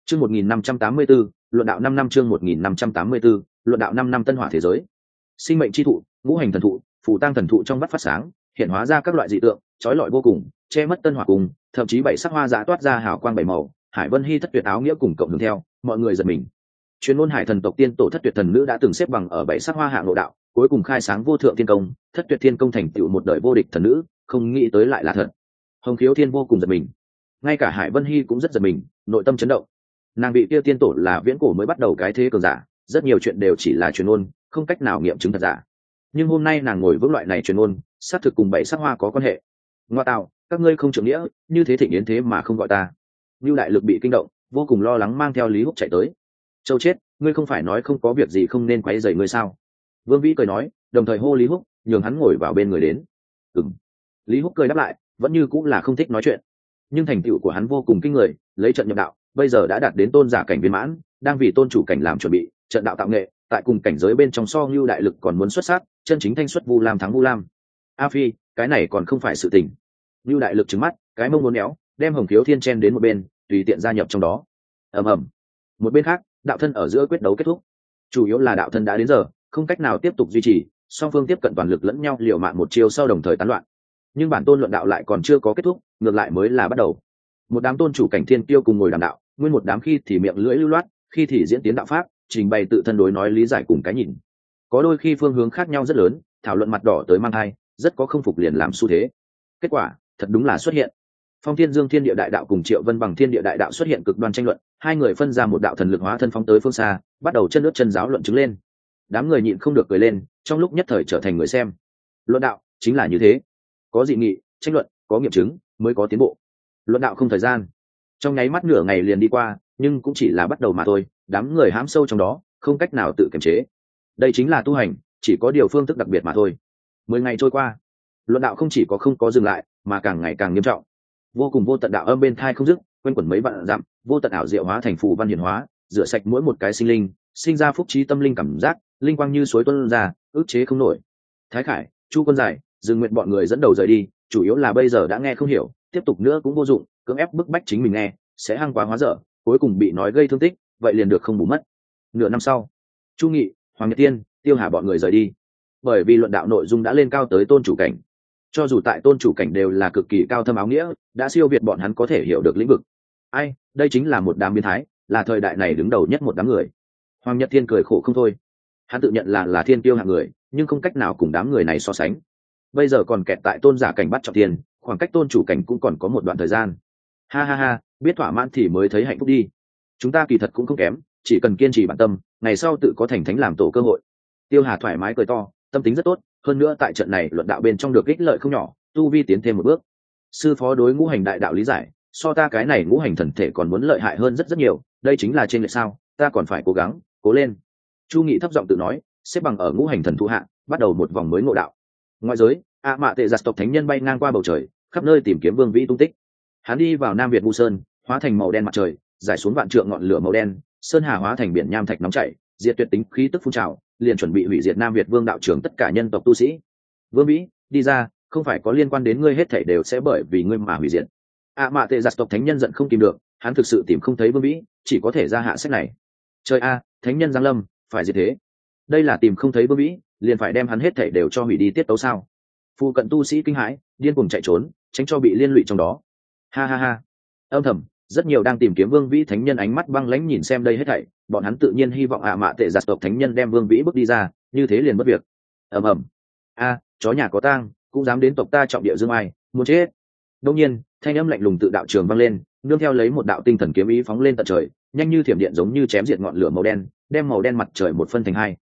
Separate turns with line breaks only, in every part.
Chương 1584, luận đạo 5 năm chương 1584, luận đạo 5 năm tân hỏa thế giới. Sinh mệnh chi thụ, ngũ hành thần thụ, phù tang thần thụ trong vắt phát sáng, hiện hóa ra các loại dị tượng, chói lọi vô cùng, che mất tân hỏa cùng, thậm chí bảy sắc hoa dã toát ra hào quang bảy màu, Hải Vân Hy thất tuyệt áo nghĩa cùng cộng hưởng theo, mọi người giật mình. Chuyên môn Hải thần tộc tiên tổ thất tuyệt thần nữ đã từng xếp bằng ở bảy sắc hoa hạng nội đạo, cuối cùng khai sáng vô thượng thiên công, thất tuyệt thiên công thành tựu một đời vô địch thần nữ, không nghĩ tới lại là thật. Hồng Khiếu Thiên vô cùng giật mình, ngay cả Hải Vân Hy cũng rất giật mình, nội tâm chấn động. Nàng bị kia tiên tổ là viễn cổ mới bắt đầu cái thế cường giả, rất nhiều chuyện đều chỉ là truyền ngôn, không cách nào nghiệm chứng thật giả. Nhưng hôm nay nàng ngồi vững loại này truyền ngôn, xác thực cùng bảy sắc hoa có quan hệ. Ngoa tạo, các ngươi không trưởng nghĩa, như thế thịnh yến thế mà không gọi ta. Lưu Đại Lực bị kinh động, vô cùng lo lắng mang theo Lý Húc chạy tới. Châu chết, ngươi không phải nói không có việc gì không nên quấy rầy ngươi sao? Vương Vĩ cười nói, đồng thời hô Lý Húc, nhường hắn ngồi vào bên người đến. Ừm. Lý Húc cười đáp lại, vẫn như cũng là không thích nói chuyện. Nhưng thành tựu của hắn vô cùng kinh người, lấy trận nhập đạo, bây giờ đã đạt đến tôn giả cảnh viên mãn, đang vì tôn chủ cảnh làm chuẩn bị, trận đạo tạo nghệ, tại cùng cảnh giới bên trong so Lưu Đại Lực còn muốn xuất sắc, chân chính thanh xuất Vu Lam thắng Vu Lam. A Phi, cái này còn không phải sự tình. Lưu Đại Lực trừng mắt, cái mông uốn éo, đem Hồng Khiếu Thiên chen đến một bên, tùy tiện gia nhập trong đó. Ầm ầm. Một bên khác, đạo thân ở giữa quyết đấu kết thúc. Chủ yếu là đạo thân đã đến giờ, không cách nào tiếp tục duy trì, song phương tiếp cận toàn lực lẫn nhau liều mạng một chiêu sau đồng thời tán loạn. Nhưng bản tôn luận đạo lại còn chưa có kết thúc, ngược lại mới là bắt đầu. Một đám tôn chủ cảnh thiên tiêu cùng ngồi đàm đạo, nguyên một đám khi thì miệng lưỡi lưu loát, khi thì diễn tiến đạo pháp, trình bày tự thân đối nói lý giải cùng cái nhìn. Có đôi khi phương hướng khác nhau rất lớn, thảo luận mặt đỏ tới mang thai, rất có không phục liền làm xu thế. Kết quả thật đúng là xuất hiện. Phong Thiên Dương Thiên Địa Đại Đạo cùng Triệu Vân Bằng Thiên Địa Đại Đạo xuất hiện cực đoan tranh luận, hai người phân ra một đạo thần lực hóa thân phóng tới phương xa, bắt đầu chân nước chân giáo luận chứng lên. Đám người nhịn không được cười lên, trong lúc nhất thời trở thành người xem. Luận đạo chính là như thế, có dị nghị, tranh luận, có nghiệm chứng mới có tiến bộ. Luận đạo không thời gian, trong nháy mắt nửa ngày liền đi qua, nhưng cũng chỉ là bắt đầu mà thôi, đám người hãm sâu trong đó, không cách nào tự kiềm chế. Đây chính là tu hành, chỉ có điều phương thức đặc biệt mà thôi. 10 ngày trôi qua, luận đạo không chỉ có không có dừng lại, mà càng ngày càng nghiêm trọng. Vô cùng vô tận đạo âm bên thai không dứt, quanh quẩn mấy vạn dặm, vô tận ảo diệu hóa thành phù văn hiển hóa, rửa sạch mỗi một cái sinh linh, sinh ra phúc trí tâm linh cảm giác, linh quang như suối tuôn ra, ức chế không nổi. Thái Khải, Chu Quân Giải, Dương Nguyện bọn người dẫn đầu rời đi, chủ yếu là bây giờ đã nghe không hiểu, tiếp tục nữa cũng vô dụng, cưỡng ép bức bách chính mình nghe, sẽ hăng quá hóa dở, cuối cùng bị nói gây thương tích, vậy liền được không bù mất. Nửa năm sau, Chu Nghị, Hoàng Nhật Tiên, Tiêu Hà bọn người rời đi, bởi vì luận đạo nội dung đã lên cao tới tôn chủ cảnh. Cho dù tại tôn chủ cảnh đều là cực kỳ cao thâm áo nghĩa, đã siêu việt bọn hắn có thể hiểu được lĩnh vực. Ai, đây chính là một đám biến thái, là thời đại này đứng đầu nhất một đám người. Hoàng Nhật Thiên cười khổ không thôi. Hắn tự nhận là thiên tiêu hạng người, nhưng không cách nào cùng đám người này so sánh. Bây giờ còn kẹt tại tôn giả cảnh bắt trọng tiền, khoảng cách tôn chủ cảnh cũng còn có một đoạn thời gian. Ha ha ha, biết thỏa mãn thì mới thấy hạnh phúc đi. Chúng ta kỳ thật cũng không kém, chỉ cần kiên trì bản tâm, ngày sau tự có thành thánh làm tổ cơ hội. Tiêu Hà thoải mái cười to, tâm tính rất tốt, hơn nữa tại trận này luận đạo bên trong được ích lợi không nhỏ, tu vi tiến thêm một bước. Sư phó đối ngũ hành đại đạo lý giải, so ta cái này ngũ hành thần thể còn muốn lợi hại hơn rất rất nhiều, đây chính là trên lệch sao, ta còn phải cố gắng, cố lên. Chu Nghị thấp giọng tự nói, xếp bằng ở ngũ hành thần thụ hạ, bắt đầu một vòng mới ngộ đạo. Ngoại giới, Mạ Tệ Giặc tộc thánh nhân bay ngang qua bầu trời, khắp nơi tìm kiếm Vương Vĩ tung tích. Hắn đi vào Nam Việt Vu Sơn, hóa thành màu đen mặt trời, giải xuống vạn trượng ngọn lửa màu đen, sơn hà hóa thành biển nham thạch nóng chảy, diệt tuyệt tính khí tức phun trào, liền chuẩn bị hủy diệt Nam Việt Vương đạo trưởng tất cả nhân tộc tu sĩ. Vương Vĩ, đi ra, không phải có liên quan đến ngươi hết thảy đều sẽ bởi vì ngươi mà hủy diệt. Mạ Tệ Giặc tộc thánh nhân giận không tìm được, hắn thực sự tìm không thấy Vương Vĩ, chỉ có thể ra hạ sách này. Trời a, thánh nhân giáng lâm, phải gì thế? Đây là tìm không thấy Vương Vĩ, liền phải đem hắn hết thảy đều cho hủy đi tiết tấu sao? Phu cận tu sĩ kinh hãi, điên cuồng chạy trốn, tránh cho bị liên lụy trong đó. Ha ha ha. Âm thầm, rất nhiều đang tìm kiếm Vương Vĩ thánh nhân ánh mắt băng lãnh nhìn xem đây hết thảy, bọn hắn tự nhiên hy vọng Mạ Tệ Giặc tộc thánh nhân đem Vương Vĩ bước đi ra, như thế liền mất việc. Ầm ầm. A, chó nhà có tang, cũng dám đến tộc ta trọng địa dương ai, muốn chết. Đương nhiên, thanh âm lạnh lùng tự đạo trường vang lên, nương theo lấy một đạo tinh thần kiếm ý phóng lên tận trời, nhanh như thiểm điện giống như chém diệt ngọn lửa màu đen, đem màu đen mặt trời một phân thành hai.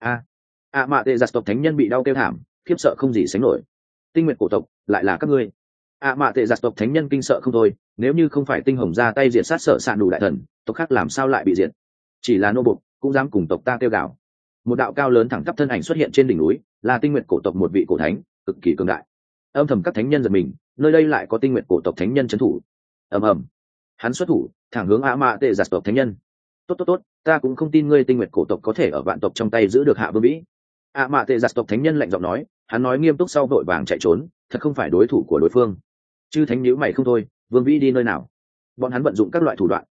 Mạ Tệ Giặc tộc thánh nhân bị đau kêu thảm, khiếp sợ không gì sánh nổi. Tinh nguyện cổ tộc, lại là các ngươi. Mạ Tệ Giặc tộc thánh nhân kinh sợ không thôi, nếu như không phải tinh hồng ra tay diệt sát sợ sạn đủ đại thần, tộc khác làm sao lại bị diệt? Chỉ là nô bộc cũng dám cùng tộc ta kêu gào. Một đạo cao lớn thẳng tắp thân ảnh xuất hiện trên đỉnh núi, là tinh nguyện cổ tộc một vị cổ thánh, cực kỳ cường đại. Âm thầm các thánh nhân giật mình, nơi đây lại có tinh nguyện cổ tộc thánh nhân trấn thủ. Ầm ầm. Hắn xuất thủ, thẳng hướng Mạ Tệ Giặc tộc thánh nhân. Tốt, ta cũng không tin ngươi tinh nguyện cổ tộc có thể ở vạn tộc trong tay giữ được Hạ Vương Vĩ. Mạ Tệ Giặc tộc thánh nhân lạnh giọng nói, hắn nói nghiêm túc sau vội vàng chạy trốn, thật không phải đối thủ của đối phương. Chư thánh nhíu mày không thôi, Vương Vĩ đi nơi nào? Bọn hắn vận dụng các loại thủ đoạn,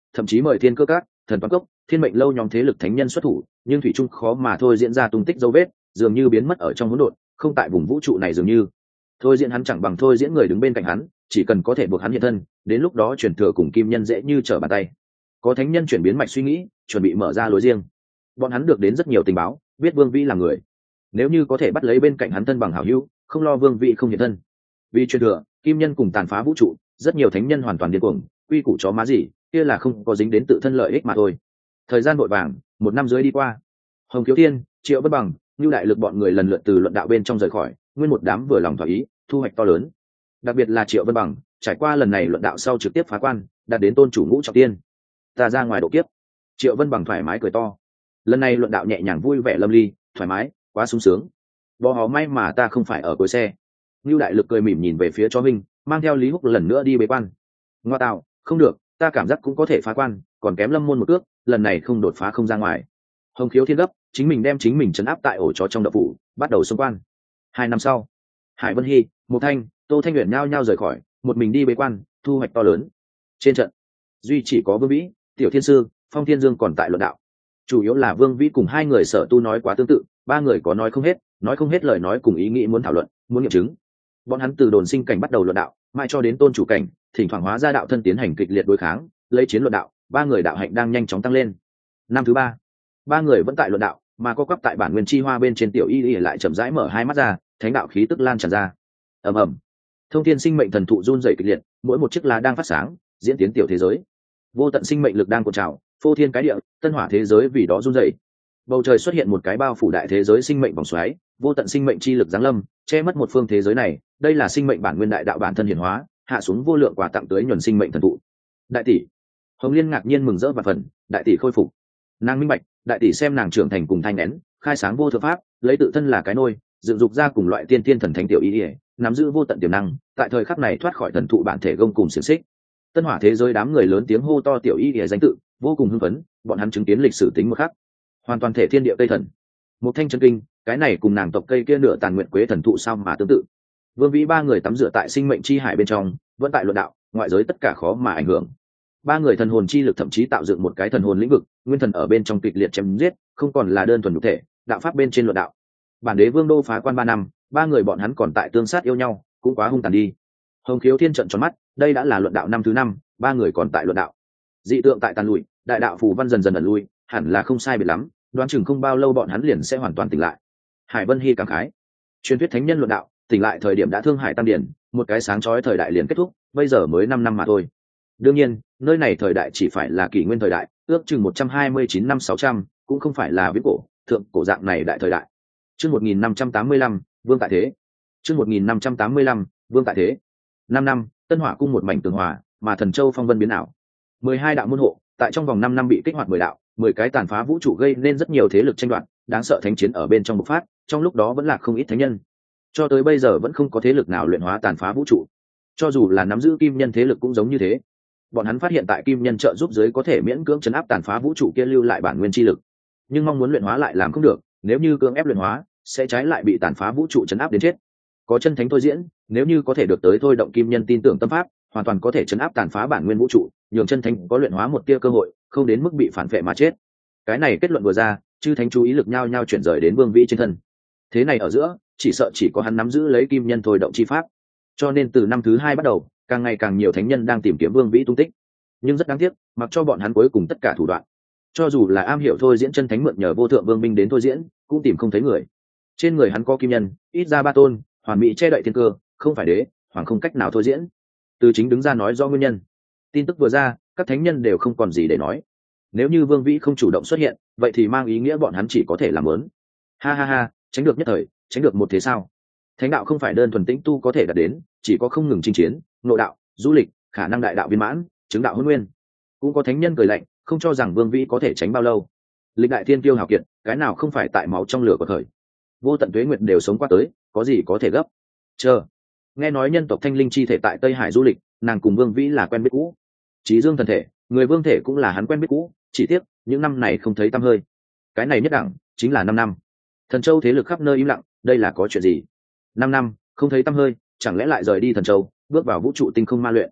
thậm chí mời thiên cơ các, thần toán cốc, thiên mệnh lâu nhóm thế lực thánh nhân xuất thủ, nhưng thủy trung khó mà thôi diễn ra tung tích dấu vết, dường như biến mất ở trong hỗn độn, không tại vùng vũ trụ này dường như. Thôi diễn hắn chẳng bằng thôi diễn người đứng bên cạnh hắn, chỉ cần có thể buộc hắn hiện thân, đến lúc đó truyền thừa cùng kim nhân dễ như trở bàn tay. Có thánh nhân chuyển biến mạch suy nghĩ, chuẩn bị mở ra lối riêng. Bọn hắn được đến rất nhiều tình báo, biết Vương Vĩ là người. Nếu như có thể bắt lấy bên cạnh hắn thân bằng hảo hữu, không lo Vương Vĩ không hiện thân. Vì truyền thừa, kim nhân cùng tàn phá vũ trụ, rất nhiều thánh nhân hoàn toàn điên cuồng, quy củ chó má gì, kia là không có dính đến tự thân lợi ích mà thôi. Thời gian vội vàng, 1 năm dưới đi qua. Hồng Khiếu Thiên, Triệu Vân Bằng, Nưu Đại Lực bọn người lần lượt từ luận đạo bên trong rời khỏi, nguyên một đám vừa lòng thỏa ý, thu hoạch to lớn. Đặc biệt là Triệu Vân Bằng, trải qua lần này luận đạo sau trực tiếp phá quan, đạt đến tôn chủ ngũ trọng tiên. Ta ra ngoài độ kiếp. Triệu Vân Bằng thoải mái cười to. Lần này luận đạo nhẹ nhàng vui vẻ lâm ly, thoải mái, quá sung sướng. Bò hò may mà ta không phải ở cuối xe. Nưu Đại Lực cười mỉm nhìn về phía cho Minh, mang theo Lý Húc lần nữa đi bế quan. Ngoa tạo, không được, ta cảm giác cũng có thể phá quan, còn kém Lâm Môn một cước, lần này không đột phá không ra ngoài. Hồng Khiếu Thiên gấp, chính mình đem chính mình trấn áp tại ổ chó trong đậu phủ, bắt đầu xung quan. 2 năm sau, Hải Vân Hy, Mộ Thanh, Tô Thanh Uyển nhao nhao rời khỏi, một mình đi bế quan, thu hoạch to lớn. Trên trận, duy chỉ có Vương Vĩ, Tiểu Thiên Sư, Phong Thiên Dương còn tại luận đạo. Chủ yếu là Vương Vĩ cùng hai người sở tu nói quá tương tự, ba người có nói không hết lời nói cùng ý nghĩ muốn thảo luận, muốn nghiệm chứng. Bọn hắn từ đồn sinh cảnh bắt đầu luận đạo, mãi cho đến tôn chủ cảnh, thỉnh thoảng hóa ra đạo thân tiến hành kịch liệt đối kháng, lấy chiến luận đạo, ba người đạo hạnh đang nhanh chóng tăng lên. Năm thứ ba, ba người vẫn tại luận đạo, mà có quắp tại bản nguyên chi hoa bên trên Tiểu Y lại chậm rãi mở hai mắt ra, thánh đạo khí tức lan tràn ra. Ầm ầm, thông thiên sinh mệnh thần thụ run rẩy kịch liệt, mỗi một chiếc lá đang phát sáng, diễn tiến tiểu thế giới. Vô tận sinh mệnh lực đang cuộn trào, phô thiên cái địa, tân hỏa thế giới vì đó run rẩy. Bầu trời xuất hiện một cái bao phủ đại thế giới sinh mệnh vòng xoáy, vô tận sinh mệnh chi lực giáng lâm, che mất một phương thế giới này. Đây là sinh mệnh bản nguyên đại đạo bản thân hiển hóa, hạ xuống vô lượng quà tặng tới nhuần sinh mệnh thần thụ. Đại tỷ, Hồng Liên ngạc nhiên mừng rỡ và phần, đại tỷ khôi phục. Nàng minh bạch, đại tỷ xem nàng trưởng thành cùng thanh nén, khai sáng vô thượng pháp, lấy tự thân là cái nôi, dựng dục ra cùng loại tiên thiên thần thánh tiểu ý, nắm giữ vô tận tiềm năng, tại thời khắc này thoát khỏi thần thụ bản thể gông cùng xiềng xích. Tân hỏa thế giới đám người lớn tiếng hô to tiểu ý danh tự, vô cùng hưng phấn, bọn hắn chứng kiến lịch sử tính một khắc, hoàn toàn thể thiên địa tây thần. Một thanh chân kinh, cái này cùng nàng tộc cây kia nửa tàn nguyện quế thần thụ sao mà tương tự. Vương Vĩ ba người tắm rửa tại sinh mệnh chi hải bên trong, vẫn tại luận đạo, ngoại giới tất cả khó mà ảnh hưởng. Ba người thần hồn chi lực thậm chí tạo dựng một cái thần hồn lĩnh vực, nguyên thần ở bên trong kịch liệt chém giết, không còn là đơn thuần nhục thể, đạo pháp bên trên luận đạo. Bản đế vương đô phá quan 3 năm, ba người bọn hắn còn tại tương sát yêu nhau, cũng quá hung tàn đi. Hồng Khiếu Thiên trợn tròn mắt, đây đã là luận đạo năm thứ 5, ba người còn tại luận đạo. Dị tượng tại tàn lùi, đại đạo phù văn dần dần ẩn lui, hẳn là không sai biệt lắm, đoán chừng không bao lâu bọn hắn liền sẽ hoàn toàn tỉnh lại. Hải Vân Hy cảm khái, truyền thuyết thánh nhân luận đạo, tỉnh lại thời điểm đã thương hải tam điển, một cái sáng chói thời đại liền kết thúc, bây giờ mới 5 năm mà thôi. Đương nhiên, nơi này thời đại chỉ phải là kỷ nguyên thời đại, ước chừng 129 năm 600, cũng không phải là viễn cổ, thượng cổ dạng này đại thời đại. Chương 1585, Vương tại thế. Chương 1585, Vương tại thế. 5 năm, Tân Hỏa cung một mảnh tường hòa, mà Thần Châu phong vân biến ảo. 12 đạo môn hộ, tại trong vòng 5 năm bị kích hoạt 10 đạo, 10 cái tàn phá vũ trụ gây nên rất nhiều thế lực tranh đoạt, đáng sợ thánh chiến ở bên trong bộc phát, trong lúc đó vẫn là không ít thánh nhân. Cho tới bây giờ vẫn không có thế lực nào luyện hóa tàn phá vũ trụ. Cho dù là nắm giữ kim nhân thế lực cũng giống như thế. Bọn hắn phát hiện tại kim nhân trợ giúp giới có thể miễn cưỡng chấn áp tàn phá vũ trụ kia lưu lại bản nguyên chi lực, nhưng mong muốn luyện hóa lại làm không được, nếu như cưỡng ép luyện hóa sẽ trái lại bị tàn phá vũ trụ chấn áp đến chết. Có chân thánh thôi diễn, nếu như có thể được tới thôi động kim nhân tin tưởng tâm pháp, hoàn toàn có thể chấn áp tàn phá bản nguyên vũ trụ, nhường chân thánh có luyện hóa một tia cơ hội, không đến mức bị phản vệ mà chết. Cái này kết luận vừa ra, chư thánh chú ý lực nhao nhao chuyển rời đến Vương Vĩ trên thân. Thế này ở giữa, chỉ sợ chỉ có hắn nắm giữ lấy kim nhân thôi động chi pháp. Cho nên từ năm thứ 2 bắt đầu, càng ngày càng nhiều thánh nhân đang tìm kiếm Vương Vĩ tung tích. Nhưng rất đáng tiếc, mặc cho bọn hắn cuối cùng tất cả thủ đoạn, cho dù là am hiểu thôi diễn chân thánh mượn nhờ vô thượng vương binh đến thôi diễn, cũng tìm không thấy người. Trên người hắn có kim nhân, ít ra 3 tôn, hoàn mỹ che đậy thiên cơ, không phải đế, hoàng không cách nào thôi diễn. Từ chính đứng ra nói do nguyên nhân. Tin tức vừa ra, các thánh nhân đều không còn gì để nói. Nếu như Vương Vĩ không chủ động xuất hiện, vậy thì mang ý nghĩa bọn hắn chỉ có thể làm lớn. Ha ha ha, tránh được nhất thời, tránh được một thế sao? Thánh đạo không phải đơn thuần tĩnh tu có thể đạt đến, chỉ có không ngừng chinh chiến, nội đạo, du lịch, khả năng đại đạo viên mãn, chứng đạo hôn nguyên. Cũng có thánh nhân cười lạnh, không cho rằng Vương Vĩ có thể tránh bao lâu. Lịch đại thiên tiêu hào kiệt, cái nào không phải tại máu trong lửa của thời. Vô tận tuế nguyệt đều sống qua tới, có gì có thể gấp. Chờ, nghe nói nhân tộc Thanh Linh chi thể tại Tây Hải du lịch, nàng cùng Vương Vĩ là quen biết cũ. Chí Dương thần thể, người Vương thể cũng là hắn quen biết cũ, chỉ tiếc những năm này không thấy tăm hơi. Cái này nhất đẳng, chính là 5 năm. Thần Châu thế lực khắp nơi im lặng, đây là có chuyện gì? 5 năm, không thấy tăm hơi, chẳng lẽ lại rời đi Thần Châu, bước vào vũ trụ tinh không ma luyện?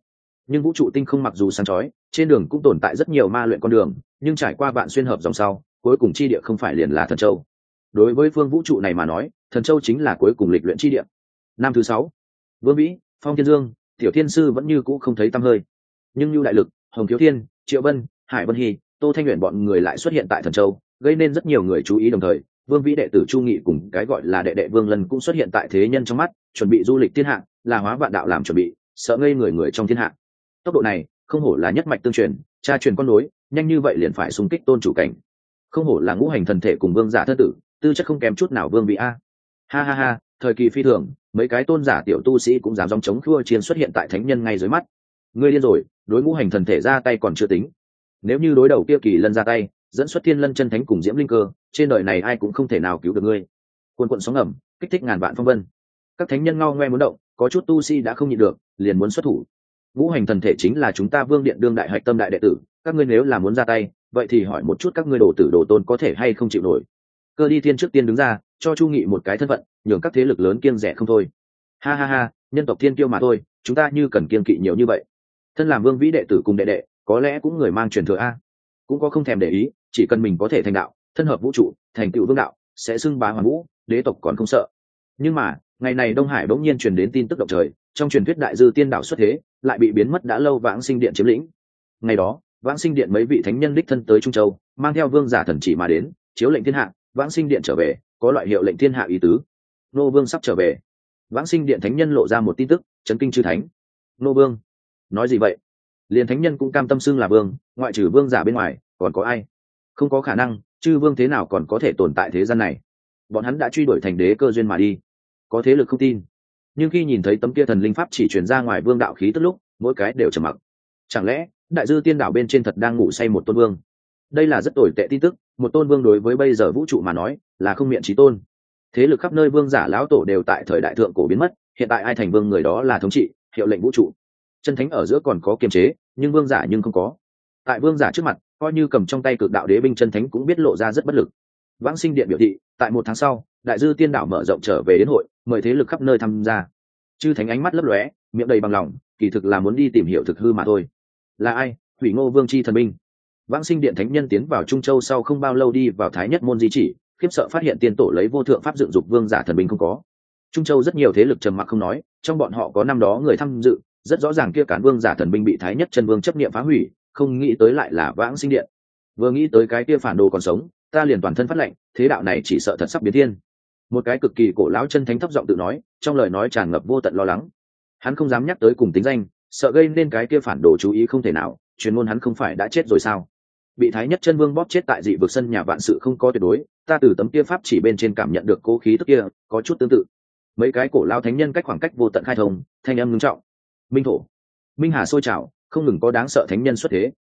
Nhưng vũ trụ tinh không mặc dù sáng chói, trên đường cũng tồn tại rất nhiều ma luyện con đường, nhưng trải qua vạn xuyên hợp dòng sau, cuối cùng chi địa không phải liền là thần châu. Đối với phương vũ trụ này mà nói, thần châu chính là cuối cùng lịch luyện chi địa. Năm thứ 6, Vương Vĩ, Phong Thiên Dương, Tiểu Thiên Sư vẫn như cũ không thấy tăm hơi. Nhưng Nưu Đại Lực, Hồng Thiếu Thiên, Triệu Vân, Hải Vân Hy, Tô Thanh Uyển bọn người lại xuất hiện tại thần châu, gây nên rất nhiều người chú ý. Đồng thời Vương Vĩ đệ tử Chu Nghị cùng cái gọi là đệ đệ Vương Lân cũng xuất hiện tại thế nhân trong mắt, chuẩn bị du lịch thiên hạ, là hóa vạn đạo làm chuẩn bị, sợ ngây người trong thiên hạ. Tốc độ này không hổ là nhất mạch tương truyền, cha truyền con nối, nhanh như vậy liền phải xung kích tôn chủ cảnh. Không hổ là ngũ hành thần thể cùng vương giả thân tử, tư chất không kém chút nào Vương Vĩ a. Ha ha ha, thời kỳ phi thường, mấy cái tôn giả tiểu tu sĩ cũng dám dòng chống khua chiên xuất hiện tại thánh nhân ngay dưới mắt. Ngươi điên rồi, đối ngũ hành thần thể ra tay còn chưa tính, nếu như đối đầu kia Kỳ Lân ra tay, dẫn xuất Thiên Lân chân thánh cùng Diễm Linh Cơ, trên đời này ai cũng không thể nào cứu được ngươi. Cuồn cuộn sóng ngầm, kích thích ngàn vạn phong vân. Các thánh nhân ngao ngoe muốn động, có chút tu sĩ đã không nhịn được, liền muốn xuất thủ. Ngũ hành thần thể chính là chúng ta Vương Điện đương đại hạch tâm đại đệ tử, các ngươi nếu là muốn ra tay, vậy thì hỏi một chút các ngươi đồ tử đồ tôn có thể hay không chịu nổi. Cơ Đi Thiên trước tiên đứng ra, cho Chu Nghị một cái thân phận, nhường các thế lực lớn kiêng rẻ không thôi. Ha ha ha, nhân tộc thiên kiêu mà thôi, chúng ta như cần kiêng kỵ nhiều như vậy. Thân làm Vương Vĩ đệ tử cùng đệ đệ, có lẽ cũng người mang truyền thừa a, cũng có không thèm để ý, chỉ cần mình có thể thành đạo, thân hợp vũ trụ, thành tựu vương đạo, sẽ xưng bá hoàn vũ, đế tộc còn không sợ. Nhưng mà ngày này Đông Hải bỗng nhiên truyền đến tin tức động trời, trong truyền thuyết đại dư tiên đạo xuất thế, lại bị biến mất đã lâu Vãng Sinh Điện chiếm lĩnh. Ngày đó Vãng Sinh Điện mấy vị thánh nhân đích thân tới Trung Châu, mang theo vương giả thần chỉ mà đến, chiếu lệnh thiên hạ, Vãng Sinh Điện trở về, có loại hiệu lệnh thiên hạ ý tứ. Nô vương sắp trở về. Vãng Sinh Điện thánh nhân lộ ra một tin tức, chấn kinh chư thánh. Nô vương nói gì vậy? Liền thánh nhân cũng cam tâm xưng là vương, ngoại trừ vương giả bên ngoài còn có ai? Không có khả năng, chư vương thế nào còn có thể tồn tại thế gian này? Bọn hắn đã truy đuổi thành đế cơ duyên mà đi. Có thế lực không tin, nhưng khi nhìn thấy tấm kia thần linh pháp chỉ truyền ra ngoài vương đạo khí tức lúc, mỗi cái đều trầm mặc. Chẳng lẽ đại dư tiên đảo bên trên thật đang ngủ say một tôn vương? Đây là rất tồi tệ tin tức, một tôn vương đối với bây giờ vũ trụ mà nói là không miệng chí tôn. Thế lực khắp nơi vương giả lão tổ đều tại thời đại thượng cổ biến mất, hiện tại ai thành vương người đó là thống trị, hiệu lệnh vũ trụ. Chân thánh ở giữa còn có kiềm chế, nhưng vương giả nhưng không có. Tại vương giả trước mặt, coi như cầm trong tay cực đạo đế binh chân thánh cũng biết lộ ra rất bất lực. Vãng Sinh Điện biểu thị, tại 1 tháng sau, đại dư tiên đảo mở rộng trở về đến hội, mời thế lực khắp nơi tham gia. Chư thánh ánh mắt lấp lóe, miệng đầy bằng lòng, kỳ thực là muốn đi tìm hiểu thực hư mà thôi. Là ai? Hủy Ngô Vương chi thần binh. Vãng Sinh Điện thánh nhân tiến vào Trung Châu sau không bao lâu đi vào Thái Nhất môn di chỉ, khiếp sợ phát hiện tiên tổ lấy vô thượng pháp dựng dục vương giả thần binh không có. Trung Châu rất nhiều thế lực trầm mặc không nói, trong bọn họ có năm đó người tham dự, rất rõ ràng kia cán vương giả thần binh bị Thái Nhất chân vương chấp niệm phá hủy, không nghĩ tới lại là Vãng Sinh Điện. Vừa nghĩ tới cái kia phản đồ còn sống, ta liền toàn thân phát lạnh, thế đạo này chỉ sợ thật sắp biến thiên. Một cái cực kỳ cổ lão chân thánh thấp giọng tự nói, trong lời nói tràn ngập vô tận lo lắng. Hắn không dám nhắc tới cùng tính danh, sợ gây nên cái kia phản đồ chú ý không thể nào, truyền ngôn hắn không phải đã chết rồi sao? Bị Thái Nhất chân vương bóp chết tại dị vực sân nhà vạn sự không có tuyệt đối, ta từ tấm kia pháp chỉ bên trên cảm nhận được cố khí tức kia, có chút tương tự. Mấy cái cổ lão thánh nhân cách khoảng cách vô tận khai thông, thanh âm ngưng trọng. Minh thổ, minh hà sôi trào, không ngừng có đáng sợ thánh nhân xuất thế.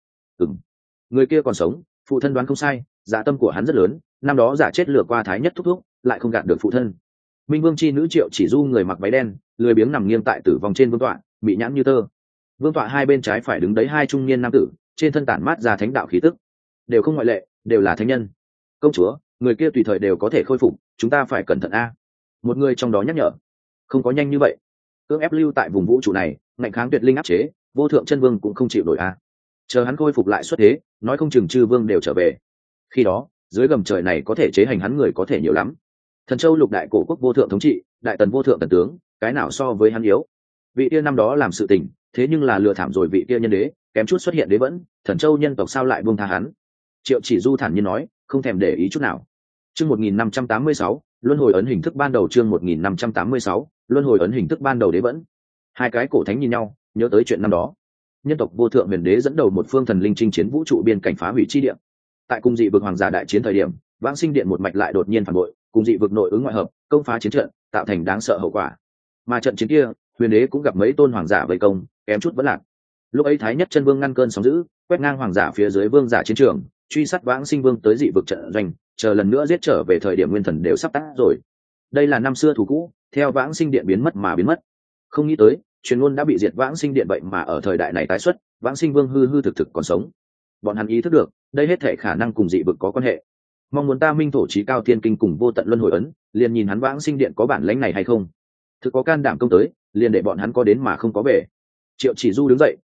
Người kia còn sống, phụ thân đoán không sai, dạ tâm của hắn rất lớn, năm đó giả chết lừa qua Thái Nhất thúc thúc, lại không gạt được phụ thân. Minh vương chi nữ Triệu Chỉ Du người mặc váy đen, lười biếng nằm nghiêng tại tử vong trên vương tọa, bị nhãn như tơ. Vương tọa hai bên trái phải đứng đấy hai trung niên nam tử, trên thân tản mát ra thánh đạo khí tức, đều không ngoại lệ, đều là thánh nhân. Công chúa, người kia tùy thời đều có thể khôi phục, chúng ta phải cẩn thận a. Một người trong đó nhắc nhở. Không có nhanh như vậy, cưỡng ép lưu tại vùng vũ trụ này, ngạnh kháng tuyệt linh áp chế, vô thượng chân vương cũng không chịu nổi a. Chờ hắn khôi phục lại xuất thế, nói không chừng chư vương đều trở về. Khi đó dưới gầm trời này có thể chế hành hắn người có thể nhiều lắm. Thần Châu lục đại cổ quốc vô thượng thống trị, đại tần vô thượng tần tướng, cái nào so với hắn yếu? Vị kia năm đó làm sự tình, thế nhưng là lừa thảm rồi vị kia nhân đế, kém chút xuất hiện đế vẫn, Thần Châu nhân tộc sao lại buông tha hắn? Triệu Chỉ Du thản nhiên nói, không thèm để ý chút nào. Chương 1586, luân hồi ấn hình thức ban đầu. Chương 1586, luân hồi ấn hình thức ban đầu đế vẫn. Hai cái cổ thánh nhìn nhau, nhớ tới chuyện năm đó. Nhân tộc vô thượng huyền đế dẫn đầu một phương thần linh chinh chiến vũ trụ biên cảnh phá hủy chi địa. Tại cung dị vực hoàng giả đại chiến thời điểm, Vãng Sinh Điện một mạch lại đột nhiên phản bội, cùng dị vực nội ứng ngoại hợp, công phá chiến trận, tạo thành đáng sợ hậu quả. Mà trận chiến kia, huyền đế cũng gặp mấy tôn hoàng giả vây công, kém chút vẫn lạc. Lúc ấy Thái Nhất chân vương ngăn cơn sóng dữ, quét ngang hoàng giả phía dưới vương giả chiến trường, truy sát Vãng Sinh vương tới dị vực trận doanh, chờ lần nữa giết trở về thời điểm nguyên thần đều sắp tắt rồi. Đây là năm xưa thủ cũ, theo Vãng Sinh Điện biến mất mà biến mất. Không nghĩ tới, truyền ngôn đã bị diệt Vãng Sinh Điện vậy mà ở thời đại này tái xuất, Vãng Sinh vương hư hư thực thực còn sống. Bọn hắn ý thức được, đây hết thể khả năng cùng dị vực có quan hệ. Mong muốn ta minh thổ chí cao thiên kinh cùng vô tận luân hồi ấn, liền nhìn hắn Vãng Sinh Điện có bản lãnh này hay không. Thực có can đảm công tới, liền để bọn hắn có đến mà không có về. Triệu Chỉ Du đứng dậy,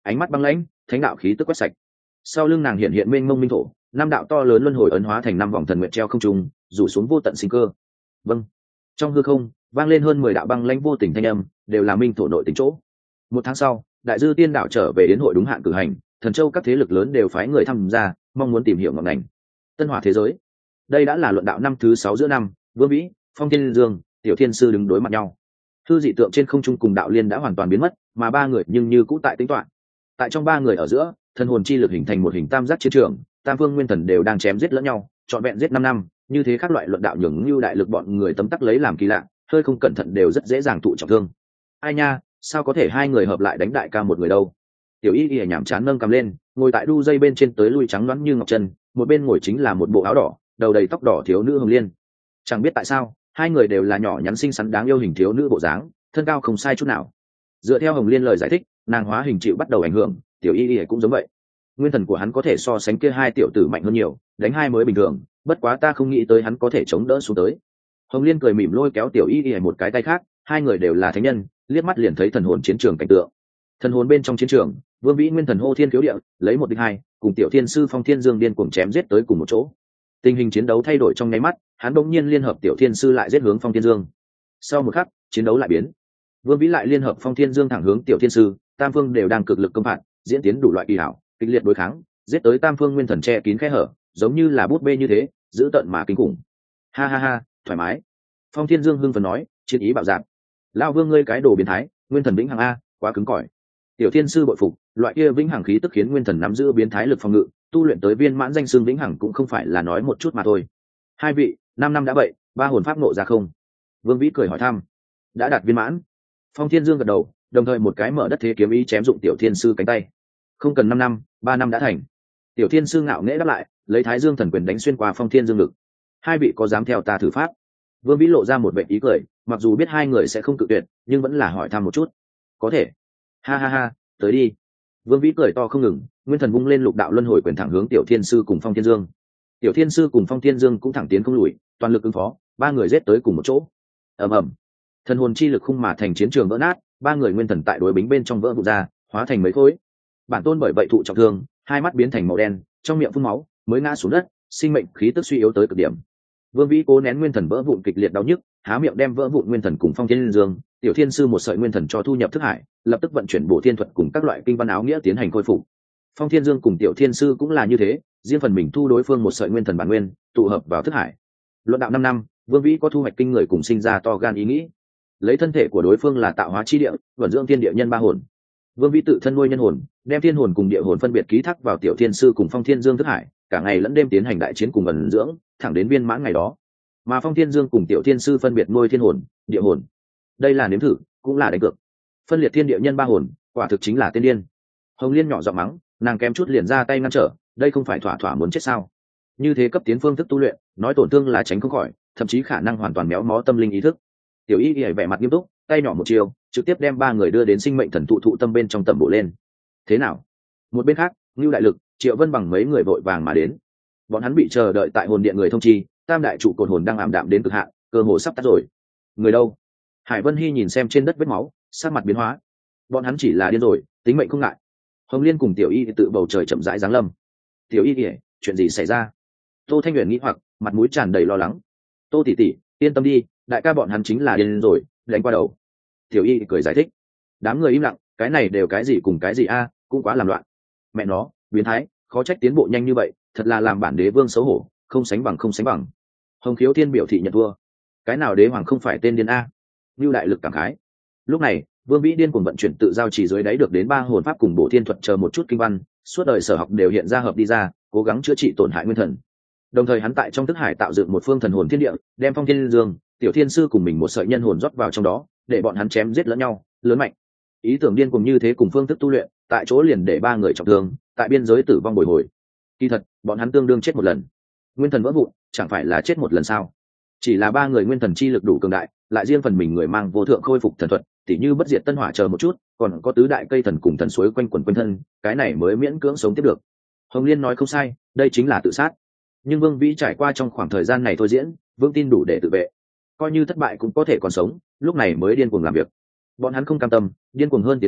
ánh mắt băng lãnh, thánh đạo khí tức quét sạch. Sau lưng nàng hiện hiện mênh mông minh thổ, năm đạo to lớn luân hồi ấn hóa thành năm vòng thần nguyện treo không trung, rủ xuống vô tận sinh cơ. Vâng. Trong hư không vang lên hơn 10 đạo băng lãnh vô tình thanh âm, đều là minh thổ nội tình chỗ. Một tháng sau, đại dư tiên đạo trở về đến hội đúng hạn cử hành, thần châu các thế lực lớn đều phái người tham gia, mong muốn tìm hiểu ngọn ngành tân hỏa thế giới. Đây đã là luận đạo năm thứ 6 giữa năm, Vương Vĩ, Phong Thiên Dương, Tiểu Thiên Sư đứng đối mặt nhau. Thư dị tượng trên không trung cùng đạo liên đã hoàn toàn biến mất, mà ba người nhưng như cũ tại tính toán. Tại trong ba người ở giữa, thần hồn chi lực hình thành một hình tam giác chiến trường, tam vương nguyên thần đều đang chém giết lẫn nhau, trọn vẹn giết 5 năm, như thế các loại luận đạo nhường như đại lực bọn người tấm tắc lấy làm kỳ lạ, hơi không cẩn thận đều rất dễ dàng tụ trọng thương. Ai nha, sao có thể hai người hợp lại đánh đại ca một người đâu? Tiểu Y Y nhảm chán nâng cầm lên, ngồi tại đu dây bên trên tới lui trắng loáng như ngọc chân, một bên ngồi chính là một bộ áo đỏ, đầu đầy tóc đỏ thiếu nữ Hồng Liên. Chẳng biết tại sao, hai người đều là nhỏ nhắn xinh xắn đáng yêu hình thiếu nữ bộ dáng, thân cao không sai chút nào. Dựa theo Hồng Liên lời giải thích, nàng hóa hình chịu bắt đầu ảnh hưởng, Tiểu Y Y cũng giống vậy. Nguyên thần của hắn có thể so sánh kia hai tiểu tử mạnh hơn nhiều, đánh hai mới bình thường, bất quá ta không nghĩ tới hắn có thể chống đỡ xuống tới. Hồng Liên cười mỉm lôi kéo Tiểu Y Y một cái tay khác, hai người đều là thánh nhân, liếc mắt liền thấy thần hồn chiến trường cảnh tượng. Thần hồn bên trong chiến trường, Vương Vĩ nguyên thần hô thiên khiếu địa, lấy 1 địch 2, cùng Tiểu Thiên Sư Phong Thiên Dương điên cuồng chém giết tới cùng một chỗ. Tình hình chiến đấu thay đổi trong nháy mắt, hắn bỗng nhiên liên hợp Tiểu Thiên Sư lại giết hướng Phong Thiên Dương. Sau một khắc, chiến đấu lại biến. Vương Vĩ lại liên hợp Phong Thiên Dương thẳng hướng Tiểu Thiên Sư, tam phương đều đang cực lực công phạt, diễn tiến đủ loại kỳ hảo, kịch liệt đối kháng, giết tới tam phương nguyên thần che kín khe hở, giống như là bút bê như thế, dữ tợn mà kinh khủng. Ha ha ha, thoải mái. Phong Thiên Dương hưng phấn nói, chiến ý bạo dạn. Lão Vương ngươi cái đồ biến thái, nguyên thần vĩnh hằng a, quá cứng cỏi. Tiểu Thiên Sư bội phục, loại kia vĩnh hằng khí tức khiến nguyên thần nắm giữ biến thái lực phòng ngự, tu luyện tới viên mãn danh xưng vĩnh hằng cũng không phải là nói một chút mà thôi. Hai vị, 5 năm đã vậy, 3 hồn pháp ngộ ra không? Vương Vĩ cười hỏi thăm. Đã đạt viên mãn. Phong Thiên Dương gật đầu, đồng thời một cái mở đất thế kiếm ý chém dụng Tiểu Thiên Sư cánh tay. Không cần 5 năm, 3 năm đã thành. Tiểu Thiên Sư ngạo nghễ đáp lại, lấy Thái Dương thần quyền đánh xuyên qua Phong Thiên Dương lực. Hai vị có dám theo ta thử pháp? Vương Vĩ lộ ra một vẻ ý cười, mặc dù biết hai người sẽ không cự tuyệt, nhưng vẫn là hỏi thăm một chút. Có thể. Ha ha ha, tới đi. Vương Vĩ cười to không ngừng, nguyên thần vung lên lục đạo luân hồi quyền thẳng hướng Tiểu Thiên Sư cùng Phong Thiên Dương. Tiểu Thiên Sư cùng Phong Thiên Dương cũng thẳng tiến không lùi, toàn lực ứng phó, ba người giết tới cùng một chỗ. Ầm ầm. Thần hồn chi lực khung mà thành chiến trường vỡ nát, ba người nguyên thần tại đối bính bên trong vỡ vụn ra, hóa thành mấy khối. Bản tôn bởi vậy thụ trọng thương, hai mắt biến thành màu đen, trong miệng phun máu, mới ngã xuống đất, sinh mệnh khí tức suy yếu tới cực điểm. Vương Vĩ cố nén nguyên thần vỡ vụn kịch liệt đau nhức, há miệng đem vỡ vụn nguyên thần cùng Phong Thiên Dương, Tiểu Thiên Sư một sợi nguyên thần cho thu nhập thức hải, lập tức vận chuyển bổ thiên thuật cùng các loại kinh văn áo nghĩa tiến hành khôi phục. Phong Thiên Dương cùng Tiểu Thiên Sư cũng là như thế, riêng phần mình thu đối phương một sợi nguyên thần bản nguyên, tụ hợp vào thức hải. Luận đạo 5 năm, Vương Vĩ có thu hoạch kinh người cùng sinh ra to gan ý nghĩ. Lấy thân thể của đối phương là tạo hóa chi địa, vận dưỡng thiên địa nhân ba hồn. Vương Vĩ tự thân nuôi nhân hồn, đem thiên hồn cùng địa hồn phân biệt ký thác vào Tiểu Thiên Sư cùng Phong Thiên Dương thức hải, cả ngày lẫn đêm tiến hành đại chiến cùng vận dưỡng, thẳng đến viên mãn ngày đó. Mà Phong Thiên Dương cùng Tiểu Thiên Sư phân biệt nuôi thiên hồn, địa hồn. Đây là nếm thử, cũng là đánh cược. Phân liệt thiên địa nhân ba hồn, quả thực chính là tiên điên. Hồng Liên nhỏ giọng mắng, nàng kém chút liền ra tay ngăn trở, đây không phải thỏa thỏa muốn chết sao? Như thế cấp tiến phương thức tu luyện, nói tổn thương là tránh không khỏi, thậm chí khả năng hoàn toàn méo mó tâm linh ý thức. Tiểu Y Y vẻ mặt nghiêm túc, tay nhỏ một chiều, trực tiếp đem ba người đưa đến sinh mệnh thần thụ thụ tâm bên trong tầm bộ lên. Thế nào? Một bên khác, Ngưu Đại Lực, Triệu Vân bằng mấy người vội vàng mà đến. Bọn hắn bị chờ đợi tại hồn điện người thông chi, tam đại trụ cột hồn đang ảm đạm đến cực hạn, cơ hồ sắp tắt rồi. Người đâu? Hải Vân Hy nhìn xem trên đất vết máu, sắc mặt biến hóa. Bọn hắn chỉ là điên rồi, tính mệnh không ngại. Hồng Liên cùng Tiểu Y tự bầu trời chậm rãi giáng lâm. Tiểu Y, chuyện gì xảy ra? Tô Thanh Huyền nghĩ hoặc, mặt mũi tràn đầy lo lắng. Tô tỷ tỷ, yên tâm đi, đại ca bọn hắn chính là điên rồi, đánh qua đầu. Tiểu Y cười giải thích. Đám người im lặng, cái này đều cái gì cùng cái gì a, cũng quá làm loạn. Mẹ nó, biến thái, khó trách tiến bộ nhanh như vậy, thật là làm bản đế vương xấu hổ, không sánh bằng không sánh bằng. Hồng Khiếu Thiên biểu thị nhận thua. Cái nào đế hoàng không phải tên điên a? Lưu Đại Lực cảm khái. Lúc này, Vương Vĩ điên cuồng vận chuyển tự giao chỉ dưới đáy được đến 3 hồn pháp cùng bổ thiên thuật chờ một chút kinh văn, suốt đời sở học đều hiện ra hợp đi ra, cố gắng chữa trị tổn hại nguyên thần. Đồng thời hắn tại trong thức hải tạo dựng một phương thần hồn thiên địa, đem Phong Thiên Dương, Tiểu Thiên Sư cùng mình một sợi nhân hồn rót vào trong đó, để bọn hắn chém giết lẫn nhau, lớn mạnh. Ý tưởng điên cuồng như thế cùng phương thức tu luyện, tại chỗ liền để 3 người trọng thương, tại biên giới tử vong bồi hồi. Kỳ thật, bọn hắn tương đương chết một lần. Nguyên thần vỡ vụn, chẳng phải là chết một lần sao? Chỉ là 3 người nguyên thần chi lực đủ cường đại, lại riêng phần mình người mang vô thượng khôi phục thần thuật, tỉ như bất diệt tân hỏa chờ một chút, còn có tứ đại cây thần cùng thần suối quanh quẩn quanh thân, cái này mới miễn cưỡng sống tiếp được. Hồng Liên nói không sai, đây chính là tự sát. Nhưng Vương Vĩ trải qua trong khoảng thời gian này thôi diễn, Vương tin đủ để tự vệ, coi như thất bại cũng có thể còn sống, lúc này mới điên cuồng làm việc. Bọn hắn không cam tâm, điên cuồng hơn tiến hóa,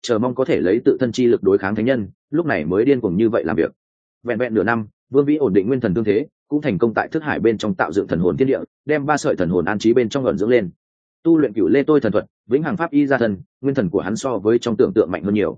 chờ mong có thể lấy tự thân chi lực đối kháng thánh nhân, lúc này mới điên cuồng như vậy làm việc. Vẹn vẹn nửa năm, Vương Vĩ ổn định nguyên thần tương thế, cũng thành công tại thức hải bên trong tạo dựng thần hồn thiên địa, đem 3 sợi thần hồn an trí bên trong ẩn dưỡng lên. Tu luyện Cửu Lê Tôi thần thuật, vĩnh hằng pháp y gia thân, nguyên thần của hắn so với trong tưởng tượng mạnh hơn nhiều.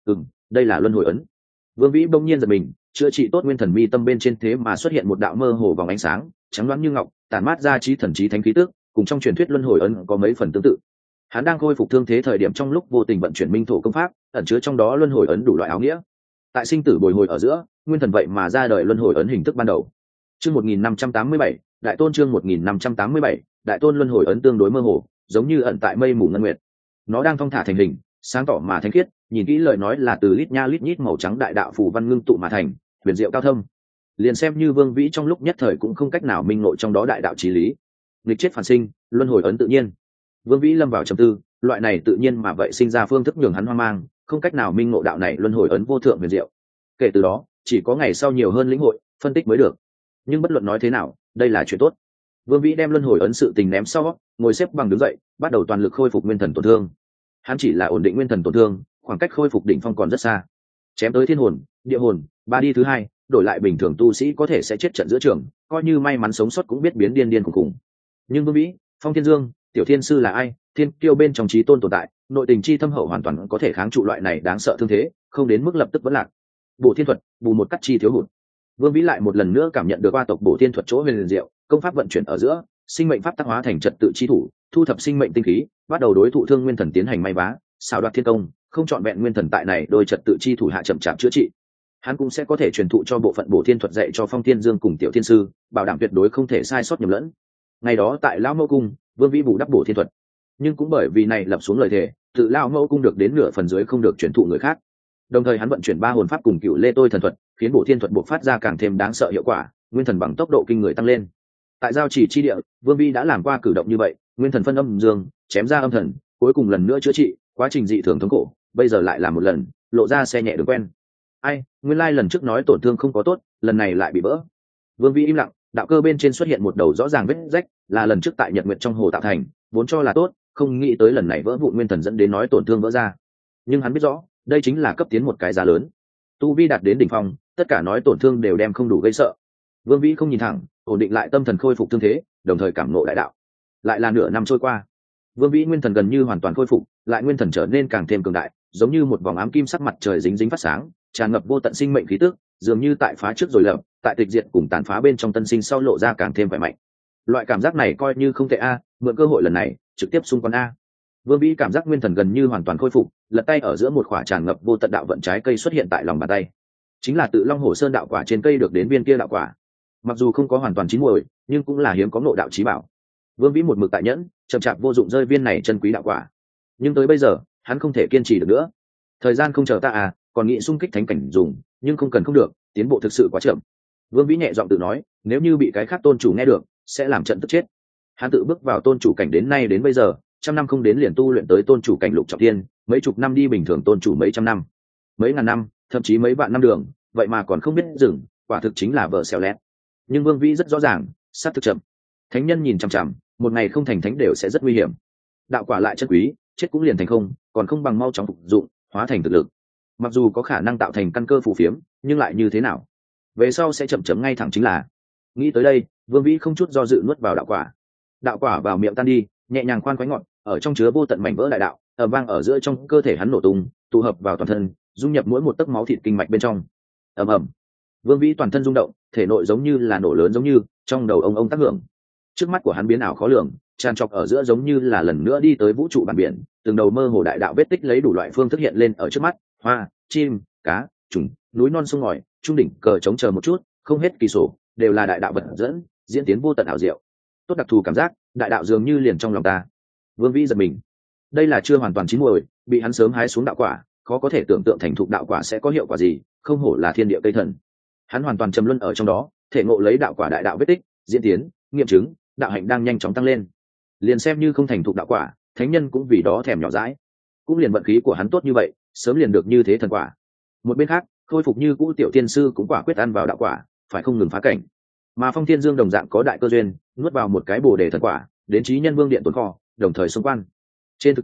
Đây là luân hồi ấn. Vương Vĩ bỗng nhiên giật mình, chữa trị tốt nguyên thần mi tâm bên trên thế mà xuất hiện một đạo mơ hồ vòng ánh sáng, trắng loáng như ngọc, tản mát ra trí thần trí thánh khí tức, cùng trong truyền thuyết luân hồi ấn có mấy phần tương tự. Hắn đang khôi phục thương thế thời điểm trong lúc vô tình vận chuyển minh thổ công pháp, ẩn chứa trong đó luân hồi ấn đủ loại áo nghĩa. Tại sinh tử bồi hồi ở giữa, nguyên thần vậy mà ra đời luân hồi ấn hình thức ban đầu. Chương 1587, đại tôn chương 1587, đại tôn luân hồi ấn tương đối mơ hồ, giống như ẩn tại mây mù ngân nguyệt. Nó đang thong thả thành hình, sáng tỏ mà thánh khiết, nhìn kỹ lời nói là từ lít nha lít nhít màu trắng đại đạo phù văn ngưng tụ mà thành, huyền diệu cao thâm. Liền xem như Vương Vĩ trong lúc nhất thời cũng không cách nào minh ngộ trong đó đại đạo chí lý. Nghịch chết phản sinh, luân hồi ấn tự nhiên. Vương Vĩ lâm vào trầm tư, loại này tự nhiên mà vậy sinh ra phương thức nhường hắn hoang mang, không cách nào minh ngộ đạo này luân hồi ấn vô thượng huyền diệu. Kể từ đó, chỉ có ngày sau nhiều hơn lĩnh hội, phân tích mới được. Nhưng bất luận nói thế nào, đây là chuyện tốt. Vương Vĩ đem luân hồi ấn sự tình ném sau, ngồi xếp bằng đứng dậy, bắt đầu toàn lực khôi phục nguyên thần tổn thương. Hắn chỉ là ổn định nguyên thần tổn thương, khoảng cách khôi phục đỉnh phong còn rất xa. Chém tới thiên hồn, địa hồn, ba đi thứ hai, đổi lại bình thường tu sĩ có thể sẽ chết trận giữa trường, coi như may mắn sống sót cũng biết biến điên điên khủng khủng. Nhưng Vương Vĩ, Phong Thiên Dương, Tiểu Thiên Sư là ai, thiên kiêu bên trong trí tôn tồn tại, nội tình chi thâm hậu hoàn toàn có thể kháng trụ loại này đáng sợ thương thế, không đến mức lập tức vẫn lạc. Bổ thiên thuật, bù một cắt chi thiếu hụt. Vương Vĩ lại một lần nữa cảm nhận được qua tộc bổ thiên thuật chỗ huyền diệu, công pháp vận chuyển ở giữa, sinh mệnh pháp tác hóa thành trật tự chi thủ, thu thập sinh mệnh tinh khí, bắt đầu đối thụ thương nguyên thần tiến hành may vá, xào đoạt thiên công, không chọn vẹn nguyên thần tại này đôi trật tự chi thủ hạ chậm chạp chữa trị. Hắn cũng sẽ có thể truyền thụ cho bộ phận bổ thiên thuật dạy cho Phong Thiên Dương cùng Tiểu Thiên Sư, bảo đảm tuyệt đối không thể sai sót nhầm lẫn. Ngày đó tại Lão Mẫu cung, Vương Vĩ bù đắp bổ thiên thuật, nhưng cũng bởi vì này lập xuống lời thề, tự Lão Mẫu cung được đến nửa phần dưới không được truyền thụ người khác. Đồng thời hắn vận chuyển 3 hồn pháp cùng Cửu Lê Tôi thần thuật, khiến bổ thiên thuật bộc phát ra càng thêm đáng sợ hiệu quả, nguyên thần bằng tốc độ kinh người tăng lên. Tại giao chỉ chi địa, Vương Vĩ đã làm qua cử động như vậy, nguyên thần phân âm dương, chém ra âm thần, cuối cùng lần nữa chữa trị, quá trình dị thường thống khổ, bây giờ lại làm một lần, lộ ra xe nhẹ đường quen. Ai, nguyên lai lần trước nói tổn thương không có tốt, lần này lại bị vỡ. Vương Vĩ im lặng, đạo cơ bên trên xuất hiện một đầu rõ ràng vết rách, là lần trước tại Nhật Nguyệt trong hồ tạo thành, vốn cho là tốt, không nghĩ tới lần này vỡ vụn nguyên thần dẫn đến nói tổn thương vỡ ra. Nhưng hắn biết rõ, đây chính là cấp tiến một cái giá lớn. Tu vi đạt đến đỉnh phong, tất cả nói tổn thương đều đem không đủ gây sợ. Vương Vĩ không nhìn thẳng, ổn định lại tâm thần khôi phục thương thế, đồng thời cảm ngộ đại đạo. Lại là nửa năm trôi qua, Vương Vĩ nguyên thần gần như hoàn toàn khôi phục, lại nguyên thần trở nên càng thêm cường đại, giống như một vòng ám kim sắc mặt trời dính dính phát sáng, tràn ngập vô tận sinh mệnh khí tức, dường như tại phá trước rồi lập, tại tịch diệt cùng tàn phá bên trong tân sinh sau lộ ra càng thêm khỏe mạnh. Loại cảm giác này coi như không tệ a, mượn cơ hội lần này, trực tiếp xung quanh a. Vương Vĩ cảm giác nguyên thần gần như hoàn toàn khôi phục, lật tay ở giữa một quả tràn ngập vô tận đạo vận trái cây xuất hiện tại lòng bàn tay. Chính là tự Long Hổ Sơn đạo quả trên cây được đến viên kia đạo quả. Mặc dù không có hoàn toàn chín muồi, nhưng cũng là hiếm có ngộ đạo chí bảo. Vương Vĩ một mực tại nhẫn, chậm chạp vô dụng rơi viên này chân quý đạo quả. Nhưng tới bây giờ, hắn không thể kiên trì được nữa. Thời gian không chờ ta à, còn nghĩ xung kích thánh cảnh dùng, nhưng không cần không được, tiến bộ thực sự quá chậm. Vương Vĩ nhẹ giọng tự nói, nếu như bị cái khác tôn chủ nghe được, sẽ làm trận tức chết. Hắn tự bước vào tôn chủ cảnh đến nay đến bây giờ, trăm năm không đến liền tu luyện tới tôn chủ cảnh lục trọng thiên, mấy chục năm đi bình thường tôn chủ mấy trăm năm, mấy ngàn năm, thậm chí mấy vạn năm đường, vậy mà còn không biết dừng, quả thực chính là vợ xèo lét. Nhưng Vương Vĩ rất rõ ràng, sát thực chậm. Thánh nhân nhìn chằm chằm, một ngày không thành thánh đều sẽ rất nguy hiểm. Đạo quả lại chân quý, chết cũng liền thành không, còn không bằng mau chóng phục dụng, hóa thành thực lực. Mặc dù có khả năng tạo thành căn cơ phù phiếm, nhưng lại như thế nào? Về sau sẽ chậm chấm ngay thẳng chính là. Nghĩ tới đây, Vương Vĩ không chút do dự nuốt vào đạo quả. Đạo quả vào miệng tan đi, nhẹ nhàng khoan khoái ngọt, ở trong chứa vô tận mảnh vỡ đại đạo, ầm vang ở giữa trong cơ thể hắn nổ tung, tụ hợp vào toàn thân, dung nhập mỗi một tấc máu thịt kinh mạch bên trong. Ầm ầm. Vương Vĩ toàn thân rung động, thể nội giống như là nổ lớn giống như, trong đầu ông tác hưởng. Trước mắt của hắn biến ảo khó lường, tràn trọc ở giữa giống như là lần nữa đi tới vũ trụ bản biển, từng đầu mơ hồ đại đạo vết tích lấy đủ loại phương thức hiện lên ở trước mắt, hoa, chim, cá, trùng, núi non sông ngòi, trung đỉnh cờ chống chờ một chút, không hết kỳ sổ, đều là đại đạo vật dẫn, diễn tiến vô tận ảo diệu. Tốt đặc thù cảm giác, đại đạo dường như liền trong lòng ta. Vương Vĩ giật mình. Đây là chưa hoàn toàn chín muồi, bị hắn sớm hái xuống đạo quả, khó có thể tưởng tượng thành thục đạo quả sẽ có hiệu quả gì, không hổ là thiên địa cây thần. Hắn hoàn toàn trầm luân ở trong đó, thể ngộ lấy đạo quả đại đạo vết tích, diễn tiến, nghiệm chứng, đạo hạnh đang nhanh chóng tăng lên. Liền xem như không thành thục đạo quả, thánh nhân cũng vì đó thèm nhỏ dãi. Cũng liền vận khí của hắn tốt như vậy, sớm liền được như thế thần quả. Một bên khác, khôi phục như cũ Tiểu Tiên Sư cũng quả quyết ăn vào đạo quả, phải không ngừng phá cảnh. Mà Phong Thiên Dương đồng dạng có đại cơ duyên, nuốt vào một cái bồ đề thần quả, đến chí nhân vương điện tồn kho, đồng thời xung quan. Trên thực tế,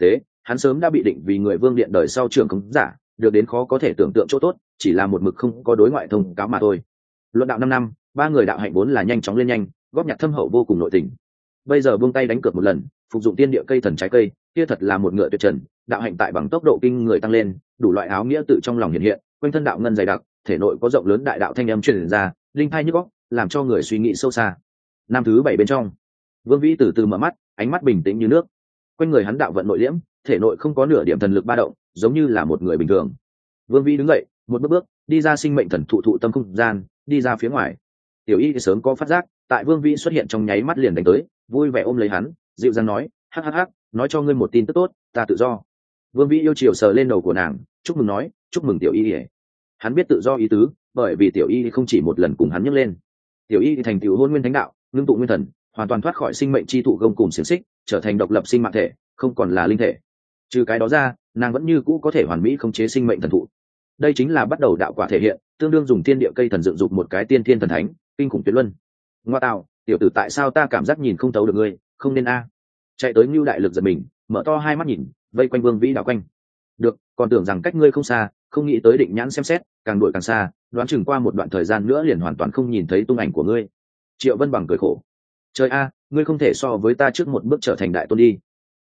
hắn sớm đã bị định vì người vương điện đời sau trưởng khống giả, được đến khó có thể tưởng tượng chỗ tốt, chỉ là một mực không có đối ngoại thông cáo mà thôi. Luận đạo 5 năm, ba người đạo hạnh vốn là nhanh chóng lên nhanh, góp nhặt thâm hậu vô cùng nội tình. Bây giờ buông tay đánh cược một lần, phục dụng tiên địa cây thần trái cây, kia thật là một ngựa tuyệt trần, đạo hạnh tại bằng tốc độ kinh người tăng lên, đủ loại áo nghĩa tự trong lòng hiện hiện, quanh thân đạo ngân dày đặc, thể nội có rộng lớn đại đạo thanh âm truyền ra, linh thai nhức óc, làm cho người suy nghĩ sâu xa. Năm thứ 7 bên trong, Vương Vĩ từ từ mở mắt, ánh mắt bình tĩnh như nước. Quanh người hắn đạo vận nội liễm, thể nội không có nửa điểm thần lực ba động, giống như là một người bình thường. Vương Vĩ đứng dậy, một bước đi ra sinh mệnh thần thụ thụ tâm không gian, đi ra phía ngoài. Tiểu Y sớm có phát giác, tại Vương Vĩ xuất hiện trong nháy mắt liền đánh tới, vui vẻ ôm lấy hắn, dịu dàng nói, hắc hắc hắc, nói cho ngươi một tin tức tốt, ta tự do. Vương Vĩ yêu chiều sờ lên đầu của nàng, chúc mừng nói, chúc mừng Tiểu Y. Hắn biết tự do ý tứ, bởi vì Tiểu Y không chỉ một lần cùng hắn nhắc lên. Tiểu Y thành tựu hôn nguyên thánh đạo, ngưng tụ nguyên thần, hoàn toàn thoát khỏi sinh mệnh chi thụ gông cùng xiềng xích, trở thành độc lập sinh mạng thể, không còn là linh thể. Trừ cái đó ra, nàng vẫn như cũ có thể hoàn mỹ khống chế sinh mệnh thần thụ. Đây chính là bắt đầu đạo quả thể hiện, tương đương dùng thiên địa cây thần dựng dục một cái tiên thiên thần thánh, kinh khủng tuyệt luân. Ngoa tạo, tiểu tử tại sao ta cảm giác nhìn không thấu được ngươi, không nên a. Chạy tới Nưu Đại Lực giật mình, mở to hai mắt nhìn, vây quanh Vương Vĩ đảo quanh. Được, còn tưởng rằng cách ngươi không xa, không nghĩ tới định nhãn xem xét, càng đuổi càng xa, đoán chừng qua một đoạn thời gian nữa liền hoàn toàn không nhìn thấy tung ảnh của ngươi. Triệu Vân Bằng cười khổ. Trời a, ngươi không thể so với ta trước một bước trở thành đại tôn đi.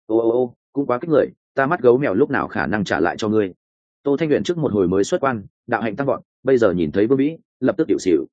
Ô, cũng quá kích người, ta mắt gấu mèo lúc nào khả năng trả lại cho ngươi. Tô Thanh Luyện trước một hồi mới xuất quan, đạo hạnh tăng vọt, bây giờ nhìn thấy Vương Vĩ, lập tức tiểu xỉu.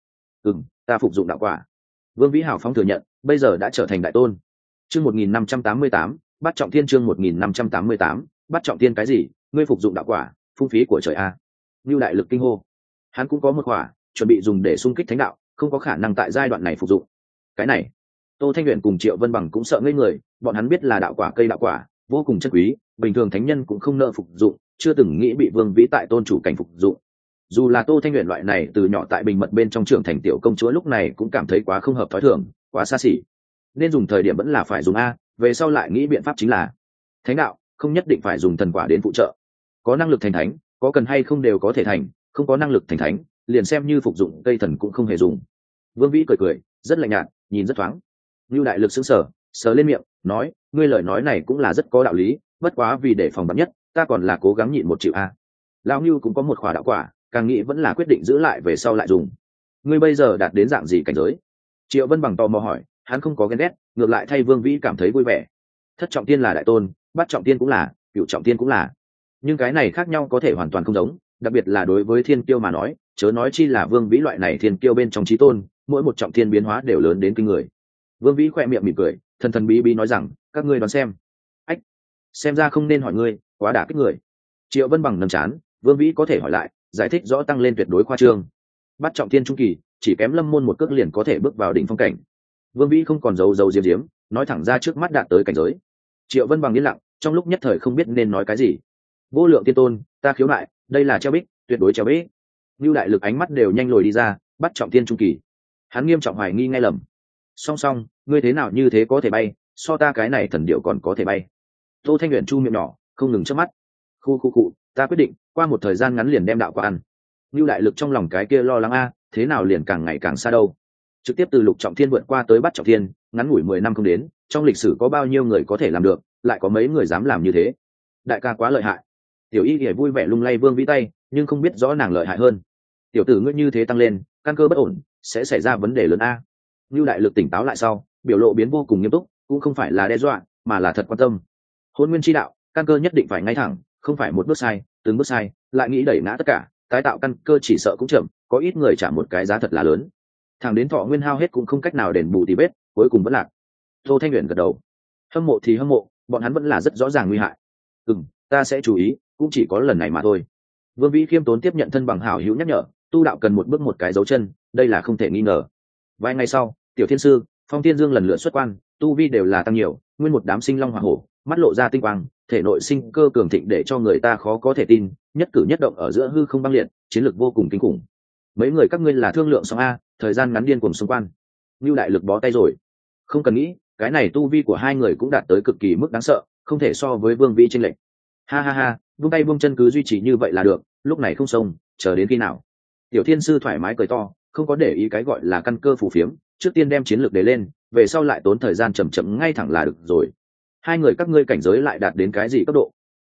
Ta phục dụng đạo quả. Vương Vĩ hào phóng thừa nhận, bây giờ đã trở thành đại tôn. Chương 1588, bắt trọng thiên. Chương 1588, bắt trọng thiên cái gì? Ngươi phục dụng đạo quả, phung phí của trời a. Nưu Đại Lực kinh hô. Hắn cũng có một quả, chuẩn bị dùng để xung kích thánh đạo, không có khả năng tại giai đoạn này phục dụng. Cái này, Tô Thanh Luyện cùng Triệu Vân Bằng cũng sợ ngây người, bọn hắn biết là đạo quả cây đạo quả, vô cùng chân quý, bình thường thánh nhân cũng không nợ phục dụng, chưa từng nghĩ bị Vương Vĩ tại tôn chủ cảnh phục dụng. Dù là Tô Thanh Luyện loại này từ nhỏ tại bình mật bên trong trưởng thành tiểu công chúa lúc này cũng cảm thấy quá không hợp thói thường, quá xa xỉ. Nên dùng thời điểm vẫn là phải dùng a, về sau lại nghĩ biện pháp chính là. Thánh đạo không nhất định phải dùng thần quả đến phụ trợ. Có năng lực thành thánh, có cần hay không đều có thể thành, không có năng lực thành thánh, liền xem như phục dụng cây thần cũng không hề dùng. Vương Vĩ cười, rất lạnh nhạt, nhìn rất thoáng. Nưu Đại Lực sững sờ lên miệng, nói, ngươi lời nói này cũng là rất có đạo lý, bất quá vì để phòng vắn nhất, ta còn là cố gắng nhịn một chịu a. Lão Nưu cũng có một khỏa đạo quả, càng nghĩ vẫn là quyết định giữ lại về sau lại dùng. Ngươi bây giờ đạt đến dạng gì cảnh giới? Triệu Vân Bằng tò mò hỏi, hắn không có ghen ghét, ngược lại thay Vương Vĩ cảm thấy vui vẻ. Thất trọng tiên là đại tôn, bát trọng tiên cũng là, cửu trọng tiên cũng là. Nhưng cái này khác nhau có thể hoàn toàn không giống, đặc biệt là đối với thiên kiêu mà nói, chớ nói chi là Vương Vĩ loại này thiên kiêu bên trong chí tôn, mỗi một trọng thiên biến hóa đều lớn đến kinh người. Vương Vĩ khỏe miệng mỉm cười, thần bí bí nói rằng, các ngươi đoán xem. Ách, xem ra không nên hỏi ngươi, quá đả kích người. Triệu Vân Bằng nâng chán, Vương Vĩ có thể hỏi lại, giải thích rõ tăng lên tuyệt đối khoa trương. Bắt trọng thiên trung kỳ, chỉ kém Lâm Môn một cước liền có thể bước vào đỉnh phong cảnh. Vương Vĩ không còn giấu diếm, nói thẳng ra trước mắt đạt tới cảnh giới. Triệu Vân Bằng yên lặng, trong lúc nhất thời không biết nên nói cái gì. Vô lượng tiên tôn, ta khiếu nại, đây là treo bích, tuyệt đối treo bích. Nưu Đại Lực ánh mắt đều nhanh lồi đi ra, bắt trọng thiên trung kỳ. Hắn nghiêm trọng hoài nghi ngay lầm. Song, ngươi thế nào như thế có thể bay, so ta cái này thần điệu còn có thể bay. Tô Thanh Luyện chu miệng nhỏ, không ngừng chớp mắt. Khu, ta quyết định, qua một thời gian ngắn liền đem đạo quả ăn. Nưu Đại Lực trong lòng cái kia lo lắng a, thế nào liền càng ngày càng xa đâu. Trực tiếp từ lục trọng thiên vượt qua tới bắt trọng thiên, ngắn ngủi 10 năm không đến, trong lịch sử có bao nhiêu người có thể làm được, lại có mấy người dám làm như thế. Đại ca quá lợi hại. Tiểu Y thì vui vẻ lung lay Vương Vĩ tay, nhưng không biết rõ nàng lợi hại hơn. Tiểu tử ngươi như thế tăng lên, căn cơ bất ổn, sẽ xảy ra vấn đề lớn a. Nưu Đại Lực tỉnh táo lại sau, biểu lộ biến vô cùng nghiêm túc, cũng không phải là đe dọa, mà là thật quan tâm. Hôn nguyên chi đạo, căn cơ nhất định phải ngay thẳng, không phải một bước sai, từng bước sai, lại nghĩ đẩy ngã tất cả, tái tạo căn cơ chỉ sợ cũng chậm, có ít người trả một cái giá thật là lớn. Thằng đến thọ nguyên hao hết cũng không cách nào đền bù tí vết, cuối cùng vẫn lạc. Tô Thanh Luyện gật đầu. Hâm mộ thì hâm mộ, bọn hắn vẫn là rất rõ ràng nguy hại. Ta sẽ chú ý, cũng chỉ có lần này mà thôi. Vương Vĩ khiêm tốn tiếp nhận thân bằng hảo hữu nhắc nhở, tu đạo cần một bước một cái dấu chân, đây là không thể nghi ngờ. Vài ngày sau, Tiểu Thiên Sư, Phong Thiên Dương lần lượt xuất quan, tu vi đều là tăng nhiều, nguyên một đám sinh long hỏa hổ, mắt lộ ra tinh quang, thể nội sinh cơ cường thịnh để cho người ta khó có thể tin, nhất cử nhất động ở giữa hư không băng liệt, chiến lược vô cùng kinh khủng. Mấy người các ngươi là thương lượng xong a, thời gian ngắn điên cuồng xung quan. Nưu Đại Lực bó tay rồi. Không cần nghĩ, cái này tu vi của hai người cũng đạt tới cực kỳ mức đáng sợ, không thể so với Vương Vĩ chênh lệch. Ha, buông tay buông chân cứ duy trì như vậy là được, lúc này không xông, chờ đến khi nào. Tiểu Thiên Sư thoải mái cười to, không có để ý cái gọi là căn cơ phù phiếm, trước tiên đem chiến lược để lên, về sau lại tốn thời gian chậm ngay thẳng là được rồi. Hai người các ngươi cảnh giới lại đạt đến cái gì cấp độ?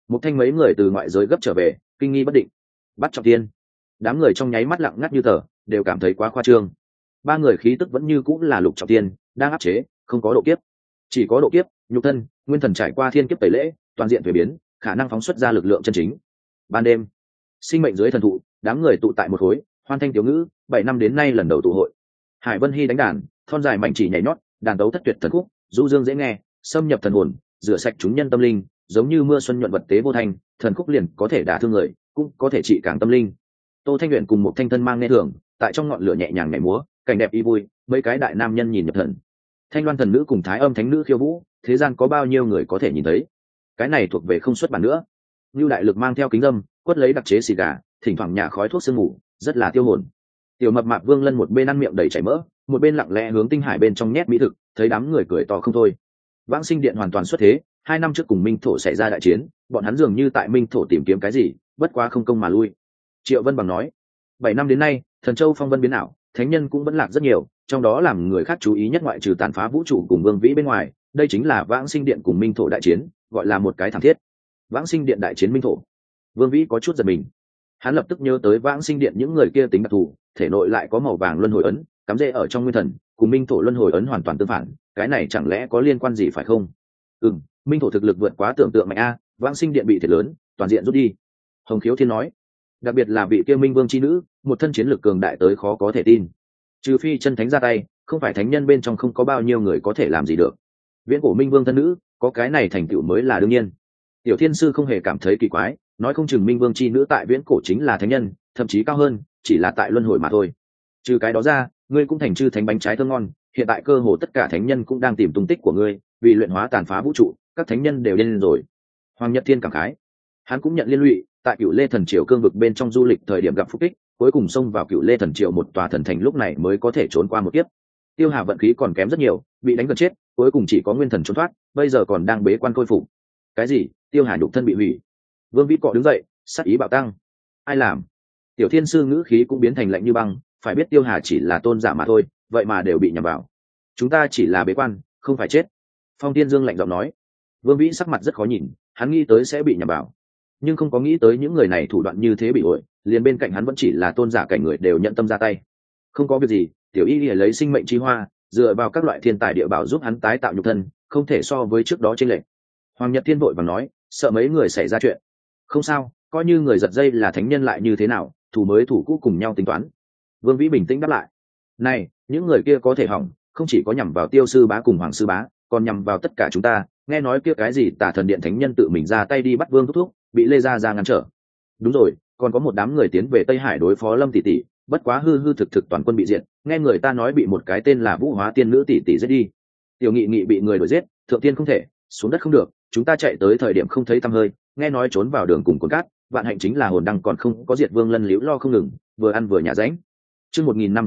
một thanh mấy người từ ngoại giới gấp trở về, kinh nghi bất định. Bắt trọng thiên. Đám người trong nháy mắt lặng ngắt như tờ, đều cảm thấy quá khoa trương. Ba người khí tức vẫn như cũng là lục trọng thiên, đang áp chế, không có độ kiếp. Chỉ có độ kiếp, nhục thân, nguyên thần trải qua thiên kiếp tẩy lễ, toàn diện thuế biến, khả năng phóng xuất ra lực lượng chân chính. Ban đêm, sinh mệnh dưới thần thụ, đám người tụ tại một khối, hoan thanh tiểu ngữ, 7 năm đến nay lần đầu tụ hội. Hải Vân Hy đánh đàn, thon dài mảnh chỉ nhảy nhót, đàn tấu thất tuyệt thần khúc, du dương dễ nghe, xâm nhập thần hồn, rửa sạch chúng nhân tâm linh, giống như mưa xuân nhuận vật tế vô thanh, thần khúc liền có thể đả thương người, cũng có thể trị càng tâm linh. Tô Thanh Luyện cùng một thanh thân mang nghe thường, tại trong ngọn lửa nhẹ nhàng nhảy múa, cảnh đẹp y vui, mấy cái đại nam nhân nhìn nhập thần. Thanh Loan thần nữ cùng Thái Âm thánh nữ khiêu vũ, thế gian có bao nhiêu người có thể nhìn thấy? Cái này thuộc về không xuất bản nữa. Như đại lực mang theo kính dâm, quất lấy đặc chế xì gà, thỉnh thoảng nhả khói thuốc sương ngủ, rất là tiêu hồn. Tiểu mập mạp Vương Lân một bên ăn miệng đầy chảy mỡ, một bên lặng lẽ hướng tinh hải bên trong nhét mỹ thực, thấy đám người cười to không thôi. Vãng Sinh Điện hoàn toàn xuất thế, 2 năm trước cùng Minh Thổ xảy ra đại chiến, bọn hắn dường như tại Minh Thổ tìm kiếm cái gì, bất quá không công mà lui. Triệu Vân Bằng nói, 7 năm đến nay, Thần Châu phong vân biến ảo, thánh nhân cũng vẫn lạc rất nhiều, trong đó làm người khác chú ý nhất ngoại trừ tàn phá vũ trụ cùng Vương Vĩ bên ngoài, đây chính là Vãng Sinh Điện cùng Minh Thổ đại chiến, gọi là một cái thảm thiết. Vãng Sinh Điện đại chiến Minh Thổ. Vương Vĩ có chút giật mình. Hắn lập tức nhớ tới Vãng Sinh Điện những người kia tính đặc thù, thể nội lại có màu vàng luân hồi ấn, cắm rễ ở trong nguyên thần, cùng Minh Thổ luân hồi ấn hoàn toàn tương phản, cái này chẳng lẽ có liên quan gì phải không? Minh Thổ thực lực vượt quá tưởng tượng mạnh a, Vãng Sinh Điện bị thiệt lớn, toàn diện rút đi. Hồng Khiếu Thiên nói, đặc biệt là vị kia Minh Vương chi nữ, một thân chiến lực cường đại tới khó có thể tin. Trừ phi chân thánh ra tay, không phải thánh nhân bên trong không có bao nhiêu người có thể làm gì được. Viễn cổ Minh Vương thân nữ, có cái này thành tựu mới là đương nhiên. Tiểu Thiên sư không hề cảm thấy kỳ quái, nói không chừng Minh Vương chi nữ tại viễn cổ chính là thánh nhân, thậm chí cao hơn, chỉ là tại luân hồi mà thôi. Trừ cái đó ra, ngươi cũng thành chư thánh bánh trái thơm ngon, hiện tại cơ hồ tất cả thánh nhân cũng đang tìm tung tích của ngươi, vì luyện hóa tàn phá vũ trụ, các thánh nhân đều lên rồi. Hoàng Nhật Thiên cảm khái, hắn cũng nhận liên lụy, tại Cựu Lê Thần Triều cương vực bên trong du lịch thời điểm gặp phúc kích, cuối cùng xông vào Cựu Lê Thần Triều một tòa thần thành, lúc này mới có thể trốn qua một kiếp. Tiêu Hà vận khí còn kém rất nhiều, bị đánh gần chết, cuối cùng chỉ có nguyên thần trốn thoát, bây giờ còn đang bế quan khôi phục. Cái gì? Tiêu Hà nhục thân bị hủy? Vương Vĩ Cọ đứng dậy, sát ý bạo tăng. Ai làm? Tiểu Thiên sư ngữ khí cũng biến thành lạnh như băng, phải biết Tiêu Hà chỉ là tôn giả mà thôi, vậy mà đều bị nhầm vào. Chúng ta chỉ là bế quan, không phải chết. Phong Thiên Dương lạnh giọng nói. Vương Vĩ sắc mặt rất khó nhìn, hắn nghĩ tới sẽ bị nhầm vào, nhưng không có nghĩ tới những người này thủ đoạn như thế bị ổi, liền bên cạnh hắn vẫn chỉ là tôn giả cảnh người đều nhận tâm ra tay. Không có việc gì, tiểu y lìa lấy sinh mệnh chi hoa, dựa vào các loại thiên tài địa bảo giúp hắn tái tạo nhục thân, không thể so với trước đó chênh lệch. Hoàng Nhật Thiên vội vàng nói, sợ mấy người xảy ra chuyện. Không sao, coi như người giật dây là thánh nhân lại như thế nào, thủ mới thủ cũ cùng nhau tính toán. Vương Vĩ bình tĩnh đáp lại. Này, những người kia có thể hỏng, không chỉ có nhằm vào Tiêu sư bá cùng Hoàng sư bá, còn nhằm vào tất cả chúng ta. Nghe nói kia cái gì Tả Thần Điện thánh nhân tự mình ra tay đi bắt Vương Thúc Thúc, bị Lê Gia ra ngăn trở. Đúng rồi, còn có một đám người tiến về Tây Hải đối phó Lâm tỷ tỷ, bất quá hư hư thực thực toàn quân bị diệt, nghe người ta nói bị một cái tên là Vũ Hóa Tiên nữ tỷ tỷ giết đi. Tiểu Nghị Nghị bị người đuổi giết, thượng tiên không thể, xuống đất không được, chúng ta chạy tới thời điểm không thấy tăm hơi, nghe nói trốn vào đường cùng cồn cát, vạn hạnh chính là hồn đăng còn không có diệt. Vương Lân liễu lo không ngừng, vừa ăn vừa nhả ránh. Chương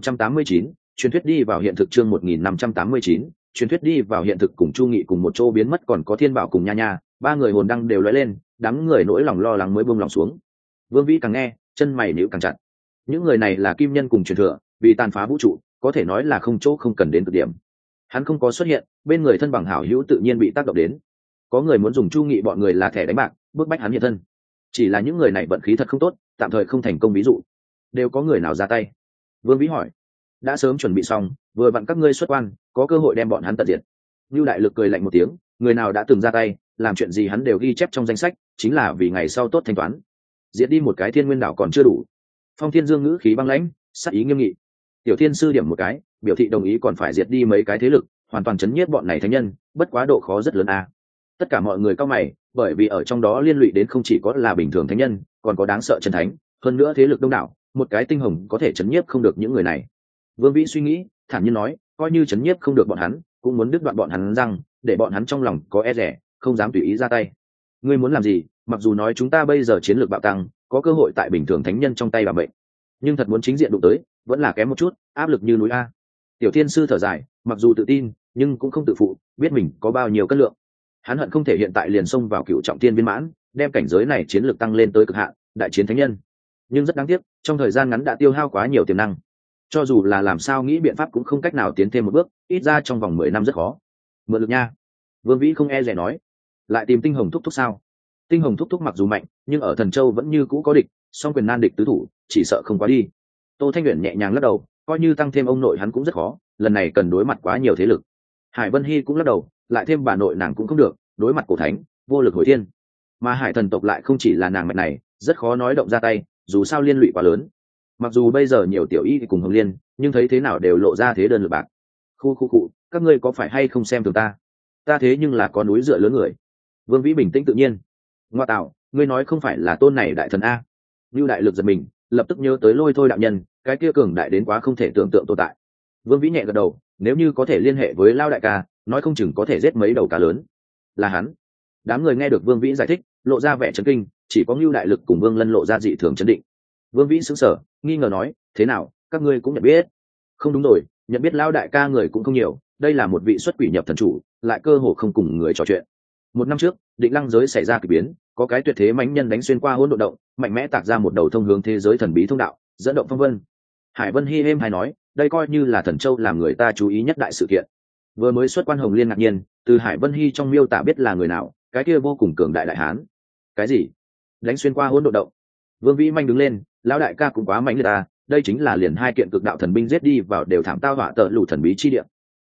1589, truyền thuyết đi vào hiện thực. Chương 1589, truyền thuyết đi vào hiện thực. Cùng Chu Nghị cùng một chỗ biến mất, còn có Thiên Bảo cùng Nha Nha, ba người hồn đăng đều lóe lên, đám người nỗi lòng lo lắng mới buông lòng xuống. Vương Vĩ càng nghe, chân mày nhíu càng chặt. Những người này là kim nhân cùng truyền thừa, vì tàn phá vũ trụ, có thể nói là không chỗ không cần đến cực điểm. Hắn không có xuất hiện, bên người thân bằng hảo hữu tự nhiên bị tác động đến. Có người muốn dùng Chu Nghị bọn người là thẻ đánh bạc, bức bách hắn hiện thân. Chỉ là những người này vận khí thật không tốt, tạm thời không thành công. Ví dụ, đều có người nào ra tay? Vương Vĩ hỏi. Đã sớm chuẩn bị xong, vừa vặn các ngươi xuất quan, có cơ hội đem bọn hắn tận diệt. Lưu Đại Lực cười lạnh một tiếng, người nào đã từng ra tay, làm chuyện gì hắn đều ghi chép trong danh sách, chính là vì ngày sau tốt thanh toán. Diệt đi một cái Thiên Nguyên đảo còn chưa đủ. Phong Thiên Dương ngữ khí băng lãnh, sắc ý nghiêm nghị. Tiểu Thiên sư điểm một cái, biểu thị đồng ý, còn phải diệt đi mấy cái thế lực, hoàn toàn chấn nhiếp bọn này thánh nhân, bất quá độ khó rất lớn a. Tất cả mọi người cau mày, bởi vì ở trong đó liên lụy đến không chỉ có là bình thường thánh nhân, còn có đáng sợ chân thánh, hơn nữa thế lực đông đảo, một cái tinh hồng có thể chấn nhiếp không được những người này. Vương Vĩ suy nghĩ, thản nhiên nói, coi như chấn nhiếp không được bọn hắn, cũng muốn đứt đoạn bọn hắn răng, để bọn hắn trong lòng có e dè, không dám tùy ý ra tay. Ngươi muốn làm gì? Mặc dù nói chúng ta bây giờ chiến lược bạo tăng, có cơ hội tại bình thường thánh nhân trong tay bảo mệnh, nhưng thật muốn chính diện đụng tới, vẫn là kém một chút, áp lực như núi a. Tiểu Thiên sư thở dài, mặc dù tự tin, nhưng cũng không tự phụ, biết mình có bao nhiêu cân lượng. Hắn hận không thể hiện tại liền xông vào Cựu trọng thiên viên mãn, đem cảnh giới này chiến lược tăng lên tới cực hạn, đại chiến thánh nhân. Nhưng rất đáng tiếc, trong thời gian ngắn đã tiêu hao quá nhiều tiềm năng. Cho dù là làm sao nghĩ biện pháp cũng không cách nào tiến thêm một bước, ít ra trong vòng 10 năm rất khó. Mượn lực nha. Vương Vĩ không e dè nói. Lại tìm tinh hồng thúc thúc sao? Tinh hồng thúc thúc mặc dù mạnh nhưng ở Thần Châu vẫn như cũ có địch, song quyền nan địch tứ thủ chỉ sợ không quá đi. Tô Thanh Uyển nhẹ nhàng lắc đầu, coi như tăng thêm ông nội hắn cũng rất khó, lần này cần đối mặt quá nhiều thế lực. Hải Vân Hy cũng lắc đầu, lại thêm bà nội nàng cũng không được, đối mặt cổ thánh vô lực hồi thiên, mà hải thần tộc lại không chỉ là nàng mạch này, rất khó nói động ra tay, dù sao liên lụy quá lớn. Mặc dù bây giờ nhiều tiểu y thì cùng hồng liên, nhưng thấy thế nào đều lộ ra thế đơn lực bạc. Khu, các ngươi có phải hay không xem thường ta? Ta thế nhưng là có núi dựa lớn người. Vương Vĩ bình tĩnh tự nhiên. Ngoa tạo, ngươi nói không phải là tôn này đại thần a? Lưu đại lực giật mình, lập tức nhớ tới Lôi Thôi đạo nhân, cái kia cường đại đến quá không thể tưởng tượng tồn tại. Vương Vĩ nhẹ gật đầu, nếu như có thể liên hệ với Lao đại ca, nói không chừng có thể giết mấy đầu cá lớn. Là hắn. Đám người nghe được Vương Vĩ giải thích, lộ ra vẻ chấn kinh, chỉ có Lưu đại lực cùng Vương Lân lộ ra dị thường chấn định. Vương Vĩ sững sờ, nghi ngờ nói, thế nào, các ngươi cũng nhận biết? Không đúng rồi, nhận biết Lao đại ca người cũng không nhiều, đây là một vị xuất quỷ nhập thần chủ, lại cơ hồ không cùng người trò chuyện. Một năm trước, Định Lăng giới xảy ra kỳ biến, có cái tuyệt thế mãnh nhân đánh xuyên qua hỗn độn động, mạnh mẽ tạc ra một đầu thông hướng thế giới thần bí thông đạo, dẫn động phong vân. Hải Vân Hi êm hay nói, đây coi như là Thần Châu làm người ta chú ý nhất đại sự kiện. Vừa mới xuất quan Hồng Liên ngạc nhiên, từ Hải Vân Hi trong miêu tả biết là người nào, cái kia vô cùng cường đại đại hán. Cái gì? Đánh xuyên qua hỗn độn động? Vương Vĩ Manh đứng lên, lão đại ca cũng quá mạnh người ta, đây chính là liền hai kiện cực đạo thần binh giết đi vào đều thảm tao họa tợ lũ thần bí chi địa.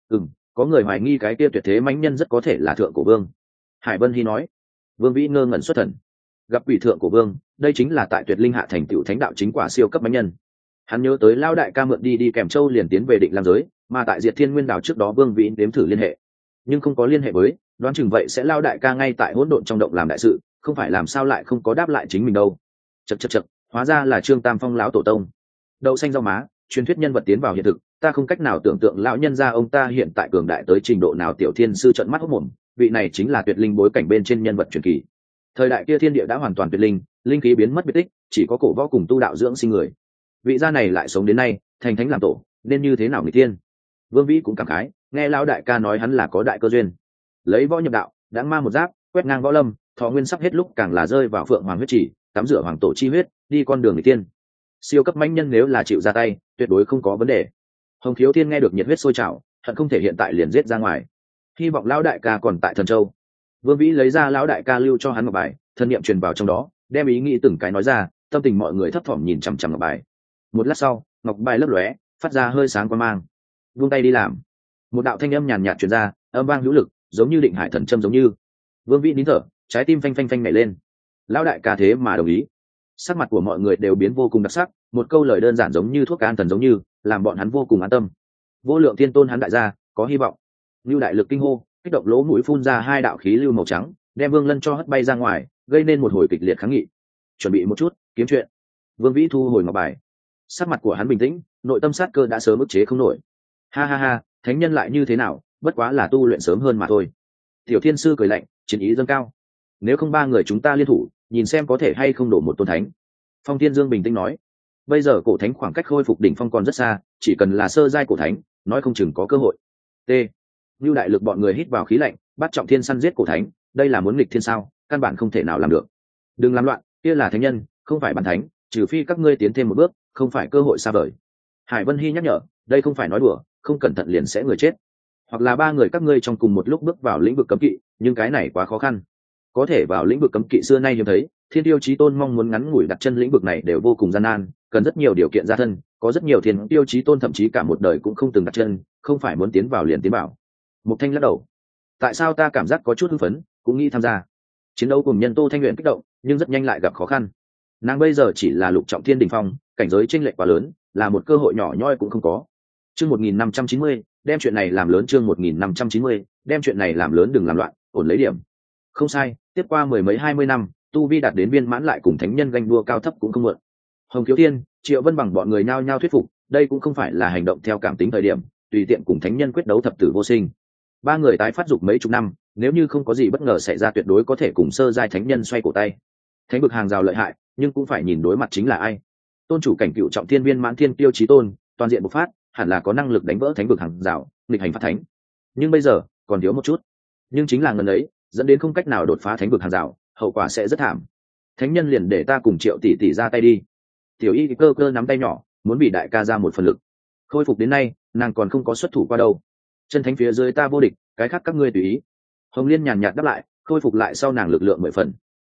Có người hoài nghi cái kia tuyệt thế mãnh nhân rất có thể là thượng cổ vương. Hải Vân Hi nói. Vương Vĩ ngơ ngẩn xuất thần. Gặp quỷ thượng cổ vương, đây chính là tại Tuyệt Linh hạ thành tựu thánh đạo chính quả siêu cấp mãnh nhân. Hắn nhớ tới lão đại ca mượn đi kèm châu liền tiến về Định Lam giới, mà tại Diệt Thiên Nguyên đảo trước đó Vương Vĩ đếm thử liên hệ, nhưng không có liên hệ với, đoán chừng vậy sẽ lão đại ca ngay tại hỗn độn trong động làm đại sự, không phải làm sao lại không có đáp lại chính mình đâu. Chậc, hóa ra là Trương Tam Phong lão tổ tông. Đậu xanh rau má, truyền thuyết nhân vật tiến vào hiện thực, ta không cách nào tưởng tượng lão nhân gia ông ta hiện tại cường đại tới trình độ nào. Tiểu Thiên sư trợn mắt hốt mồm, vị này chính là Tuyệt Linh bối cảnh bên trên nhân vật truyền kỳ. Thời đại kia thiên địa đã hoàn toàn tuyệt linh, linh khí biến mất biệt tích, chỉ có cổ võ cùng tu đạo dưỡng sinh người. Vị gia này lại sống đến nay, thành thánh làm tổ, nên như thế nào người tiên? Vương Vĩ cũng cảm khái, nghe lão đại ca nói hắn là có đại cơ duyên, lấy võ nhập đạo, đãng ma một giáp, quét ngang võ lâm, thọ nguyên sắp hết lúc càng là rơi vào phượng hoàng huyết chỉ, tắm rửa hoàng tổ chi huyết, đi con đường người tiên. Siêu cấp mãnh nhân nếu là chịu ra tay, tuyệt đối không có vấn đề. Hồng Khiếu Thiên nghe được nhiệt huyết sôi trào, hận không thể hiện tại liền giết ra ngoài. Hy vọng lão đại ca còn tại Thần Châu. Vương Vĩ lấy ra lão đại ca lưu cho hắn ngọc bài, thân niệm truyền vào trong đó, đem ý nghĩ từng cái nói ra, tâm tình mọi người thấp thỏm nhìn chằm chằm ngọc bài. Một lát sau, ngọc bài lấp lóe, phát ra hơi sáng quang mang. Vung tay đi làm. Một đạo thanh âm nhàn nhạt truyền ra, âm vang hữu lực, giống như định hải thần châm giống như. Vương Vĩ nín thở, trái tim phanh phanh phanh nhảy lên. Lão đại ca thế mà đồng ý. Sắc mặt của mọi người đều biến vô cùng đặc sắc, một câu lời đơn giản giống như thuốc an thần giống như, làm bọn hắn vô cùng an tâm. Vô lượng thiên tôn hắn đại gia, có hy vọng. Lưu đại lực kinh hô, kích động lỗ mũi phun ra hai đạo khí lưu màu trắng, đem Vương Lân cho hất bay ra ngoài, gây nên một hồi kịch liệt kháng nghị. Chuẩn bị một chút, kiếm chuyện. Vương Vĩ thu hồi ngọc bài. Sắc mặt của hắn bình tĩnh, nội tâm sát cơ đã sớm ức chế không nổi. Ha, thánh nhân lại như thế nào, bất quá là tu luyện sớm hơn mà thôi. Tiểu Thiên sư cười lạnh, chiến ý dâng cao. Nếu không ba người chúng ta liên thủ, nhìn xem có thể hay không đổ một tôn thánh. Phong Thiên Dương bình tĩnh nói. Bây giờ cổ thánh khoảng cách khôi phục đỉnh phong còn rất xa, chỉ cần là sơ giai cổ thánh, nói không chừng có cơ hội. T. Lưu đại lực bọn người hít vào khí lạnh, bắt trọng thiên săn giết cổ thánh, đây là muốn nghịch thiên sao, căn bản không thể nào làm được. Đừng làm loạn, kia là thánh nhân, không phải bản thánh, trừ phi các ngươi tiến thêm một bước, không phải cơ hội xa vời. Hải Vân Hy nhắc nhở, đây không phải nói đùa, không cẩn thận liền sẽ người chết. Hoặc là ba người các ngươi trong cùng một lúc bước vào lĩnh vực cấm kỵ, nhưng cái này quá khó khăn. Có thể vào lĩnh vực cấm kỵ xưa nay hiếm thấy, Thiên Tiêu Chí Tôn mong muốn ngắn ngủi đặt chân lĩnh vực này đều vô cùng gian nan, cần rất nhiều điều kiện gia thân, có rất nhiều Thiên Tiêu Chí Tôn thậm chí cả một đời cũng không từng đặt chân, không phải muốn tiến vào liền tiến vào. Mục Thanh lắc đầu. Tại sao ta cảm giác có chút hưng phấn, cũng nghĩ tham gia. Chiến đấu cùng nhân Tô Thanh Uyển kích động, nhưng rất nhanh lại gặp khó khăn. Nàng bây giờ chỉ là lục trọng thiên đỉnh phong, cảnh giới chênh lệch quá lớn, là một cơ hội nhỏ nhoi cũng không có. Chương 1590, đem chuyện này làm lớn. Chương 1590, đem chuyện này làm lớn, đừng làm loạn, ổn lấy điểm. Không sai, tiếp qua mười mấy 20 năm, tu vi đạt đến viên mãn lại cùng thánh nhân ganh đua cao thấp cũng không muộn. Hồng Khiếu Thiên, Triệu Vân bằng bọn người nhao nhao thuyết phục, đây cũng không phải là hành động theo cảm tính thời điểm, tùy tiện cùng thánh nhân quyết đấu thập tử vô sinh. Ba người tái phát dục mấy chục năm, nếu như không có gì bất ngờ xảy ra tuyệt đối có thể cùng sơ giai thánh nhân xoay cổ tay. Thánh vực hàng rào lợi hại, nhưng cũng phải nhìn đối mặt chính là ai. Tôn chủ cảnh cựu trọng thiên viên mãn thiên tiêu chí tôn, toàn diện bộc phát, hẳn là có năng lực đánh vỡ thánh vực hàng rào, nghịch hành phát thánh. Nhưng bây giờ còn thiếu một chút. Nhưng chính là ngần ấy, dẫn đến không cách nào đột phá thánh vực hàng rào, hậu quả sẽ rất thảm. Thánh nhân liền để ta cùng Triệu tỷ tỷ ra tay đi. Tiểu Y cơ cơ nắm tay nhỏ, muốn bị đại ca ra một phần lực. Khôi phục đến nay, nàng còn không có xuất thủ qua đâu. Chân thánh phía dưới ta vô địch, cái khác các ngươi tùy ý. Hồng Liên nhàn nhạt đáp lại, khôi phục lại sau nàng lực lượng 10 phần.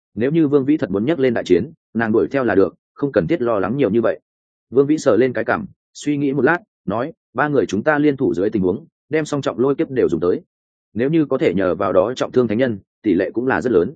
nếu như Vương Vĩ thật muốn nhắc lên đại chiến, nàng đuổi theo là được, không cần thiết lo lắng nhiều như vậy. Vương Vĩ sờ lên cái cằm, suy nghĩ một lát, nói, ba người chúng ta liên thủ dưới tình huống, đem song trọng lôi kiếp đều dùng tới. Nếu như có thể nhờ vào đó trọng thương thánh nhân, tỷ lệ cũng là rất lớn.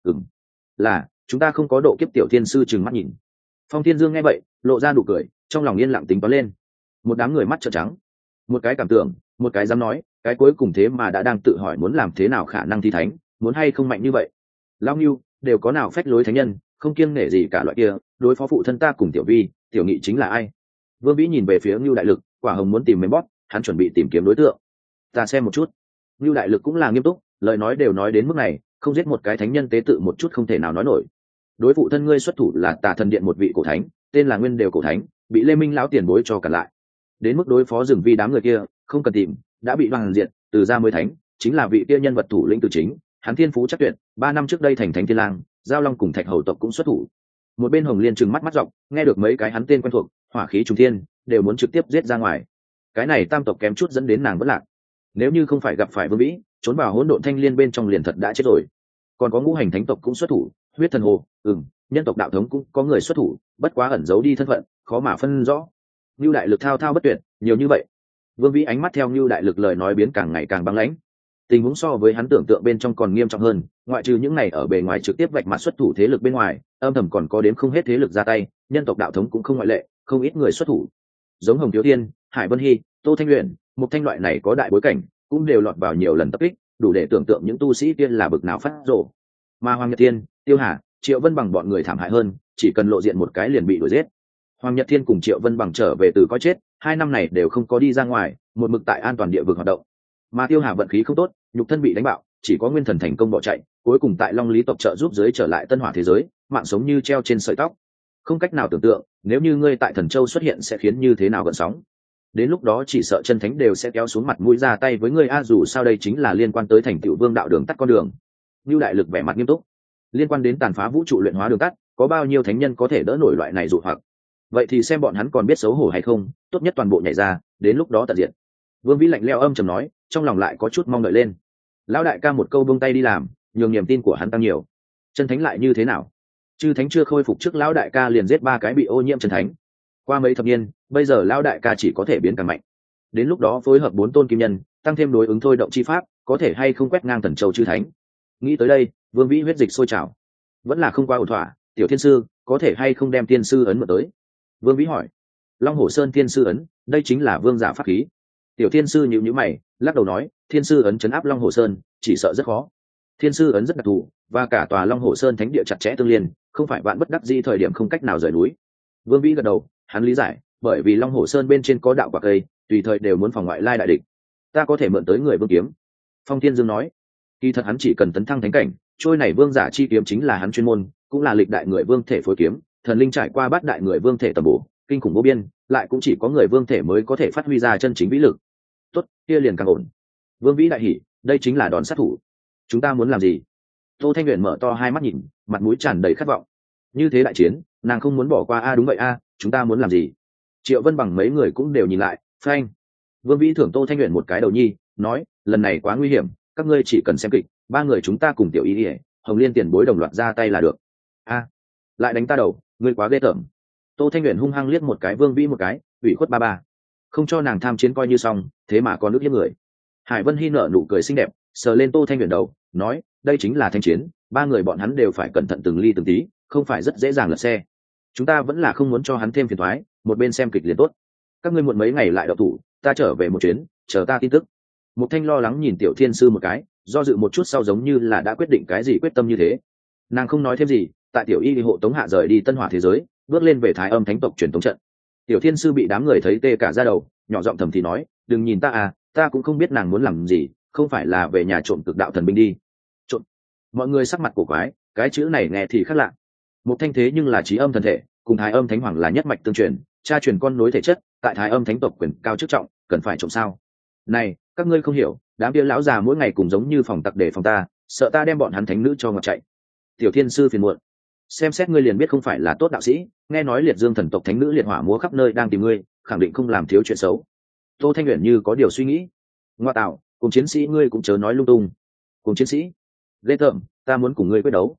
Là, chúng ta không có độ kiếp. Tiểu thiên sư trừng mắt nhìn. Phong Thiên Dương nghe vậy, lộ ra nụ cười, trong lòng yên lặng tính toán lên. Một đám người mắt trợn trắng, một cái cảm tưởng, một cái dám nói, cái cuối cùng thế mà đã đang tự hỏi muốn làm thế nào khả năng thi thánh, muốn hay không mạnh như vậy. Lao Ngưu đều có nào phách lối thánh nhân, không kiêng nể gì cả loại kia, đối phó phụ thân ta cùng Tiểu Vi, Tiểu Nghị chính là ai? Vương Vĩ nhìn về phía Ngưu Đại Lực, quả hồng muốn tìm mấy bóp, hắn chuẩn bị tìm kiếm đối tượng. Ta xem một chút. Ngưu Đại Lực cũng là nghiêm túc, lời nói đều nói đến mức này, không giết một cái thánh nhân tế tự một chút không thể nào nói nổi. Đối phụ thân ngươi xuất thủ là Tà Thần Điện một vị cổ thánh, tên là Nguyên Đều cổ thánh, bị Lê Minh lão tiền bối cho cản lại. Đến mức đối phó rừng vi đám người kia, không cần tìm, đã bị đoàn diện, từ ra mới thánh, chính là vị kia nhân vật thủ lĩnh từ chính, hắn thiên phú chắc tuyệt, 3 năm trước đây thành thánh thiên lang, giao long cùng thạch hầu tộc cũng xuất thủ. Một bên Hồng Liên trừng mắt mắt rộng, nghe được mấy cái hắn tên quen thuộc, hỏa khí trùng thiên, đều muốn trực tiếp giết ra ngoài. Cái này tam tộc kém chút dẫn đến nàng vẫn lạc. Nếu như không phải gặp phải Vương Vĩ, trốn vào hỗn độn thanh liên bên trong liền thật đã chết rồi. Còn có ngũ hành thánh tộc cũng xuất thủ, huyết thần hồ, nhân tộc đạo thống cũng có người xuất thủ, bất quá ẩn giấu đi thân phận, khó mà phân rõ. Nưu Đại Lực thao thao bất tuyệt, nhiều như vậy. Vương Vĩ ánh mắt theo Nưu Đại Lực lời nói biến càng ngày càng băng lãnh. Tình huống so với hắn tưởng tượng bên trong còn nghiêm trọng hơn, ngoại trừ những này ở bề ngoài trực tiếp vạch mặt xuất thủ thế lực bên ngoài, âm thầm còn có đến không hết thế lực ra tay, nhân tộc đạo thống cũng không ngoại lệ, không ít người xuất thủ. Giống Hồng Thiếu Thiên, Hải Vân Hy, Tô Thanh Luyện, một thanh loại này có đại bối cảnh, cũng đều lọt vào nhiều lần tập kích, đủ để tưởng tượng những tu sĩ kia là bực nào phát rồ. Mà Hoàng Nhật Thiên, Tiêu Hà, Triệu Vân Bằng bọn người thảm hại hơn, chỉ cần lộ diện một cái liền bị đuổi giết. Hoàng Nhật Thiên cùng Triệu Vân Bằng trở về từ có chết, 2 năm này đều không có đi ra ngoài, một mực tại an toàn địa vực hoạt động. Mà Tiêu Hà vận khí không tốt, nhục thân bị đánh bạo, chỉ có nguyên thần thành công bỏ chạy, cuối cùng tại Long Lý tộc trợ giúp dưới trở lại Tân Hỏa thế giới, mạng sống như treo trên sợi tóc. Không cách nào tưởng tượng, nếu như ngươi tại Thần Châu xuất hiện sẽ khiến như thế nào gợn sóng. Đến lúc đó chỉ sợ chân thánh đều sẽ kéo xuống mặt mũi ra tay với ngươi a, dù sao đây chính là liên quan tới thành tựu vương đạo đường tắt con đường. Nưu Đại Lực vẻ mặt nghiêm túc. Liên quan đến tàn phá vũ trụ luyện hóa đường tắt, có bao nhiêu thánh nhân có thể đỡ nổi loại này dụ hoặc. Vậy thì xem bọn hắn còn biết xấu hổ hay không, tốt nhất toàn bộ nhảy ra, đến lúc đó tận diệt. Vương Vĩ lạnh lẽo âm trầm nói, trong lòng lại có chút mong đợi lên. Lão đại ca một câu buông tay đi làm, nhường niềm tin của hắn tăng nhiều. Chân thánh lại như thế nào? Chư thánh chưa khôi phục trước lão đại ca liền giết 3 cái bị ô nhiễm chân thánh. Qua mấy thập niên, bây giờ lão đại ca chỉ có thể biến càng mạnh. Đến lúc đó phối hợp 4 tôn kim nhân, tăng thêm đối ứng thôi động chi pháp, có thể hay không quét ngang Thần Châu chư thánh. Nghĩ tới đây, Vương Vĩ huyết dịch sôi trào. Vẫn là không qua ổn thỏa, Tiểu Thiên sư, có thể hay không đem Thiên sư ấn mượn tới? Vương Vĩ hỏi. Long Hổ Sơn Thiên sư ấn, đây chính là vương giả pháp khí. Tiểu Thiên sư nhíu nhíu mày, lắc đầu nói, Thiên sư ấn trấn áp Long Hổ Sơn, chỉ sợ rất khó. Thiên sư ấn rất đặc thù, và cả tòa Long Hổ Sơn thánh địa chặt chẽ tương liên, không phải vạn bất đắc dĩ thời điểm không cách nào rời núi. Vương Vĩ gật đầu, hắn lý giải, bởi vì Long Hổ Sơn bên trên có đạo quả cây, tùy thời đều muốn phòng ngoại lai đại địch. Ta có thể mượn tới người vương kiếm. Phong Thiên Dương nói, kỳ thật hắn chỉ cần tấn thăng thánh cảnh, trôi này vương giả chi kiếm chính là hắn chuyên môn, cũng là lịch đại người vương thể phối kiếm, thần linh trải qua 8 đại người vương thể tầm bổ, kinh khủng vô biên, lại cũng chỉ có người vương thể mới có thể phát huy ra chân chính vĩ lực. Tốt, kia liền càng ổn. Vương Vĩ đại hỉ, đây chính là đòn sát thủ. Chúng ta muốn làm gì? Tô Thanh Uyển mở to hai mắt nhìn, mặt mũi tràn đầy khát vọng. Như thế đại chiến, nàng không muốn bỏ qua a, đúng vậy a, chúng ta muốn làm gì? Triệu Vân Bằng mấy người cũng đều nhìn lại, phanh. Vương Vĩ thưởng Tô Thanh Uyển một cái đầu nhi, nói, lần này quá nguy hiểm, các ngươi chỉ cần xem kịch, 3 người chúng ta cùng Tiểu Y, Hồng Liên tiền bối đồng loạt ra tay là được. A, lại đánh ta đầu, ngươi quá ghê tởm. Tô Thanh Uyển hung hăng liếc một cái Vương Vĩ một cái, ủy khuất ba, không cho nàng tham chiến coi như xong, thế mà còn nước hiếp người. Hải Vân Hy nở nụ cười xinh đẹp, sờ lên Tô Thanh Uyển đầu, nói, đây chính là thanh chiến, 3 người bọn hắn đều phải cẩn thận từng ly từng tí, không phải rất dễ dàng lật xe. Chúng ta vẫn là không muốn cho hắn thêm phiền toái, một bên xem kịch liền tốt. Các ngươi muộn mấy ngày lại đậu thủ, ta trở về một chuyến, chờ ta tin tức. Mục Thanh lo lắng nhìn Tiểu Thiên sư một cái, do dự một chút sau giống như là đã quyết định cái gì quyết tâm như thế. Nàng không nói thêm gì, tại Tiểu Y hộ tống hạ rời đi Tân Hỏa thế giới, bước lên về Thái Âm Thánh tộc truyền tống trận. Tiểu Thiên sư bị đám người thấy tê cả da đầu, nhỏ giọng thầm thì nói, đừng nhìn ta à, ta cũng không biết nàng muốn làm gì, không phải là về nhà trộm cực đạo thần binh đi. Trộm? Mọi người sắc mặt cổ quái, cái chữ này nghe thì khác lạ. Mục Thanh thế nhưng là trí âm thần thể, cùng Thái Âm Thánh Hoàng là nhất mạch tương truyền, cha truyền con nối thể chất, tại Thái Âm Thánh tộc quyền cao chức trọng, cần phải trộm sao? Này, các ngươi không hiểu, đám kia lão già mỗi ngày cùng giống như phòng tặc để phòng ta, sợ ta đem bọn hắn thánh nữ cho ngọt chạy. Tiểu Thiên sư phiền muộn, xem xét ngươi liền biết không phải là tốt đạo sĩ, nghe nói Liệt Dương thần tộc thánh nữ liệt hỏa múa khắp nơi đang tìm ngươi, khẳng định không làm thiếu chuyện xấu. Tô Thanh Uyển như có điều suy nghĩ, ngoa tạo, cùng chiến sĩ ngươi cũng chớ nói lung tung. Cùng chiến sĩ, ghê tởm, ta muốn cùng ngươi quyết đấu.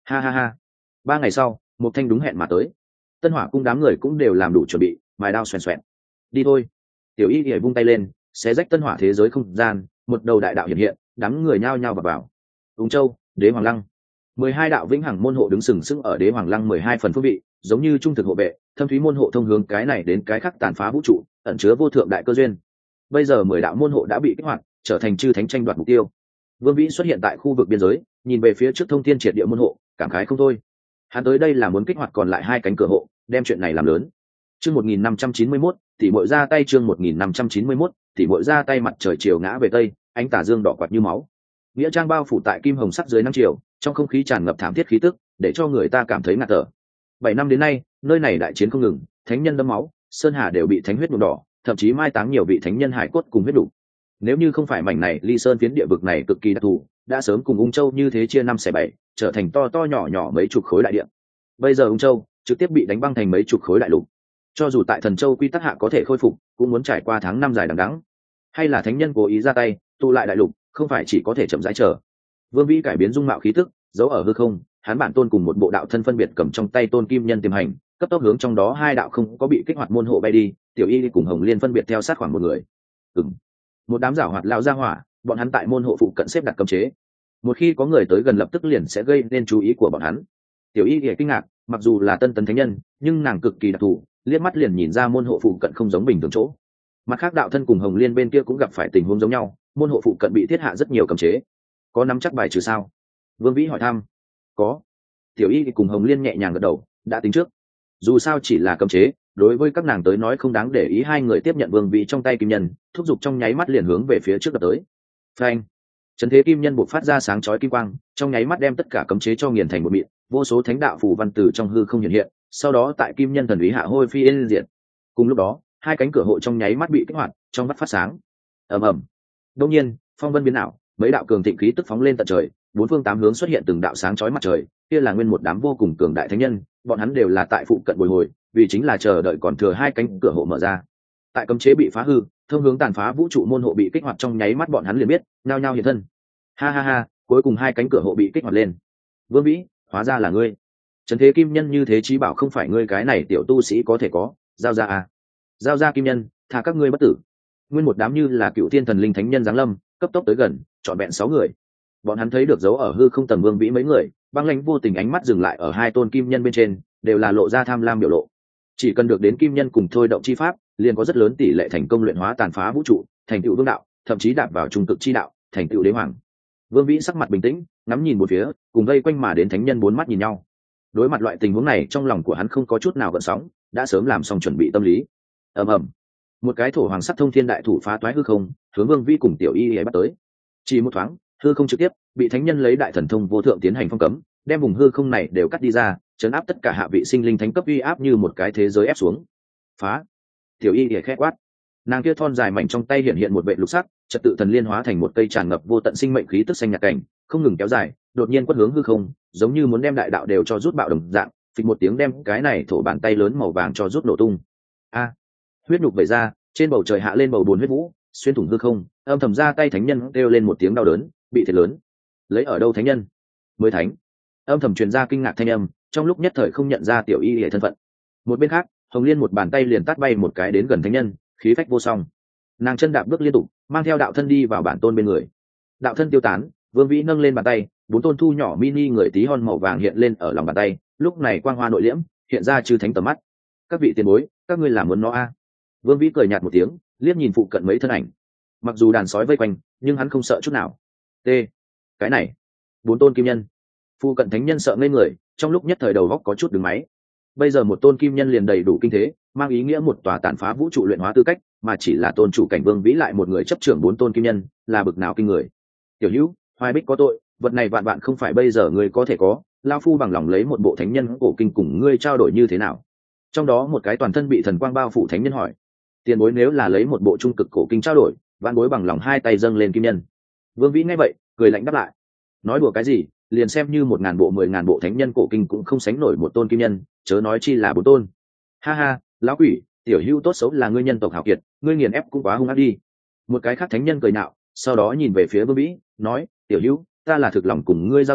Ha ha ha. 3 ngày sau, một thanh đúng hẹn mà tới. Tân Hỏa cung đám người cũng đều làm đủ chuẩn bị, mài đao xoèn xoẹn. Đi thôi. Tiểu Y Y vung tay lên, xé rách Tân Hỏa thế giới không gian, một đầu đại đạo hiện hiện, đám người nhao nhao vào. Ung Châu, Đế Hoàng Lăng. 12 đạo vĩnh hằng môn hộ đứng sừng sững ở Đế Hoàng Lăng 12 phần phương vị, giống như trung thực hộ vệ, thâm thúy môn hộ thông hướng cái này đến cái khác tàn phá vũ trụ, ẩn chứa vô thượng đại cơ duyên. Bây giờ 10 đạo môn hộ đã bị kích hoạt, trở thành chư thánh tranh đoạt mục tiêu. Vương Vĩ xuất hiện tại khu vực biên giới, nhìn về phía trước thông thiên triệt địa môn hộ, cảm khái không thôi. Hắn tới đây là muốn kích hoạt còn lại 2 cánh cửa hộ, đem chuyện này làm lớn. Chương 1591, tỷ muội ra tay. Chương 1591, tỷ muội ra tay. Mặt trời chiều ngã về tây, ánh tà dương đỏ quạt như máu. Nghĩa trang bao phủ tại kim hồng sắc dưới nắng chiều, trong không khí tràn ngập thảm thiết khí tức, để cho người ta cảm thấy ngạt thở. 7 năm đến nay, nơi này đại chiến không ngừng, thánh nhân đẫm máu, sơn hà đều bị thánh huyết nhuộm đỏ, thậm chí mai táng nhiều vị thánh nhân hải cốt cùng huyết đủ. Nếu như không phải mảnh này ly sơn phiến địa vực này cực kỳ đặc thù, đã sớm cùng Ung Châu như thế chia 5 xẻ 7, trở thành to to nhỏ nhỏ mấy chục khối đại địa. Bây giờ Ung Châu trực tiếp bị đánh băng thành mấy chục khối đại lục. Cho dù tại Thần Châu quy tắc hạ có thể khôi phục, cũng muốn trải qua tháng 5 dài đằng đẵng. Hay là thánh nhân cố ý ra tay, tụ lại đại lục, không phải chỉ có thể chậm rãi chờ. Vương Vĩ cải biến dung mạo khí tức, giấu ở hư không, hắn bản tôn cùng một bộ đạo thân phân biệt cầm trong tay tôn kim nhân tiềm hành, cấp tốc hướng trong đó 2 đạo không có bị kích hoạt môn hộ bay đi, Tiểu Y cùng Hồng Liên phân biệt theo sát khoảng một người. Một đám giảo hoạt lao ra hỏa, bọn hắn tại môn hộ phụ cận xếp đặt cấm chế. Một khi có người tới gần lập tức liền sẽ gây nên chú ý của bọn hắn. Tiểu Y thì kinh ngạc, mặc dù là tân tấn thánh nhân, nhưng nàng cực kỳ đặc thù, liếc mắt liền nhìn ra môn hộ phụ cận không giống bình thường chỗ. Mặt khác đạo thân cùng Hồng Liên bên kia cũng gặp phải tình huống giống nhau, môn hộ phụ cận bị thiết hạ rất nhiều cấm chế. Có nắm chắc bài trừ sao? Vương Vĩ hỏi thăm. Có. Tiểu Y thì cùng Hồng Liên nhẹ nhàng gật đầu, đã tính trước. Dù sao chỉ là cấm chế, đối với các nàng tới nói không đáng để ý. 2 người tiếp nhận Vương Vĩ trong tay kim nhân, thúc giục trong nháy mắt liền hướng về phía trước đập tới. Phanh! Trấn thế kim nhân buộc phát ra sáng chói kim quang, trong nháy mắt đem tất cả cấm chế cho nghiền thành một mịn, vô số thánh đạo phù văn từ trong hư không hiện hiện, sau đó tại kim nhân thần ý hạ hôi phi yên diệt. Cùng lúc đó, 2 cánh cửa hộ trong nháy mắt bị kích hoạt, trong mắt phát sáng. Ầm ầm. Đột nhiên, phong vân biến ảo, mấy đạo cường thịnh khí tức phóng lên tận trời, 4 phương 8 hướng xuất hiện từng đạo sáng chói mặt trời, kia là nguyên một đám vô cùng cường đại thánh nhân, bọn hắn đều là tại phụ cận bồi hồi, vì chính là chờ đợi còn thừa 2 cánh cửa hộ mở ra. Tại cấm chế bị phá hư, thông hướng tàn phá vũ trụ môn hộ bị kích hoạt, trong nháy mắt bọn hắn liền biết, nhao nhao hiện thân. Ha ha ha, cuối cùng 2 cánh cửa hộ bị kích hoạt lên. Vương Vĩ, hóa ra là ngươi. Trấn thế kim nhân như thế chí bảo không phải ngươi cái này tiểu tu sĩ có thể có, giao ra à? Giao ra kim nhân, tha các ngươi bất tử. Nguyên một đám như là cựu thiên thần linh thánh nhân giáng lâm, cấp tốc tới gần, trọn vẹn 6 người. Bọn hắn thấy được dấu ở hư không tầm Vương Vĩ mấy người, băng lãnh vô tình ánh mắt dừng lại ở 2 tôn kim nhân bên trên, đều là lộ ra tham lam biểu lộ. Chỉ cần được đến kim nhân cùng thôi động chi pháp, liền có rất lớn tỷ lệ thành công luyện hóa tàn phá vũ trụ, thành tựu vương đạo, thậm chí đạp vào trung cực chi đạo, thành tựu đế hoàng. Vương Vĩ sắc mặt bình tĩnh, ngắm nhìn một phía, cùng vây quanh mà đến thánh nhân 4 mắt nhìn nhau. Đối mặt loại tình huống này, trong lòng của hắn không có chút nào gợn sóng, đã sớm làm xong chuẩn bị tâm lý. Ầm ầm, một cái thổ hoàng sắc thông thiên đại thủ phá toái hư không, hướng Vương Vĩ cùng Tiểu Y Y bắt tới. Chỉ một thoáng, hư không trực tiếp bị thánh nhân lấy đại thần thông vô thượng tiến hành phong cấm, đem vùng hư không này đều cắt đi ra, trấn áp tất cả hạ vị sinh linh thánh cấp uy áp như một cái thế giới ép xuống. Phá! Tiểu Y Y khẽ quát. Nàng kia thon dài mảnh trong tay hiện hiện một vệ lục sắc, trật tự thần liên hóa thành một cây tràn ngập vô tận sinh mệnh khí tức xanh nhạt cảnh, không ngừng kéo dài, đột nhiên quất hướng hư không, giống như muốn đem đại đạo đều cho rút bạo đồng dạng, phịch một tiếng đem cái này thổ bàn tay lớn màu vàng cho rút nổ tung. A! Huyết nhục vẩy ra, trên bầu trời hạ lên bầu buồn huyết vũ, xuyên thủng hư không, âm thầm ra tay thánh nhân kêu lên một tiếng đau đớn, bị thiệt lớn. Lấy ở đâu thánh nhân? Mới thánh. Âm thầm truyền ra kinh ngạc thanh âm, trong lúc nhất thời không nhận ra Tiểu Y Y thân phận. Một bên khác, Hồng Liên một bàn tay liền tát bay một cái đến gần thánh nhân, khí phách vô song. Nàng chân đạp bước liên tục, mang theo đạo thân đi vào bản tôn bên người. Đạo thân tiêu tán, Vương Vĩ nâng lên bàn tay, 4 tôn thu nhỏ mini người tí hon màu vàng hiện lên ở lòng bàn tay, lúc này quang hoa nội liễm, hiện ra chư thánh tầm mắt. Các vị tiền bối, các ngươi làm muốn nó a? Vương Vĩ cười nhạt một tiếng, liếc nhìn phụ cận mấy thân ảnh. Mặc dù đàn sói vây quanh, nhưng hắn không sợ chút nào. T. Cái này, 4 tôn kim nhân. Phụ cận thánh nhân sợ ngây người, trong lúc nhất thời đầu góc có chút đứng máy. Bây giờ một tôn kim nhân liền đầy đủ kinh thế, mang ý nghĩa một tòa tàn phá vũ trụ luyện hóa tư cách, mà chỉ là tôn chủ cảnh Vương Vĩ lại một người chấp trưởng 4 tôn kim nhân, là bực nào kinh người. Tiểu Hữu, Hoài Bích có tội, vật này vạn vạn không phải bây giờ ngươi có thể có, lão phu bằng lòng lấy một bộ thánh nhân cổ kinh cùng ngươi trao đổi như thế nào? Trong đó một cái toàn thân bị thần quang bao phủ thánh nhân hỏi. Tiền bối nếu là lấy một bộ trung cực cổ kinh trao đổi, vạn bối bằng lòng 2 tay dâng lên kim nhân. Vương Vĩ nghe vậy, cười lạnh đáp lại. Nói đùa cái gì, liền xem như 1000 bộ 10.000 bộ thánh nhân cổ kinh cũng không sánh nổi một tôn kim nhân, chớ nói chi là 4 tôn. Ha ha, lão quỷ, Tiểu Hữu tốt xấu là ngươi nhân tộc hảo kiệt, ngươi nghiền ép cũng quá hung ác đi. Một cái khác thánh nhân cười nạo, sau đó nhìn về phía Vương Vĩ, nói, Tiểu Hữu, ta là thực lòng cùng ngươi giao dịch,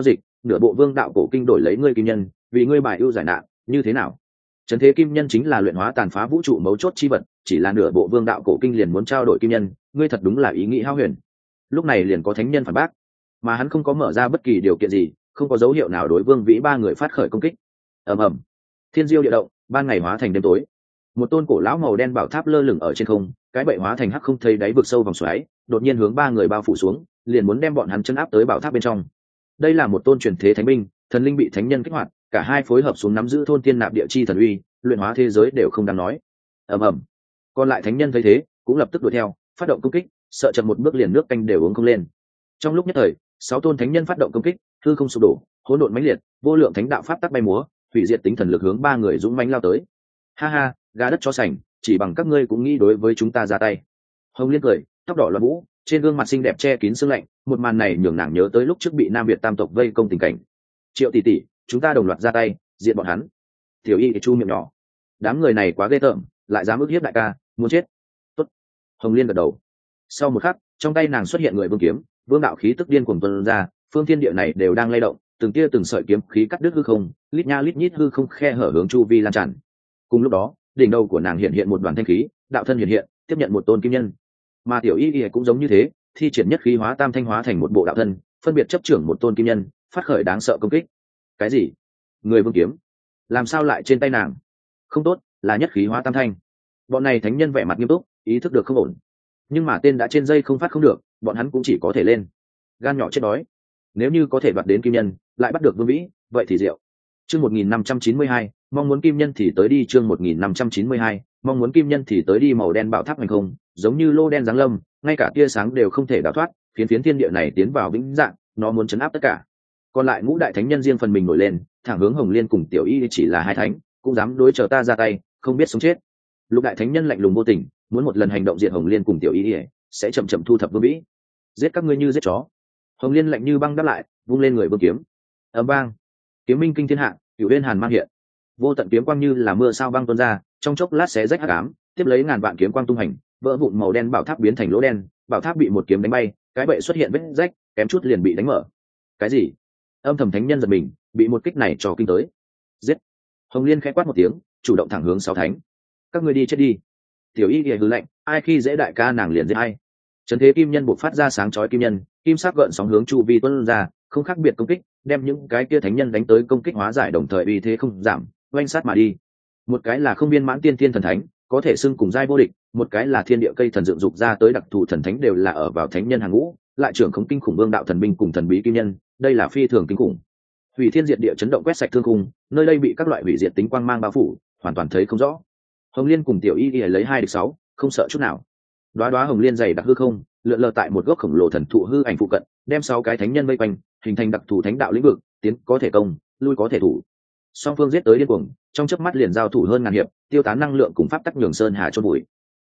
nửa bộ vương đạo cổ kinh đổi lấy ngươi kim nhân, vì ngươi bài ưu giải nạn, như thế nào? Trấn thế kim nhân chính là luyện hóa tàn phá vũ trụ mấu chốt chi vật, chỉ là nửa bộ vương đạo cổ kinh liền muốn trao đổi kim nhân, ngươi thật đúng là ý nghĩ hao huyền. Lúc này liền có thánh nhân phản bác, mà hắn không có mở ra bất kỳ điều kiện gì, không có dấu hiệu nào đối Vương Vĩ ba người phát khởi công kích. ầm ầm, thiên diêu địa động, ban ngày hóa thành đêm tối. Một tôn cổ lão màu đen bảo tháp lơ lửng ở trên không, cái bậy hóa thành hắc không thấy đáy vực sâu vòng xoáy, đột nhiên hướng ba người bao phủ xuống, liền muốn đem bọn hắn chân áp tới bảo tháp bên trong. Đây là một tôn truyền thế thánh binh, thần linh bị thánh nhân kích hoạt, cả hai phối hợp xuống nắm giữ thôn tiên nạp địa chi thần uy, luyện hóa thế giới đều không đáng nói. ầm ầm, còn lại thánh nhân thấy thế cũng lập tức đuổi theo, phát động công kích, sợ chậm một bước liền nước canh đều uống không lên. Trong lúc nhất thời, 6 tôn thánh nhân phát động công kích, hư không sụp đổ, hỗn độn mãnh liệt, vô lượng thánh đạo pháp tắc bay múa, hủy diệt tính thần lực hướng ba người dũng mãnh lao tới. Ha ha, gà đất chó sành, chỉ bằng các ngươi cũng nghĩ đối với chúng ta ra tay. Hồng Liên cười, tóc đỏ loạn vũ, trên gương mặt xinh đẹp che kín sương lạnh, một màn này nhường nàng nhớ tới lúc trước bị Nam Việt tam tộc vây công tình cảnh. Triệu tỷ tỷ, chúng ta đồng loạt ra tay, diệt bọn hắn. Tiểu Y chu miệng nhỏ, đám người này quá ghê tởm, lại dám ức hiếp đại ca, muốn chết. Tốt. Hồng Liên gật đầu. Sau một khắc, trong tay nàng xuất hiện người vương kiếm, vương đạo khí tức điên cuồng tuôn ra, phương thiên địa này đều đang lay động, từng tia từng sợi kiếm khí cắt đứt hư không, lít nha lít nhít hư không khe hở hướng chu vi lan tràn. Cùng lúc đó, đỉnh đầu của nàng hiện một đoàn thanh khí, đạo thân hiện, tiếp nhận một tôn kim nhân. Mà Tiểu Y cũng giống như thế, thi triển nhất khí hóa tam thanh hóa thành một bộ đạo thân, phân biệt chấp trưởng một tôn kim nhân, phát khởi đáng sợ công kích. Cái gì? Người vương kiếm? Làm sao lại trên tay nàng? Không tốt, là nhất khí hóa tam thanh. Bọn này thánh nhân vẻ mặt nghiêm túc, ý thức được không ổn. Nhưng mà tên đã trên dây không phát không được, bọn hắn cũng chỉ có thể lên. Gan nhỏ chết đói. Nếu như có thể đoạt đến kim nhân, lại bắt được Vương Vĩ, vậy thì rượu. Chương 1592, mong muốn kim nhân thì tới đi. Chương 1592, mong muốn kim nhân thì tới đi. Màu đen bạo tháp hành không, giống như lô đen giáng lâm, ngay cả tia sáng đều không thể đào thoát, phiến thiên địa này tiến vào vĩnh dạng, nó muốn chấn áp tất cả. Còn lại ngũ đại thánh nhân riêng phần mình nổi lên, thẳng hướng Hồng Liên cùng Tiểu Y chỉ là hai thánh, cũng dám đối chờ ta ra tay, không biết sống chết. Lục đại thánh nhân lạnh lùng vô tình, muốn một lần hành động diệt Hồng Liên cùng Tiểu Y, sẽ chậm chậm thu thập Vương Vĩ. Giết các ngươi như giết chó. Hồng Liên lạnh như băng đáp lại, vung lên người vương kiếm. Ầm vang, kiếm minh kinh thiên hạ, cửu uyên hàn mang hiện, vô tận kiếm quang như là mưa sao băng tuôn ra, trong chốc lát xé rách hắc ám, tiếp lấy ngàn vạn kiếm quang tung hành, vỡ vụn màu đen bảo tháp biến thành lỗ đen, bảo tháp bị một kiếm đánh bay, cái bệ xuất hiện vết rách, kém chút liền bị đánh mở. Cái gì? Âm thầm thánh nhân giật mình, bị một kích này trò kinh tới. Giết! Hồng Liên khẽ quát một tiếng, chủ động thẳng hướng sáu thánh. Các ngươi đi chết đi. Tiểu Y hừ lạnh, ai khi dễ đại ca nàng liền giết ai. Trấn thế kim nhân buộc phát ra sáng chói kim nhân, kim sắc gợn sóng hướng chu vi tuôn ra, không khác biệt công kích, đem những cái kia thánh nhân đánh tới công kích hóa giải, đồng thời uy thế không giảm, oanh sát mà đi. Một cái là không viên mãn tiên thiên thần thánh, có thể xưng cùng giai vô địch, một cái là thiên địa cây thần dựng dục ra tới đặc thù thần thánh, đều là ở vào thánh nhân hàng ngũ, lại trưởng không kinh khủng vương đạo thần binh cùng thần bí kim nhân, đây là phi thường kinh khủng. Hủy thiên diệt địa chấn động quét sạch thương khung, nơi đây bị các loại hủy diệt tính quang mang bao phủ, hoàn toàn thấy không rõ. Hồng Liên cùng Tiểu Y lấy 2 địch 6, không sợ chút nào. Đóa hồng liên dày đặc hư không, lượn lờ tại một gốc khổng lồ thần thụ hư ảnh phụ cận, đem 6 cái thánh nhân vây quanh, hình thành đặc thù thánh đạo lĩnh vực, tiến có thể công, lui có thể thủ. Song phương giết tới điên cuồng, trong chớp mắt liền giao thủ hơn ngàn hiệp, tiêu tán năng lượng cùng pháp tắc nhường sơn hà chôn bụi.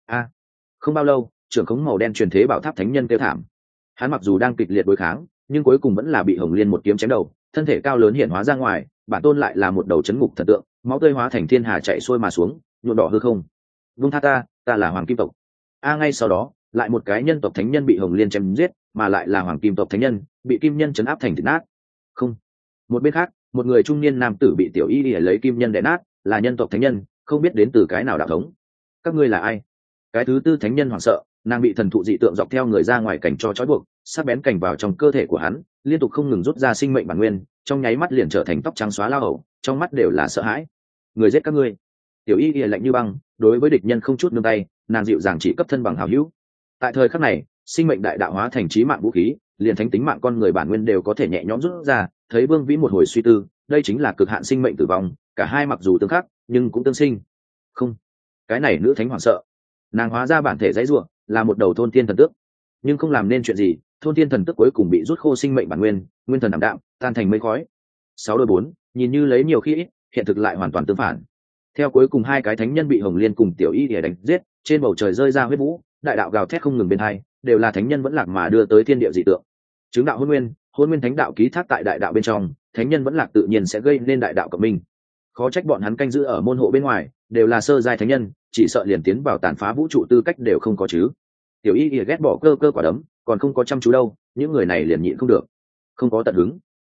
Không bao lâu, trưởng khống màu đen truyền thế bảo tháp thánh nhân kêu thảm. Hắn mặc dù đang kịch liệt đối kháng, nhưng cuối cùng vẫn là bị Hồng Liên một kiếm chém đầu, thân thể cao lớn hiện hóa ra ngoài, bản tôn lại là một đầu chấn ngục thần tượng, máu tươi hóa thành thiên hà chạy xuôi mà xuống, nhuộm đỏ hư không. Vung tha ta là hoàng kim tộc. Ngay sau đó, lại một cái nhân tộc thánh nhân bị Hồng Liên chém giết, mà lại là hoàng kim tộc thánh nhân, bị kim nhân chấn áp thành thịt nát. Không. Một bên khác, một người trung niên nam tử bị Tiểu Y lấy kim nhân đè nát, là nhân tộc thánh nhân, không biết đến từ cái nào đạo thống. Các ngươi là ai? Cái thứ tư thánh nhân hoảng sợ, nàng bị thần thụ dị tượng dọc theo người ra ngoài cảnh cho trói buộc, sắc bén cảnh vào trong cơ thể của hắn, liên tục không ngừng rút ra sinh mệnh bản nguyên, trong nháy mắt liền trở thành tóc trắng xóa lao hầu, trong mắt đều là sợ hãi. Người giết các ngươi. Tiểu Y lạnh như băng, đối với địch nhân không chút nương tay, nàng dịu dàng chỉ cấp thân bằng hảo hữu. Tại thời khắc này, sinh mệnh đại đạo hóa thành chí mạng vũ khí, liền thánh tính mạng con người bản nguyên đều có thể nhẹ nhõm rút ra. Thấy Vương Vĩ một hồi suy tư, đây chính là cực hạn sinh mệnh tử vong, cả hai mặc dù tương khắc, nhưng cũng tương sinh. Không, cái này nữ thánh hoảng sợ, nàng hóa ra bản thể dãy rủa, là một đầu thôn tiên thần tước, nhưng không làm nên chuyện gì. Thôn tiên thần tước cuối cùng bị rút khô sinh mệnh bản nguyên, nguyên thần ảm đạm, tan thành mây khói. 6-4, nhìn như lấy nhiều khi ít, hiện thực lại hoàn toàn tương phản. Theo cuối cùng hai cái thánh nhân bị Hồng Liên cùng Tiểu Y để đánh giết, trên bầu trời rơi ra huyết vũ, đại đạo gào thét không ngừng bên hai, đều là thánh nhân vẫn lạc mà đưa tới thiên địa dị tượng. Chứng đạo hôn nguyên thánh đạo ký thác tại đại đạo bên trong, thánh nhân vẫn lạc tự nhiên sẽ gây nên đại đạo cộng minh. Khó trách bọn hắn canh giữ ở môn hộ bên ngoài, đều là sơ giai thánh nhân, chỉ sợ liền tiến vào tàn phá vũ trụ tư cách đều không có chứ. Tiểu Y ghét bỏ cơ quả đấm, còn không có chăm chú đâu, những người này liền nhịn không được, không có tận hứng.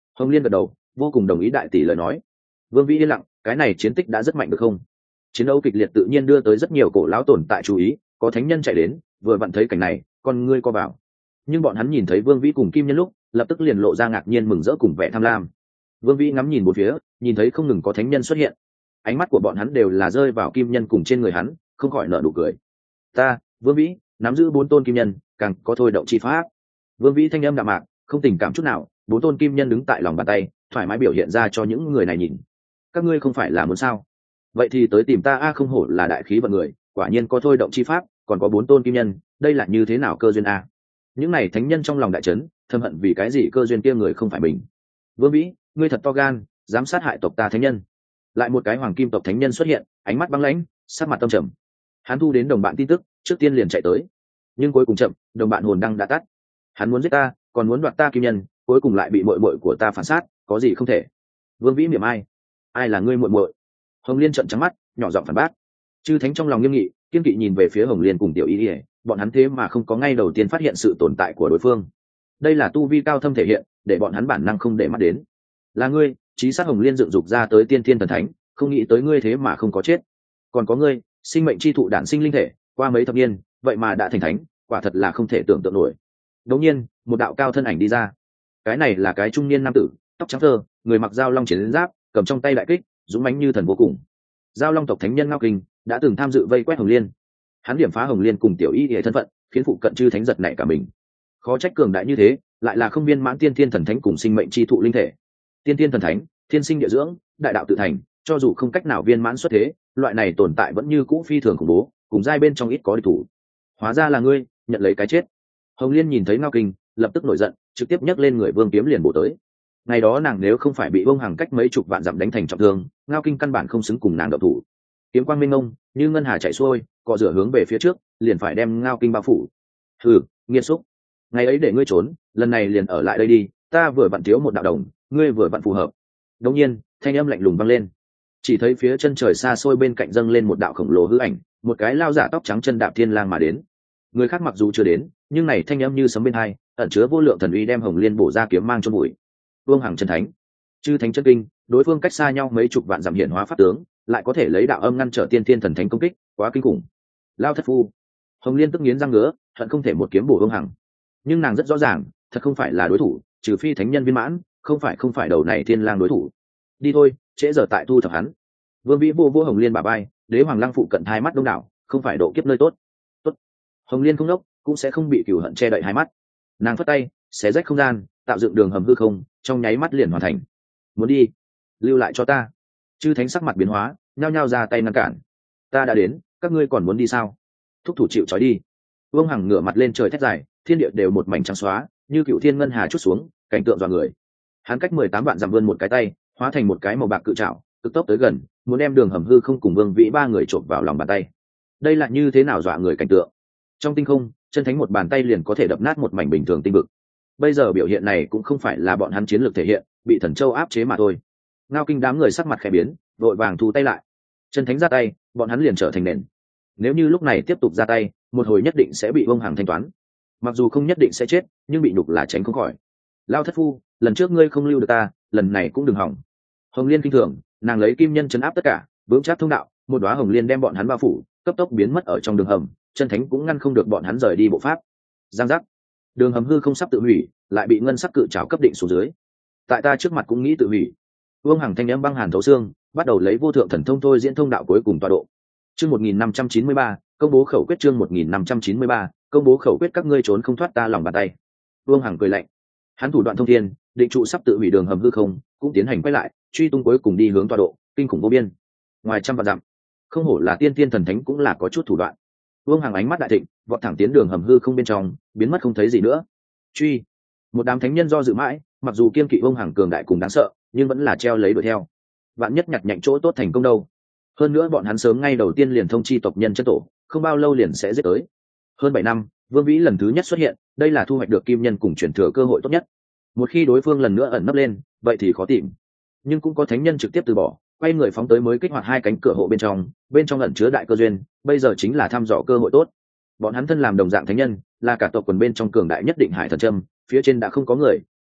Hồng Liên gật đầu, vô cùng đồng ý đại tỷ lời nói. Vương Vĩ yên lặng, cái này chiến tích đã rất mạnh được không? Chiến đấu kịch liệt tự nhiên đưa tới rất nhiều cổ lão tồn tại chú ý, có thánh nhân chạy đến, vừa vặn thấy cảnh này, con ngươi co vào. Nhưng bọn hắn nhìn thấy Vương Vĩ cùng Kim Nhân lúc, lập tức liền lộ ra ngạc nhiên mừng rỡ cùng vẻ tham lam. Vương Vĩ ngắm nhìn bốn phía, nhìn thấy không ngừng có thánh nhân xuất hiện, ánh mắt của bọn hắn đều là rơi vào Kim Nhân cùng trên người hắn, không khỏi nở nụ cười. Ta, Vương Vĩ, nắm giữ 4 tôn kim nhân, càng có thôi động chi pháp. Vương Vĩ thanh âm đạm mạc, không tình cảm chút nào, 4 tôn kim nhân đứng tại lòng bàn tay, thoải mái biểu hiện ra cho những người này nhìn. Các ngươi không phải là muốn sao? Vậy thì tới tìm ta a, không hổ là đại khí vận người, quả nhiên có thôi động chi pháp, còn có 4 tôn kim nhân, đây là như thế nào cơ duyên a? Những này thánh nhân trong lòng đại chấn, thầm hận vì cái gì cơ duyên kia người không phải mình. Vương Vĩ, ngươi thật to gan, dám sát hại tộc ta thánh nhân. Lại một cái hoàng kim tộc thánh nhân xuất hiện, ánh mắt băng lãnh, sắc mặt tâm trầm. Hắn thu đến đồng bạn tin tức, trước tiên liền chạy tới, nhưng cuối cùng chậm, đồng bạn hồn đăng đã tắt. Hắn muốn giết ta, còn muốn đoạt ta kim nhân, cuối cùng lại bị muội muội của ta phản sát, có gì không thể. Vương Vĩ mỉm ai là ngươi muội muội? Hồng Liên trợn trắng mắt, nhỏ giọng phản bác. Chư thánh trong lòng nghiêm nghị, kiên kỵ nhìn về phía Hồng Liên cùng Tiểu Y, bọn hắn thế mà không có ngay đầu tiên phát hiện sự tồn tại của đối phương. Đây là tu vi cao thâm thể hiện, để bọn hắn bản năng không để mắt đến. Là ngươi, chí sát Hồng Liên dựng dục ra tới tiên thiên thần thánh, không nghĩ tới ngươi thế mà không có chết. Còn có ngươi, sinh mệnh chi thụ đản sinh linh thể, qua mấy thập niên, vậy mà đã thành thánh, quả thật là không thể tưởng tượng nổi. Đột nhiên, một đạo cao thân ảnh đi ra. Cái này là cái trung niên nam tử, tóc trắng phơ, người mặc dao long chiến giáp, cầm trong tay đại kích, dũng mãnh như thần vô cùng. Dao long tộc thánh nhân Ngao Kinh đã từng tham dự vây quét Hồng Liên. Hắn điểm phá Hồng Liên cùng Tiểu Y thân phận, khiến phụ cận chư thánh giật nảy cả mình. Khó trách cường đại như thế, lại là không viên mãn tiên thiên thần thánh cùng sinh mệnh chi thụ linh thể. Tiên thiên thần thánh, thiên sinh địa dưỡng, đại đạo tự thành, cho dù không cách nào viên mãn xuất thế, loại này tồn tại vẫn như cũ phi thường khủng bố, cùng giai bên trong ít có địch thủ. Hóa ra là ngươi, nhận lấy cái chết. Hồng Liên nhìn thấy Ngao Kinh, lập tức nổi giận, trực tiếp nhấc lên người vương kiếm liền bổ tới. Ngày đó nàng nếu không phải bị Vương Hằng cách mấy chục vạn dặm đánh thành trọng thương, Ngao Kinh căn bản không xứng cùng nàng động thủ. Kiếm quang minh ngông, như ngân hà chạy xuôi, cọ rửa hướng về phía trước, liền phải đem Ngao Kinh bao phủ. Hừ, nghiệt xúc. Ngày ấy để ngươi trốn, lần này liền ở lại đây đi, ta vừa vặn thiếu một đạo đồng, ngươi vừa vặn phù hợp. Đột nhiên, thanh âm lạnh lùng vang lên. Chỉ thấy phía chân trời xa xôi bên cạnh dâng lên một đạo khổng lồ hư ảnh, một cái lao giả tóc trắng chân đạp thiên lang mà đến. Người khác mặc dù chưa đến, nhưng này thanh âm như sấm bên hai, ẩn chứa vô lượng thần uy đem Hồng Liên bổ ra kiếm mang cho bụi. Vương Hằng chân thánh, chư thánh chân kinh, đối phương cách xa nhau mấy chục vạn dặm hiện hóa pháp tướng, lại có thể lấy đạo âm ngăn trở tiên thiên thần thánh công kích, quá kinh khủng. Lao thất phu. Hồng Liên tức nghiến răng ngứa, hận không thể một kiếm bổ Vương Hằng. Nhưng nàng rất rõ ràng, thật không phải là đối thủ, trừ phi thánh nhân viên mãn, không phải đầu này thiên lang đối thủ. Đi thôi, trễ giờ tại thu thập hắn. Vương Vĩ vô Hồng Liên bả vai, đế hoàng lăng phụ cận hai mắt đông đảo, không phải độ kiếp nơi tốt. Tốt. Hồng Liên không đốc, cũng sẽ không bị cửu hận che đậy hai mắt. Nàng phất tay, xé rách không gian, tạo dựng đường hầm hư không, trong nháy mắt liền hoàn thành. Muốn đi, lưu lại cho ta. Chư thánh sắc mặt biến hóa, nhao nhao ra tay ngăn cản. Ta đã đến, các ngươi còn muốn đi sao? Thúc thủ chịu trói đi. Vương Hằng ngửa mặt lên trời thét dài, thiên địa đều một mảnh trắng xóa, như cựu thiên ngân hà chút xuống, cảnh tượng dọa người. Hắn cách 18 vạn dặm vươn một cái tay, hóa thành một cái màu bạc cự trảo, cực tốc tới gần, muốn đem đường hầm hư không cùng Vương Vĩ ba người trộm vào lòng bàn tay. Đây là như thế nào dọa người cảnh tượng? Trong tinh không, chân thánh một bàn tay liền có thể đập nát một mảnh bình thường tinh vực. Bây giờ biểu hiện này cũng không phải là bọn hắn chiến lược thể hiện, bị thần châu áp chế mà thôi. Ngao Kinh đám người sắc mặt khẽ biến, vội vàng thu tay lại. Chân thánh ra tay, bọn hắn liền trở thành nền. Nếu như lúc này tiếp tục ra tay, một hồi nhất định sẽ bị Vương Hằng thanh toán. Mặc dù không nhất định sẽ chết, nhưng bị nhục là tránh không khỏi. Lao thất phu, lần trước ngươi không lưu được ta, lần này cũng đừng hỏng. Hồng Liên kinh thường, nàng lấy kim nhân chấn áp tất cả, vững chắc thông đạo, một đóa hồng liên đem bọn hắn bao phủ, cấp tốc biến mất ở trong đường hầm, chân thánh cũng ngăn không được bọn hắn rời đi bộ pháp. Giang giác, đường hầm hư không sắp tự hủy, lại bị ngân sắc cự trảo cấp định xuống dưới. Tại ta trước mặt cũng nghĩ tự hủy. Vương Hằng thanh âm băng hàn thấu xương, bắt đầu lấy vô thượng thần thông thôi diễn thông đạo cuối cùng tọa độ. Chương 1593, công bố khẩu quyết. Chương 1593, công bố khẩu quyết. Các ngươi trốn không thoát ta lòng bàn tay. Vương Hằng cười lạnh, hắn thủ đoạn thông thiên, định trụ sắp tự hủy đường hầm hư không, cũng tiến hành quay lại, truy tung cuối cùng đi hướng tọa độ kinh khủng vô biên, ngoài trăm vạn dặm. Không hổ là tiên tiên thần thánh, cũng là có chút thủ đoạn. Vương Hằng ánh mắt đại thịnh, vọt thẳng tiến đường hầm hư không bên trong, biến mất không thấy gì nữa. Truy, một đám thánh nhân do dự mãi, mặc dù kiên kỵ Vương Hằng cường đại cùng đáng sợ, nhưng vẫn là treo lấy đuổi theo. Vạn nhất nhặt nhạnh chỗ tốt thành công đâu. Hơn nữa bọn hắn sớm ngay đầu tiên liền thông chi tộc nhân chân tổ, không bao lâu liền sẽ giết tới. Hơn 7 năm, Vương Vĩ lần thứ nhất xuất hiện, đây là thu hoạch được kim nhân cùng chuyển thừa cơ hội tốt nhất. Một khi đối phương lần nữa ẩn nấp lên, vậy thì khó tìm. Nhưng cũng có thánh nhân trực tiếp từ bỏ, quay người phóng tới mới kích hoạt hai cánh cửa hộ bên trong ẩn chứa đại cơ duyên, bây giờ chính là thăm dò cơ hội tốt. Bọn hắn thân làm đồng dạng thánh nhân, là cả tộc quần bên trong cường đại nhất Định Hải thần châm, phía trên đã không có người,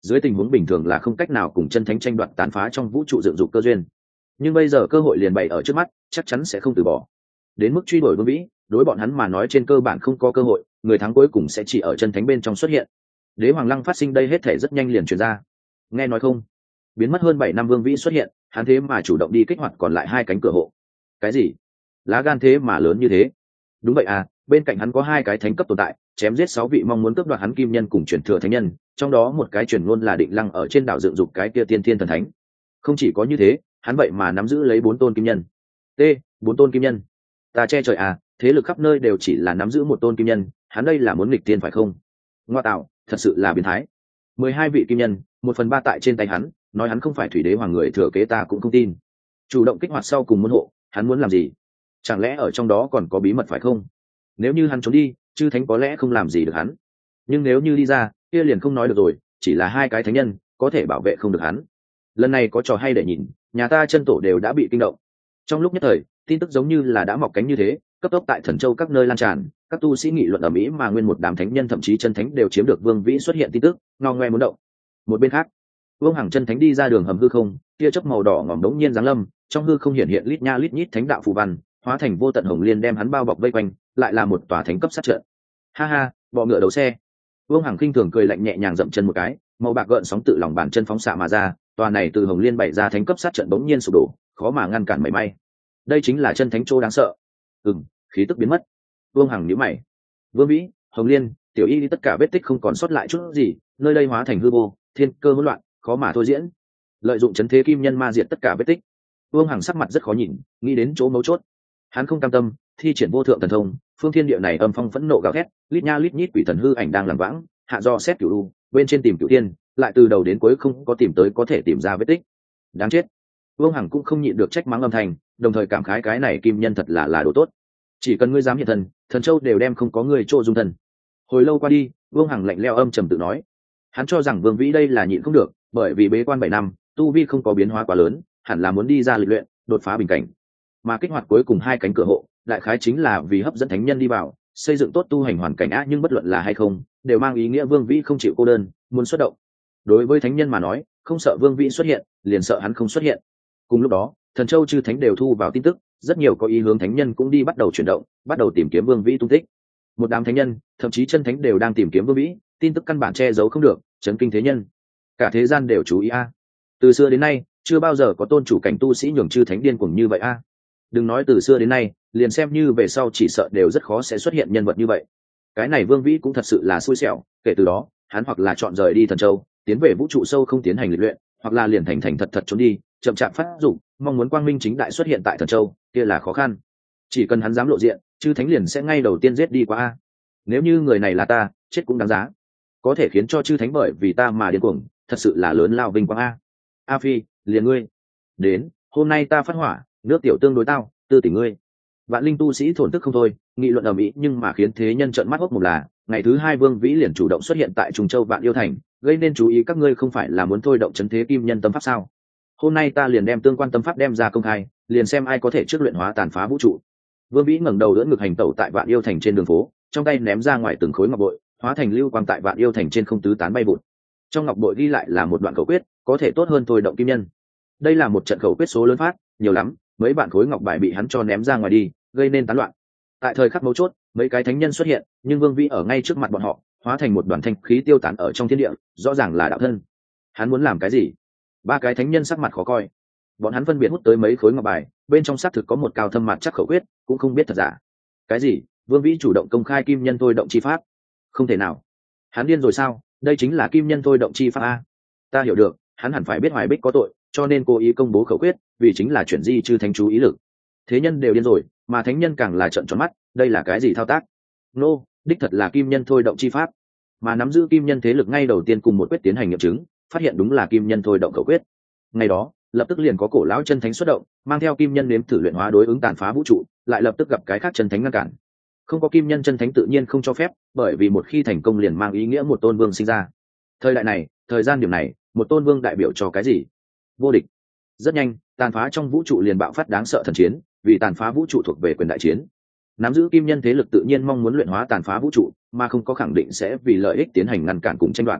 dưới tình huống bình thường là không cách nào cùng chân thánh tranh đoạt tàn phá trong vũ trụ dựng dục cơ duyên, nhưng bây giờ cơ hội liền bày ở trước mắt, chắc chắn sẽ không từ bỏ. Đến mức truy đuổi Vương Vĩ, đối bọn hắn mà nói trên cơ bản không có cơ hội, người thắng cuối cùng sẽ chỉ ở chân thánh bên trong xuất hiện. Đế Hoàng Lăng phát sinh đây hết thể rất nhanh liền truyền ra. Nghe nói không, biến mất hơn 7 năm Vương Vĩ xuất hiện, hắn thế mà chủ động đi kích hoạt còn lại 2 cánh cửa hộ. Cái gì? Lá gan thế mà lớn như thế? Đúng vậy à, bên cạnh hắn có 2 cái thánh cấp tồn tại, chém giết 6 vị mong muốn cướp đoạt hắn kim nhân cùng truyền thừa thánh nhân, trong đó một cái truyền ngôn là Định Lăng ở trên đảo dựng dục cái kia tiên thiên thần thánh. Không chỉ có như thế, hắn vậy mà nắm giữ lấy 4 tôn kim nhân. 4 tôn kim nhân. Ta che trời à, thế lực khắp nơi đều chỉ là nắm giữ một tôn kim nhân, hắn đây là muốn nghịch tiên phải không? Ngoa tạo, thật sự là biến thái. 12 vị kim nhân, 1/3 tại trên tay hắn, nói hắn không phải thủy đế hoàng người thừa kế ta cũng không tin. Chủ động kích hoạt sau cùng môn hộ, hắn muốn làm gì? Chẳng lẽ ở trong đó còn có bí mật phải không? Nếu như hắn trốn đi, chư thánh có lẽ không làm gì được hắn, nhưng nếu như đi ra, kia liền không nói được rồi, chỉ là 2 cái thánh nhân có thể bảo vệ không được hắn. Lần này có trò hay để nhìn, nhà ta chân tổ đều đã bị kinh động. Trong lúc nhất thời, tin tức giống như là đã mọc cánh như thế, cấp tốc tại Thần Châu các nơi lan tràn, các tu sĩ nghị luận ở Mỹ mà nguyên một đám thánh nhân thậm chí chân thánh đều chiếm được Vương Vĩ xuất hiện tin tức, ngao ngoe muốn động. Một bên khác, Vương Hằng chân thánh đi ra đường hầm hư không, tia chớp màu đỏ ngòm đống nhiên giáng lâm, trong hư không hiện hiện lít nha lít nhít thánh đạo phù văn, hóa thành vô tận hồng liên đem hắn bao bọc vây quanh, lại là một tòa thánh cấp sát trận. Ha ha, bọ ngựa đầu xe. Vương Hằng khinh thường cười lạnh nhẹ nhàng dậm chân một cái, màu bạc gợn sóng tự lòng bàn chân phóng xạ mà ra, tòa này từ hồng liên bày ra thánh cấp sát trận bỗng nhiên sụp đổ, khó mà ngăn cản mảy may. Đây chính là chân thánh chỗ đáng sợ. Khí tức biến mất. Vương Hằng nhíu mày. Vương Vĩ, Hồng Liên, Tiểu Y tất cả vết tích không còn sót lại chút gì, nơi đây hóa thành hư vô, thiên cơ hỗn loạn, khó mà thôi diễn. Lợi dụng chấn thế kim nhân ma diệt tất cả vết tích. Vương Hằng sắc mặt rất khó nhìn, nghĩ đến chỗ mấu chốt. Hắn không cam tâm, thi triển vô thượng thần thông, phương thiên địa này âm phong phẫn nộ gào thét, lít nha lít nhít quỷ thần hư ảnh đang lảng vãng, hạ do xét cửu u, bên trên tìm cửu tiên, lại từ đầu đến cuối không có tìm tới có thể tìm ra vết tích. Đáng chết. Vương Hằng cũng không nhịn được trách mắng âm thanh, đồng thời cảm khái cái này kim nhân thật là đồ tốt. Chỉ cần ngươi dám hiện thân, Thần Châu đều đem không có người chỗ dung thân. Hồi lâu qua đi, Vương Hằng lạnh lẽo âm trầm tự nói, hắn cho rằng Vương Vĩ đây là nhịn không được, bởi vì bế quan 7 năm, tu vi không có biến hóa quá lớn, hẳn là muốn đi ra lịch luyện, đột phá bình cảnh. Mà kích hoạt cuối cùng 2 cánh cửa hộ, đại khái chính là vì hấp dẫn thánh nhân đi vào, xây dựng tốt tu hành hoàn cảnh nhưng bất luận là hay không, đều mang ý nghĩa Vương Vĩ không chịu cô đơn, muốn xuất động. Đối với thánh nhân mà nói, không sợ Vương Vĩ xuất hiện, liền sợ hắn không xuất hiện. Cùng lúc đó, Thần Châu chư thánh đều thu vào tin tức, rất nhiều có ý hướng thánh nhân cũng đi bắt đầu chuyển động, bắt đầu tìm kiếm Vương Vĩ tung tích. Một đám thánh nhân, thậm chí chân thánh đều đang tìm kiếm Vương Vĩ, tin tức căn bản che giấu không được, chấn kinh thế nhân. Cả thế gian đều chú ý a. Từ xưa đến nay, chưa bao giờ có tôn chủ cảnh tu sĩ nhường chư thánh điên cuồng như vậy a. Đừng nói từ xưa đến nay, liền xem như về sau chỉ sợ đều rất khó sẽ xuất hiện nhân vật như vậy. Cái này Vương Vĩ cũng thật sự là xui xẻo, kể từ đó, hắn hoặc là chọn rời đi Thần Châu, tiến về vũ trụ sâu không tiến hành lịch luyện, hoặc là liền thành thật trốn đi, chậm chạp phát dụng, mong muốn quang minh chính đại xuất hiện tại Thần Châu, kia là khó khăn. Chỉ cần hắn dám lộ diện, chư thánh liền sẽ ngay đầu tiên giết đi qua a. Nếu như người này là ta, chết cũng đáng giá. Có thể khiến cho chư thánh bởi vì ta mà điên cuồng, thật sự là lớn lao vinh quang a. A Phi, liền ngươi. Đến, hôm nay ta phát hỏa, nước tiểu tương đối tao, tư tỷ ngươi. Vạn linh tu sĩ thổn thức không thôi, nghị luận ầm ĩ, nhưng mà khiến thế nhân trợn mắt hốc mồm là, ngày thứ 2 Vương Vĩ liền chủ động xuất hiện tại Trung Châu Vạn Yêu Thành, gây nên chú ý các ngươi không phải là muốn thôi động chấn thế kim nhân tâm pháp sao? Hôm nay ta liền đem tương quan tâm pháp đem ra công khai, liền xem ai có thể trước luyện hóa tàn phá vũ trụ. Vương Vĩ ngẩng đầu đỡ ngực hành tẩu tại Vạn Yêu Thành trên đường phố, trong tay ném ra ngoài từng khối ngọc bội, hóa thành lưu quang tại Vạn Yêu Thành trên không tứ tán bay vụt. Trong ngọc bội ghi lại là một đoạn khẩu quyết, có thể tốt hơn thôi động kim nhân. Đây là một trận khẩu quyết số lớn phát, nhiều lắm, mấy bạn khối ngọc bài bị hắn cho ném ra ngoài đi, gây nên tán loạn. Tại thời khắc mấu chốt, mấy cái thánh nhân xuất hiện, nhưng Vương Vĩ ở ngay trước mặt bọn họ, hóa thành một đoàn thanh khí tiêu tán ở trong thiên địa, rõ ràng là đạo thân. Hắn muốn làm cái gì? 3 cái thánh nhân sắc mặt khó coi. Bọn hắn phân biệt hút tới mấy khối ngọc bài, bên trong xác thực có một cao thâm mặt chắc khẩu quyết, cũng không biết thật giả. Cái gì? Vương Vĩ chủ động công khai kim nhân thôi động chi pháp? Không thể nào. Hắn điên rồi sao? Đây chính là kim nhân thôi động chi pháp a. Ta hiểu được, hắn hẳn phải biết Hoài Bích có tội, cho nên cố ý công bố khẩu quyết, vì chính là chuyển di chư thánh chú ý lực. Thế nhân đều điên rồi, mà thánh nhân càng là trợn tròn mắt, đây là cái gì thao tác? Nô, đích thật là kim nhân thôi động chi pháp. Mà nắm giữ kim nhân thế lực ngay đầu tiên cùng một quyết tiến hành nghiệm chứng, phát hiện đúng là kim nhân thôi động khẩu quyết. Ngày đó, lập tức liền có cổ lão chân thánh xuất động, mang theo kim nhân nếm thử luyện hóa đối ứng tàn phá vũ trụ, lại lập tức gặp cái khác chân thánh ngăn cản. Không có kim nhân chân thánh tự nhiên không cho phép, bởi vì một khi thành công liền mang ý nghĩa một tôn vương sinh ra. Thời đại này, thời gian điểm này, một tôn vương đại biểu cho cái gì? Vô địch. Rất nhanh, tàn phá trong vũ trụ liền bạo phát đáng sợ thần chiến, vì tàn phá vũ trụ thuộc về quyền đại chiến. Nắm giữ kim nhân thế lực tự nhiên mong muốn luyện hóa tàn phá vũ trụ, mà không có khẳng định sẽ vì lợi ích tiến hành ngăn cản cùng tranh đoạt.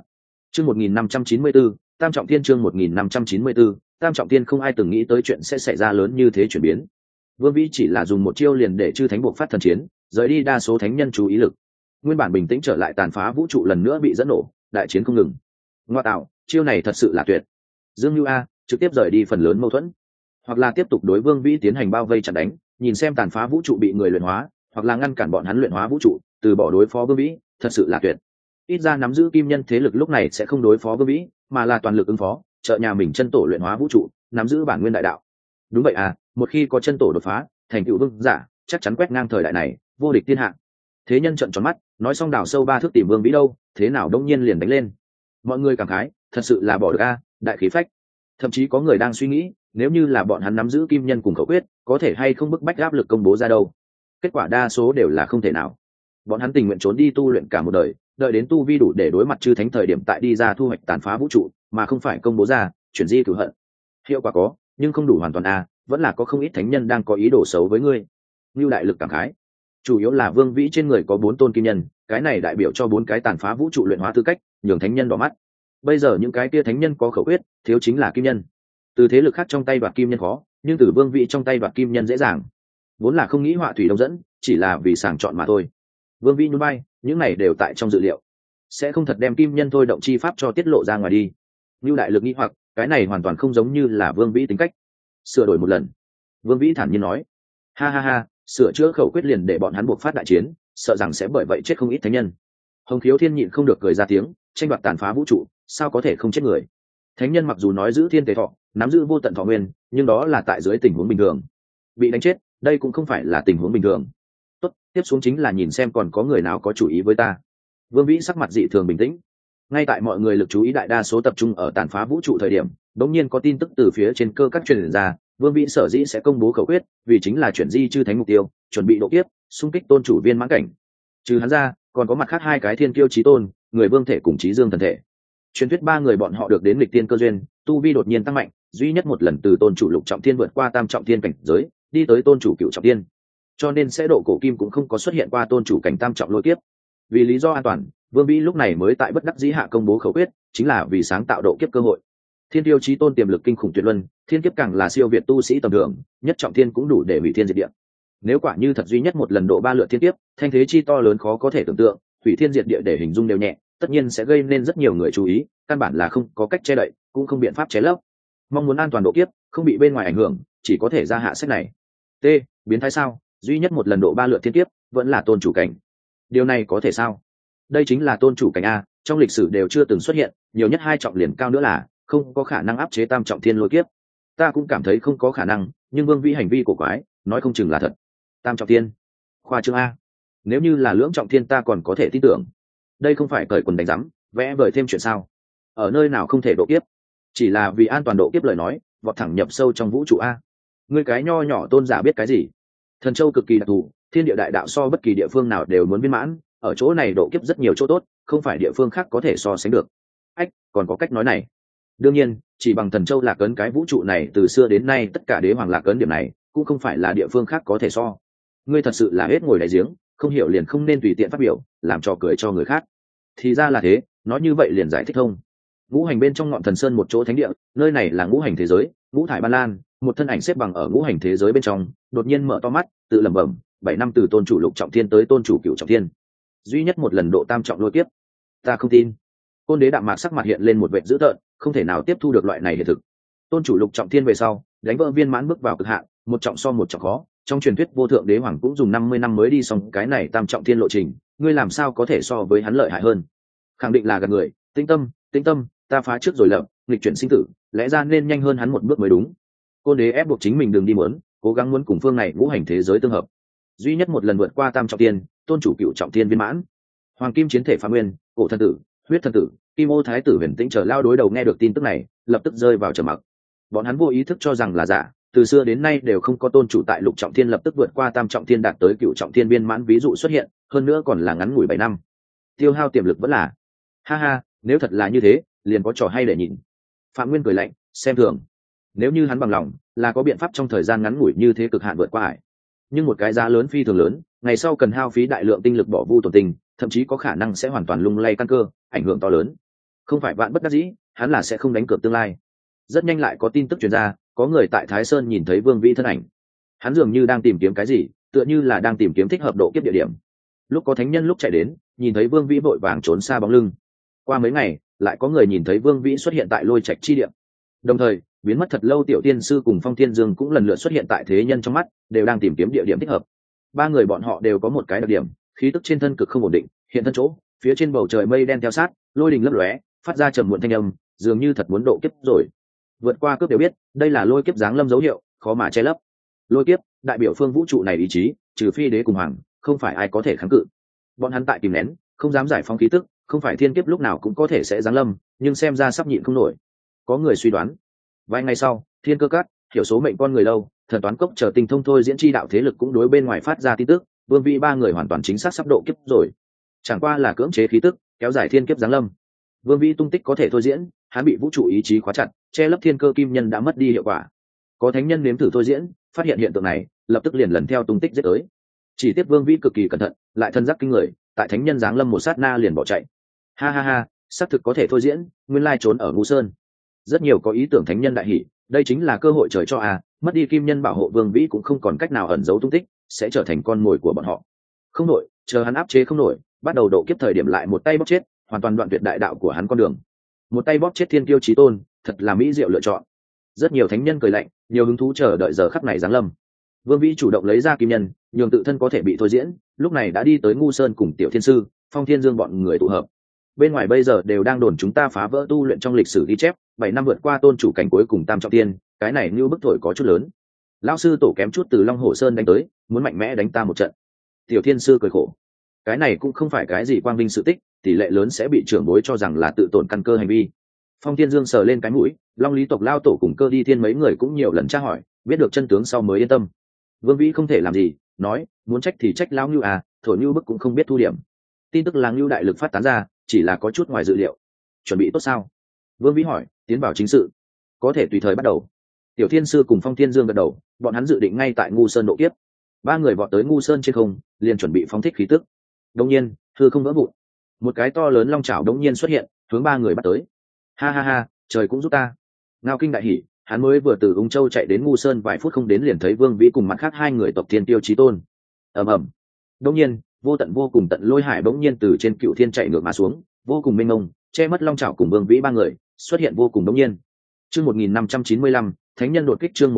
Chương 1594, Tam Trọng Thiên. Chương 1594, Tam Trọng Thiên. Không ai từng nghĩ tới chuyện sẽ xảy ra lớn như thế chuyển biến. Vương Vĩ chỉ là dùng một chiêu liền để chư thánh buộc phát thần chiến, rời đi đa số thánh nhân chú ý lực. Nguyên bản bình tĩnh trở lại tàn phá vũ trụ lần nữa bị dẫn nổ, đại chiến không ngừng. Ngoa tạo, chiêu này thật sự là tuyệt. Dương Nhu A trực tiếp rời đi phần lớn mâu thuẫn, hoặc là tiếp tục đối Vương Vĩ tiến hành bao vây chặn đánh, nhìn xem tàn phá vũ trụ bị người luyện hóa, hoặc là ngăn cản bọn hắn luyện hóa vũ trụ, từ bỏ đối phó Vương Vĩ, thật sự là tuyệt. Ít ra nắm giữ kim nhân thế lực lúc này sẽ không đối phó Vương Vĩ, mà là toàn lực ứng phó, trợ nhà mình chân tổ luyện hóa vũ trụ, nắm giữ bản nguyên đại đạo. Đúng vậy à, một khi có chân tổ đột phá, thành tựu vương giả, chắc chắn quét ngang thời đại này, vô địch thiên hạ. Thế nhân trợn tròn mắt, nói xong đào sâu 3 thước tìm Vương Vĩ đâu, thế nào đông nhiên liền đánh lên. Mọi người cảm khái, thật sự là bỏ được a, đại khí phách. Thậm chí có người đang suy nghĩ, nếu như là bọn hắn nắm giữ kim nhân cùng khẩu quyết, có thể hay không bức bách áp lực công bố ra đâu. Kết quả đa số đều là không thể nào. Bọn hắn tình nguyện trốn đi tu luyện cả một đời, đợi đến tu vi đủ để đối mặt chư thánh thời điểm tại đi ra thu hoạch tàn phá vũ trụ, mà không phải công bố ra chuyển di cửu hận. Hiệu quả có, nhưng không đủ hoàn toàn a, vẫn là có không ít thánh nhân đang có ý đồ xấu với ngươi. Như đại lực cảm khái, chủ yếu là Vương Vĩ trên người có 4 tôn kim nhân, cái này đại biểu cho 4 cái tàn phá vũ trụ luyện hóa tư cách, nhường thánh nhân đỏ mắt. Bây giờ những cái kia thánh nhân có khẩu quyết, thiếu chính là kim nhân. Từ thế lực khác trong tay đoạt kim nhân khó, nhưng từ Vương Vĩ trong tay đoạt kim nhân dễ dàng. Vốn là không nghĩ họa thủy đông dẫn, chỉ là vì sàng chọn mà thôi. Vương Vĩ nhún vai, những này đều tại trong dự liệu, sẽ không thật đem kim nhân thôi động chi pháp cho tiết lộ ra ngoài đi. Như đại lực nghĩ hoặc, cái này hoàn toàn không giống như là Vương Vĩ tính cách. Sửa đổi một lần. Vương Vĩ thản nhiên nói, ha ha ha, sửa chữa khẩu quyết liền để bọn hắn buộc phát đại chiến, sợ rằng sẽ bởi vậy chết không ít thánh nhân. Hồng Khiếu Thiên nhịn không được cười ra tiếng, tranh đoạt tàn phá vũ trụ, sao có thể không chết người. Thánh nhân mặc dù nói giữ thiên tế thọ, nắm giữ vô tận thọ nguyên, nhưng đó là tại dưới tình huống bình thường. Bị đánh chết, đây cũng không phải là tình huống bình thường. Tốt, tiếp xuống chính là nhìn xem còn có người nào có chủ ý với ta. Vương Vĩ sắc mặt dị thường bình tĩnh. Ngay tại mọi người lực chú ý đại đa số tập trung ở tàn phá vũ trụ thời điểm, đột nhiên có tin tức từ phía trên cơ các truyền ra, Vương Vĩ sở dĩ sẽ công bố khẩu quyết, vì chính là chuyển di chư thánh mục tiêu, chuẩn bị độ kiếp, xung kích tôn chủ viên mãn cảnh. Trừ hắn ra, còn có mặt khác 2 cái thiên kiêu chí tôn, người vương thể cùng chí dương thần thể. Truyền thuyết 3 người bọn họ được đến lịch tiên cơ duyên, tu vi đột nhiên tăng mạnh, duy nhất một lần từ tôn chủ lục trọng thiên vượt qua tam trọng thiên cảnh giới, đi tới tôn chủ cửu trọng thiên. Cho nên sẽ độ cổ kim cũng không có xuất hiện qua tôn chủ cảnh tam trọng lôi kiếp. Vì lý do an toàn, Vương Vĩ lúc này mới tại bất đắc dĩ hạ công bố khẩu quyết, chính là vì sáng tạo độ kiếp cơ hội. Thiên tiêu chí tôn tiềm lực kinh khủng tuyệt luân, thiên kiếp càng là siêu việt tu sĩ tầm thường, nhất trọng thiên cũng đủ để hủy thiên diệt địa. Nếu quả như thật duy nhất một lần độ 3 lượt thiên kiếp, thanh thế chi to lớn khó có thể tưởng tượng, hủy thiên diệt địa để hình dung đều nhẹ, tất nhiên sẽ gây nên rất nhiều người chú ý, căn bản là không có cách che đậy, cũng không biện pháp che lấp. Mong muốn an toàn độ kiếp, không bị bên ngoài ảnh hưởng, chỉ có thể ra hạ sách này. T, biến thái sao? Duy nhất một lần độ 3 lượt thiên kiếp, vẫn là tôn chủ cảnh. Điều này có thể sao? Đây chính là tôn chủ cảnh a, trong lịch sử đều chưa từng xuất hiện, nhiều nhất 2 trọng liền cao nữa là không có khả năng áp chế tam trọng thiên lôi kiếp. Ta cũng cảm thấy không có khả năng, nhưng Vương Vĩ hành vi cổ quái, nói không chừng là thật. Tam trọng thiên, khoa trương a. Nếu như là lưỡng trọng thiên ta còn có thể tin tưởng. Đây không phải cởi quần đánh rắm, vẽ vời thêm chuyện sao? Ở nơi nào không thể độ kiếp? Chỉ là vì an toàn độ kiếp lời nói, vọt thẳng nhập sâu trong vũ trụ a. Ngươi cái nho nhỏ tôn giả biết cái gì? Thần châu cực kỳ đặc thù, thiên địa đại đạo so bất kỳ địa phương nào đều muốn viên mãn, ở chỗ này độ kiếp rất nhiều chỗ tốt, không phải địa phương khác có thể so sánh được. Ách, còn có cách nói này. Đương nhiên, chỉ bằng thần châu lạc ấn cái vũ trụ này từ xưa đến nay tất cả đế hoàng lạc ấn điểm này, cũng không phải là địa phương khác có thể so. Ngươi thật sự là hết ngồi đại giếng, không hiểu liền không nên tùy tiện phát biểu, làm trò cười cho người khác. Thì ra là thế, nói như vậy liền giải thích thông. Ngũ hành bên trong ngọn thần sơn một chỗ thánh địa, nơi này là ngũ hành thế giới, ngũ thải ban lan, một thân ảnh xếp bằng ở ngũ hành thế giới bên trong, đột nhiên mở to mắt, tự lẩm bẩm, 7 năm từ tôn chủ lục trọng thiên tới tôn chủ cửu trọng thiên, duy nhất một lần độ tam trọng lôi kiếp. Ta không tin. Côn đế đạm mạc sắc mặt hiện lên một vẻ dữ tợn, không thể nào tiếp thu được loại này hiện thực. Tôn chủ lục trọng thiên về sau, đánh vỡ viên mãn bước vào cực hạn, một trọng so một trọng khó, trong truyền thuyết vô thượng đế hoàng cũng dùng 50 năm mới đi xong cái này tam trọng thiên lộ trình, ngươi làm sao có thể so với hắn lợi hại hơn? Khẳng định là gạt người. Tĩnh tâm, ta phá trước rồi lập, nghịch chuyển sinh tử, lẽ ra nên nhanh hơn hắn một bước mới đúng. Côn đế ép buộc chính mình đừng đi muốn, cố gắng muốn cùng phương này ngũ hành thế giới tương hợp, duy nhất một lần vượt qua tam trọng thiên, tôn chủ cửu trọng thiên viên mãn. Hoàng kim chiến thể phá nguyên, cổ thần tử, huyết thần tử, kim ô thái tử huyền tĩnh trở lao đối đầu nghe được tin tức này, lập tức rơi vào trầm mặc. Bọn hắn vô ý thức cho rằng là giả, từ xưa đến nay đều không có tôn chủ tại lục trọng thiên lập tức vượt qua tam trọng thiên đạt tới cửu trọng thiên viên mãn ví dụ xuất hiện, hơn nữa còn là ngắn ngủi 7 năm. Tiêu hao tiềm lực vẫn là. Ha ha, nếu thật là như thế, liền có trò hay để nhìn. Phạm Nguyên cười lạnh, xem thường. Nếu như hắn bằng lòng, là có biện pháp trong thời gian ngắn ngủi như thế cực hạn vượt qua ải. Nhưng một cái giá lớn phi thường lớn, ngày sau cần hao phí đại lượng tinh lực bỏ vu tổn tình, thậm chí có khả năng sẽ hoàn toàn lung lay căn cơ, ảnh hưởng to lớn. không phải vạn bất đắc dĩ, hắn là sẽ không đánh cược tương lai. Rất nhanh lại có tin tức truyền ra, có người tại Thái Sơn nhìn thấy Vương Vĩ thân ảnh. Hắn dường như đang tìm kiếm cái gì, tựa như là đang tìm kiếm thích hợp độ kiếp địa điểm. Lúc có thánh nhân lúc chạy đến, nhìn thấy Vương Vĩ vội vàng trốn xa bóng lưng. Qua mấy ngày, lại có người nhìn thấy Vương Vĩ xuất hiện tại Lôi Trạch chi địa. Đồng thời, biến mất thật lâu Tiểu Tiên sư cùng Phong Thiên Dương cũng lần lượt xuất hiện tại thế nhân trong mắt, đều đang tìm kiếm địa điểm thích hợp. Ba người bọn họ đều có một cái đặc điểm, khí tức trên thân cực không ổn định, hiện thân chỗ, phía trên bầu trời mây đen theo sát, lôi đình lấp lóe, phát ra trầm muộn thanh âm, dường như thật muốn độ kiếp rồi. Vượt qua cướp đều biết, đây là lôi kiếp giáng lâm dấu hiệu, khó mà che lấp. Lôi kiếp, đại biểu phương vũ trụ này ý chí, trừ phi đế cùng hoàng, không phải ai có thể kháng cự. Bọn hắn tại kìm nén, không dám giải phóng khí tức, không phải thiên kiếp lúc nào cũng có thể sẽ giáng lâm, nhưng xem ra sắp nhịn không nổi. Có người suy đoán, vài ngày sau, thiên cơ cát, hiểu số mệnh con người lâu, thần toán cốc chờ tình thông thôi diễn chi đạo thế lực cũng đối bên ngoài phát ra tin tức, Vương Vĩ ba người hoàn toàn chính xác sắp độ kiếp rồi. Chẳng qua là cưỡng chế khí tức, kéo dài thiên kiếp giáng lâm. Vương Vĩ tung tích có thể thôi diễn, hắn bị vũ trụ ý chí khóa chặt, che lấp thiên cơ kim nhân đã mất đi hiệu quả. Có thánh nhân nếm thử thôi diễn, phát hiện hiện tượng này, lập tức liền lần theo tung tích giết tới. Chỉ tiếc Vương Vĩ cực kỳ cẩn thận, lại thân giác kinh người, tại thánh nhân giáng lâm một sát na liền bỏ chạy. Ha ha ha, xác thực có thể thôi diễn, nguyên lai trốn ở Ngũ Sơn. Rất nhiều có ý tưởng thánh nhân đại hỉ, đây chính là cơ hội trời cho mất đi kim nhân bảo hộ Vương Vĩ cũng không còn cách nào ẩn giấu tung tích, sẽ trở thành con mồi của bọn họ. Không nổi, chờ hắn áp chế không nổi, bắt đầu độ kiếp thời điểm lại một tay bóp chết, hoàn toàn đoạn tuyệt đại đạo của hắn con đường. Một tay bóp chết thiên kiêu chí tôn, thật là mỹ diệu lựa chọn. Rất nhiều thánh nhân cười lạnh, nhiều hứng thú chờ đợi giờ khắc này giáng lâm. Vương Vĩ chủ động lấy ra kim nhân, nhường tự thân có thể bị thôi diễn, lúc này đã đi tới Ngu Sơn cùng Tiểu Thiên sư, Phong Thiên Dương bọn người tụ hợp. Bên ngoài bây giờ đều đang đồn chúng ta phá vỡ tu luyện trong lịch sử ghi chép, 7 năm vượt qua tôn chủ cảnh cuối cùng tam trọng tiên, cái này như bức thổi có chút lớn. Lão sư tổ kém chút từ Long Hổ Sơn đánh tới, muốn mạnh mẽ đánh ta một trận. Tiểu Thiên sư cười khổ, cái này cũng không phải cái gì quang vinh sự tích, tỷ lệ lớn sẽ bị trưởng bối cho rằng là tự tổn căn cơ hành vi. Phong Thiên Dương sờ lên cái mũi, Long Lý tộc lao tổ cùng Cơ Đi Thiên mấy người cũng nhiều lần tra hỏi, biết được chân tướng sau mới yên tâm. Vương Vĩ không thể làm gì, nói muốn trách thì trách lão Nưu thổi Nưu bức cũng không biết thu điểm. Tin tức làng Nưu đại lực phát tán ra, chỉ là có chút ngoài dự liệu. Chuẩn bị tốt sao? Vương Vĩ hỏi, tiến vào chính sự, có thể tùy thời bắt đầu. Tiểu Thiên sư cùng Phong Thiên Dương gật đầu, bọn hắn dự định ngay tại Ngu Sơn độ kiếp. Ba người vọt tới Ngu Sơn trên không, liền chuẩn bị phóng thích khí tức. Đột nhiên, hư không vỡ vụn, một cái to lớn long chảo đột nhiên xuất hiện, hướng ba người bắt tới. Ha ha ha, trời cũng giúp ta. Ngao Kinh đại hỉ, hắn mới vừa từ Ung Châu chạy đến Ngu Sơn vài phút không đến liền thấy Vương Vĩ cùng mặt khác hai người tộc Thiên Tiêu chí tôn. Ầm ầm. Đột nhiên, vô tận vô cùng tận lôi hải bỗng nhiên từ trên Cựu Thiên chạy ngược mà xuống, vô cùng mênh mông, che mất long chảo cùng Vương Vĩ ba người, xuất hiện vô cùng đột nhiên. Chương 1595, Thánh nhân đột kích chương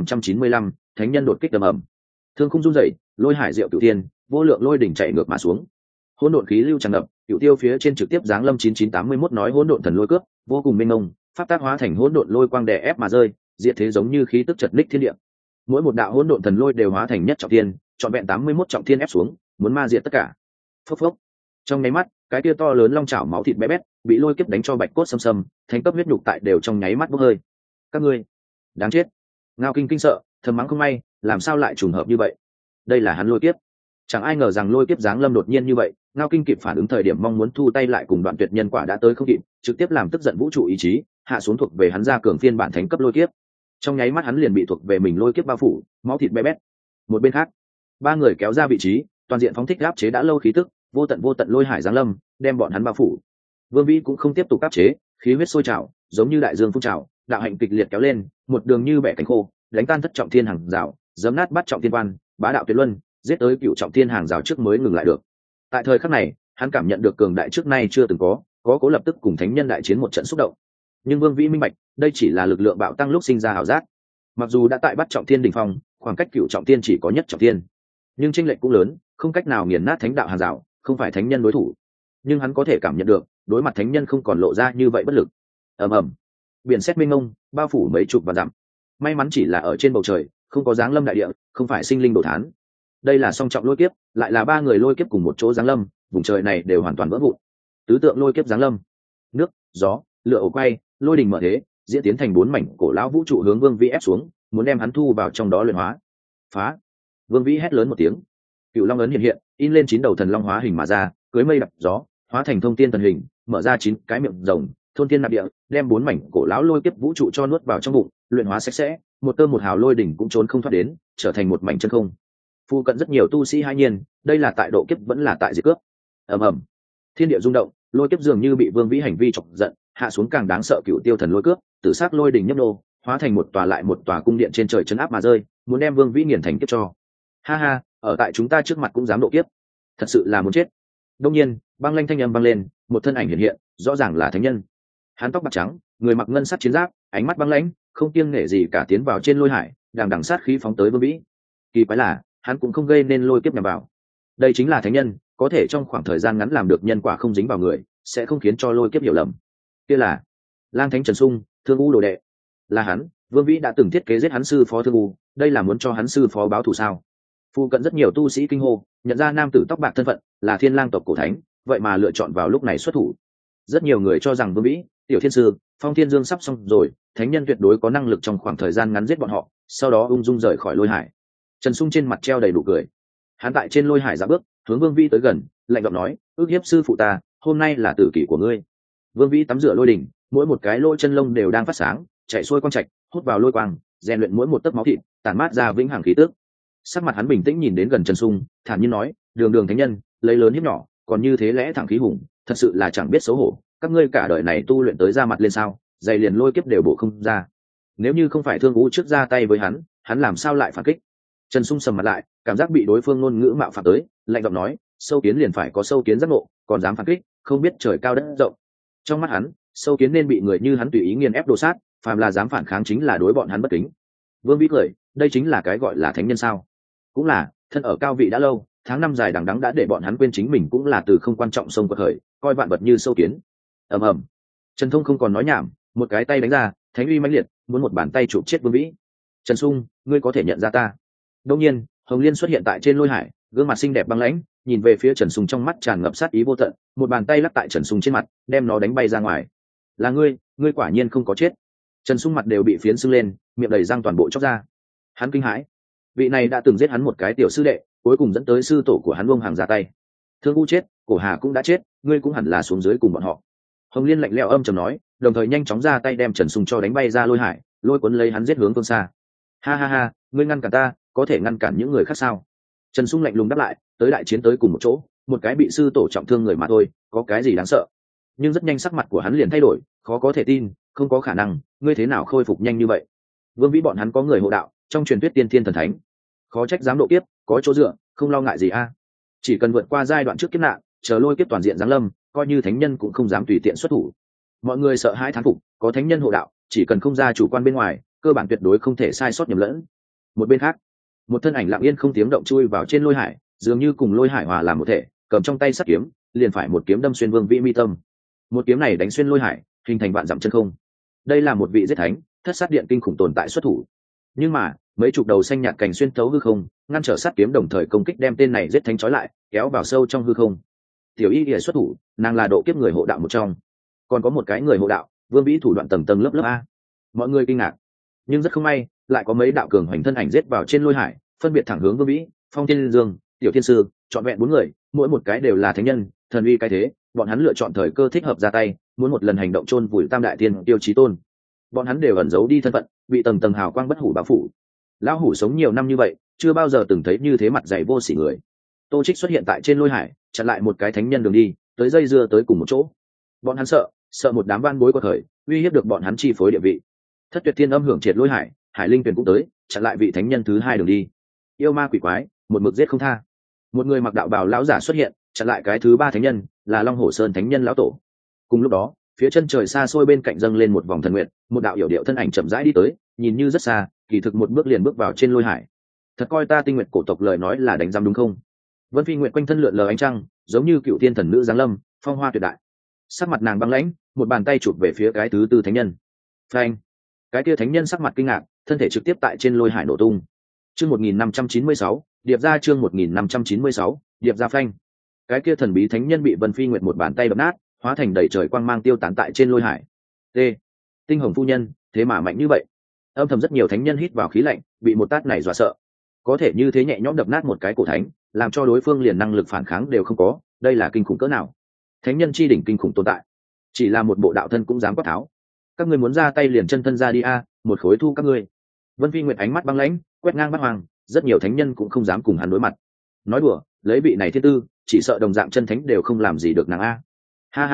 1595, Thánh nhân đột kích ầm ầm. Thương khung rung dậy, lôi hải diệu Cựu Thiên, vô lượng lôi đỉnh chạy ngược mà xuống. Hỗn độn khí lưu tràn ngập, Cựu Tiêu phía trên trực tiếp giáng lâm 9981 nói hỗn độn thần lôi cướp, vô cùng mênh mông, pháp tác hóa thành hỗn độn lôi quang đè ép mà rơi, diệt thế giống như khí tức chật ních thiên địa. Mỗi một đạo hỗn độn thần lôi đều hóa thành nhất trọng thiên, trọn vẹn 81 trọng thiên ép xuống, muốn ma diệt tất cả. Phốc phốc. Trong nháy mắt, cái kia to lớn long chảo máu thịt bé bét, bị lôi kiếp đánh cho bạch cốt xâm xâm, thành cấp huyết nhục tại đều trong nháy mắt bốc hơi. Các ngươi, đáng chết. Ngao Kinh kinh sợ, thầm mắng không may, làm sao lại trùng hợp như vậy? Đây là hắn lôi kiếp. Chẳng ai ngờ rằng lôi kiếp giáng lâm đột nhiên như vậy, Ngao Kinh kịp phản ứng thời điểm mong muốn thu tay lại cùng đoạn tuyệt nhân quả đã tới không kịp, trực tiếp làm tức giận vũ trụ ý chí, hạ xuống thuộc về hắn ra cường phiên bản thánh cấp lôi kiếp. Trong nháy mắt hắn liền bị thuộc về mình lôi kiếp bao phủ, máu thịt bé bét. Một bên khác, ba người kéo ra vị trí, toàn diện phóng thích áp chế đã lâu khí tức, vô tận lôi hải giáng lâm, đem bọn hắn bao phủ. Vương Vĩ cũng không tiếp tục áp chế, khí huyết sôi trào, giống như đại dương phun trào, đạo hạnh kịch liệt kéo lên, một đường như bẻ cánh khô, đánh tan thất trọng thiên hàng rào, giấm nát bắt trọng thiên quan, bá đạo tuyệt luân, giết tới cựu trọng thiên hàng rào trước mới ngừng lại được. Tại thời khắc này, hắn cảm nhận được cường đại trước nay chưa từng có cố lập tức cùng thánh nhân đại chiến một trận xúc động. Nhưng Vương Vĩ minh bạch, đây chỉ là lực lượng bạo tăng lúc sinh ra ảo giác. Mặc dù đã tại bắt trọng thiên đỉnh phong, khoảng cách cựu trọng thiên chỉ có nhất trọng thiên, nhưng chênh lệch cũng lớn, không cách nào nghiền nát thánh đạo hàng rào, không phải thánh nhân đối thủ. Nhưng hắn có thể cảm nhận được, đối mặt thánh nhân không còn lộ ra như vậy bất lực. Ầm ầm, biển sét mênh mông, bao phủ mấy chục vạn dặm. May mắn chỉ là ở trên bầu trời, không có giáng lâm đại địa, không phải sinh linh đổ thán. Đây là song trọng lôi kiếp, lại là ba người lôi kiếp cùng một chỗ giáng lâm, vùng trời này đều hoàn toàn vỡ vụn. Tứ tượng lôi kiếp giáng lâm, nước, gió, lửa ổ quay, lôi đình mở thế, diễn tiến thành 4 mảnh cổ lão vũ trụ hướng Vương Vĩ ép xuống, muốn đem hắn thu vào trong đó luyện hóa. Phá! Vương Vĩ hét lớn một tiếng, Cựu Long ấn hiện hiện, in lên 9 đầu thần long hóa hình mà ra, cưới mây đập gió, hóa thành thông tiên thần hình, mở ra 9 cái miệng rồng, thôn tiên nạp địa, đem 4 mảnh cổ lão lôi kiếp vũ trụ cho nuốt vào trong bụng, luyện hóa sạch sẽ, một tơ một hào lôi đỉnh cũng trốn không thoát đến, trở thành một mảnh chân không. Phu cận rất nhiều tu sĩ hai nhiên, đây là tại độ kiếp vẫn là tại diệt cướp. Ầm ầm, thiên địa rung động, lôi kiếp dường như bị Vương Vĩ hành vi chọc giận, hạ xuống càng đáng sợ cựu tiêu thần lôi cướp, tử sắc lôi đỉnh nhấp nô, hóa thành một tòa lại một tòa cung điện trên trời chấn áp mà rơi, muốn đem Vương Vĩ nghiền thành kiếp cho. Ha ha, ở tại chúng ta trước mặt cũng dám độ kiếp, thật sự là muốn chết. Đông nhiên, băng lanh thanh âm vang lên, một thân ảnh hiện hiện, rõ ràng là thánh nhân. Hắn tóc bạc trắng, người mặc ngân sắc chiến giáp, ánh mắt băng lãnh, không kiêng nể gì cả tiến vào trên lôi hải, đằng đằng sát khí phóng tới Vương Vĩ. Kỳ quái là, hắn cũng không gây nên lôi kiếp nhằm vào. Đây chính là thánh nhân, có thể trong khoảng thời gian ngắn làm được nhân quả không dính vào người, sẽ không khiến cho lôi kiếp hiểu lầm. Kia là Lang Thánh Trần Sung, Thương U đồ đệ. Là hắn, Vương Vĩ đã từng thiết kế giết hắn sư phó Thương U, đây là muốn cho hắn sư phó báo thù sao? Phu cận rất nhiều tu sĩ kinh hô, nhận ra nam tử tóc bạc thân phận là Thiên Lang tộc cổ thánh, vậy mà lựa chọn vào lúc này xuất thủ. Rất nhiều người cho rằng Vương Vĩ, Tiểu Thiên Sư, Phong Thiên Dương sắp xong rồi, thánh nhân tuyệt đối có năng lực trong khoảng thời gian ngắn giết bọn họ, sau đó ung dung rời khỏi lôi hải. Trần Sung trên mặt treo đầy nụ cười. Hắn tại trên lôi hải ra bước, hướng Vương Vĩ tới gần, lạnh giọng nói: "Ước hiếp sư phụ ta, hôm nay là tử kỷ của ngươi." Vương Vĩ tắm rửa lôi đỉnh, mỗi một cái lỗ chân lông đều đang phát sáng, chạy xuôi quang trạch, hút vào lôi quang, rèn luyện mỗi một tấc máu thịt, tản mát ra vĩnh hằng khí tức. Sắc mặt hắn bình tĩnh nhìn đến gần Trần Sung, thản nhiên nói: "Đường đường thánh nhân, lấy lớn hiếp nhỏ, còn như thế lẽ thẳng khí hùng, thật sự là chẳng biết xấu hổ. Các ngươi cả đời này tu luyện tới ra mặt lên sao, dày liền lôi kiếp đều bổ không ra. Nếu như không phải Thương U trước ra tay với hắn làm sao lại phản kích?" Trần Sung sầm mặt lại, cảm giác bị đối phương ngôn ngữ mạo phạm tới, lạnh giọng nói: "Sâu kiến liền phải có sâu kiến giác ngộ, còn dám phản kích, không biết trời cao đất rộng." Trong mắt hắn, sâu kiến nên bị người như hắn tùy ý nghiền ép đồ sát, phàm là dám phản kháng chính là đối bọn hắn bất kính. Vương Vĩ cười, đây chính là cái gọi là thánh nhân sao? Cũng là, thân ở cao vị đã lâu, tháng năm dài đằng đẵng đã để bọn hắn quên chính mình cũng là từ không quan trọng sông quật khởi, coi vạn vật như sâu kiến. Ầm ầm. Trần Thông không còn nói nhảm, một cái tay đánh ra, thánh uy mãnh liệt, muốn một bàn tay chụp chết Vương Vĩ. "Trần Sung, ngươi có thể nhận ra ta?" Đương nhiên, Hồng Liên xuất hiện tại trên lôi hải, gương mặt xinh đẹp băng lãnh, nhìn về phía Trần Sung trong mắt tràn ngập sát ý vô tận, một bàn tay lắc tại Trần Sung trên mặt, đem nó đánh bay ra ngoài. "Là ngươi, ngươi quả nhiên không có chết." Trần Sung mặt đều bị phiến sưng lên, miệng đầy răng toàn bộ chóc ra. Hắn kinh hãi, vị này đã từng giết hắn một cái tiểu sư đệ, cuối cùng dẫn tới sư tổ của hắn Vương Hàng ra tay. Thương U chết, Cổ Hà cũng đã chết, ngươi cũng hẳn là xuống dưới cùng bọn họ. Hồng Liên lạnh lẽo âm trầm nói, đồng thời nhanh chóng ra tay đem Trần Sung cho đánh bay ra lôi hải, lôi cuốn lấy hắn giết hướng phương xa. "Ha ha ha, ngươi ngăn cản ta, có thể ngăn cản những người khác sao?" Trần Sung lạnh lùng đáp lại, tới đại chiến tới cùng một chỗ, một cái bị sư tổ trọng thương người mà thôi, có cái gì đáng sợ? Nhưng rất nhanh sắc mặt của hắn liền thay đổi, khó có thể tin, không có khả năng, ngươi thế nào khôi phục nhanh như vậy? Vương Vĩ bọn hắn có người hộ đạo, trong truyền thuyết tiên thiên thần thánh, khó trách dám độ kiếp, có chỗ dựa, không lo ngại gì a. Chỉ cần vượt qua giai đoạn trước kiếp nạn, chờ lôi kiếp toàn diện giáng lâm, coi như thánh nhân cũng không dám tùy tiện xuất thủ. Mọi người sợ hãi thán phục, có thánh nhân hộ đạo, chỉ cần không ra chủ quan bên ngoài, cơ bản tuyệt đối không thể sai sót nhầm lẫn. Một bên khác, một thân ảnh lặng yên không tiếng động chui vào trên lôi hải, dường như cùng lôi hải hòa làm một thể, cầm trong tay sắt kiếm, liền phải một kiếm đâm xuyên Vương Vĩ mi tâm. Một kiếm này đánh xuyên lôi hải, hình thành vạn dặm chân không. Đây là một vị giết thánh, thất sát điện kinh khủng tồn tại xuất thủ. Nhưng mà, mấy chục đầu xanh nhạt cành xuyên thấu hư không, ngăn trở sát kiếm đồng thời công kích đem tên này giết thánh trói lại, kéo vào sâu trong hư không. Tiểu Y Lìa xuất thủ, nàng là độ kiếp người hộ đạo một trong. Còn có một cái người hộ đạo, Vương Vĩ thủ đoạn tầng tầng lớp lớp a. Mọi người kinh ngạc, nhưng rất không may, lại có mấy đạo cường hoành thân ảnh giết vào trên lôi hải, phân biệt thẳng hướng Vương Vĩ, Phong Thiên Dương, Tiểu Thiên Sư, chọn vẹn 4 người, mỗi một cái đều là thánh nhân, thần uy cái thế, bọn hắn lựa chọn thời cơ thích hợp ra tay, muốn một lần hành động chôn vùi Tam Đại Tiên Tiêu Chí Tôn. Bọn hắn đều ẩn giấu đi thân phận, bị tầng tầng hào quang bất hủ bao phủ. Lão hủ sống nhiều năm như vậy, chưa bao giờ từng thấy như thế mặt dày vô sỉ người. Tô Trích xuất hiện tại trên lôi hải, chặn lại một cái thánh nhân đường đi, tới dây dưa tới cùng một chỗ. Bọn hắn sợ một đám van bối của thời, uy hiếp được bọn hắn chi phối địa vị. Thất Tuyệt Thiên âm hưởng triệt lôi hải, Hải Linh Tuyền cũng tới, chặn lại vị thánh nhân thứ 2 đường đi. Yêu ma quỷ quái, một mực giết không tha. Một người mặc đạo bào lão giả xuất hiện, chặn lại cái thứ 3 thánh nhân, là Long Hổ Sơn thánh nhân lão tổ. Cùng lúc đó, phía chân trời xa xôi bên cạnh dâng lên một vòng thần nguyện, một đạo yểu điệu thân ảnh chậm rãi đi tới, nhìn như rất xa, kỳ thực một bước liền bước vào trên lôi hải. Thật coi ta Tinh Nguyệt cổ tộc lời nói là đánh giam đúng không? Vân Phi Nguyệt quanh thân lượn lờ ánh trăng, giống như cựu thiên thần nữ giáng lâm, phong hoa tuyệt đại. Sắc mặt nàng băng lãnh, một bàn tay chụp về phía cái thứ 4 thánh nhân. Phanh! Cái kia thánh nhân sắc mặt kinh ngạc, thân thể trực tiếp tại trên lôi hải nổ tung. Chương 1596, điệp ra chương 1596, điệp ra phanh. Cái kia thần bí thánh nhân bị Vân Phi Nguyệt một bàn tay đập nát, hóa thành đầy trời quang mang tiêu tán tại trên lôi hải. T. Tinh Hồng phu nhân, thế mà mạnh như vậy. Âm thầm rất nhiều thánh nhân hít vào khí lạnh, bị một tát này dọa sợ. Có thể như thế nhẹ nhõm đập nát một cái cổ thánh, làm cho đối phương liền năng lực phản kháng đều không có, đây là kinh khủng cỡ nào? Thánh nhân chi đỉnh kinh khủng tồn tại, chỉ là một bộ đạo thân cũng dám quát tháo. Các ngươi muốn ra tay liền chân thân ra đi a, một khối thu các ngươi. Vân Phi Nguyệt ánh mắt băng lãnh, quét ngang bắt hoàng, rất nhiều thánh nhân cũng không dám cùng hắn đối mặt. Nói đùa, lấy vị này thiên tư, chỉ sợ đồng dạng chân thánh đều không làm gì được nàng a. Ha ha ha,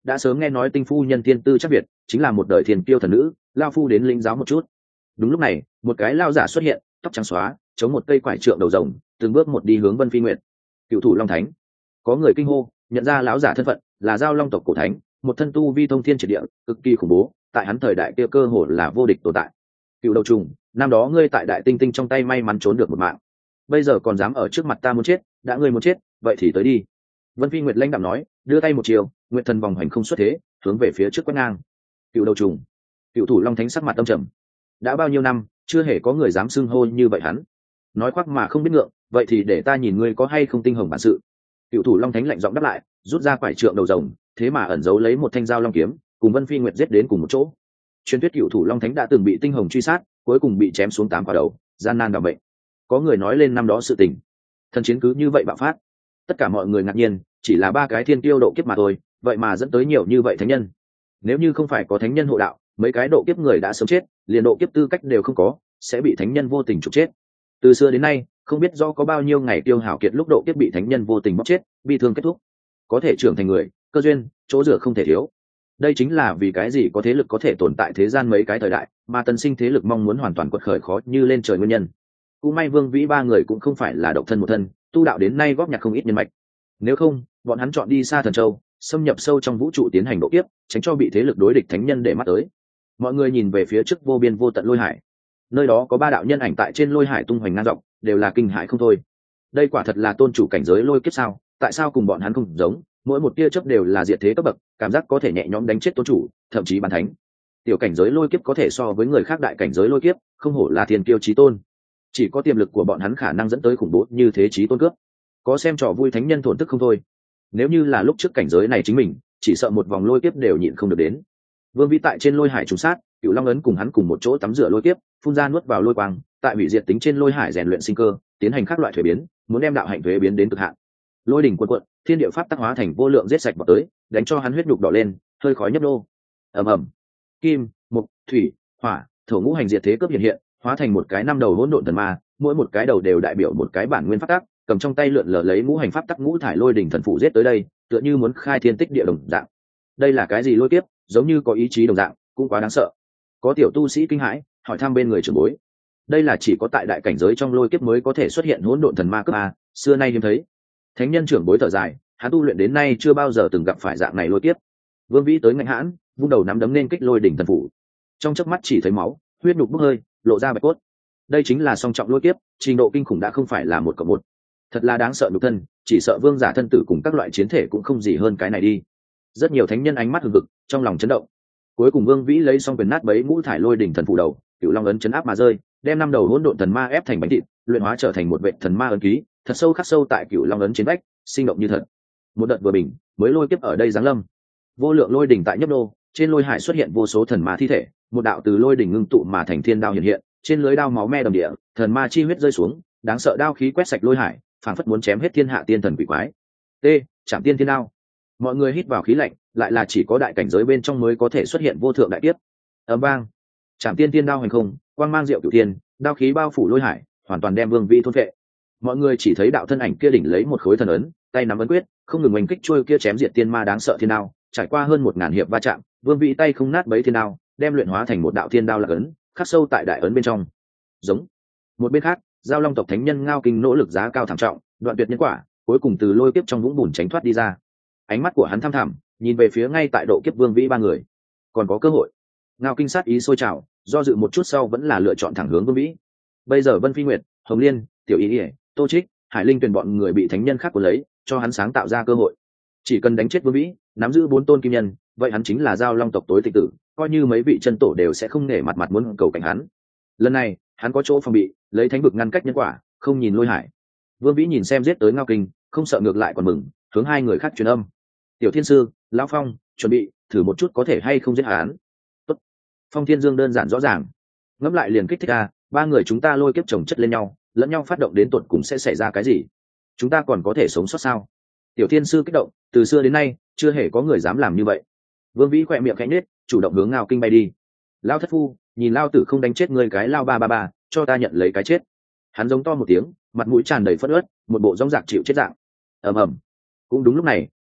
đã sớm nghe nói tinh phu nhân tiên tư chắc việt chính là một đời thiền kiêu thần nữ, lao phu đến lĩnh giáo một chút. Đúng lúc này một cái lao giả xuất hiện, tóc trắng xóa, chống một cây quải trượng đầu rồng, từng bước một đi hướng Vân Phi Nguyệt. Cựu thủ Long Thánh. Có người kinh hô, nhận ra lão giả thân phận là Giao Long tộc cổ thánh, một thân tu vi thông thiên triệt địa, cực kỳ khủng bố, tại hắn thời đại kia cơ hồ là vô địch tồn tại. Cựu đầu trùng, năm đó ngươi tại đại tinh tinh trong tay may mắn trốn được một mạng, bây giờ còn dám ở trước mặt ta muốn chết, đã ngươi muốn chết, vậy thì tới đi. Vân Phi Nguyệt lãnh đạm nói, đưa tay một chiều, nguyệt thần vòng hành không xuất thế, hướng về phía trước quét ngang. Cựu đầu trùng, cựu thủ Long Thánh sắc mặt âm trầm. Đã bao nhiêu năm chưa hề có người dám xưng hô như vậy hắn. Nói khoác mà không biết ngượng, vậy thì để ta nhìn ngươi có hay không tinh hồng bản sự. Cựu thủ Long Thánh lạnh giọng đáp lại, rút ra quải trượng đầu rồng, thế mà ẩn giấu lấy một thanh dao long kiếm, cùng Vân Phi Nguyệt giết đến cùng một chỗ. Truyền thuyết cựu thủ Long Thánh đã từng bị tinh hồng truy sát, cuối cùng bị chém xuống 8 quả đầu, gian nan đảm bệnh. Có người nói lên năm đó sự tình, thần chiến cứ như vậy bạo phát. Tất cả mọi người ngạc nhiên, chỉ là 3 cái thiên tiêu độ kiếp mà thôi, vậy mà dẫn tới nhiều như vậy thánh nhân. Nếu như không phải có thánh nhân hộ đạo, mấy cái độ kiếp người đã sớm chết, liền độ kiếp tư cách đều không có, sẽ bị thánh nhân vô tình trục chết. Từ xưa đến nay, không biết do có bao nhiêu ngày tiêu hảo kiệt lúc độ kiếp bị thánh nhân vô tình bóc chết, bi thương kết thúc. Có thể trưởng thành người, cơ duyên, chỗ dựa không thể thiếu. Đây chính là vì cái gì có thế lực có thể tồn tại thế gian mấy cái thời đại, mà tân sinh thế lực mong muốn hoàn toàn quật khởi khó như lên trời nguyên nhân. Cũng may Vương Vĩ 3 người cũng không phải là độc thân một thân, tu đạo đến nay góp nhặt không ít nhân mạch. Nếu không, bọn hắn chọn đi xa Thần Châu, xâm nhập sâu trong vũ trụ tiến hành độ kiếp, tránh cho bị thế lực đối địch thánh nhân để mắt tới. Mọi người nhìn về phía trước vô biên vô tận lôi hải, nơi đó có 3 đạo nhân ảnh tại trên lôi hải tung hoành ngang dọc, đều là kinh hãi không thôi. Đây quả thật là tôn chủ cảnh giới lôi kiếp sao? Tại sao cùng bọn hắn không giống, mỗi một tia chớp đều là diệt thế cấp bậc, cảm giác có thể nhẹ nhõm đánh chết tôn chủ, thậm chí bán thánh. Tiểu cảnh giới lôi kiếp có thể so với người khác đại cảnh giới lôi kiếp, không hổ là thiên kiêu chí tôn. Chỉ có tiềm lực của bọn hắn khả năng dẫn tới khủng bố như thế chí tôn cướp. Có xem trò vui thánh nhân thổn thức không thôi. Nếu như là lúc trước cảnh giới này chính mình, chỉ sợ một vòng lôi kiếp đều nhịn không được đến. Vương Vĩ tại trên lôi hải trùng sát, Cửu Long ấn cùng hắn cùng một chỗ tắm rửa lôi kiếp, phun ra nuốt vào lôi quang, tại hủy diệt tính trên lôi hải rèn luyện sinh cơ, tiến hành các loại thuế biến, muốn đem đạo hạnh thuế biến đến cực hạn. Lôi đỉnh cuồn cuộn, thiên địa pháp tác hóa thành vô lượng giết sạch vào tới, đánh cho hắn huyết nhục đỏ lên, hơi khói nhấp nô. Ầm ầm, kim, mộc, thủy, hỏa, thổ ngũ hành diệt thế cấp hiện hiện, hóa thành một cái 5 đầu hỗn độn thần ma, mỗi một cái đầu đều đại biểu một cái bản nguyên pháp tắc, cầm trong tay lượn lờ lấy ngũ hành pháp tắc ngũ thải lôi đỉnh thần phụ giết tới đây, tựa như muốn khai thiên tích địa đồng dạng. Đây là cái gì lôi kiếp, giống như có ý chí đồng dạng, cũng quá đáng sợ. Có tiểu tu sĩ kinh hãi, hỏi thăm bên người trưởng bối. Đây là chỉ có tại đại cảnh giới trong lôi kiếp mới có thể xuất hiện hỗn độn thần ma cấp a, xưa nay hiếm thấy. Thánh nhân trưởng bối thở dài, hắn tu luyện đến nay chưa bao giờ từng gặp phải dạng này lôi kiếp. Vương Vĩ tới ngạnh hãn, vung đầu nắm đấm nên kích lôi đỉnh thần phủ. Trong chớp mắt chỉ thấy máu, huyết nhục bốc hơi, lộ ra bạch cốt. Đây chính là song trọng lôi kiếp, trình độ kinh khủng đã không phải là 1+1. Thật là đáng sợ nhục thân, chỉ sợ vương giả thân tử cùng các loại chiến thể cũng không gì hơn cái này đi. Rất nhiều thánh nhân ánh mắt hừng hực, trong lòng chấn động. Cuối cùng Vương Vĩ lấy xong quyền nát bấy ngũ thải lôi đỉnh thần phủ đầu, Cửu Long ấn chấn áp mà rơi, đem 5 đầu hỗn độn thần ma ép thành bánh thịt, luyện hóa trở thành một vệt thần ma ấn ký, thật sâu khắc sâu tại Cửu Long ấn trên vách, sinh động như thật. Một đợt vừa bình, mới lôi kiếp ở đây giáng lâm. Vô lượng lôi đỉnh tại nhấp nô, trên lôi hải xuất hiện vô số thần ma thi thể, một đạo từ lôi đỉnh ngưng tụ mà thành thiên đao hiện hiện, trên lưới đao máu me đầm địa, thần ma chi huyết rơi xuống, đáng sợ đao khí quét sạch lôi hải, phảng phất muốn chém hết thiên hạ tiên thần quỷ quái. T, Trảm Tiên Thiên Đao. Mọi người hít vào khí lạnh, lại là chỉ có đại cảnh giới bên trong mới có thể xuất hiện vô thượng đại kiếp. Ầm vang, Trảm Tiên Thiên Đao hành không, quang mang diệu cửu thiên, đao khí bao phủ lôi hải, hoàn toàn đem Vương Vĩ thôn phệ. Mọi người chỉ thấy đạo thân ảnh kia đỉnh lấy một khối thần ấn, tay nắm ấn quyết, không ngừng oanh kích trôi kia chém diệt tiên ma đáng sợ thiên đao, trải qua hơn 1000 hiệp va chạm, Vương Vĩ tay không nát bấy thiên đao, đem luyện hóa thành một đạo thiên đao lạc ấn, khắc sâu tại đại ấn bên trong. Giống. Một bên khác, Giao Long tộc thánh nhân Ngao Kinh nỗ lực giá cao thảm trọng, đoạn tuyệt nhân quả, cuối cùng từ lôi kiếp trong vũng bùn tránh thoát đi ra. Ánh mắt của hắn thăm thẳm, nhìn về phía ngay tại độ kiếp Vương Vĩ 3 người. Còn có cơ hội. Ngao Kinh sát ý sôi trào, do dự một chút sau vẫn là lựa chọn thẳng hướng Vương Vĩ. Bây giờ Vân Phi Nguyệt, Hồng Liên, Tiểu Ý Ỉa, Tô Trích, Hải Linh tuyển bọn người bị thánh nhân khác cuốn lấy, cho hắn sáng tạo ra cơ hội. Chỉ cần đánh chết Vương Vĩ, nắm giữ 4 tôn kim nhân, vậy hắn chính là Giao Long tộc tối tịch tử, coi như mấy vị chân tổ đều sẽ không nể mặt muốn cầu cảnh hắn. Lần này, hắn có chỗ phòng bị, lấy thánh vực ngăn cách nhân quả, không nhìn lôi hải. Vương Vĩ nhìn xem giết tới Ngao Kinh, không sợ ngược lại còn mừng, hướng 2 người khác truyền âm. Tiểu Thiên sư, lão Phong, chuẩn bị, thử một chút có thể hay không giết hắn. Tốt. Phong Thiên Dương đơn giản rõ ràng. Ngẫm lại liền kích thích a, 3 người chúng ta lôi kiếp chồng chất lên nhau, lẫn nhau phát động đến tuột cùng sẽ xảy ra cái gì? Chúng ta còn có thể sống sót sao? Tiểu Thiên sư kích động, từ xưa đến nay, chưa hề có người dám làm như vậy. Vương Vĩ khẽ miệng khẽ nhếch, chủ động hướng Ngao Kinh bay đi. Lão thất phu, nhìn lao tử không đánh chết ngươi cái lao 333, cho ta nhận lấy cái chết. Hắn giống to một tiếng, mặt mũi tràn đầy phẫn uất, một bộ rong rạc chịu chết dạng. Ầm ầm. Cũng đúng lúc này,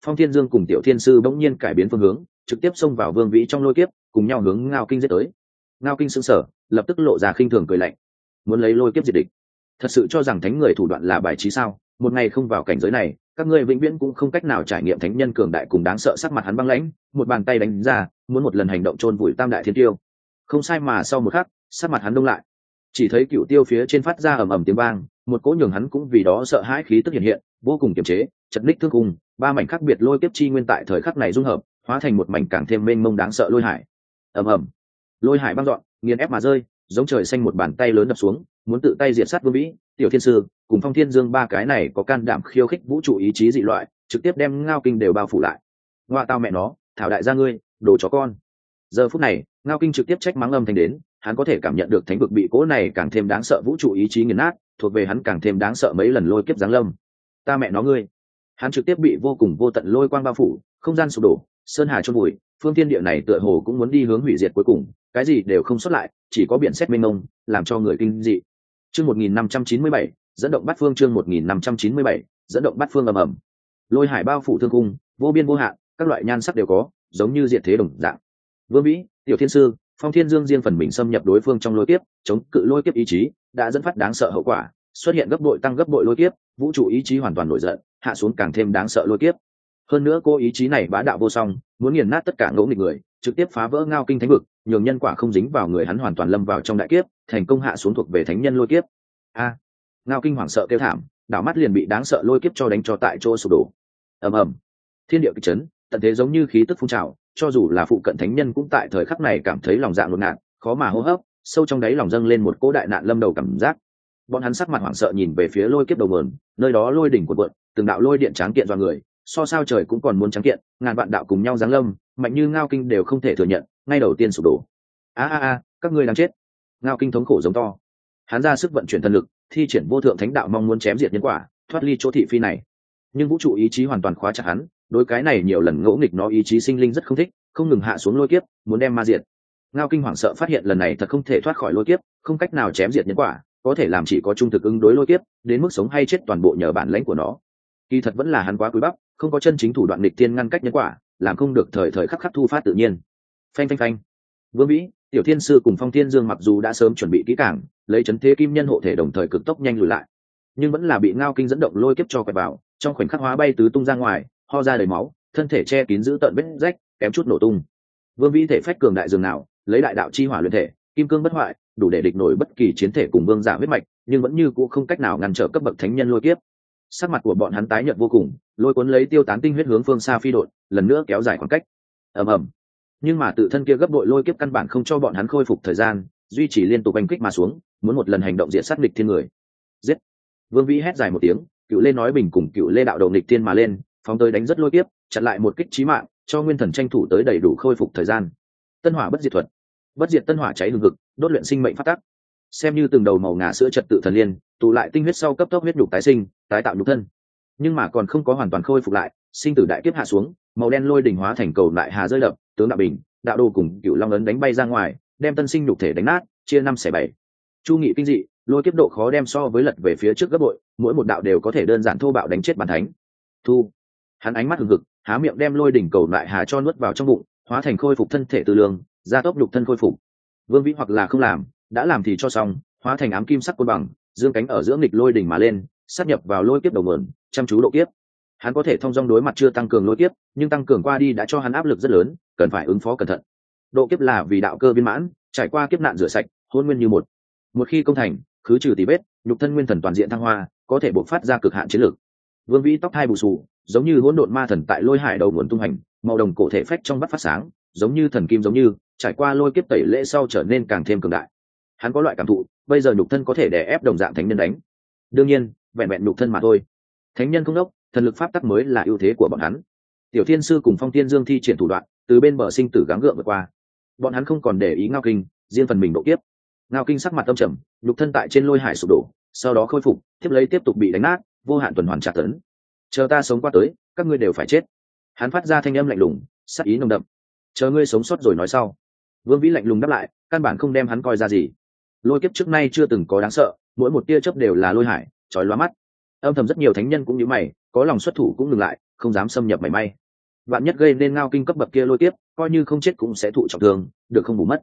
Phong Thiên Dương cùng Tiểu Thiên Sư bỗng nhiên cải biến phương hướng, trực tiếp xông vào Vương Vĩ trong lôi kiếp, cùng nhau hướng Ngao Kinh giết tới. Ngao Kinh sững sờ, lập tức lộ ra khinh thường cười lạnh, muốn lấy lôi kiếp diệt địch. Thật sự cho rằng thánh người thủ đoạn là bài trí sao? Một ngày không vào cảnh giới này, các ngươi vĩnh viễn cũng không cách nào trải nghiệm thánh nhân cường đại cùng đáng sợ. Sắc mặt hắn băng lãnh, một bàn tay đánh ra, muốn một lần hành động chôn vùi Tam đại thiên tiêu. Không sai, mà sau một khắc, sắc mặt hắn đông lại. Chỉ thấy cựu tiêu phía trên phát ra ầm ầm tiếng vang, một cỗ nhường hắn cũng vì đó sợ hãi khí tức hiện hiện, vô cùng kiềm chế, chật ních thương cùng, ba mảnh khác biệt lôi kiếp chi nguyên tại thời khắc này dung hợp, hóa thành một mảnh càng thêm mênh mông đáng sợ lôi hải. Ầm ầm, lôi hải băng dọn, nghiền ép mà rơi, giống trời xanh một bàn tay lớn đập xuống, muốn tự tay diệt sát Vương Vĩ, Tiểu Thiên Sư cùng Phong Thiên Dương ba cái này có can đảm khiêu khích vũ trụ ý chí dị loại, trực tiếp đem Ngao Kinh đều bao phủ lại. Ngoa tao mẹ nó, thảo đại gia ngươi, đồ chó con. Giờ phút này, Ngao Kinh trực tiếp trách mắng âm thanh đến, hắn có thể cảm nhận được thánh vực bị cỗ này càng thêm đáng sợ vũ trụ ý chí nghiền nát, thuộc về hắn càng thêm đáng sợ mấy lần lôi kiếp giáng lâm. Ta mẹ nó ngươi. Hắn trực tiếp bị vô cùng vô tận lôi quang bao phủ, không gian sụp đổ, sơn hà chôn vùi, phương thiên địa này tựa hồ cũng muốn đi hướng hủy diệt cuối cùng, cái gì đều không sót lại, chỉ có biển sét mênh mông, làm cho người kinh dị. Chương 1597, dẫn động bát phương. Chương 1597, dẫn động bát phương. Ầm ầm. Lôi hải bao phủ thương cung, vô biên vô hạn, các loại nhan sắc đều có, giống như diệt thế đồng dạng. Vương Vĩ, Tiểu Thiên Sư, Phong Thiên Dương riêng phần mình xâm nhập đối phương trong lôi kiếp, chống cự lôi kiếp ý chí, đã dẫn phát đáng sợ hậu quả, xuất hiện gấp bội tăng gấp bội lôi kiếp, vũ trụ ý chí hoàn toàn nổi giận, hạ xuống càng thêm đáng sợ lôi kiếp. Hơn nữa cô ý chí này bá đạo vô song, muốn nghiền nát tất cả ngỗ nghịch người, trực tiếp phá vỡ Ngao Kinh thánh vực, nhường nhân quả không dính vào người hắn hoàn toàn lâm vào trong đại kiếp, thành công hạ xuống thuộc về thánh nhân lôi kiếp. A! Ngao Kinh hoảng sợ kêu thảm, đảo mắt liền bị đáng sợ lôi kiếp cho đánh cho tại chỗ sụp đổ. Ầm ầm. Thiên địa kịch chấn, tận thế giống như khí tức phun trào, cho dù là phụ cận thánh nhân cũng tại thời khắc này cảm thấy lòng dạ ngột ngạt, khó mà hô hấp, sâu trong đáy lòng dâng lên một cỗ đại nạn lâm đầu cảm giác. Bọn hắn sắc mặt hoảng sợ nhìn về phía lôi kiếp đầu nguồn, nơi đó lôi đỉnh cuộn cuộn, từng đạo lôi điện tráng kiện dọa người, so sao trời cũng còn muốn tráng kiện, ngàn vạn đạo cùng nhau giáng lâm, mạnh như Ngao Kinh đều không thể thừa nhận, ngay đầu tiên sụp đổ. A, các ngươi đang chết. Ngao Kinh thống khổ giống to. Hắn ra sức vận chuyển thần lực, thi triển vô thượng thánh đạo mong muốn chém diệt nhân quả, thoát ly chỗ thị phi này. Nhưng vũ trụ ý chí hoàn toàn khóa chặt hắn, đối cái này nhiều lần ngỗ nghịch nó ý chí sinh linh rất không thích, không ngừng hạ xuống lôi kiếp, muốn đem ma diệt. Ngao Kinh hoảng sợ phát hiện lần này thật không thể thoát khỏi lôi kiếp, không cách nào chém diệt nhân quả, có thể làm chỉ có trung thực ứng đối lôi kiếp, đến mức sống hay chết toàn bộ nhờ bản lãnh của nó. Kỳ thật vẫn là hắn quá cúi bắp, không có chân chính thủ đoạn nghịch thiên ngăn cách nhân quả, làm không được thời thời khắc khắc thu phát tự nhiên. Phanh phanh phanh. Vương Vĩ, Tiểu Thiên Sư cùng Phong Thiên Dương mặc dù đã sớm chuẩn bị kỹ càng, lấy chấn thế kim nhân hộ thể đồng thời cực tốc nhanh lùi lại, nhưng vẫn là bị Ngao Kinh dẫn động lôi kiếp cho quẹt vào, trong khoảnh khắc hóa bay tứ tung ra ngoài, ho ra đầy máu, thân thể che kín giữ tận vết rách, kém chút nổ tung. Vương Vĩ thể phách cường đại dường nào, lấy đại đạo chi hỏa luyện thể, kim cương bất hoại, đủ để địch nổi bất kỳ chiến thể cùng vương giả huyết mạch, nhưng vẫn như cũ không cách nào ngăn trở cấp bậc thánh nhân lôi kiếp. Sắc mặt của bọn hắn tái nhợt vô cùng, lôi cuốn lấy tiêu tán tinh huyết hướng phương xa phi độn, lần nữa kéo dài khoảng cách. Ầm ầm. Nhưng mà tự thân kia gấp bội lôi kiếp căn bản không cho bọn hắn khôi phục thời gian, duy trì liên tục đánh kích mà xuống, muốn một lần hành động diện sát địch thiên người. Giết! Vương Vĩ hét dài một tiếng, Cựu Lê nói bình cùng Cựu Lê đạo đầu địch thiên mà lên, phóng tới đánh rất lôi kiếp, chặn lại một kích chí mạng, cho nguyên thần tranh thủ tới đầy đủ khôi phục thời gian. Tân hỏa bất diệt thuật, bất diệt tân hỏa cháy hừng hực, đốt luyện sinh mệnh phát tắc. Xem như từng đầu màu ngà sữa trật tự thần liên, tụ lại tinh huyết sau cấp tốc huyết nhục tái sinh, tái tạo nhục thân. Nhưng mà còn không có hoàn toàn khôi phục lại, sinh tử đại kiếp hạ xuống, màu đen lôi đỉnh hóa thành cầu lại hà rơi đập, tướng đạo bình, đạo đồ cùng Cựu Long ấn đánh bay ra ngoài, đem tân sinh nhục thể đánh nát, chia 5/7. Chu Nghị kinh dị, lôi kiếp độ khó đem so với lật về phía trước gấp bội, mỗi một đạo đều có thể đơn giản thô bạo đánh chết bản thánh. Thu. Hắn ánh mắt hừng hực, há miệng đem lôi đỉnh cầu lại hà cho nuốt vào trong bụng, hóa thành khôi phục thân thể từ lương, gia tốc nhục thân khôi phục. Vương Vĩ hoặc là không làm, đã làm thì cho xong, hóa thành ám kim sắc côn bằng, dương cánh ở giữa nghịch lôi đỉnh mà lên, sát nhập vào lôi kiếp đầu nguồn, chăm chú độ kiếp. Hắn có thể thông dong đối mặt chưa tăng cường lôi kiếp, nhưng tăng cường qua đi đã cho hắn áp lực rất lớn, cần phải ứng phó cẩn thận. Độ kiếp là vì đạo cơ viên mãn, trải qua kiếp nạn rửa sạch, hôn nguyên như một. Một khi công thành, khứ trừ tì vết, nhục thân nguyên thần toàn diện thăng hoa, có thể bộc phát ra cực hạn chiến lược. Vương Vĩ tóc hai bù xù, giống như hỗn độn ma thần tại lôi hải đầu nguồn tung hành, màu đồng cổ thể phách trong vắt phát sáng, giống như thần kim giống như, trải qua lôi kiếp tẩy lễ sau trở nên càng thêm cường đại. Hắn có loại cảm thụ, bây giờ nhục thân có thể đè ép đồng dạng thánh nhân đánh. Đương nhiên, vẹn vẹn nhục thân mà thôi. Thánh nhân không đốc, thần lực pháp tắc mới là ưu thế của bọn hắn. Tiểu Thiên Sư cùng Phong Thiên Dương thi triển thủ đoạn, từ bên bờ sinh tử gắng gượng vượt qua. Bọn hắn không còn để ý Ngao Kinh, riêng phần mình độ kiếp. Ngao Kinh sắc mặt âm trầm, nhục thân tại trên lôi hải sụp đổ, sau đó khôi phục, tiếp tục bị đánh nát, vô hạn tuần hoàn trả tấn. Chờ ta sống qua tới, các ngươi đều phải chết. Hắn phát ra thanh âm lạnh lùng, sát ý nồng đậm. Chờ ngươi sống sót rồi nói sau. Vương Vĩ lạnh lùng đáp lại, căn bản không đem hắn coi ra gì. Lôi kiếp trước nay chưa từng có đáng sợ, mỗi một tia chớp đều là lôi hải, chói lóa mắt. Âm thầm rất nhiều thánh nhân cũng như mày, có lòng xuất thủ cũng ngừng lại, không dám xâm nhập mảy may. Vạn nhất gây nên ngao kinh cấp bậc kia lôi tiếp, coi như không chết cũng sẽ thụ trọng thương, được không bù mất.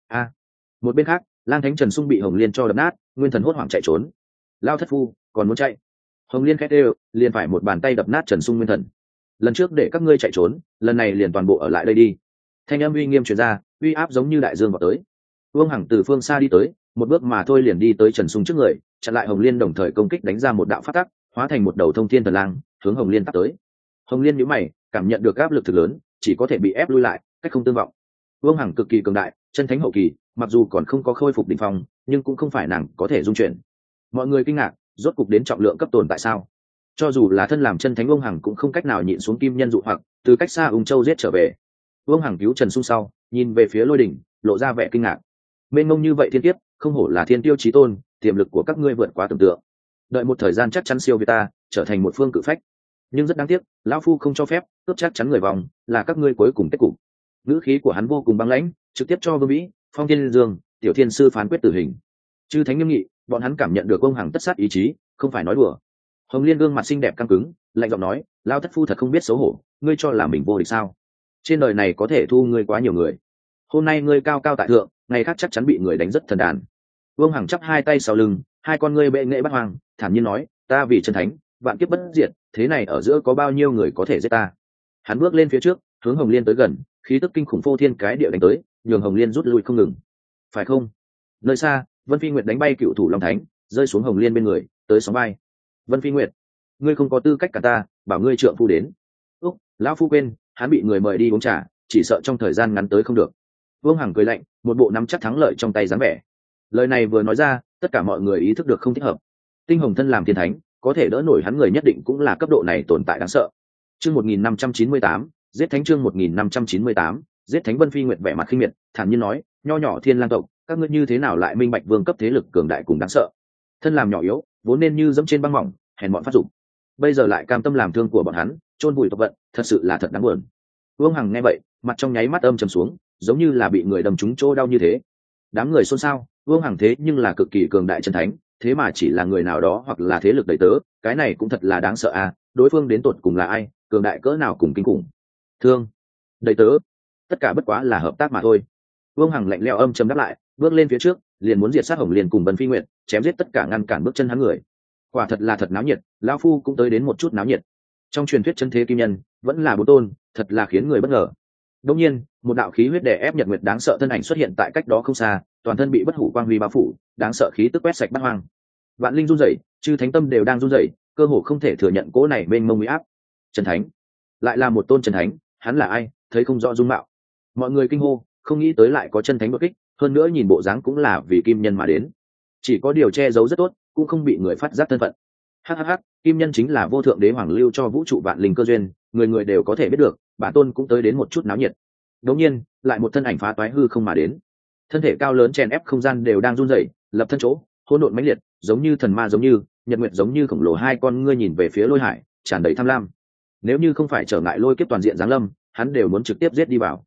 Một bên khác, Lang Thánh Trần Sung bị Hồng Liên cho đập nát, nguyên thần hốt hoảng chạy trốn. Lao thất phu, còn muốn chạy? Hồng Liên khét đều, liền phải một bàn tay đập nát Trần Sung nguyên thần. Lần trước để các ngươi chạy trốn, lần này liền toàn bộ ở lại đây đi. Thanh âm uy nghiêm truyền ra, uy áp giống như đại dương vào tới. Vương Hằng từ phương xa đi tới, một bước mà thôi liền đi tới Trần Sung trước người, chặn lại Hồng Liên, đồng thời công kích đánh ra một đạo pháp tắc, hóa thành một đầu thông thiên thần lang, hướng Hồng Liên tạt tới. Hồng Liên nhíu mày, cảm nhận được áp lực thực lớn, chỉ có thể bị ép lui lại, cách không tương vọng. Vương Hằng cực kỳ cường đại, chân thánh hậu kỳ, mặc dù còn không có khôi phục đỉnh phong, nhưng cũng không phải nàng có thể dung chuyển. Mọi người kinh ngạc, rốt cục đến trọng lượng cấp tồn tại sao? Cho dù là thân làm chân thánh Vương Hằng cũng không cách nào nhịn xuống kim nhân dụ hoặc, từ cách xa Ung Châu giết trở về. Vương Hằng cứu Trần Sung sau, nhìn về phía Lôi Đỉnh, lộ ra vẻ kinh ngạc. Mênh mông như vậy thiên kiếp, không hổ là thiên tiêu chí tôn, tiềm lực của các ngươi vượt quá tưởng tượng. Đợi một thời gian chắc chắn siêu việt ta, trở thành một phương cự phách. Nhưng rất đáng tiếc, lão phu không cho phép, cướp chắc chắn người vòng, là các ngươi cuối cùng kết cục. Ngữ khí của hắn vô cùng băng lãnh, trực tiếp cho Vương Vĩ, Phong Thiên Dương, Tiểu Thiên sư phán quyết tử hình. Chư thánh nghiêm nghị, bọn hắn cảm nhận được Vương Hằng tất sát ý chí, không phải nói đùa. Hồng Liên gương mặt xinh đẹp căng cứng, lạnh giọng nói, lao thất phu thật không biết xấu hổ, ngươi cho là mình vô địch sao? Trên đời này có thể thu ngươi quá nhiều người. Hôm nay ngươi cao cao tại thượng, ngày khác chắc chắn bị người đánh rất thần đàn. Vương Hằng chắp hai tay sau lưng, hai con ngươi bệ nghệ bắt hoàng, thản nhiên nói, ta vì chân thánh, vạn kiếp bất diệt, thế này ở giữa có bao nhiêu người có thể giết ta? Hắn bước lên phía trước, hướng Hồng Liên tới gần, khí tức kinh khủng phô thiên cái địa đánh tới, nhường Hồng Liên rút lui không ngừng. Phải không? Nơi xa, Vân Phi Nguyệt đánh bay cựu thủ Long Thánh, rơi xuống Hồng Liên bên người, tới sóng bay. Vân Phi Nguyệt, ngươi không có tư cách cả ta, bảo ngươi trượng phu đến. Úc, lão phu quên, hắn bị người mời đi uống trà, chỉ sợ trong thời gian ngắn tới không được. Vương Hằng cười lạnh, một bộ nắm chắc thắng lợi trong tay dáng vẻ. Lời này vừa nói ra, tất cả mọi người ý thức được không thích hợp. Tinh Hồng thân làm thiên thánh, có thể đỡ nổi hắn người nhất định cũng là cấp độ này tồn tại đáng sợ. Chương 1598, giết thánh chương 1598, giết thánh. Vân Phi Nguyệt vẻ mặt khinh miệt, thản nhiên nói, nho nhỏ thiên lang tộc, các ngươi như thế nào lại minh bạch vương cấp thế lực cường đại cùng đáng sợ? Thân làm nhỏ yếu, vốn nên như dẫm trên băng mỏng, hèn bọn phát dụng. Bây giờ lại cam tâm làm thương của bọn hắn, chôn vùi tộc vận, thật sự là thật đáng buồn. Vương Hằng nghe vậy, mặt trong nháy mắt âm trầm xuống, giống như là bị người đâm trúng chỗ đau như thế. Đám người xôn xao, Vương Hằng thế nhưng là cực kỳ cường đại chân thánh, thế mà chỉ là người nào đó hoặc là thế lực đầy tớ, cái này cũng thật là đáng sợ à, đối phương đến tột cùng là ai, cường đại cỡ nào cùng kinh khủng. Thương, đầy tớ, tất cả bất quá là hợp tác mà thôi. Vương Hằng lạnh lẽo âm trầm đáp lại, bước lên phía trước, liền muốn diệt sát Hồng Liên cùng Vân Phi Nguyệt, chém giết tất cả ngăn cản bước chân hắn người. Quả thật là thật náo nhiệt, lão phu cũng tới đến một chút náo nhiệt. Trong truyền thuyết chân thế kim nhân, vẫn là bốn tôn, thật là khiến người bất ngờ. Đương nhiên, một đạo khí huyết đè ép Nhật Nguyệt đáng sợ thân ảnh xuất hiện tại cách đó không xa, toàn thân bị bất hủ quang huy bao phủ, đáng sợ khí tức quét sạch bát hoang. Vạn linh run rẩy, chư thánh tâm đều đang run rẩy, cơ hồ không thể thừa nhận cỗ này mênh mông uy áp. Chân thánh, lại là một tôn chân thánh, hắn là ai? Thấy không rõ dung mạo. Mọi người kinh hô, không nghĩ tới lại có chân thánh đột kích, hơn nữa nhìn bộ dáng cũng là vì kim nhân mà đến. Chỉ có điều che giấu rất tốt, cũng không bị người phát giác thân phận. Hắc, kim nhân chính là vô thượng đế hoàng lưu cho vũ trụ vạn linh cơ duyên, người người đều có thể biết được, bản tôn cũng tới đến một chút náo nhiệt. Đột nhiên, lại một thân ảnh phá toái hư không mà đến. Thân thể cao lớn chèn ép không gian đều đang run rẩy, lập thân chỗ, hỗn độn mãnh liệt, giống như thần ma giống như, nhật nguyệt giống như khổng lồ, hai con ngươi nhìn về phía Lôi Hải, tràn đầy tham lam. Nếu như không phải trở ngại lôi kiếp toàn diện giáng lâm, hắn đều muốn trực tiếp giết đi vào.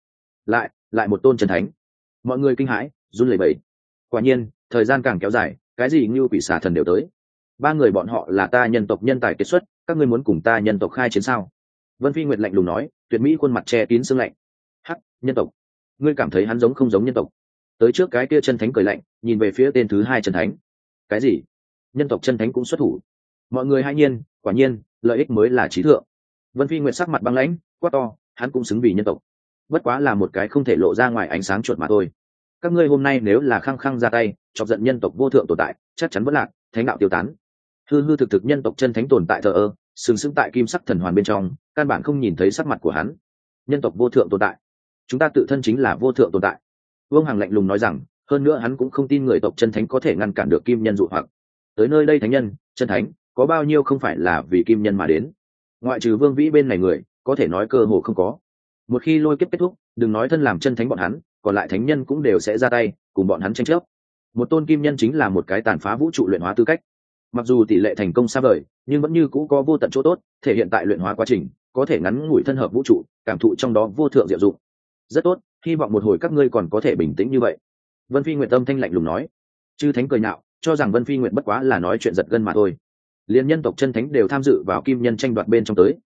Lại một tôn chân thánh. Mọi người kinh hãi, run lẩy bẩy. Quả nhiên, thời gian càng kéo dài, cái gì như quỷ xà thần đều tới. Ba người bọn họ là ta nhân tộc nhân tài kiệt xuất, các ngươi muốn cùng ta nhân tộc khai chiến sao? Vân Phi Nguyệt lạnh lùng nói, tuyệt mỹ khuôn mặt che kín sương lạnh. Hắc, nhân tộc, ngươi cảm thấy hắn giống không giống nhân tộc? Tới trước cái kia chân thánh cười lạnh, nhìn về phía tên thứ hai chân thánh. Cái gì? Nhân tộc chân thánh cũng xuất thủ? Mọi người hãi nhiên, quả nhiên, lợi ích mới là trí thượng. Vân Phi Nguyệt sắc mặt băng lãnh, quát to, hắn cũng xứng vì nhân tộc. Bất quá là một cái không thể lộ ra ngoài ánh sáng chuột mà thôi. Các ngươi hôm nay nếu là khăng khăng ra tay, chọc giận nhân tộc vô thượng tồn tại, chắc chắn vẫn lạc, thánh đạo tiêu tán. Hư thực nhân tộc chân thánh tồn tại thờ ơ, sừng sững tại kim sắc thần hoàn bên trong, căn bản không nhìn thấy sắc mặt của hắn. Nhân tộc vô thượng tồn tại, chúng ta tự thân chính là vô thượng tồn tại. Vương Hằng lạnh lùng nói rằng, hơn nữa hắn cũng không tin người tộc chân thánh có thể ngăn cản được kim nhân dụ hoặc. Tới nơi đây thánh nhân, chân thánh, có bao nhiêu không phải là vì kim nhân mà đến. Ngoại trừ Vương Vĩ bên này người, có thể nói cơ hồ không có. Một khi lôi kiếp kết thúc, đừng nói thân làm chân thánh bọn hắn, còn lại thánh nhân cũng đều sẽ ra tay, cùng bọn hắn tranh chấp. Một tôn kim nhân chính là một cái tàn phá vũ trụ luyện hóa tư cách. Mặc dù tỷ lệ thành công xa vời, nhưng vẫn như cũ có vô tận chỗ tốt, thể hiện tại luyện hóa quá trình, có thể ngắn ngủi thân hợp vũ trụ, cảm thụ trong đó vô thượng diệu dụng. Rất tốt, hy vọng một hồi các ngươi còn có thể bình tĩnh như vậy. Vân Phi Nguyệt tâm thanh lạnh lùng nói. Chư thánh cười nhạo, cho rằng Vân Phi Nguyệt bất quá là nói chuyện giật gân mà thôi. Liên nhân tộc chân thánh đều tham dự vào kim nhân tranh đoạt bên trong tới,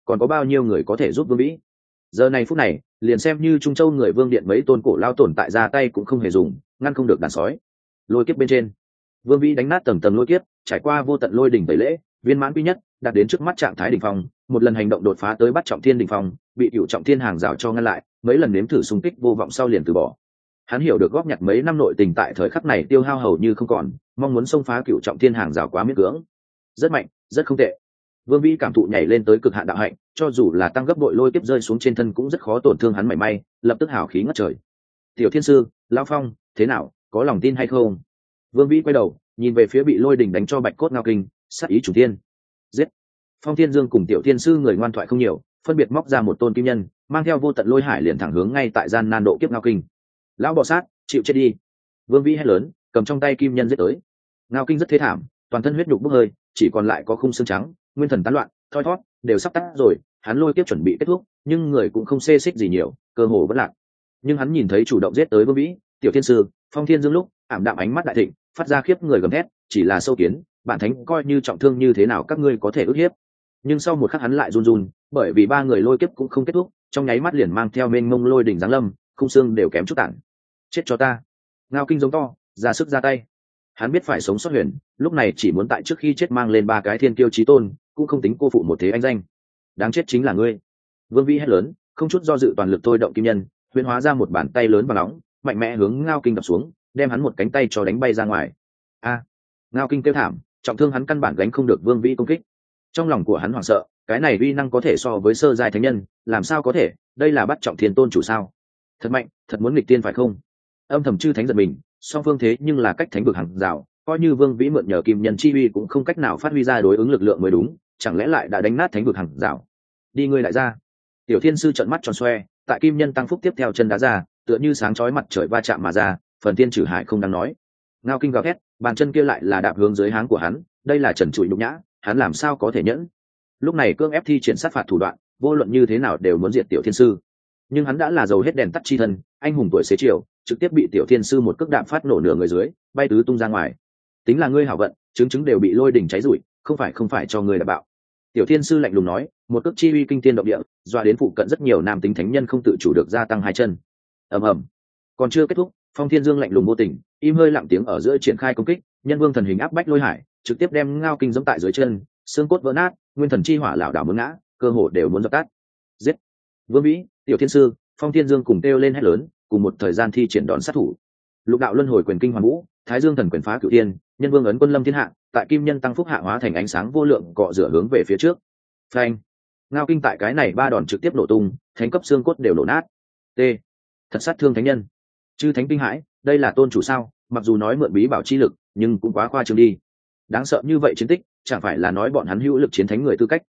còn có bao nhiêu người có thể giúp Vương Vĩ? Giờ này phút này, liền xem như Trung Châu người Vương Điện mấy tôn cổ lao tồn tại ra tay cũng không hề dùng, ngăn không được đàn sói. Lôi kiếp bên trên, Vương Vĩ đánh nát tầng tầng lôi kiếp, trải qua vô tận lôi đỉnh tẩy lễ, viên mãn quy nhất, đạt đến trước mắt trạng thái đỉnh phong, một lần hành động đột phá tới bắt trọng thiên đỉnh phong, bị Cửu trọng thiên hàng rào cho ngăn lại, mấy lần nếm thử xung kích vô vọng sau liền từ bỏ. Hắn hiểu được góp nhặt mấy năm nội tình tại thời khắc này tiêu hao hầu như không còn, mong muốn xông phá Cửu trọng thiên hàng rào quá miễn cưỡng. Rất mạnh, rất không tệ. Vương Vĩ cảm thụ nhảy lên tới cực hạn đạo hạnh, cho dù là tăng gấp bội lôi kiếp rơi xuống trên thân cũng rất khó tổn thương hắn mảy may, lập tức hào khí ngất trời. Tiểu Thiên sư, lão Phong, thế nào, có lòng tin hay không? Vương Vĩ quay đầu, nhìn về phía bị lôi đỉnh đánh cho bạch cốt Ngao Kinh, sát ý chủ thiên. Giết! Phong Thiên Dương cùng Tiểu Thiên sư người ngoan thoại không nhiều, phân biệt móc ra một tôn kim nhân, mang theo vô tận lôi hải liền thẳng hướng ngay tại gian nan độ kiếp Ngao Kinh. Lão bọ sát, chịu chết đi! Vương Vĩ hét lớn, cầm trong tay kim nhân giết tới. Ngao Kinh rất thế thảm, toàn thân huyết nhục bốc hơi, chỉ còn lại có khung xương trắng, nguyên thần tán loạn, thoi thót, đều sắp tắt rồi. Hắn lôi kiếp chuẩn bị kết thúc, nhưng người cũng không xê xích gì nhiều, cơ hồ vẫn lạc. Nhưng hắn nhìn thấy chủ động giết tới Vương Vĩ, Tiểu Thiên sư, Phong Thiên Dương lúc ảm đạm ánh mắt đại thịnh, phát ra khiếp người gầm thét, chỉ là sâu kiến, bản thánh coi như trọng thương như thế nào các ngươi có thể ức hiếp. Nhưng sau một khắc hắn lại run run, bởi vì ba người lôi kiếp cũng không kết thúc, trong nháy mắt liền mang theo mênh mông lôi đỉnh giáng lâm, khung xương đều kém chút tản. Chết cho ta! Ngao Kinh giống to, ra sức ra tay. Hắn biết phải sống sót huyền, lúc này chỉ muốn tại trước khi chết mang lên ba cái thiên kiêu chí tôn, cũng không tính cô phụ một thế anh danh. Đáng chết chính là ngươi! Vương Vĩ hét lớn, không chút do dự toàn lực thôi động kim nhân, huyền hóa ra một bàn tay lớn và nóng, mạnh mẽ hướng Ngao Kinh đập xuống, đem hắn một cánh tay cho đánh bay ra ngoài. A! Ngao Kinh kêu thảm, trọng thương hắn căn bản gánh không được Vương Vĩ công kích. Trong lòng của hắn hoảng sợ, cái này uy năng có thể so với sơ giai thánh nhân, làm sao có thể, đây là bắt trọng thiên tôn chủ sao? Thật mạnh, thật muốn nghịch tiên phải không? Âm thầm chư thánh giật mình, song phương thế nhưng là cách thánh vực hàng rào, coi như Vương Vĩ mượn nhờ kim nhân chi uy cũng không cách nào phát huy ra đối ứng lực lượng mới đúng, chẳng lẽ lại đã đánh nát thánh vực hàng rào? Đi ngươi lại ra! Tiểu Thiên sư trợn mắt tròn xoe, tại kim nhân tăng phúc tiếp theo chân đá ra, tựa như sáng chói mặt trời va chạm mà ra, phần tiên trừ hải không đáng nói. Ngao Kinh gào thét, bàn chân kia lại là đạp hướng dưới háng của hắn, đây là trần trụi nhục nhã, hắn làm sao có thể nhẫn? Lúc này cưỡng ép thi triển sát phạt thủ đoạn, vô luận như thế nào đều muốn diệt Tiểu Thiên sư. Nhưng hắn đã là dầu hết đèn tắt chi thân, anh hùng tuổi xế chiều, trực tiếp bị Tiểu Thiên sư một cước đạp phát nổ nửa người dưới, bay tứ tung ra ngoài. Tính là ngươi hảo vận, chứng đều bị lôi đỉnh cháy rủi, không phải cho ngươi đạp bạo. Tiểu Thiên sư lạnh lùng nói, một cước chi uy kinh thiên động địa, dọa đến phụ cận rất nhiều nam tính thánh nhân không tự chủ được gia tăng hai chân. Ầm ầm. Còn chưa kết thúc, Phong Thiên Dương lạnh lùng vô tình, im hơi lặng tiếng ở giữa triển khai công kích, nhân vương thần hình áp bách lôi hải, trực tiếp đem Ngao Kinh giẫm tại dưới chân, xương cốt vỡ nát, nguyên thần chi hỏa lảo đảo muốn ngã, cơ hồ đều muốn dập tắt. Giết! Vương Vĩ, Tiểu Thiên sư, Phong Thiên Dương cùng kêu lên hét lớn, cùng một thời gian thi triển đòn sát thủ. Lục đạo luân hồi quyền kinh hoàn vũ, Thái Dương thần quyền phá cửu thiên, nhân vương ấn quân lâm thiên hạ, tại kim nhân tăng phúc hạ hóa thành ánh sáng vô lượng cọ rửa hướng về phía trước. Phanh! Ngao Kinh tại cái này ba đòn trực tiếp nổ tung, thánh cấp xương cốt đều nổ nát. T. Thật sát thương thánh nhân. Chư thánh kinh hãi, đây là tôn chủ sao? Mặc dù nói mượn bí bảo chi lực, nhưng cũng quá khoa trương đi. Đáng sợ như vậy chiến tích, chẳng phải là nói bọn hắn hữu lực chiến thánh người tư cách?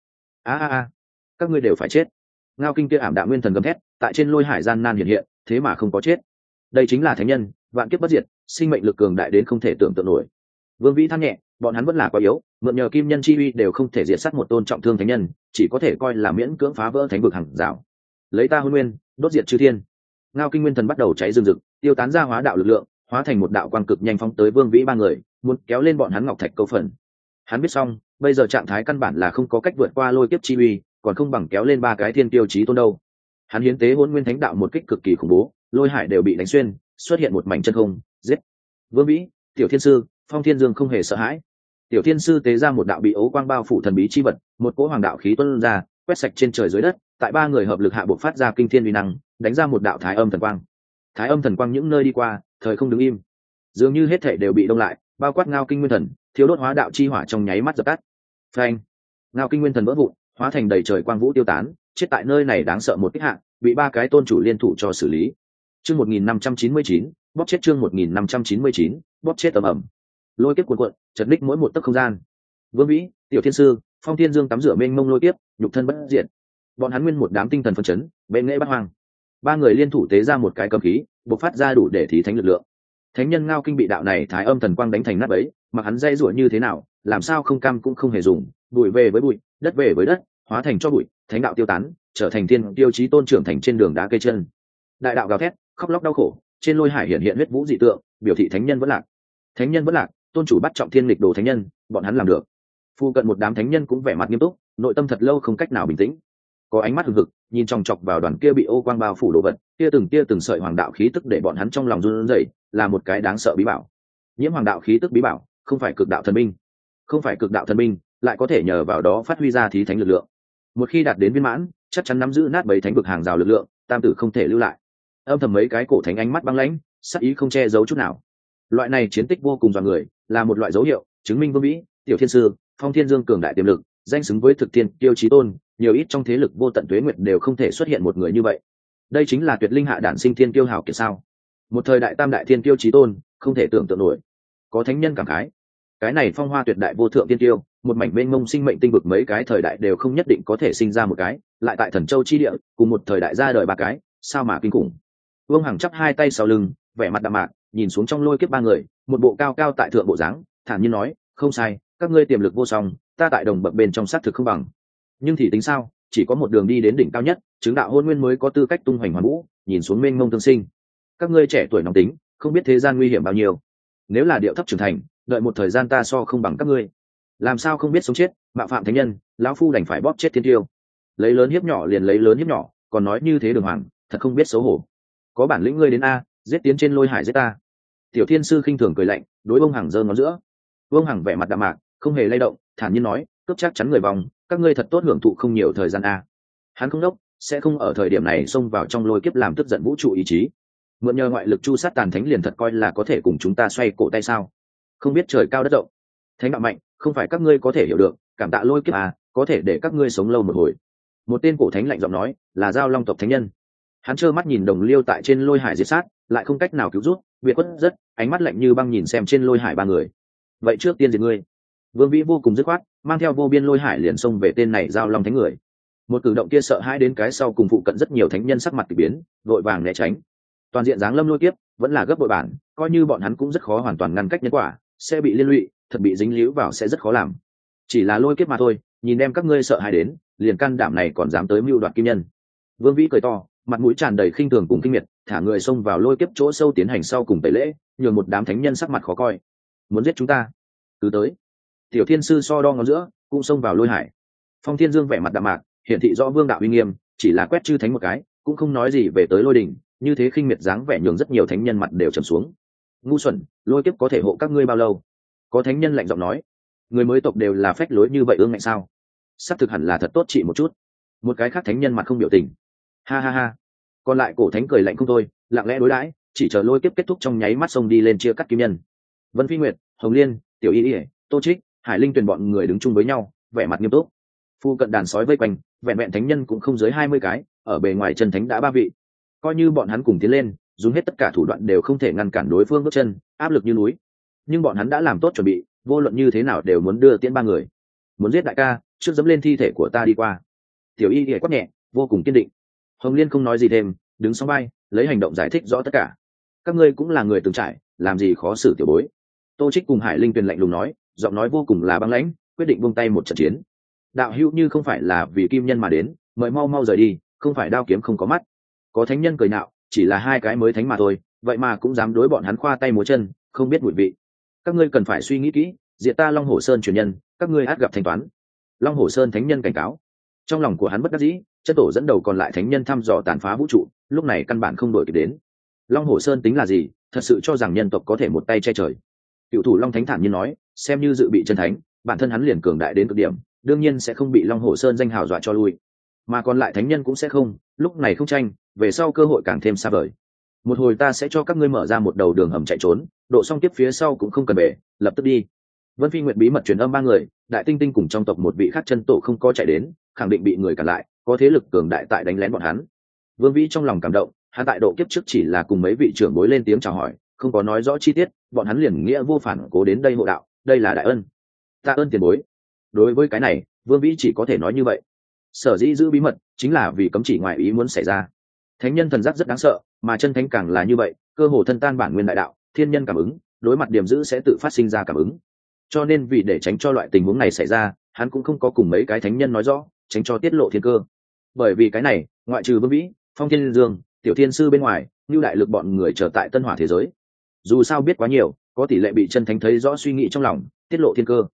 Các ngươi đều phải chết! Ngao Kinh kia ảm đạm nguyên thần gầm thét, tại trên lôi hải gian nan hiện hiện, thế mà không có chết. Đây chính là thánh nhân, vạn kiếp bất diệt, sinh mệnh lực cường đại đến không thể tưởng tượng nổi. Vương Vĩ than nhẹ, bọn hắn vẫn là quá yếu, mượn nhờ kim nhân chi uy đều không thể diệt sát một tôn trọng thương thánh nhân, chỉ có thể coi là miễn cưỡng phá vỡ thánh vực hàng rào. Lấy ta hôn nguyên, đốt diệt chư thiên. Ngao Kinh nguyên thần bắt đầu cháy rừng rực, tiêu tán ra hóa đạo lực lượng, hóa thành một đạo quang cực nhanh phóng tới Vương Vĩ ba người, muốn kéo lên bọn hắn ngọc thạch câu phần. Hắn biết xong, bây giờ trạng thái căn bản là không có cách vượt qua lôi kiếp chi uy, còn không bằng kéo lên ba cái thiên tiêu chí tôn đâu. Hắn hiến tế hôn nguyên thánh đạo một kích cực kỳ khủng bố, lôi hải đều bị đánh xuyên, xuất hiện một mảnh chân không. Giết! Vương Vĩ, Tiểu Thiên sư, Phong Thiên Dương không hề sợ hãi. Tiểu Thiên sư tế ra một đạo bị ấu quang bao phủ thần bí chi vật, một cỗ hoàng đạo khí tuôn ra, quét sạch trên trời dưới đất, tại ba người hợp lực hạ bộc phát ra kinh thiên uy năng, đánh ra một đạo thái âm thần quang. Thái âm thần quang những nơi đi qua, thời không đứng im, dường như hết thảy đều bị đông lại, bao quát Ngao Kinh nguyên thần, thiếu đốt hóa đạo chi hỏa trong nháy mắt dập tắt. Phanh! Ngao Kinh nguyên thần vỡ vụn, hóa thành đầy trời quang vũ tiêu tán, chết tại nơi này đáng sợ một kích hạ, bị ba cái tôn chủ liên thủ cho xử lý. Chương 1599, bóp chết chương 1599, bóp chết ầm ầm. Lôi kiếp cuồn cuộn, chật ních mỗi một tấc không gian. Vương Vĩ, Tiểu Thiên sư, Phong Thiên Dương tắm rửa mênh mông lôi kiếp, nhục thân bất diệt. Bọn hắn nguyên một đám tinh thần phấn chấn, bệ nghệ bát hoang. Ba người liên thủ tế ra một cái cầm khí, bộc phát ra đủ để thí thánh lực lượng. Thánh nhân Ngao Kinh bị đạo này thái âm thần quang đánh thành nát bấy, mặc hắn dây rủa như thế nào, làm sao không cam cũng không hề dùng, bụi về với bụi, đất về với đất, hóa thành cho bụi, thánh đạo tiêu tán, trở thành thiên tiêu chí tôn trưởng thành trên đường đá cây chân. Đại đạo gào thét, khóc lóc đau khổ, trên lôi hải hiện hiện huyết vũ dị tượng, biểu thị thánh nhân vẫn lạc. Thánh nhân vẫn lạc, tôn chủ bắt trọng thiên lịch đồ thánh nhân, bọn hắn làm được. Phu cận một đám thánh nhân cũng vẻ mặt nghiêm túc, nội tâm thật lâu không cách nào bình tĩnh. có ánh mắt hừng hực nhìn chòng chọc vào đoàn kia bị ô quang bao phủ đồ vật, kia từng sợi hoàng đạo khí tức để bọn hắn trong lòng run rẩy, là một cái đáng sợ bí bảo. Nhiễm hoàng đạo khí tức bí bảo không phải cực đạo thần binh, không phải cực đạo thần binh, lại có thể nhờ vào đó phát huy ra thí thánh lực lượng. Một khi đạt đến viên mãn, chắc chắn nắm giữ nát bầy thánh vực hàng rào lực lượng, tam tử không thể lưu lại. Âm thầm mấy cái cổ thánh ánh mắt băng lãnh, sắc ý không che giấu chút nào. Loại này chiến tích vô cùng dọa người, là một loại dấu hiệu chứng minh Vương Vĩ, Tiểu Thiên Sư, Phong Thiên Dương cường đại tiềm lực, danh xứng với thực thiên tiêu chí tôn, nhiều ít trong thế lực vô tận tuế nguyệt đều không thể xuất hiện một người như vậy. Đây chính là tuyệt linh hạ đản sinh thiên tiêu hào kiệt sao? Một thời đại tam đại thiên tiêu chí tôn, không thể tưởng tượng nổi. Có thánh nhân cảm khái, cái này phong hoa tuyệt đại vô thượng thiên tiêu, một mảnh mênh mông sinh mệnh tinh vực mấy cái thời đại đều không nhất định có thể sinh ra một cái, lại tại Thần Châu chi địa, cùng một thời đại ra đời ba cái, sao mà kinh khủng. Vương Hằng chắp hai tay sau lưng, vẻ mặt đạm mạc, nhìn xuống trong lôi kiếp ba người, một bộ cao cao tại thượng bộ dáng, thản nhiên nói, không sai, các ngươi tiềm lực vô song, ta tại đồng bậc bên trong sát thực không bằng. Nhưng thì tính sao, chỉ có một đường đi đến đỉnh cao nhất, chứng đạo hôn nguyên mới có tư cách tung hoành hoàn vũ, nhìn xuống mênh mông tương sinh. Các ngươi trẻ tuổi nóng tính, không biết thế gian nguy hiểm bao nhiêu. Nếu là điệu thấp trưởng thành, đợi một thời gian ta so không bằng các ngươi. Làm sao không biết sống chết, mạo phạm thánh nhân, lão phu đành phải bóp chết thiên tiêu. Lấy lớn hiếp nhỏ liền lấy lớn hiếp nhỏ, còn nói như thế đường hoàng, thật không biết xấu hổ. Có bản lĩnh ngươi đến a, giết tiến trên lôi hải giết ta. Tiểu Thiên Sư khinh thường cười lạnh, đối Vương Hằng giơ ngón giữa. Vương Hằng vẻ mặt đạm mạc, không hề lay động, thản nhiên nói, cướp chắc chắn người vòng, các ngươi thật tốt hưởng thụ không nhiều thời gian a. Hắn không đốc, sẽ không ở thời điểm này xông vào trong lôi kiếp làm tức giận vũ trụ ý chí. Mượn nhờ ngoại lực chu sát tàn thánh liền thật coi là có thể cùng chúng ta xoay cổ tay sao? Không biết trời cao đất rộng, thánh đạo mạnh, không phải các ngươi có thể hiểu được, cảm tạ lôi kiếp à, có thể để các ngươi sống lâu một hồi. Một tên cổ thánh lạnh giọng nói, là Giao Long tộc thánh nhân. Hắn trơ mắt nhìn đồng liêu tại trên lôi hải diệt sát, lại không cách nào cứu rút, việt quất rất, ánh mắt lạnh như băng nhìn xem trên lôi hải ba người. Vậy trước tiên diệt ngươi. Vương Vĩ vô cùng dứt khoát, mang theo vô biên lôi hải liền xông về tên này Giao Long thánh người. Một cử động kia sợ hãi đến cái sau cùng phụ cận rất nhiều thánh nhân sắc mặt kỳ biến, vội vàng né tránh. Toàn diện giáng lâm lôi kiếp vẫn là gấp bội bản, coi như bọn hắn cũng rất khó hoàn toàn ngăn cách nhân quả, sẽ bị liên lụy, thật bị dính líu vào sẽ rất khó làm. Chỉ là lôi kiếp mà thôi, nhìn em các ngươi sợ hãi đến, liền can đảm này còn dám tới mưu đoạt kim nhân. Vương Vĩ cười to, mặt mũi tràn đầy khinh thường cùng kinh miệt, thả người xông vào lôi kiếp chỗ sâu tiến hành sau cùng tẩy lễ, nhường một đám thánh nhân sắc mặt khó coi. Muốn giết chúng ta? Cứ tới. Tiểu Thiên Sư so đo ngón giữa, cũng xông vào lôi hải. Phong Thiên Dương vẻ mặt đạm mạc, hiển thị rõ vương đạo uy nghiêm, chỉ là quét chư thánh một cái, cũng không nói gì về tới lôi đỉnh, như thế khinh miệt dáng vẻ nhường rất nhiều thánh nhân mặt đều trầm xuống. Ngu xuẩn, lôi kiếp có thể hộ các ngươi bao lâu? Có thánh nhân lạnh giọng nói, người mới tộc đều là phách lối như vậy ương ngạnh sao? Sắp thực hẳn là thật tốt trị một chút. Một cái khác thánh nhân mặt không biểu tình. Ha ha ha. Còn lại cổ thánh cười lạnh không thôi, lặng lẽ đối đãi, chỉ chờ lôi kiếp kết thúc trong nháy mắt xông đi lên chia cắt kim nhân. Vân Phi Nguyệt, Hồng Liên, Tiểu Y Y, Tô Trích, Hải Linh Tuyền bọn người đứng chung với nhau, vẻ mặt nghiêm túc. Phu cận đàn sói vây quanh, vẹn vẹn thánh nhân cũng không dưới 20 cái, ở bề ngoài chân thánh đã 3 vị. Coi như bọn hắn cùng tiến lên, dùng hết tất cả thủ đoạn đều không thể ngăn cản đối phương bước chân, áp lực như núi. Nhưng bọn hắn đã làm tốt chuẩn bị, vô luận như thế nào đều muốn đưa tiễn ba người. Muốn giết đại ca, trước dẫm lên thi thể của ta đi qua. Tiểu Y Y quát nhẹ, vô cùng kiên định. Hồng Liên không nói gì thêm, đứng sau vai, lấy hành động giải thích rõ tất cả. Các ngươi cũng là người từng trải, làm gì khó xử tiểu bối. Tô Trích cùng Hải Linh Tuyền lạnh lùng nói, giọng nói vô cùng là băng lãnh, quyết định buông tay một trận chiến. Đạo hữu như không phải là vì kim nhân mà đến, mời mau mau rời đi, không phải đao kiếm không có mắt. Có thánh nhân cười nạo, chỉ là 2 cái mới thánh mà thôi, vậy mà cũng dám đối bọn hắn khoa tay múa chân, không biết mùi vị. Các ngươi cần phải suy nghĩ kỹ, diệt ta Long Hổ Sơn truyền nhân, các ngươi át gặp thanh toán. Long Hổ Sơn thánh nhân cảnh cáo. Trong lòng của hắn bất đắc dĩ, chất tổ dẫn đầu còn lại thánh nhân thăm dò tàn phá vũ trụ, lúc này căn bản không đổi kịp đến. Long Hổ Sơn tính là gì, thật sự cho rằng nhân tộc có thể một tay che trời. Cựu thủ Long Thánh thản nhiên nói, xem như dự bị chân thánh, bản thân hắn liền cường đại đến cực điểm, đương nhiên sẽ không bị Long Hổ Sơn danh hào dọa cho lui, mà còn lại thánh nhân cũng sẽ không, lúc này không tranh, về sau cơ hội càng thêm xa vời. Một hồi ta sẽ cho các ngươi mở ra một đầu đường hầm chạy trốn, độ xong tiếp phía sau cũng không cần bể, lập tức đi. Vân Phi Nguyệt bí mật truyền âm 3 người, Đại Tinh Tinh cùng trong tộc một vị khác chân tổ không có chạy đến, khẳng định bị người cản lại, có thế lực cường đại tại đánh lén bọn hắn. Vương Vĩ trong lòng cảm động, hắn tại độ kiếp trước chỉ là cùng mấy vị trưởng bối lên tiếng chào hỏi, không có nói rõ chi tiết, bọn hắn liền nghĩa vô phản cố đến đây hộ đạo, đây là đại ân. Tạ ơn tiền bối. Đối với cái này, Vương Vĩ chỉ có thể nói như vậy. Sở dĩ giữ bí mật, chính là vì cấm chỉ ngoại ý muốn xảy ra. Thánh nhân thần giác rất đáng sợ, mà chân thánh càng là như vậy, cơ hồ thân tan bản nguyên đại đạo, thiên nhân cảm ứng, đối mặt điểm giữ sẽ tự phát sinh ra cảm ứng. Cho nên vì để tránh cho loại tình huống này xảy ra, hắn cũng không có cùng mấy cái thánh nhân nói rõ, tránh cho tiết lộ thiên cơ. Bởi vì cái này, ngoại trừ Vương Vĩ, Phong Thiên Dương, Tiểu Thiên Sư bên ngoài, như đại lực bọn người chờ tại Tân Hỏa thế giới. Dù sao biết quá nhiều, có tỷ lệ bị chân thánh thấy rõ suy nghĩ trong lòng, tiết lộ thiên cơ.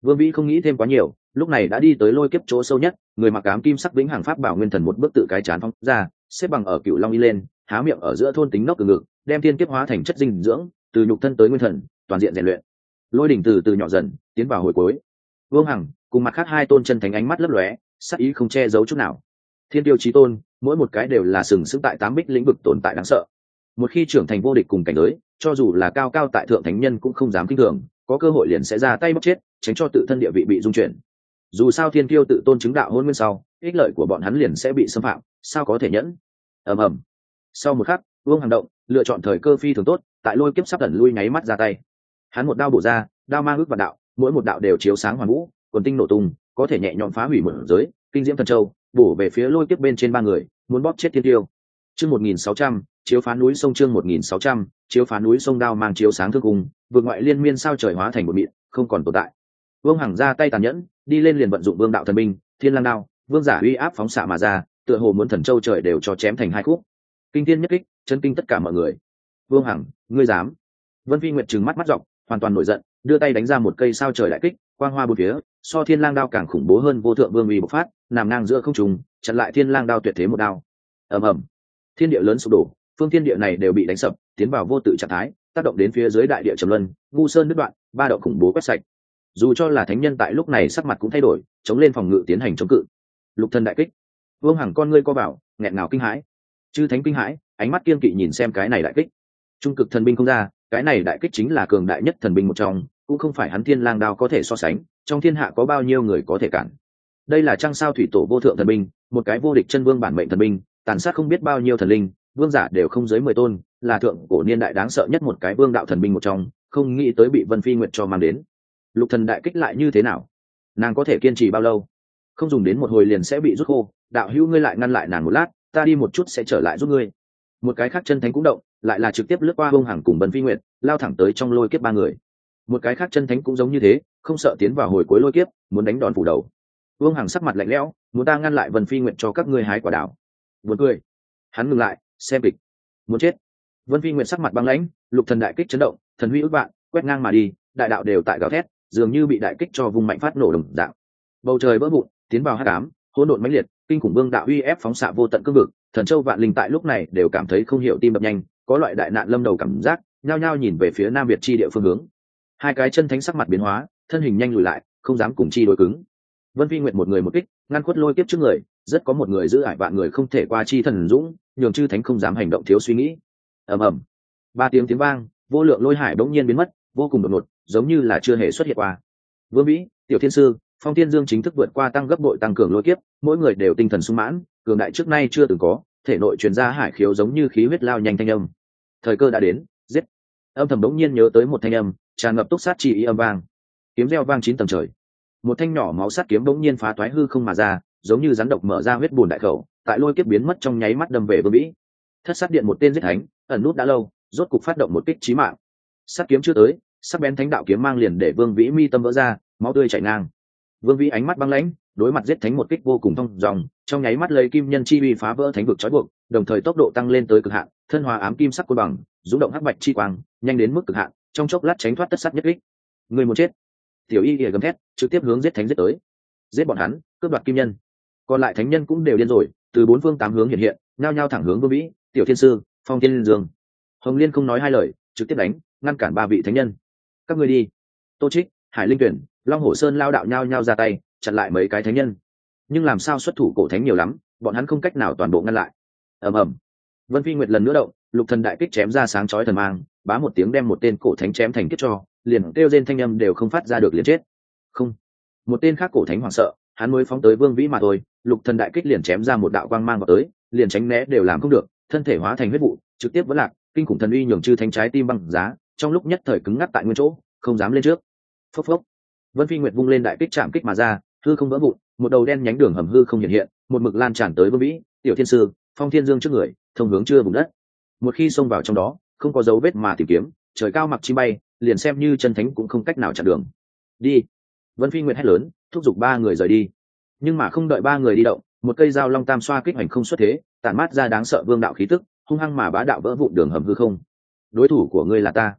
Vương Vĩ không nghĩ thêm quá nhiều, lúc này đã đi tới lôi kiếp chỗ sâu nhất, người mặc ám kim sắc vĩnh hằng pháp bảo nguyên thần một bước tự cái chán phóng ra, xếp bằng ở cựu long y lên, há miệng ở giữa thôn tính nóc từ ngực, đem thiên kiếp hóa thành chất dinh dưỡng, từ nhục thân tới nguyên thần, toàn diện rèn luyện. Lôi đỉnh từ từ nhỏ dần, tiến vào hồi cuối. Vương Hằng cùng mặt khác hai tôn chân thánh ánh mắt lấp lóe, sắc ý không che giấu chút nào. Thiên tiêu chí tôn, mỗi một cái đều là sừng sững tại 8 bích lĩnh vực tồn tại đáng sợ. Một khi trưởng thành vô địch cùng cảnh giới, cho dù là cao cao tại thượng thánh nhân cũng không dám kinh thường, có cơ hội liền sẽ ra tay bóc chết, tránh cho tự thân địa vị bị dung chuyển. Dù sao thiên kiêu tự tôn chứng đạo hôn nguyên sau, ích lợi của bọn hắn liền sẽ bị xâm phạm, sao có thể nhẫn? ầm ầm. Sau một khắc, Vương Hằng động, lựa chọn thời cơ phi thường tốt, tại lôi kiếp sắp ẩn lui nháy mắt ra tay. Hắn một đao bổ ra, đao mang ước vạn đạo, mỗi một đạo đều chiếu sáng hoàn vũ, quần tinh nổ tung, có thể nhẹ nhõm phá hủy một giới, kinh diễm thần châu, bổ về phía lôi kiếp bên trên ba người, muốn bóp chết thiên tiêu. Chương 1600, chiếu phá núi sông chương 1600, chiếu phá núi sông đao mang chiếu sáng thương cùng, vượt ngoại liên miên sao trời hóa thành một mịn, không còn tồn tại. Vương Hằng ra tay tàn nhẫn, đi lên liền vận dụng vương đạo thần binh, thiên lang đao, vương giả uy áp phóng xạ mà ra, tựa hồ muốn thần châu trời đều cho chém thành hai khúc. Kinh thiên nhất kích, chấn kinh tất cả mọi người. Vương Hằng, ngươi dám? Vân Phi Nguyệt trừng mắt mắt rộng, hoàn toàn nổi giận, đưa tay đánh ra một cây sao trời đại kích, quang hoa bốn phía, so thiên lang đao càng khủng bố hơn vô thượng vương uy bộc phát, nằm ngang giữa không trung, chặn lại thiên lang đao tuyệt thế một đao. Ầm ầm, thiên địa lớn sụp đổ, phương thiên địa này đều bị đánh sập, tiến vào vô tự trạng thái, tác động đến phía dưới đại địa trầm luân, ngu sơn đứt đoạn, ba động khủng bố quét sạch. Dù cho là thánh nhân tại lúc này sắc mặt cũng thay đổi, chống lên phòng ngự tiến hành chống cự. Lục thân đại kích. Vương Hằng con ngươi co bảo, nghẹn ngào kinh hãi. Chư thánh kinh hãi, ánh mắt kiên kỵ nhìn xem cái này đại kích. Trung cực thần binh không ra, cái này đại kích chính là cường đại nhất thần binh một trong, cũng không phải hắn thiên lang đao có thể so sánh, trong thiên hạ có bao nhiêu người có thể cản. Đây là trăng sao thủy tổ vô thượng thần binh, một cái vô địch chân vương bản mệnh thần binh, tàn sát không biết bao nhiêu thần linh, vương giả đều không dưới 10 tôn, là thượng cổ niên đại đáng sợ nhất một cái vương đạo thần binh một trong, không nghĩ tới bị Vân Phi Nguyệt cho mang đến. Lục thần đại kích lại như thế nào? Nàng có thể kiên trì bao lâu? Không dùng đến một hồi liền sẽ bị rút khô, đạo hữu ngươi lại ngăn lại nàng một lát, ta đi một chút sẽ trở lại giúp ngươi. Một cái khác chân thánh cũng động, lại là trực tiếp lướt qua Vương Hằng cùng Vân Phi Nguyệt, lao thẳng tới trong lôi kiếp ba người. Một cái khác chân thánh cũng giống như thế, không sợ tiến vào hồi cuối lôi kiếp, muốn đánh đòn phủ đầu. Vương Hằng sắc mặt lạnh lẽo, muốn ta ngăn lại Vân Phi Nguyệt cho các ngươi hái quả đào. Buồn cười. Hắn ngừng lại, xem kịch. Muốn chết. Vân Phi Nguyệt sắc mặt băng lãnh, lục thần đại kích chấn động, thần huy ước vạn, quét ngang mà đi, đại đạo đều tại gào thét, dường như bị đại kích cho vùng mạnh phát nổ đồng dạng. Bầu trời vỡ vụn, tiến vào hắc ám, hỗn độn mãnh liệt, kinh khủng vương đạo uy ép phóng xạ vô tận cương vực, thần châu vạn linh tại lúc này đều cảm thấy không hiểu tim đập nhanh, có loại đại nạn lâm đầu cảm giác, nhao nhao nhìn về phía Nam Việt chi địa phương hướng. Hai cái chân thánh sắc mặt biến hóa, thân hình nhanh lùi lại, không dám cùng chi đối cứng. Vân Phi Nguyệt một người một kích, ngăn khuất lôi kiếp trước người, rất có một người giữ ải vạn người không thể qua chi thần dũng, nhường chư thánh không dám hành động thiếu suy nghĩ. Ầm ầm, ba tiếng tiếng vang, vô lượng lôi hải bỗng nhiên biến mất, vô cùng đột ngột, giống như là chưa hề xuất hiện qua. Vương Vĩ, Tiểu Thiên Sư, Phong Thiên Dương chính thức vượt qua tăng gấp bội tăng cường lôi kiếp, mỗi người đều tinh thần sung mãn, cường đại trước nay chưa từng có, thể nội truyền ra hải khiếu giống như khí huyết lao nhanh thanh âm. Thời cơ đã đến, giết. Âm thầm đống nhiên nhớ tới một thanh âm, tràn ngập túc sát chi ý âm vang. Kiếm reo vang 9 tầng trời. Một thanh nhỏ máu sắt kiếm đống nhiên phá toái hư không mà ra, giống như rắn độc mở ra huyết bùn đại khẩu, tại lôi kiếp biến mất trong nháy mắt đâm về Vương Vĩ. Thất sát điện một tên giết thánh, ẩn nút đã lâu, rốt cục phát động một kích chí mạng. Sát kiếm chưa tới, sắc bén thánh đạo kiếm mang liền để Vương Vĩ mi tâm vỡ ra, máu tươi chảy ngang. Vương Vĩ ánh mắt băng lãnh, đối mặt giết thánh một kích vô cùng thông dòng, trong nháy mắt lấy kim nhân chi uy phá vỡ thánh vực trói buộc, đồng thời tốc độ tăng lên tới cực hạn, thân hòa ám kim sắc côn bằng, rung động hắc bạch chi quang, nhanh đến mức cực hạn, trong chốc lát tránh thoát tất sát nhất kích. Người muốn chết. Tiểu Y gầm thét, trực tiếp hướng giết thánh giết tới. Giết bọn hắn, cướp đoạt kim nhân. Còn lại thánh nhân cũng đều điên rồi, từ bốn phương tám hướng hiện hiện, nhao nhao thẳng hướng Vương Vĩ, Tiểu Thiên Sư, Phong Thiên Dương. Hồng Liên không nói hai lời, trực tiếp đánh, ngăn cản ba vị thánh nhân. Các ngươi đi. Tô Trích, Hải Linh Tuyển, Long Hổ Sơn lao đạo nhao nhao ra tay, chặn lại mấy cái thánh nhân. Nhưng làm sao xuất thủ cổ thánh nhiều lắm, bọn hắn không cách nào toàn bộ ngăn lại. Ầm ầm. Vân Phi Nguyệt lần nữa động, lục thần đại kích chém ra sáng chói thần mang, bá một tiếng đem một tên cổ thánh chém thành kết cho, liền kêu rên thanh âm đều không phát ra được liền chết. Không. Một tên khác cổ thánh hoảng sợ, hắn mới phóng tới Vương Vĩ mà thôi, lục thần đại kích liền chém ra một đạo quang mang vào tới, liền tránh né đều làm không được, thân thể hóa thành huyết vụ, trực tiếp vỡ lạc, kinh khủng thần uy nhường chư thánh trái tim băng giá, trong lúc nhất thời cứng ngắc tại nguyên chỗ, không dám lên trước. Phốc phốc. Vân Phi Nguyệt vung lên đại kích chạm kích mà ra, hư không vỡ vụn, một đầu đen nhánh đường hầm hư không hiện hiện, một mực lan tràn tới Vương Vĩ, Tiểu Thiên Sư, Phong Thiên Dương trước người, thông hướng chưa vùng đất. Một khi xông vào trong đó, không có dấu vết mà tìm kiếm, trời cao mặc chim bay, liền xem như chân thánh cũng không cách nào chặn đường. Đi. Vân Phi Nguyệt hét lớn, thúc giục ba người rời đi. Nhưng mà không đợi ba người đi động, một cây dao long tam xoa kích hành không xuất thế, tản mát ra đáng sợ vương đạo khí tức, hung hăng mà bá đạo vỡ vụn đường hầm hư không. Đối thủ của ngươi là ta.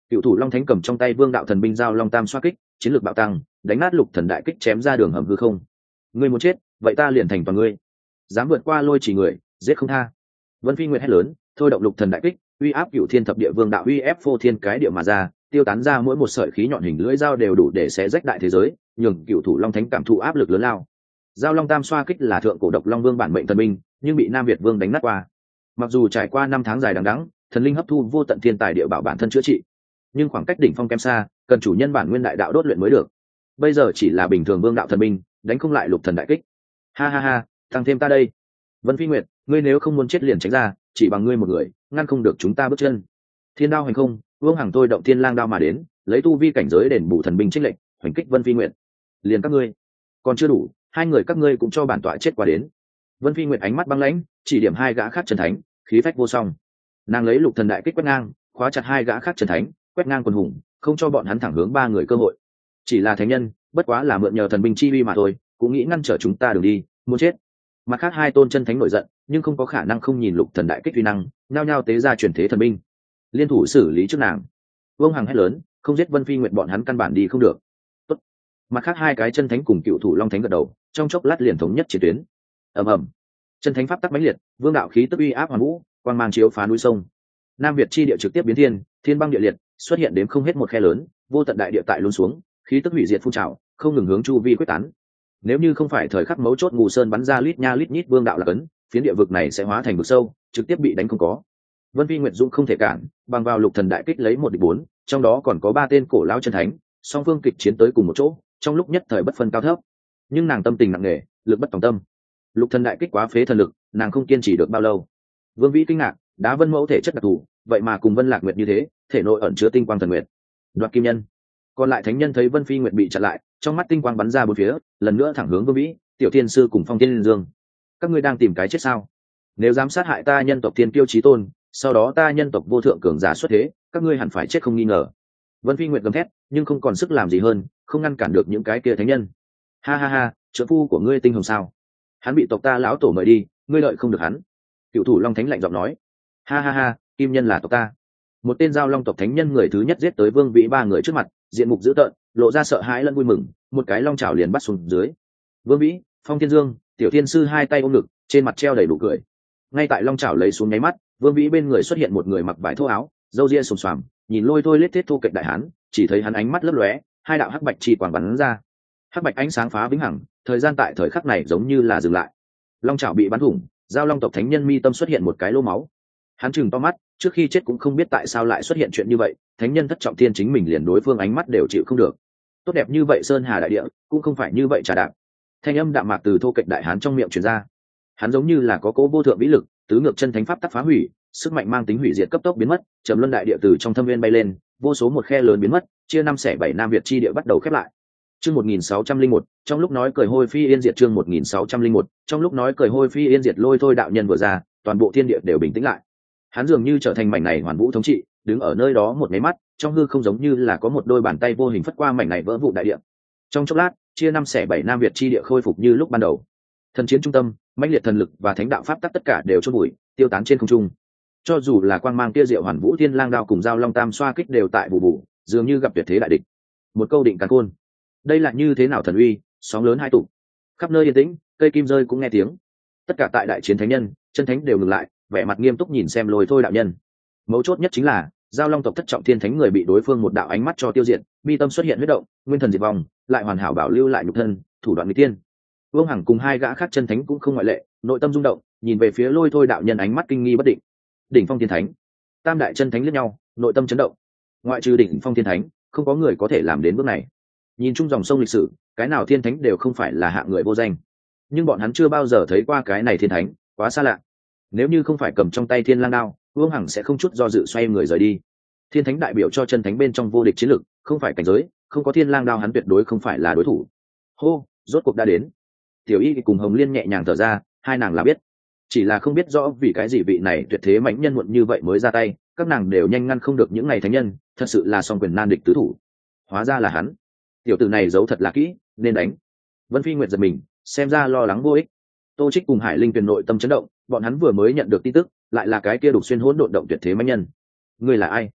Cựu thủ long thánh cầm trong tay vương đạo thần binh giao long tam xoa kích, chiến lược bạo tăng, đánh nát lục thần đại kích chém ra đường hầm hư không. Ngươi muốn chết, vậy ta liền thành toàn ngươi. Dám vượt qua lôi chỉ người, giết không tha. Vân Phi Nguyệt hét lớn, thôi động lục thần đại kích, uy áp cựu thiên thập địa vương đạo uy ép phô thiên cái địa mà ra, tiêu tán ra mỗi một sợi khí nhọn hình lưỡi dao đều đủ để xé rách đại thế giới, nhường cựu thủ long thánh cảm thụ áp lực lớn lao. Giao long tam xoa kích là thượng cổ độc long vương bản mệnh thần binh, nhưng bị Nam Việt vương đánh nát qua. Mặc dù trải qua 5 tháng dài đằng đẵng, thần linh hấp thu vô tận thiên tài địa bảo bản thân chữa trị, nhưng khoảng cách đỉnh phong kém xa, cần chủ nhân bản nguyên đại đạo đốt luyện mới được. Bây giờ chỉ là bình thường vương đạo thần binh, đánh không lại lục thần đại kích. Ha ha ha, tăng thêm ta đây. Vân Phi Nguyệt, ngươi nếu không muốn chết liền tránh ra, chỉ bằng ngươi một người, ngăn không được chúng ta bước chân. Thiên đao hành không, vương hàng tôi động thiên lang đao mà đến, lấy tu vi cảnh giới đền bù thần binh trích lệnh, hoành kích Vân Phi Nguyệt. Liền các ngươi, còn chưa đủ, hai người các ngươi cũng cho bản tọa chết qua đến. Vân Phi Nguyệt ánh mắt băng lãnh, chỉ điểm hai gã khác chân thánh, khí phách vô song. Nàng lấy lục thần đại kích quét ngang, khóa chặt hai gã khác chân thánh, quét ngang quần hùng, không cho bọn hắn thẳng hướng ba người cơ hội. Chỉ là thánh nhân, bất quá là mượn nhờ thần binh chi uy mà thôi, cũng nghĩ ngăn trở chúng ta đường đi, muốn chết. Mặt khác hai tôn chân thánh nổi giận, nhưng không có khả năng không nhìn lục thần đại kích uy năng, nhao nhao tế ra chuyển thế thần binh, liên thủ xử lý trước nàng. Vương Hằng hét lớn, không giết Vân Phi Nguyệt bọn hắn căn bản đi không được. Tốt. Mặt khác hai cái chân thánh cùng cựu thủ long thánh gật đầu, trong chốc lát liền thống nhất chiến tuyến. Ầm ầm. Chân thánh pháp tắc mãnh liệt, vương đạo khí tức uy áp hoàn vũ, quang mang chiếu phá núi sông. Nam Việt chi địa trực tiếp biến thiên, thiên băng địa liệt, xuất hiện đến không hết một khe lớn, vô tận đại địa tại luôn xuống, khí tức hủy diệt phun trào, không ngừng hướng chu vi quyết tán. Nếu như không phải thời khắc mấu chốt Ngù Sơn bắn ra lít nha lít nhít vương đạo là cấn, phiến địa vực này sẽ hóa thành vực sâu, trực tiếp bị đánh không có. Vân Phi Nguyệt Dũng không thể cản, bằng vào lục thần đại kích lấy 1 địch 4, trong đó còn có 3 tên cổ lão chân thánh, song phương kịch chiến tới cùng một chỗ, trong lúc nhất thời bất phân cao thấp. Nhưng nàng tâm tình nặng nề, lực bất tòng tâm. Lục thần đại kích quá phế thần lực, nàng không kiên trì được bao lâu. Vương Vĩ kinh ngạc, đá Vân Mẫu thể chất đặc thù, vậy mà cùng Vân Lạc Nguyệt như thế, thể nội ẩn chứa tinh quang thần nguyệt. Đoạt kim nhân. Còn lại thánh nhân thấy Vân Phi Nguyệt bị chặn lại, trong mắt tinh quang bắn ra bốn phía, lần nữa thẳng hướng Vương Vĩ, Tiểu Thiên sư cùng Phong Thiên Dương. Các ngươi đang tìm cái chết sao? Nếu dám sát hại ta nhân tộc Thiên Kiêu chí tôn, sau đó ta nhân tộc vô thượng cường giả xuất thế, các ngươi hẳn phải chết không nghi ngờ. Vân Phi Nguyệt gầm thét, nhưng không còn sức làm gì hơn, không ngăn cản được những cái kia thánh nhân. Ha ha ha, trợ phu của ngươi tinh hồng sao? Hắn bị tộc ta lão tổ mời đi, ngươi lợi không được hắn. Cựu thủ Long Thánh lạnh giọng nói. Ha ha ha, kim nhân là tộc ta. Một tên giao long tộc thánh nhân người thứ nhất giết tới Vương Vĩ ba người trước mặt, diện mục dữ tợn, lộ ra sợ hãi lẫn vui mừng, một cái long chảo liền bắt xuống dưới. Vương Vĩ, Phong Thiên Dương, Tiểu Thiên sư hai tay ôm ngực, trên mặt treo đầy đủ cười. Ngay tại long chảo lấy xuống nháy mắt, Vương Vĩ bên người xuất hiện một người mặc vải thô áo, râu ria xồm xoàm, nhìn lôi thôi lết thiết thu kịch đại hán, chỉ thấy hắn ánh mắt lấp lóe, hai đạo hắc bạch chỉ quang bắn ra. Hắc bạch ánh sáng phá vĩnh hằng, thời gian tại thời khắc này giống như là dừng lại. Long chảo bị bắn thủng, giao long tộc thánh nhân mi tâm xuất hiện một cái lỗ máu. Hắn chừng to mắt, trước khi chết cũng không biết tại sao lại xuất hiện chuyện như vậy, thánh nhân thất trọng thiên chính mình liền đối phương ánh mắt đều chịu không được. Tốt đẹp như vậy sơn hà đại địa, cũng không phải như vậy trà đạp. Thanh âm đạm mạc từ thô kịch đại hán trong miệng truyền ra. Hắn giống như là có cố vô thượng vĩ lực, tứ ngược chân thánh pháp tắc phá hủy, sức mạnh mang tính hủy diệt cấp tốc biến mất, trầm luân đại địa từ trong thâm viên bay lên, vô số một khe lớn biến mất, chia 5/7 Nam Việt chi địa bắt đầu khép lại. Chương 1601, trong lúc nói cười hôi phi yên diệt chương 1601, trong lúc nói cười hôi phi yên diệt lôi thôi đạo nhân vừa ra, toàn bộ thiên địa đều bình tĩnh lại. Hắn dường như trở thành mảnh này hoàn vũ thống trị, đứng ở nơi đó một cái mắt, trong hư không giống như là có một đôi bàn tay vô hình phất qua mảnh này vỡ vụn đại địa. Trong chốc lát, chia 5/7 Nam Việt chi địa khôi phục như lúc ban đầu. Thần chiến trung tâm, mãnh liệt thần lực và thánh đạo pháp tắc tất cả đều chôn bụi, tiêu tán trên không trung. Cho dù là quang mang kia diệu hoàn vũ thiên lang đao cùng giao long tam xoa kích đều tại bù bù, dường như gặp tuyệt thế đại địch. Một câu định càn khôn. Đây là như thế nào thần uy, sóng lớn hai tụ. Khắp nơi yên tĩnh, cây kim rơi cũng nghe tiếng. Tất cả tại đại chiến thánh nhân, chân thánh đều ngừng lại, vẻ mặt nghiêm túc nhìn xem lôi thôi đạo nhân. Mấu chốt nhất chính là giao long tộc thất trọng thiên thánh người bị đối phương một đạo ánh mắt cho tiêu diệt, mi tâm xuất hiện huyết động, nguyên thần diệt vong, lại hoàn hảo bảo lưu lại nhục thân, thủ đoạn nguy tiên. Vương Hằng cùng hai gã khác chân thánh cũng không ngoại lệ, nội tâm rung động, nhìn về phía lôi thôi đạo nhân ánh mắt kinh nghi bất định. Đỉnh phong thiên thánh, tam đại chân thánh liếc nhau, nội tâm chấn động. Ngoại trừ đỉnh phong thiên thánh, không có người có thể làm đến bước này. Nhìn chung dòng sông lịch sử, cái nào thiên thánh đều không phải là hạng người vô danh, nhưng bọn hắn chưa bao giờ thấy qua cái này thiên thánh, quá xa lạ. Nếu như không phải cầm trong tay thiên lang đao, Vương Hằng sẽ không chút do dự xoay người rời đi. Thiên thánh đại biểu cho chân thánh bên trong vô địch chiến lực, không phải cảnh giới, không có thiên lang đao hắn tuyệt đối không phải là đối thủ. Hô, rốt cuộc đã đến. Tiểu Y cùng Hồng Liên nhẹ nhàng thở ra, hai nàng là biết, chỉ là không biết rõ vì cái gì vị này tuyệt thế mãnh nhân muộn như vậy mới ra tay, các nàng đều nhanh ngăn không được những ngày thánh nhân, thật sự là song quyền nan địch tứ thủ. Hóa ra là hắn. Tiểu tử này giấu thật là kỹ, nên đánh. Vân Phi Nguyệt giật mình, xem ra lo lắng vô ích. Tô Trích cùng Hải Linh Tuyền nội tâm chấn động, bọn hắn vừa mới nhận được tin tức, lại là cái kia đục xuyên hỗn độn động tuyệt thế mãnh nhân. Ngươi là ai?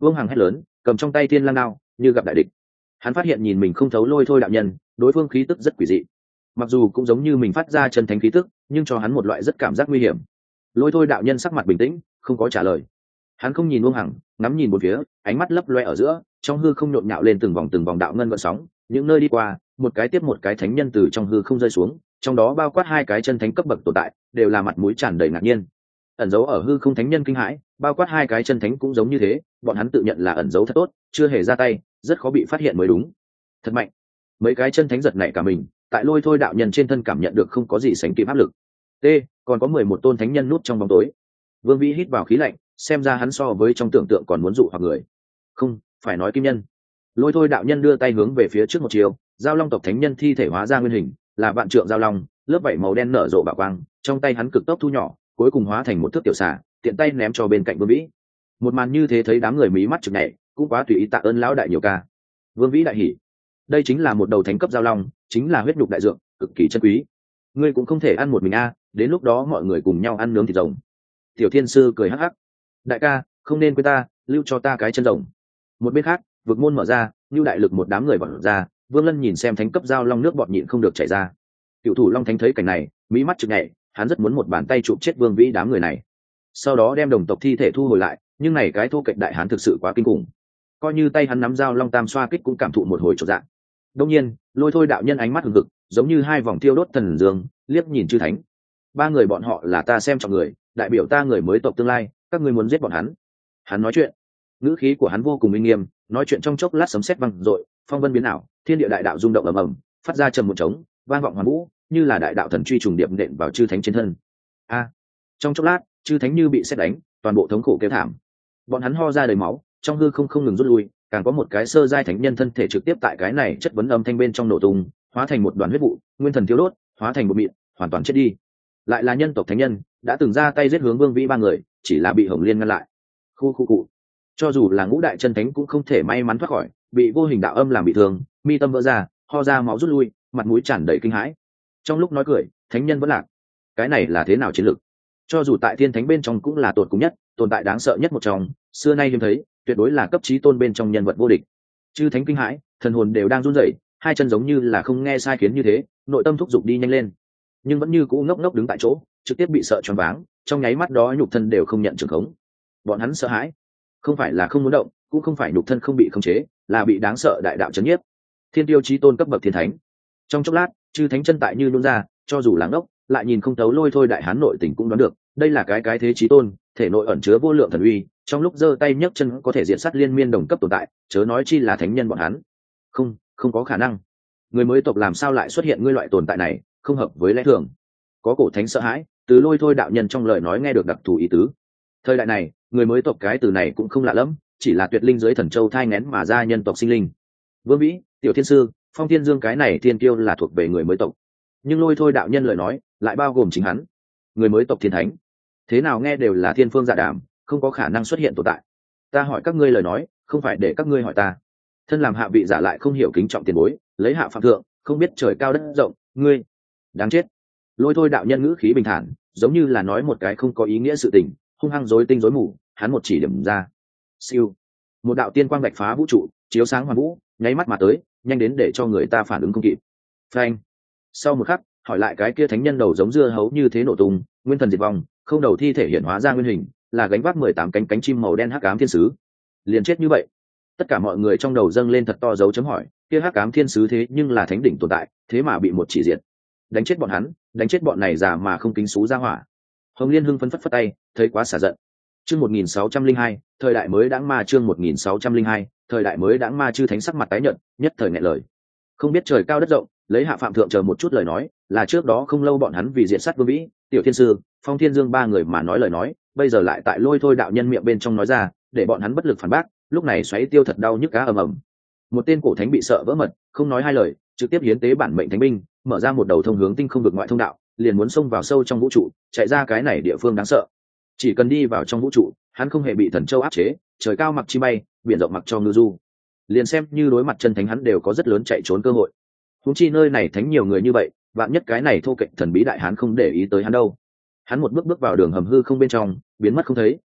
Vương Hằng hét lớn, cầm trong tay thiên lang đao như gặp đại địch. Hắn phát hiện nhìn mình không thấu Lôi Thôi đạo nhân, đối phương khí tức rất quỷ dị, mặc dù cũng giống như mình phát ra chân thánh khí tức, nhưng cho hắn một loại rất cảm giác nguy hiểm. Lôi Thôi đạo nhân sắc mặt bình tĩnh, không có trả lời. Hắn không nhìn Vương Hằng, ngắm nhìn một phía, ánh mắt lấp loe ở giữa, trong hư không nhộn nhạo lên từng vòng đạo ngân gợn sóng. Những nơi đi qua, một cái tiếp một cái thánh nhân từ trong hư không rơi xuống, trong đó bao quát hai cái chân thánh cấp bậc tồn tại, đều là mặt mũi tràn đầy ngạc nhiên. Ẩn dấu ở hư không thánh nhân kinh hãi, bao quát hai cái chân thánh cũng giống như thế, bọn hắn tự nhận là ẩn dấu thật tốt, chưa hề ra tay, rất khó bị phát hiện mới đúng. Thật mạnh. Mấy cái chân thánh giật nảy cả mình, tại Lôi Thôi đạo nhân trên thân cảm nhận được không có gì sánh kịp áp lực. T, còn có 11 tôn thánh nhân núp trong bóng tối. Vương Vĩ hít vào khí lạnh, xem ra hắn so với trong tưởng tượng còn muốn dụ hoặc người. Không, phải nói kim nhân. Lôi Thôi đạo nhân đưa tay hướng về phía trước một chiều, giao long tộc thánh nhân thi thể hóa ra nguyên hình, là vạn trượng giao long, lớp vảy màu đen nở rộ bạo quang, trong tay hắn cực tốc thu nhỏ, cuối cùng hóa thành một thước tiểu xà, tiện tay ném cho bên cạnh Vương Vĩ. Một màn như thế thấy đám người mí mắt chực nhảy, cũng quá tùy ý, tạ ơn lão đại nhiều ca. Vương Vĩ đại hỉ. Đây chính là một đầu thánh cấp giao long, chính là huyết nhục đại dược, cực kỳ chân quý. Ngươi cũng không thể ăn một mình a, đến lúc đó mọi người cùng nhau ăn nướng thịt rồng. Tiểu Thiên sư cười hắc hắc. Đại ca, không nên quên ta, lưu cho ta cái chân rồng. Một bên khác, vực môn mở ra, Nưu đại lực một đám người vọt ra, Vương Lân nhìn xem thánh cấp giao long nước bọt nhịn không được chảy ra. Cựu thủ long thánh thấy cảnh này, mí mắt chực nhảy, hắn rất muốn một bàn tay chụp chết Vương Vĩ đám người này, sau đó đem đồng tộc thi thể thu hồi lại, nhưng này cái thô kệch đại hán thực sự quá kinh khủng, coi như tay hắn nắm dao long tam xoa kích cũng cảm thụ một hồi chột dạ. Đông nhiên, Lôi Thôi đạo nhân ánh mắt hừng hực, giống như hai vòng thiêu đốt thần dương, liếc nhìn chư thánh. Ba người bọn họ là ta xem trọng người, đại biểu ta người mới tộc tương lai, các ngươi muốn giết bọn hắn. Hắn nói chuyện, ngữ khí của hắn vô cùng uy nghiêm, nói chuyện trong chốc lát sấm sét vang dội, phong vân biến ảo, thiên địa đại đạo rung động ầm ầm, phát ra trầm một trống, vang vọng hoàn vũ, như là đại đạo thần truy trùng điệp nện vào chư thánh trên thân. A! Trong chốc lát, chư thánh như bị sét đánh, toàn bộ thống khổ kêu thảm. Bọn hắn ho ra đầy máu, trong hư không ngừng rút lui, càng có một cái sơ giai thánh nhân thân thể trực tiếp tại cái này chất vấn âm thanh bên trong nổ tung, hóa thành một đoàn huyết vụ, nguyên thần thiếu đốt, hóa thành một mịn, hoàn toàn chết đi. Lại là nhân tộc thánh nhân, đã từng ra tay giết hướng Vương Vĩ ba người, chỉ là bị Hồng Liên ngăn lại. Khu cụ. Cho dù là ngũ đại chân thánh cũng không thể may mắn thoát khỏi, bị vô hình đạo âm làm bị thương, mi tâm vỡ ra, ho ra máu rút lui, mặt mũi tràn đầy kinh hãi. Trong lúc nói cười, thánh nhân vẫn lạc. Cái này là thế nào chiến lược? Cho dù tại thiên thánh bên trong cũng là tột cùng nhất, tồn tại đáng sợ nhất một trong, xưa nay hiếm thấy, tuyệt đối là cấp chí tôn bên trong nhân vật vô địch. Chư thánh kinh hãi, thần hồn đều đang run rẩy, hai chân giống như là không nghe sai khiến như thế, nội tâm thúc giục đi nhanh lên, nhưng vẫn như cũ ngốc ngốc đứng tại chỗ, trực tiếp bị sợ choáng váng, trong nháy mắt đó nhục thân đều không nhận trường khống. Bọn hắn sợ hãi, không phải là không muốn động, cũng không phải nhục thân không bị khống chế, là bị đáng sợ đại đạo chấn nhiếp. Thiên tiêu chí tôn cấp bậc thiên thánh. Trong chốc lát, chư thánh chân tại như luôn ra, cho dù lắng ngốc, lại nhìn không thấu Lôi Thôi đại hán nội tình cũng đoán được, đây là cái thế chí tôn, thể nội ẩn chứa vô lượng thần uy, trong lúc giơ tay nhấc chân có thể diệt sát liên miên đồng cấp tồn tại, chớ nói chi là thánh nhân bọn hắn. Không có khả năng. Người mới tộc làm sao lại xuất hiện ngươi loại tồn tại này, không hợp với lẽ thường. Có cổ thánh sợ hãi, từ Lôi Thôi đạo nhân trong lời nói nghe được đặc thù ý tứ. Thời đại này, người mới tộc cái từ này cũng không lạ lẫm, chỉ là tuyệt linh dưới thần châu thai nghén mà ra nhân tộc sinh linh. Vương Vĩ, Tiểu Thiên sư, Phong Thiên Dương cái này thiên kiêu là thuộc về người mới tộc, nhưng Lôi Thôi đạo nhân lời nói lại bao gồm chính hắn. Người mới tộc thiên thánh, thế nào nghe đều là thiên phương dạ đàm, không có khả năng xuất hiện tồn tại. Ta hỏi các ngươi lời nói, không phải để các ngươi hỏi ta. Thân làm hạ vị giả lại không hiểu kính trọng tiền bối, lấy hạ phạm thượng, không biết trời cao đất rộng, ngươi đáng chết. Lôi Thôi đạo nhân ngữ khí bình thản, giống như là nói một cái không có ý nghĩa sự tình, hung hăng rối tinh rối mù. Hắn một chỉ điểm ra, siêu, một đạo tiên quang vạch phá vũ trụ, chiếu sáng hoàn vũ, nháy mắt mà tới, nhanh đến để cho người ta phản ứng không kịp. Phanh. Sau một khắc, hỏi lại cái kia thánh nhân đầu giống dưa hấu như thế nổ tung, nguyên thần diệt vong, không đầu thi thể hiện hóa ra nguyên hình, là gánh vác 18 cánh chim màu đen hắc ám thiên sứ. Liền chết như vậy. Tất cả mọi người trong đầu dâng lên thật to dấu chấm hỏi, kia hắc ám thiên sứ thế nhưng là thánh đỉnh tồn tại, thế mà bị một chỉ diệt. Đánh chết bọn hắn, đánh chết bọn này già mà không kính xú ra hỏa. Hồng Liên hưng phấn phất tay, thấy quá xả giận. Chương 1602, thời đại mới đãng ma. Chương 1602, thời đại mới đãng ma. Chư thánh sắc mặt tái nhợt, nhất thời nghẹn lời. Không biết trời cao đất rộng, lấy hạ phạm thượng chờ một chút lời nói, là trước đó không lâu bọn hắn vì diện sát Vương Vĩ, Tiểu Thiên sư, Phong Thiên Dương ba người mà nói lời nói, bây giờ lại tại Lôi Thôi đạo nhân miệng bên trong nói ra, để bọn hắn bất lực phản bác. Lúc này xoáy tiêu thật đau nhức cá ầm ầm. Một tên cổ thánh bị sợ vỡ mật, không nói hai lời, trực tiếp hiến tế bản mệnh thánh binh, mở ra một đầu thông hướng tinh không vực ngoại thông đạo, liền muốn xông vào sâu trong vũ trụ, chạy ra cái này địa phương đáng sợ. Chỉ cần đi vào trong vũ trụ, hắn không hề bị thần châu áp chế, trời cao mặc chi bay, biển rộng mặc cho ngư du. Liền xem như đối mặt chân thánh hắn đều có rất lớn chạy trốn cơ hội. Huống chi nơi này thánh nhiều người như vậy, vạn nhất cái này thô kệch thần bí đại hán không để ý tới hắn đâu. Hắn một bước bước vào đường hầm hư không bên trong, biến mất không thấy.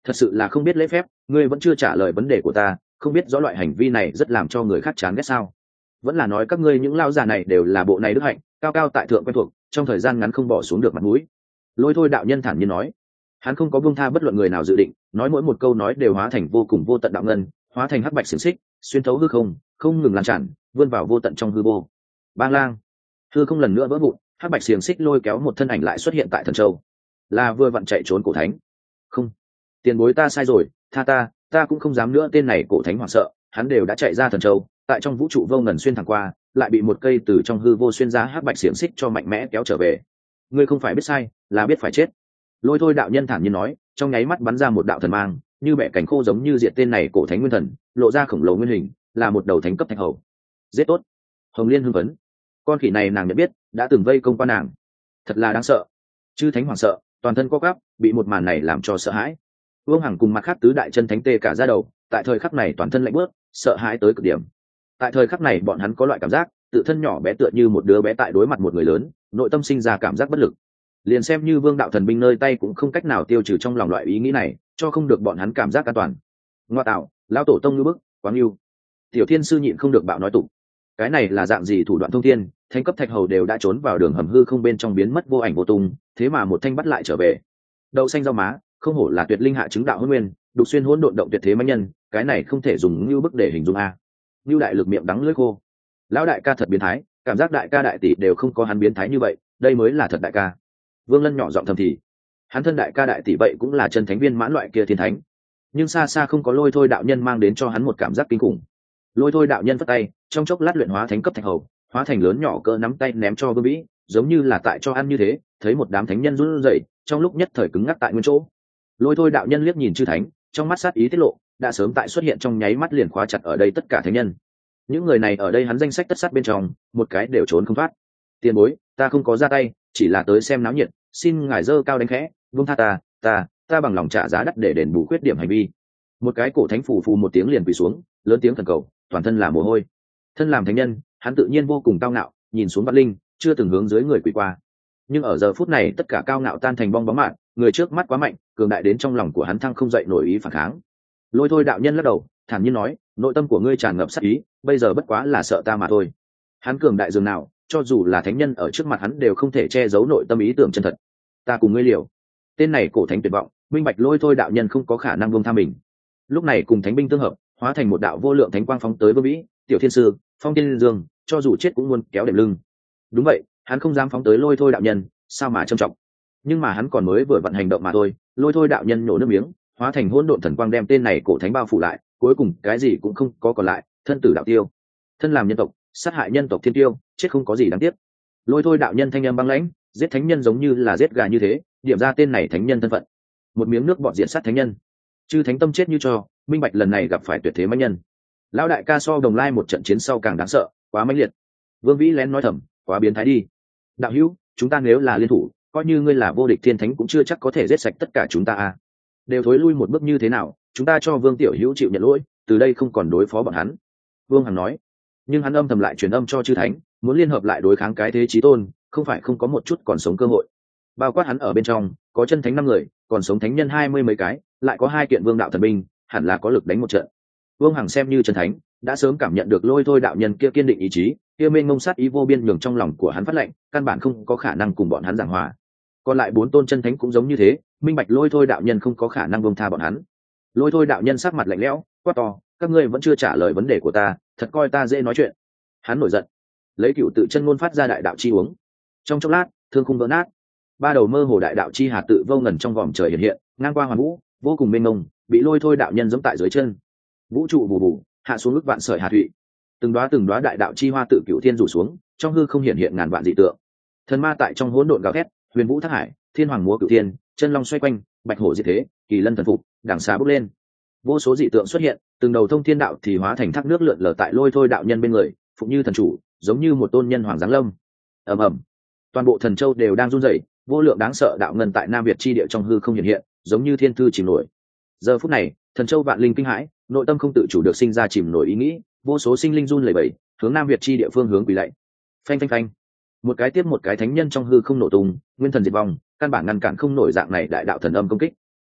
thật sự là không biết lễ phép, ngươi vẫn chưa trả lời vấn đề của ta, không biết rõ loại hành vi này rất làm cho người khác chán ghét sao? Vẫn là nói các ngươi những lao già này đều là bộ này đức hạnh, cao cao tại thượng quen thuộc, trong thời gian ngắn không bỏ xuống được mặt mũi. Lôi thôi đạo nhân thản nhiên nói, hắn không có buông tha bất luận người nào dự định, nói mỗi một câu nói đều hóa thành vô cùng vô tận đạo ngân, hóa thành hắc bạch xiềng xích, xuyên thấu hư không, không ngừng lan tràn, vươn vào vô tận trong hư vô. Bang lang, hư không lần nữa vỡ vụn, hắc bạch xiềng xích lôi kéo một thân ảnh lại xuất hiện tại Thần Châu, là vừa vặn chạy trốn cổ thánh. Không, tiền bối ta sai rồi, tha ta cũng không dám nữa. Tên này cổ thánh hoảng sợ, hắn đều đã chạy ra Thần Châu, tại trong vũ trụ vô ngần xuyên thẳng qua, lại bị một cây từ trong hư vô xuyên ra hắc bạch xiềng xích cho mạnh mẽ kéo trở về. Ngươi không phải biết sai, là biết phải chết. Lôi thôi đạo nhân thản nhiên nói, trong nháy mắt bắn ra một đạo thần mang, như bẻ cánh khô, giống như diệt tên này cổ thánh nguyên thần, lộ ra khổng lồ nguyên hình, là một đầu thánh cấp thạch hầu. Giết tốt. Hồng Liên hưng phấn, con khỉ này nàng nhận biết, đã từng vây công qua nàng, thật là đáng sợ. Chư thánh hoảng sợ, toàn thân co quắp, bị một màn này làm cho sợ hãi. Vương Hằng cùng mặt khác tứ đại chân thánh tê cả ra đầu, tại thời khắc này toàn thân lạnh bước, sợ hãi tới cực điểm. Tại thời khắc này bọn hắn có loại cảm giác tự thân nhỏ bé tựa như một đứa bé tại đối mặt một người lớn, nội tâm sinh ra cảm giác bất lực. Liền xem như vương đạo thần binh nơi tay cũng không cách nào tiêu trừ trong lòng loại ý nghĩ này, cho không được bọn hắn cảm giác an toàn. Ngoa tạo, lão tổ tông như bức, quá yêu. Tiểu thiên sư nhịn không được bạo nói tục, cái này là dạng gì thủ đoạn thông thiên, thánh cấp thạch hầu đều đã trốn vào đường hầm hư không bên trong biến mất vô ảnh vô tung, thế mà một thanh bắt lại trở về. Đậu xanh rau má, không hổ là tuyệt linh hạ chứng đạo hôn nguyên, đục xuyên hỗn độn động tuyệt thế mãnh nhân, cái này không thể dùng như bức để hình dung a. Như đại lực miệng đắng lưỡi khô. Lão đại ca thật biến thái, cảm giác đại ca đại tỷ đều không có hắn biến thái như vậy, đây mới là thật đại ca. Vương Lân nhỏ giọng thầm thì, hắn thân đại ca đại tỷ vậy cũng là chân thánh viên mãn loại kia thiên thánh, nhưng xa xa không có lôi thôi đạo nhân mang đến cho hắn một cảm giác kinh khủng. Lôi thôi đạo nhân vất tay, trong chốc lát luyện hóa thánh cấp thạch hầu, hóa thành lớn nhỏ cỡ nắm tay ném cho Vương Vĩ, giống như là tại cho ăn như thế. Thấy một đám thánh nhân run rẩy, trong lúc nhất thời cứng ngắc tại nguyên chỗ. Lôi thôi đạo nhân liếc nhìn chư thánh, trong mắt sát ý tiết lộ, đã sớm tại xuất hiện trong nháy mắt liền khóa chặt ở đây tất cả thánh nhân. Những người này ở đây hắn danh sách tất sát bên trong, một cái đều trốn không thoát. Tiền bối, ta không có ra tay, chỉ là tới xem náo nhiệt, xin ngài dơ cao đánh khẽ, buông tha ta bằng lòng trả giá đắt để đền bù khuyết điểm hành vi. Một cái cổ thánh phù phù một tiếng liền quỳ xuống, lớn tiếng thần cầu, toàn thân là mồ hôi. Thân làm thánh nhân, hắn tự nhiên vô cùng cao ngạo, nhìn xuống vạn linh, chưa từng hướng dưới người quỳ qua. Nhưng ở giờ phút này tất cả cao ngạo tan thành bong bóng mạng, người trước mắt quá mạnh, cường đại đến trong lòng của hắn thăng không dậy nổi ý phản kháng. Lôi thôi đạo nhân lắc đầu, thản nhiên nói, nội tâm của ngươi tràn ngập sát ý, bây giờ bất quá là sợ ta mà thôi. Hắn cường đại dường nào, cho dù là thánh nhân ở trước mặt hắn đều không thể che giấu nội tâm ý tưởng chân thật. Ta cùng ngươi liều. Tên này cổ thánh tuyệt vọng, minh bạch lôi thôi đạo nhân không có khả năng buông tha mình. Lúc này cùng thánh binh tương hợp, hóa thành một đạo vô lượng thánh quang phóng tới Vương Vĩ, Tiểu Thiên Sư, Phong Tiên Dương, cho dù chết cũng muốn kéo đệm lưng. Đúng vậy, hắn không dám phóng tới lôi thôi đạo nhân, sao mà trầm trọng. Nhưng mà hắn còn mới vừa vận hành động mà thôi, lôi thôi đạo nhân nhổ nước miếng, hóa thành hỗn độn thần quang đem tên này cổ thánh bao phủ lại, cuối cùng cái gì cũng không có còn lại, thân tử đạo tiêu. Thân làm nhân tộc, sát hại nhân tộc thiên tiêu, chết không có gì đáng tiếc. Lôi thôi đạo nhân thanh âm băng lãnh, giết thánh nhân giống như là giết gà như thế, điểm ra tên này thánh nhân thân phận. Một miếng nước bọt diện sát thánh nhân. Chư thánh tâm chết như cho, minh bạch lần này gặp phải tuyệt thế mãnh nhân. Lão đại ca so đồng lai một trận chiến sau càng đáng sợ, quá mãnh liệt. Vương Vĩ lén nói thầm, quá biến thái đi. Đạo hữu, chúng ta nếu là liên thủ, coi như ngươi là vô địch thiên thánh cũng chưa chắc có thể giết sạch tất cả chúng ta à. Đều thối lui một bước như thế nào, chúng ta cho Vương tiểu hữu chịu nhận lỗi, từ đây không còn đối phó bọn hắn. Vương Hằng nói, nhưng hắn âm thầm lại truyền âm cho chư thánh, muốn liên hợp lại đối kháng cái thế chí tôn, không phải không có một chút còn sống cơ hội. Bao quát hắn ở bên trong, có chân thánh 5 người, còn sống thánh nhân 20 mấy cái, lại có 2 kiện vương đạo thần binh, hẳn là có lực đánh một trận. Vương Hằng xem như chân thánh, đã sớm cảm nhận được lôi thôi đạo nhân kia kiên định ý chí, kia mênh mông sát ý vô biên nhường trong lòng của hắn phát lệnh, căn bản không có khả năng cùng bọn hắn giảng hòa. Còn lại 4 tôn chân thánh cũng giống như thế, minh bạch lôi thôi đạo nhân không có khả năng buông tha bọn hắn. Lôi thôi đạo nhân sắc mặt lạnh lẽo, quát to, các ngươi vẫn chưa trả lời vấn đề của ta, thật coi ta dễ nói chuyện. Hắn nổi giận, lấy cựu tự chân ngôn phát ra đại đạo chi uống. Trong chốc lát, thương khung vỡ nát, 3 đầu mơ hồ đại đạo chi hạt tự vô ngần trong vòm trời hiện hiện, ngang qua hoàn vũ, vô cùng mênh mông, bị lôi thôi đạo nhân giẫm tại dưới chân. Vũ trụ bù bù, hạ xuống ức vạn sợi hạt thủy. Từng đóa đại đạo chi hoa tự cửu thiên rủ xuống, trong hư không hiện hiện ngàn vạn dị tượng. Thần ma tại trong hỗn độn gào thét, huyền vũ thác hải, thiên hoàng múa cửu thiên, chân long xoay quanh, bạch hổ diệt thế, kỳ lân thần phục, đằng xà bốc lên. Vô số dị tượng xuất hiện, từng đầu thông thiên đạo thì hóa thành thác nước lượn lờ tại lôi thôi đạo nhân bên người, phụng như thần chủ, giống như một tôn nhân hoàng giáng lâm. Ầm ầm, toàn bộ thần châu đều đang run rẩy, vô lượng đáng sợ đạo ngân tại Nam Việt chi địa trong hư không hiện hiện, giống như thiên thư chìm nổi. Giờ phút này, thần châu vạn linh kinh hãi, nội tâm không tự chủ được sinh ra chìm nổi ý nghĩ, vô số sinh linh run lẩy bẩy, hướng Nam Việt chi địa phương hướng quỳ lạy. Phanh phanh phanh, một cái tiếp một cái thánh nhân trong hư không nổ tung, nguyên thần diệt vong, căn bản ngăn cản không nổi dạng này đại đạo thần âm công kích. Không,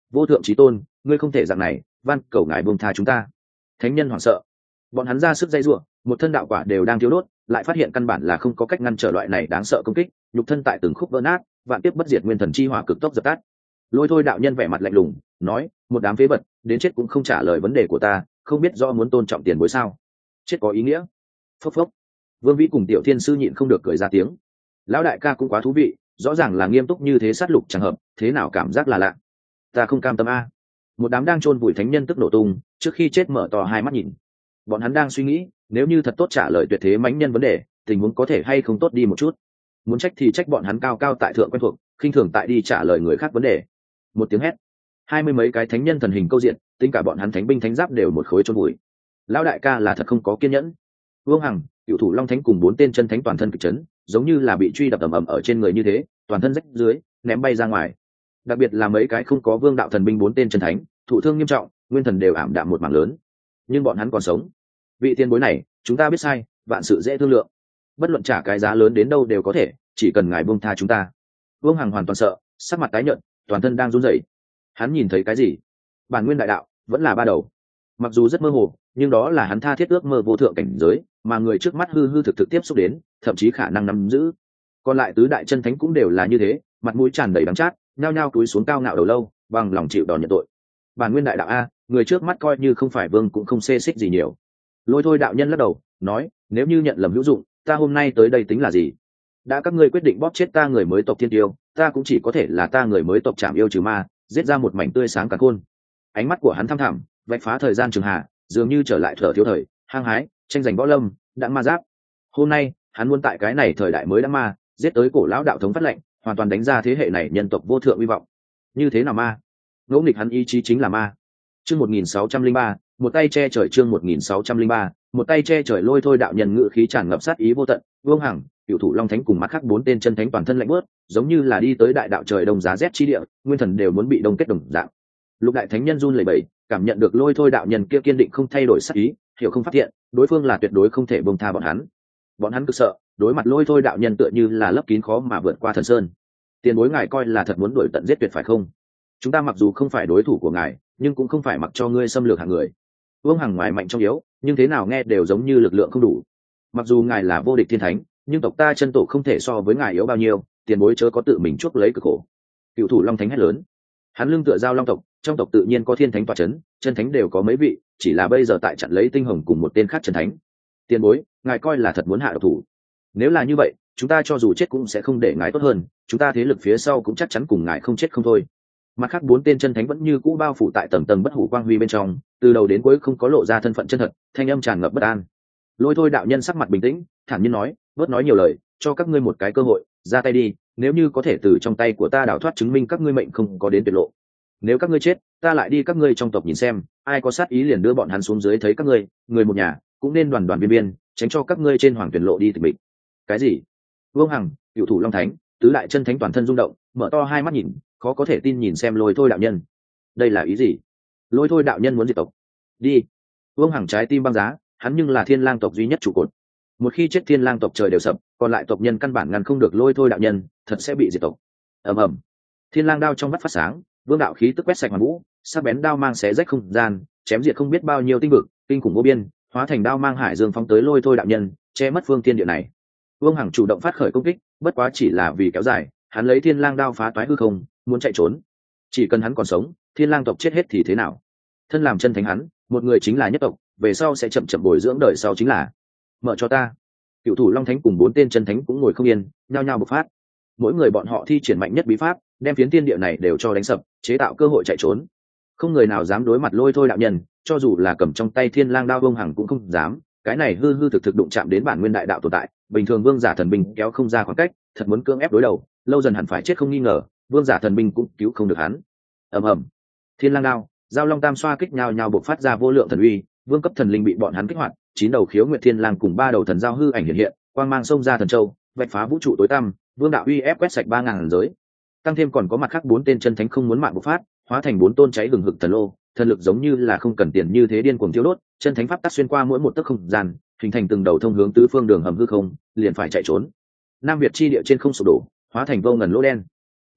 vô thượng chí tôn, ngươi không thể dạng này, van cầu ngài buông tha chúng ta. Thánh nhân hoảng sợ, bọn hắn ra sức dây giụa, một thân đạo quả đều đang thiếu đốt, lại phát hiện căn bản là không có cách ngăn trở loại này đáng sợ công kích, nhục thân tại từng khúc vỡ nát, vạn tiếp bất diệt nguyên thần chi hỏa cực tốc dập tắt. Lôi thôi đạo nhân vẻ mặt lạnh lùng nói, một đám phế vật, đến chết cũng không trả lời vấn đề của ta, không biết do muốn tôn trọng tiền bối sao? Chết có ý nghĩa. Phốc phốc. Vương Vĩ cùng Tiểu Thiên sư nhịn không được cười ra tiếng. Lão đại ca cũng quá thú vị, rõ ràng là nghiêm túc như thế sát lục chẳng hợp, thế nào cảm giác là lạ. Ta không cam tâm a. Một đám đang chôn vùi thánh nhân tức nổ tung, trước khi chết mở to hai mắt nhìn. Bọn hắn đang suy nghĩ, nếu như thật tốt trả lời tuyệt thế mãnh nhân vấn đề, tình huống có thể hay không tốt đi một chút. Muốn trách thì trách bọn hắn cao cao tại thượng quen thuộc, khinh thường tại đi trả lời người khác vấn đề. Một tiếng hét, 20 mấy cái thánh nhân thần hình câu diện, tính cả bọn hắn thánh binh thánh giáp đều một khối chôn vùi. Lão đại ca là thật không có kiên nhẫn. Vương Hằng, Cửu Thủ Long Thánh cùng 4 tên chân thánh toàn thân kịch chấn, giống như là bị truy đập ầm ầm ở trên người như thế, toàn thân rách dưới, ném bay ra ngoài. Đặc biệt là mấy cái không có vương đạo thần binh 4 tên chân thánh, thụ thương nghiêm trọng, nguyên thần đều ảm đạm một mảng lớn. Nhưng bọn hắn còn sống. Vị tiền bối này, chúng ta biết sai, vạn sự dễ thương lượng. Bất luận trả cái giá lớn đến đâu đều có thể, chỉ cần ngài buông tha chúng ta. Vương Hằng hoàn toàn sợ, sắc mặt tái nhợt, toàn thân đang run rẩy. Hắn nhìn thấy cái gì? Bản nguyên đại đạo, vẫn là ba đầu. Mặc dù rất mơ hồ, nhưng đó là hắn tha thiết ước mơ vô thượng cảnh giới, mà người trước mắt hư hư thực thực tiếp xúc đến, thậm chí khả năng nắm giữ. Còn lại tứ đại chân thánh cũng đều là như thế, mặt mũi tràn đầy đắng chát, nhao nhao cúi xuống cao ngạo đầu lâu, bằng lòng chịu đòn nhận tội. Bản nguyên đại đạo a, người trước mắt coi như không phải vương cũng không xê xích gì nhiều. Lôi thôi đạo nhân lắc đầu, nói, nếu như nhận lầm hữu dụng, ta hôm nay tới đây tính là gì? Đã các ngươi quyết định bóp chết ta người mới tộc thiên tiêu, ta cũng chỉ có thể là ta người mới tộc chạm yêu trừ ma, giết ra một mảnh tươi sáng cả khôn. Ánh mắt của hắn thăm thẳm, vạch phá thời gian trường hạ, dường như trở lại thở thiếu thời, hăng hái, tranh giành võ lâm, đặng ma giáp. Hôm nay, hắn muốn tại cái này thời đại mới đặng ma, giết tới cổ lão đạo thống phát lệnh, hoàn toàn đánh ra thế hệ này nhân tộc vô thượng uy vọng. Như thế nào ma? Ngẫu nghịch hắn ý chí chính là ma. Chương 1603, một tay che trời. Chương 1603, một tay che trời. Lôi thôi đạo nhân ngự khí tràn ngập sát ý vô tận, Vương Hằng, Cửu Thủ Long Thánh cùng mắt khác 4 tên chân thánh toàn thân lạnh bớt, giống như là đi tới đại đạo trời đông giá rét chi địa, nguyên thần đều muốn bị đông kết đồng dạng. Lục đại thánh nhân run lẩy bẩy, cảm nhận được lôi thôi đạo nhân kia kiên định không thay đổi sát ý, hiểu không phát hiện, đối phương là tuyệt đối không thể buông tha bọn hắn. Bọn hắn cực sợ, đối mặt lôi thôi đạo nhân tựa như là lấp kín khó mà vượt qua thần sơn. Tiền bối ngài coi là thật muốn đuổi tận giết tuyệt phải không? Chúng ta mặc dù không phải đối thủ của ngài, nhưng cũng không phải mặc cho ngươi xâm lược hạng người. Vương Hằng ngoài mạnh trong yếu, nhưng thế nào nghe đều giống như lực lượng không đủ. Mặc dù ngài là vô địch thiên thánh, nhưng tộc ta chân tổ không thể so với ngài yếu bao nhiêu, tiền bối chớ có tự mình chuốc lấy cực khổ. Cửu Thủ Long Thánh hét lớn. Hắn lưng tựa giao long tộc, trong tộc tự nhiên có thiên thánh tọa chấn, chân thánh đều có mấy vị, chỉ là bây giờ tại chặn lấy tinh hồng cùng một tên khác chân thánh. Tiền bối, ngài coi là thật muốn hạ độc thủ? Nếu là như vậy, chúng ta cho dù chết cũng sẽ không để ngài tốt hơn, chúng ta thế lực phía sau cũng chắc chắn cùng ngài không chết không thôi. Mặt khác 4 tên chân thánh vẫn như cũ bao phủ tại tầng tầng bất hủ quang huy bên trong, từ đầu đến cuối không có lộ ra thân phận chân thật, thanh âm tràn ngập bất an. Lôi thôi đạo nhân sắc mặt bình tĩnh, thản nhiên nói, bớt nói nhiều lời, cho các ngươi một cái cơ hội, ra tay đi, nếu như có thể từ trong tay của ta đào thoát chứng minh các ngươi mệnh không có đến tuyệt lộ. Nếu các ngươi chết, ta lại đi các ngươi trong tộc nhìn xem, ai có sát ý liền đưa bọn hắn xuống dưới thấy các ngươi, người một nhà, cũng nên đoàn đoàn viên viên, tránh cho các ngươi trên hoàng tuyển lộ đi tịch mịch. Cái gì? Vương Hằng, Cửu Thủ Long Thánh, tứ đại chân thánh toàn thân rung động, mở to hai mắt nhìn, khó có thể tin nhìn xem lôi thôi đạo nhân. Đây là ý gì? Lôi thôi đạo nhân muốn diệt tộc? Đi. Vương Hằng trái tim băng giá, hắn nhưng là thiên lang tộc duy nhất trụ cột. Một khi chết thiên lang tộc trời đều sập, còn lại tộc nhân căn bản ngăn không được lôi thôi đạo nhân, thật sẽ bị diệt tộc. Ầm ầm. Thiên lang đao trong mắt phát sáng, vương đạo khí tức quét sạch hoàn vũ, sắc bén đao mang xé rách không gian, chém diệt không biết bao nhiêu tinh vực, kinh khủng vô biên, hóa thành đao mang hải dương phóng tới lôi thôi đạo nhân, che mất phương thiên địa này. Vương Hằng chủ động phát khởi công kích, bất quá chỉ là vì kéo dài, hắn lấy thiên lang đao phá toái hư không, muốn chạy trốn. Chỉ cần hắn còn sống, thiên lang tộc chết hết thì thế nào? Thân làm chân thánh hắn, một người chính là nhất tộc, về sau sẽ chậm chậm bồi dưỡng đời sau chính là. Mở cho ta. Cửu Thủ Long Thánh cùng 4 tên chân thánh cũng ngồi không yên, nhao nhao bộc phát. Mỗi người bọn họ thi triển mạnh nhất bí pháp, đem phiến thiên địa này đều cho đánh sập, chế tạo cơ hội chạy trốn. Không người nào dám đối mặt lôi thôi đạo nhân, cho dù là cầm trong tay thiên lang đao Vương Hằng cũng không dám, cái này hư hư thực thực đụng chạm đến bản nguyên đại đạo tồn tại, bình thường vương giả thần binh kéo không ra khoảng cách, thật muốn cưỡng ép đối đầu, lâu dần hẳn phải chết không nghi ngờ, vương giả thần binh cũng cứu không được hắn. Ầm ầm. Thiên lang đao, giao long tam xoa kích nhao nhao bộc phát ra vô lượng thần uy, vương cấp thần linh bị bọn hắn kích hoạt, 9 đầu khiếu nguyệt thiên lang cùng 3 đầu thần giao hư ảnh hiện hiện, quang mang xông ra thần châu, vạch phá vũ trụ tối tăm, vương đạo uy ép quét sạch 3000 giới. Tăng thêm còn có mặt khác 4 tên chân thánh không muốn mạng bộc phát, hóa thành 4 tôn cháy hừng hực thần lô, thần lực giống như là không cần tiền như thế điên cuồng thiêu đốt, chân thánh pháp tắc xuyên qua mỗi một tấc không gian, hình thành từng đầu thông hướng tứ phương đường hầm hư không, liền phải chạy trốn. Nam Việt chi địa trên không sụp đổ, hóa thành vô ngần lỗ đen. Đáng tiếc,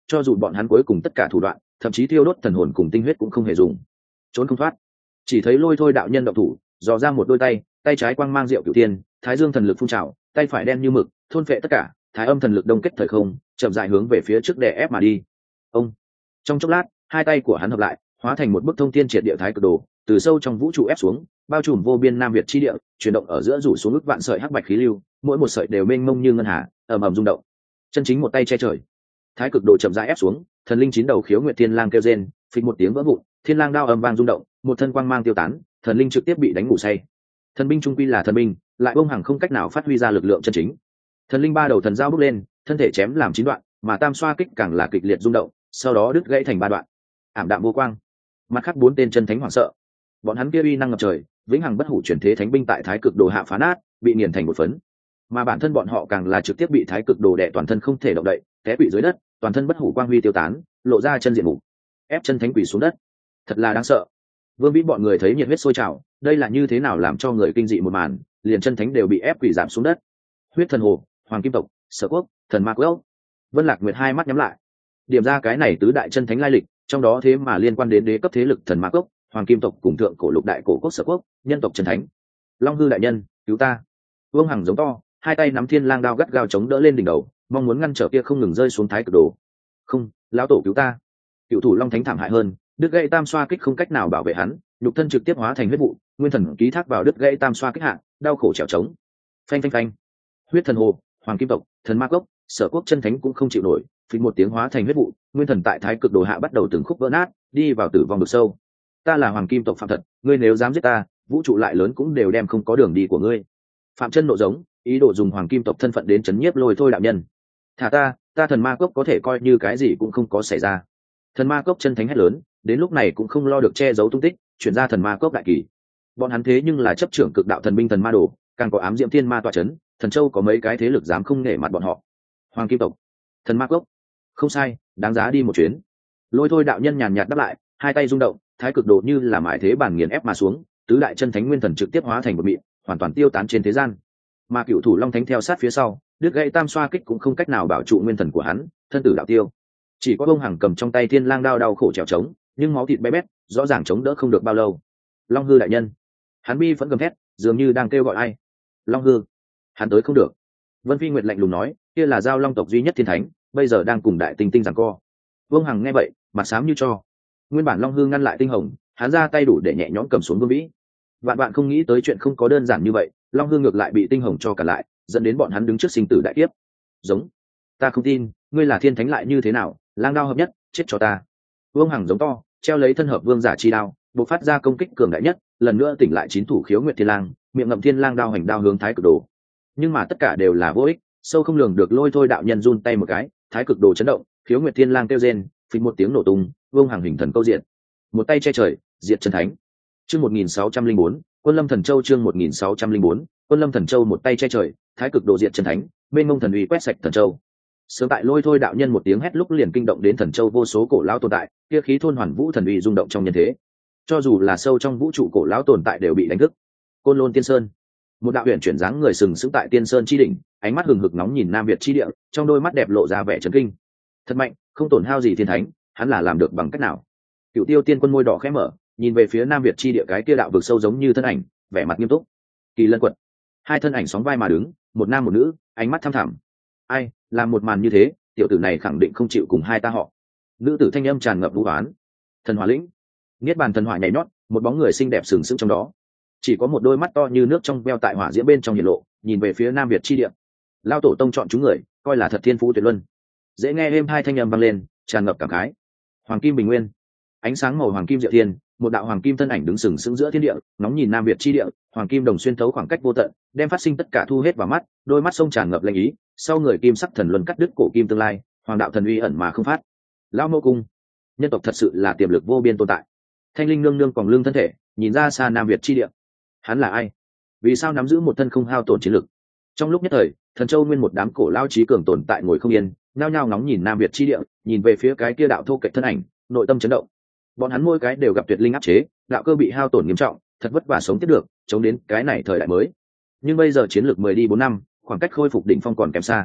cho dù bọn hắn cuối cùng tất cả thủ đoạn, thậm chí thiêu đốt thần hồn cùng tinh huyết cũng không hề dùng, trốn không thoát. Chỉ thấy lôi thôi đạo nhân động thủ, dò ra một đôi tay, tay trái quang mang diệu cửu tiên, thái dương thần lực phun trào, tay phải đen như mực, thôn phệ tất cả, thái âm thần lực đông kết thời không, chậm rãi hướng về phía trước đè ép mà đi. Ông, trong chốc lát, hai tay của hắn hợp lại, hóa thành một bức thông thiên triệt địa thái cực đồ, từ sâu trong vũ trụ ép xuống, bao trùm vô biên Nam Việt chi địa, chuyển động ở giữa rủ xuống ức vạn sợi hắc bạch khí lưu, mỗi một sợi đều mênh mông như ngân hà, ầm ầm rung động. Chân chính một tay che trời. Thái cực đồ chậm rãi ép xuống, thần linh chín đầu khiếu nguyệt thiên lang kêu rên, phịch một tiếng vỡ vụn, thiên lang đao ầm vang rung động, một thân quang mang tiêu tán, thần linh trực tiếp bị đánh ngủ say. Thần binh trung quy là thần binh, lại bông hằng không cách nào phát huy ra lực lượng chân chính. Thần linh ba đầu thần dao bước lên, thân thể chém làm 9 đoạn, mà tam xoa kích càng là kịch liệt rung động, sau đó đứt gãy thành 3 đoạn. Ảm đạm vô quang. Mặt khác 4 tên chân thánh hoảng sợ. Bọn hắn kia uy năng ngập trời, vĩnh hằng bất hủ chuyển thế thánh binh tại thái cực đồ hạ phá nát, bị nghiền thành một phấn. Mà bản thân bọn họ càng là trực tiếp bị thái cực đồ đè toàn thân không thể động đậy, té quỵ dưới đất, toàn thân bất hủ quang huy tiêu tán, lộ ra chân diện mục, ép chân thánh quỷ xuống đất. Thật là đáng sợ. Vương Vĩ bọn người thấy nhiệt huyết sôi trào, đây là như thế nào làm cho người kinh dị một màn, liền chân thánh đều bị ép quỷ giảm xuống đất. Huyết thần hồ, hoàng kim tộc, sở quốc, thần ma quốc. Vân Lạc Nguyệt hai mắt nhắm lại, điểm ra cái này tứ đại chân thánh lai lịch, trong đó thế mà liên quan đến đế cấp thế lực thần ma quốc, hoàng kim tộc cùng thượng cổ lục đại cổ quốc sở quốc, nhân tộc chân thánh. Long hư đại nhân, cứu ta! Vương Hằng giống to, hai tay nắm thiên lang đao gắt gao chống đỡ lên đỉnh đầu, mong muốn ngăn trở kia không ngừng rơi xuống thái cực đồ. Không, lão tổ cứu ta! Cựu thủ long thánh thảm hại hơn, đứt gãy tam xoa kích không cách nào bảo vệ hắn, nhục thân trực tiếp hóa thành huyết vụ, nguyên thần ký thác vào đứt gãy tam xoa kích hạ, đau khổ trèo trống. Phanh phanh phanh. Huyết thần hồ, hoàng kim tộc, thần ma cốc, sở quốc chân thánh cũng không chịu nổi, phịch một tiếng hóa thành huyết vụ, nguyên thần tại thái cực đồ hạ bắt đầu từng khúc vỡ nát, đi vào tử vong vực sâu. Ta là hoàng kim tộc phạm thật, ngươi nếu dám giết ta, vũ trụ lại lớn cũng đều đem không có đường đi của ngươi. Phạm chân nộ giống, ý đồ dùng hoàng kim tộc thân phận đến chấn nhiếp lôi thôi đạo nhân. Thả ta thần ma cốc có thể coi như cái gì cũng không có xảy ra. Thần ma cốc chân thánh hét lớn, đến lúc này cũng không lo được che giấu tung tích, chuyển ra thần ma cốc đại kỳ. Bọn hắn thế nhưng là chấp trưởng cực đạo thần binh thần ma đồ, càng có ám diệm thiên ma tọa chấn, thần châu có mấy cái thế lực dám không nể mặt bọn họ. Hoàng kim tộc, thần ma cốc, không sai, đáng giá đi một chuyến. Lôi thôi đạo nhân nhàn nhạt đáp lại, hai tay rung động, thái cực đồ như là mải thế bản nghiền ép mà xuống, tứ đại chân thánh nguyên thần trực tiếp hóa thành một mịn, hoàn toàn tiêu tán trên thế gian. Mà cựu thủ long thánh theo sát phía sau, đứt gãy tam xoa kích cũng không cách nào bảo trụ nguyên thần của hắn, thân tử đạo tiêu. Chỉ có bông hằng cầm trong tay thiên lang đao đau khổ trèo trống, nhưng máu thịt bé bét, rõ ràng chống đỡ không được bao lâu. Long hư đại nhân, hắn bi vẫn gầm thét, dường như đang kêu gọi ai. Long hư, hắn tới không được. Vân Phi Nguyệt lạnh lùng nói, kia là giao long tộc duy nhất thiên thánh, bây giờ đang cùng đại tinh tinh giằng co. Vương Hằng nghe vậy, mặt xám như cho. Nguyên bản Long hư ngăn lại tinh hồng, hắn ra tay đủ để nhẹ nhõm cầm xuống Vương Vĩ. Vạn bạn không nghĩ tới chuyện không có đơn giản như vậy, Long hư ngược lại bị tinh hồng cho cả lại, dẫn đến bọn hắn đứng trước sinh tử đại kiếp. Giống, ta không tin, ngươi là thiên thánh lại như thế nào, lang đao hợp nhất, chết cho ta. Vương Hằng giống to, treo lấy thân hợp vương giả chi đao, bộc phát ra công kích cường đại nhất, lần nữa tỉnh lại 9 thủ khiếu nguyệt thiên lang, miệng ngậm thiên lang đao hành đao hướng thái cực đồ. Nhưng mà tất cả đều là vô ích, sâu không lường được lôi thôi đạo nhân run tay một cái, thái cực đồ chấn động, khiếu nguyệt thiên lang kêu rên, phịch một tiếng nổ tung, Vương Hằng hình thần câu diện, một tay che trời, diệt chân thánh. Chương 1604, Quân Lâm Thần Châu chương 1604, Quân Lâm Thần Châu một tay che trời, thái cực đồ diệt chân thánh, bên mông thần uy quét sạch thần châu. Sớm tại lôi thôi đạo nhân một tiếng hét lúc liền kinh động đến thần châu vô số cổ lão tồn tại, kia khí thôn hoàn vũ thần uy rung động trong nhân thế. Cho dù là sâu trong vũ trụ cổ lão tồn tại đều bị đánh thức. Côn Lôn Tiên Sơn, một đạo huyền chuyển dáng người sừng sững tại Tiên Sơn chi đỉnh, ánh mắt hừng hực nóng nhìn Nam Việt chi địa, trong đôi mắt đẹp lộ ra vẻ chấn kinh. Thật mạnh, không tổn hao gì thiên thánh, hắn là làm được bằng cách nào? Cựu Tiêu Tiên Quân môi đỏ khẽ mở, nhìn về phía Nam Việt chi địa cái kia đạo vực sâu giống như thân ảnh, vẻ mặt nghiêm túc. Kỳ Lân Quật, hai thân ảnh sóng vai mà đứng, một nam một nữ, ánh mắt thăm thẳm. Ai làm một màn như thế, tiểu tử này khẳng định không chịu cùng hai ta họ. Nữ tử thanh âm tràn ngập vũ oán. Thần hỏa lĩnh, niết bàn thần hỏa nhảy nhót, một bóng người xinh đẹp sừng sững trong đó, chỉ có một đôi mắt to như nước trong veo tại hỏa diễm bên trong nhiệt lộ, nhìn về phía Nam Việt chi địa. Lao tổ tông chọn chúng người, coi là thật thiên phú tuyệt luân. Dễ nghe êm hai thanh âm vang lên, tràn ngập cảm khái. Hoàng kim bình nguyên, ánh sáng màu hoàng kim diệu thiên, một đạo hoàng kim thân ảnh đứng sừng sững giữa thiên địa, nóng nhìn Nam Việt chi địa, hoàng kim đồng xuyên thấu khoảng cách vô tận, đem phát sinh tất cả thu hết vào mắt, đôi mắt sông tràn ngập lanh ý, sau người kim sắc thần luân cắt đứt cổ kim tương lai, hoàng đạo thần uy ẩn mà không phát. Lão Mẫu Cung, nhân tộc thật sự là tiềm lực vô biên tồn tại. Thanh linh nương nương còn lưng thân thể, nhìn ra xa Nam Việt chi địa. Hắn là ai? Vì sao nắm giữ một thân không hao tổn chiến lực? Trong lúc nhất thời, thần châu nguyên một đám cổ lao trí cường tồn tại ngồi không yên, nhao nhao ngóng nhìn Nam Việt chi địa, nhìn về phía cái kia đạo thô kệch thân ảnh, nội tâm chấn động. Bọn hắn mỗi cái đều gặp tuyệt linh áp chế, đạo cơ bị hao tổn nghiêm trọng, thật vất vả sống tiếp được, chống đến cái này thời đại mới. Nhưng bây giờ chiến lược 10 đi 4 năm, khoảng cách khôi phục đỉnh phong còn kém xa.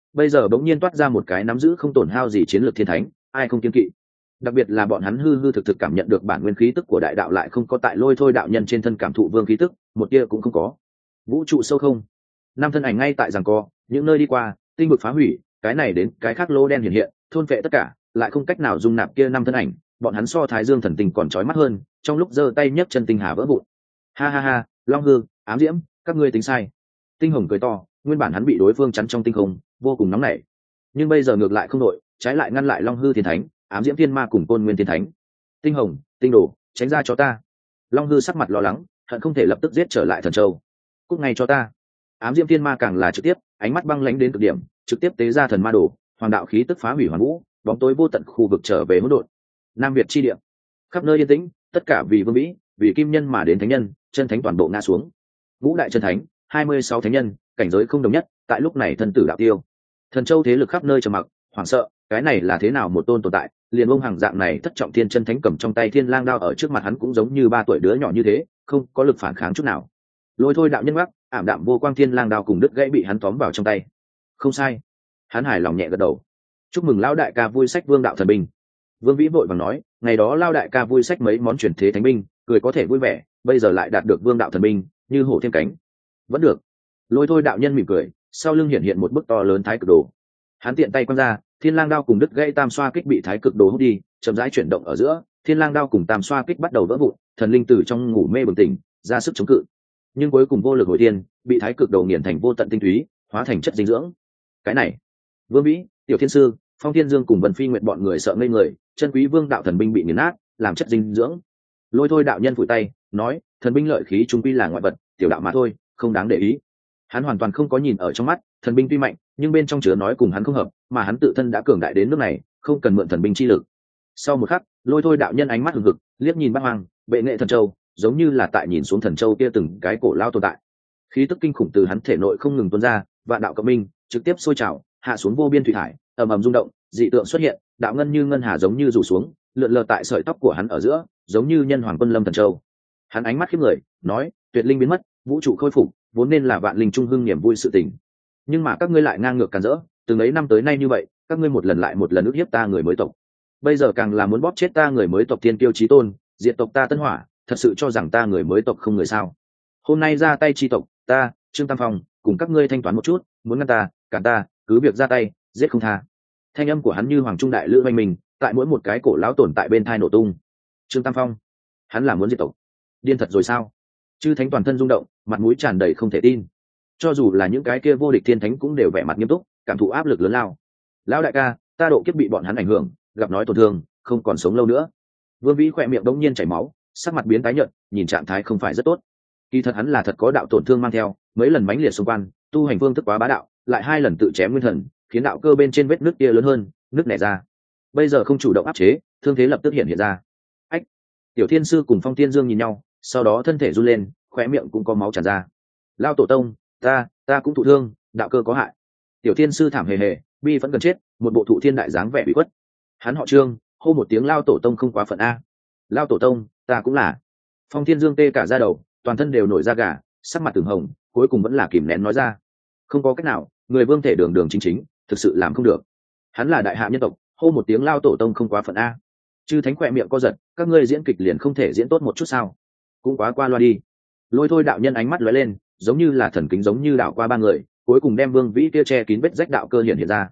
bây giờ bỗng nhiên toát ra một cái nắm giữ không tổn hao gì chiến lược thiên thánh, ai không kiên kỵ. Đặc biệt là bọn hắn hư hư thực thực cảm nhận được bản nguyên khí tức của đại đạo lại không có tại Lôi Thôi đạo nhân trên thân cảm thụ vương khí tức, một tia cũng không có. Vũ trụ sâu không, năm thân ảnh ngay tại giằng co, những nơi đi qua tinh vực phá hủy, cái này đến cái khác lô đen hiện hiện, thôn vệ tất cả, lại không cách nào dung nạp kia năm thân ảnh. Bọn hắn so Thái Dương thần tinh còn chói mắt hơn, trong lúc giơ tay nhấc chân tinh hà vỡ vụn. Ha ha ha, Long Hư, Ám Diễm, các ngươi tính sai. Tinh Hồng cười to, nguyên bản hắn bị đối phương chắn trong tinh không, vô cùng nóng nảy, nhưng bây giờ ngược lại không đội, trái lại ngăn lại Long Hư thiên thánh, Ám Diễm thiên ma cùng Côn Nguyên thiên thánh. Tinh Hồng, Tinh Đồ, tránh ra cho ta. Long Hư sắc mặt lo lắng, hận không thể lập tức giết trở lại Thần Châu. Cút ngay cho ta. Ám Diễm thiên ma càng là trực tiếp, ánh mắt băng lãnh đến cực điểm, trực tiếp tế ra thần ma đồ, hoàng đạo khí tức phá hủy hoàn vũ, bóng tối vô tận khu vực trở về hỗn độn. Nam Việt chi địa, khắp nơi yên tĩnh, tất cả vì vương vĩ, vì kim nhân mà đến thánh nhân, chân thánh toàn bộ ngã xuống. Ngũ đại chân thánh, 26 thánh nhân, cảnh giới không đồng nhất, tại lúc này thân tử đạo tiêu. Thần Châu thế lực khắp nơi trầm mặc, hoảng sợ, cái này là thế nào một tôn tồn tại, liền ông hàng dạng này thất trọng thiên chân thánh cầm trong tay thiên lang đao ở trước mặt hắn cũng giống như 3 tuổi đứa nhỏ như thế, không có lực phản kháng chút nào. Lôi Thôi đạo nhân gác, ảm đạm vô quang thiên lang đao cùng đứt gãy bị hắn tóm vào trong tay. Không sai, hắn hài lòng nhẹ gật đầu. Chúc mừng lão đại ca vui sách vương đạo thần binh. Vương Vĩ vội vàng nói, ngày đó lão đại ca vui sách mấy món truyền thế thánh binh, cười có thể vui vẻ, bây giờ lại đạt được vương đạo thần binh, như hổ thêm cánh. Vẫn được. Lôi Thôi đạo nhân mỉm cười, sau lưng hiện hiện một bức to lớn thái cực đồ. Hắn tiện tay quăng ra, thiên lang đao cùng đứt gãy tam xoa kích bị thái cực đồ hút đi, chậm rãi chuyển động ở giữa, thiên lang đao cùng tam xoa kích bắt đầu vỡ vụn, thần linh tử trong ngủ mê bừng tỉnh, ra sức chống cự, nhưng cuối cùng vô lực hồi thiên, bị thái cực đồ nghiền thành vô tận tinh túy, hóa thành chất dinh dưỡng. Cái này, Vương Vĩ, Tiểu Thiên Sư, Phong Thiên Dương cùng Vân Phi Nguyệt bọn người sợ ngây người, chân quý vương đạo thần binh bị nghiền nát, làm chất dinh dưỡng. Lôi Thôi đạo nhân phủi tay, nói, thần binh lợi khí trung quy là ngoại vật, tiểu đạo mà thôi, không đáng để ý. Hắn hoàn toàn không có nhìn ở trong mắt, thần binh tuy mạnh, nhưng bên trong chứa nói cùng hắn không hợp, mà hắn tự thân đã cường đại đến nước này, không cần mượn thần binh chi lực. Sau một khắc, Lôi Thôi đạo nhân ánh mắt hừng hực, liếc nhìn Bát Hoang, bệ nghệ thần châu, giống như là tại nhìn xuống thần châu kia từng cái cổ lao tồn tại. Khí tức kinh khủng từ hắn thể nội không ngừng tuôn ra, vạn đạo cộng minh, trực tiếp sôi trào, hạ xuống vô biên thủy thải, ầm ầm rung động, dị tượng xuất hiện, đạo ngân như ngân hà giống như rủ xuống, lượn lờ tại sợi tóc của hắn ở giữa, giống như nhân hoàng quân lâm thần châu. Hắn ánh mắt khiếp người, nói, tuyệt linh biến mất, vũ trụ khôi phục, vốn nên là vạn linh trung hưng niềm vui sự tình. Nhưng mà các ngươi lại ngang ngược càn rỡ, từng ấy năm tới nay như vậy, các ngươi một lần lại một lần ức hiếp ta người mới tộc. Bây giờ càng là muốn bóp chết ta người mới tộc thiên kiêu chí tôn, diệt tộc ta Tân Hỏa, thật sự cho rằng ta người mới tộc không người sao? Hôm nay ra tay chi tộc, ta, Trương Tam Phong, cùng các ngươi thanh toán một chút, muốn ngăn ta, cản ta, cứ việc ra tay, giết không tha. Thanh âm của hắn như hoàng trung đại lữ oanh mình, tại mỗi một cái cổ lão tồn tại bên thai nổ tung. Trương Tam Phong, hắn là muốn diệt tộc, điên thật rồi sao? Chư thánh toàn thân rung động, mặt mũi tràn đầy không thể tin. Cho dù là những cái kia vô địch thiên thánh cũng đều vẻ mặt nghiêm túc, cảm thụ áp lực lớn lao. Lão đại ca, ta độ kiếp bị bọn hắn ảnh hưởng, gặp nói tổn thương, không còn sống lâu nữa. Vương Vĩ khỏe miệng đống nhiên chảy máu, sắc mặt biến tái nhợt, nhìn trạng thái không phải rất tốt. Kỳ thật hắn là thật có đạo tổn thương mang theo, mấy lần mãnh liệt xung quan, tu hành phương thức quá bá đạo, lại 2 lần tự chém nguyên thần, khiến đạo cơ bên trên vết nứt kia lớn hơn, nứt nẻ ra. Bây giờ không chủ động áp chế, thương thế lập tức hiện ra. Ách! Tiểu Thiên Sư cùng Phong Thiên Dương nhìn nhau, sau đó thân thể run lên, khóe miệng cũng có máu tràn ra. Lao tổ tông, ta cũng thụ thương, đạo cơ có hại. Tiểu Thiên Sư thảm hề hề, bi vẫn gần chết, một bộ thụ thiên đại dáng vẻ bị khuất. Hắn họ Trương, hô một tiếng lao tổ tông không quá phận a. Lao tổ tông, ta cũng là. Phong Thiên Dương tê cả da đầu, toàn thân đều nổi da gà, sắc mặt từng hồng, cuối cùng vẫn là kìm nén nói ra. Không có cách nào, người vương thể đường đường chính chính, thực sự làm không được. Hắn là đại hạ nhân tộc, hô một tiếng lao tổ tông không quá phận a. Chư thánh khỏe miệng co giật, các ngươi diễn kịch liền không thể diễn tốt một chút sao? Cũng quá qua loa đi. Lôi Thôi đạo nhân ánh mắt lóe lên, giống như là thần kính giống như đạo qua 3 người, cuối cùng đem Vương Vĩ kia che kín vết rách đạo cơ hiện ra.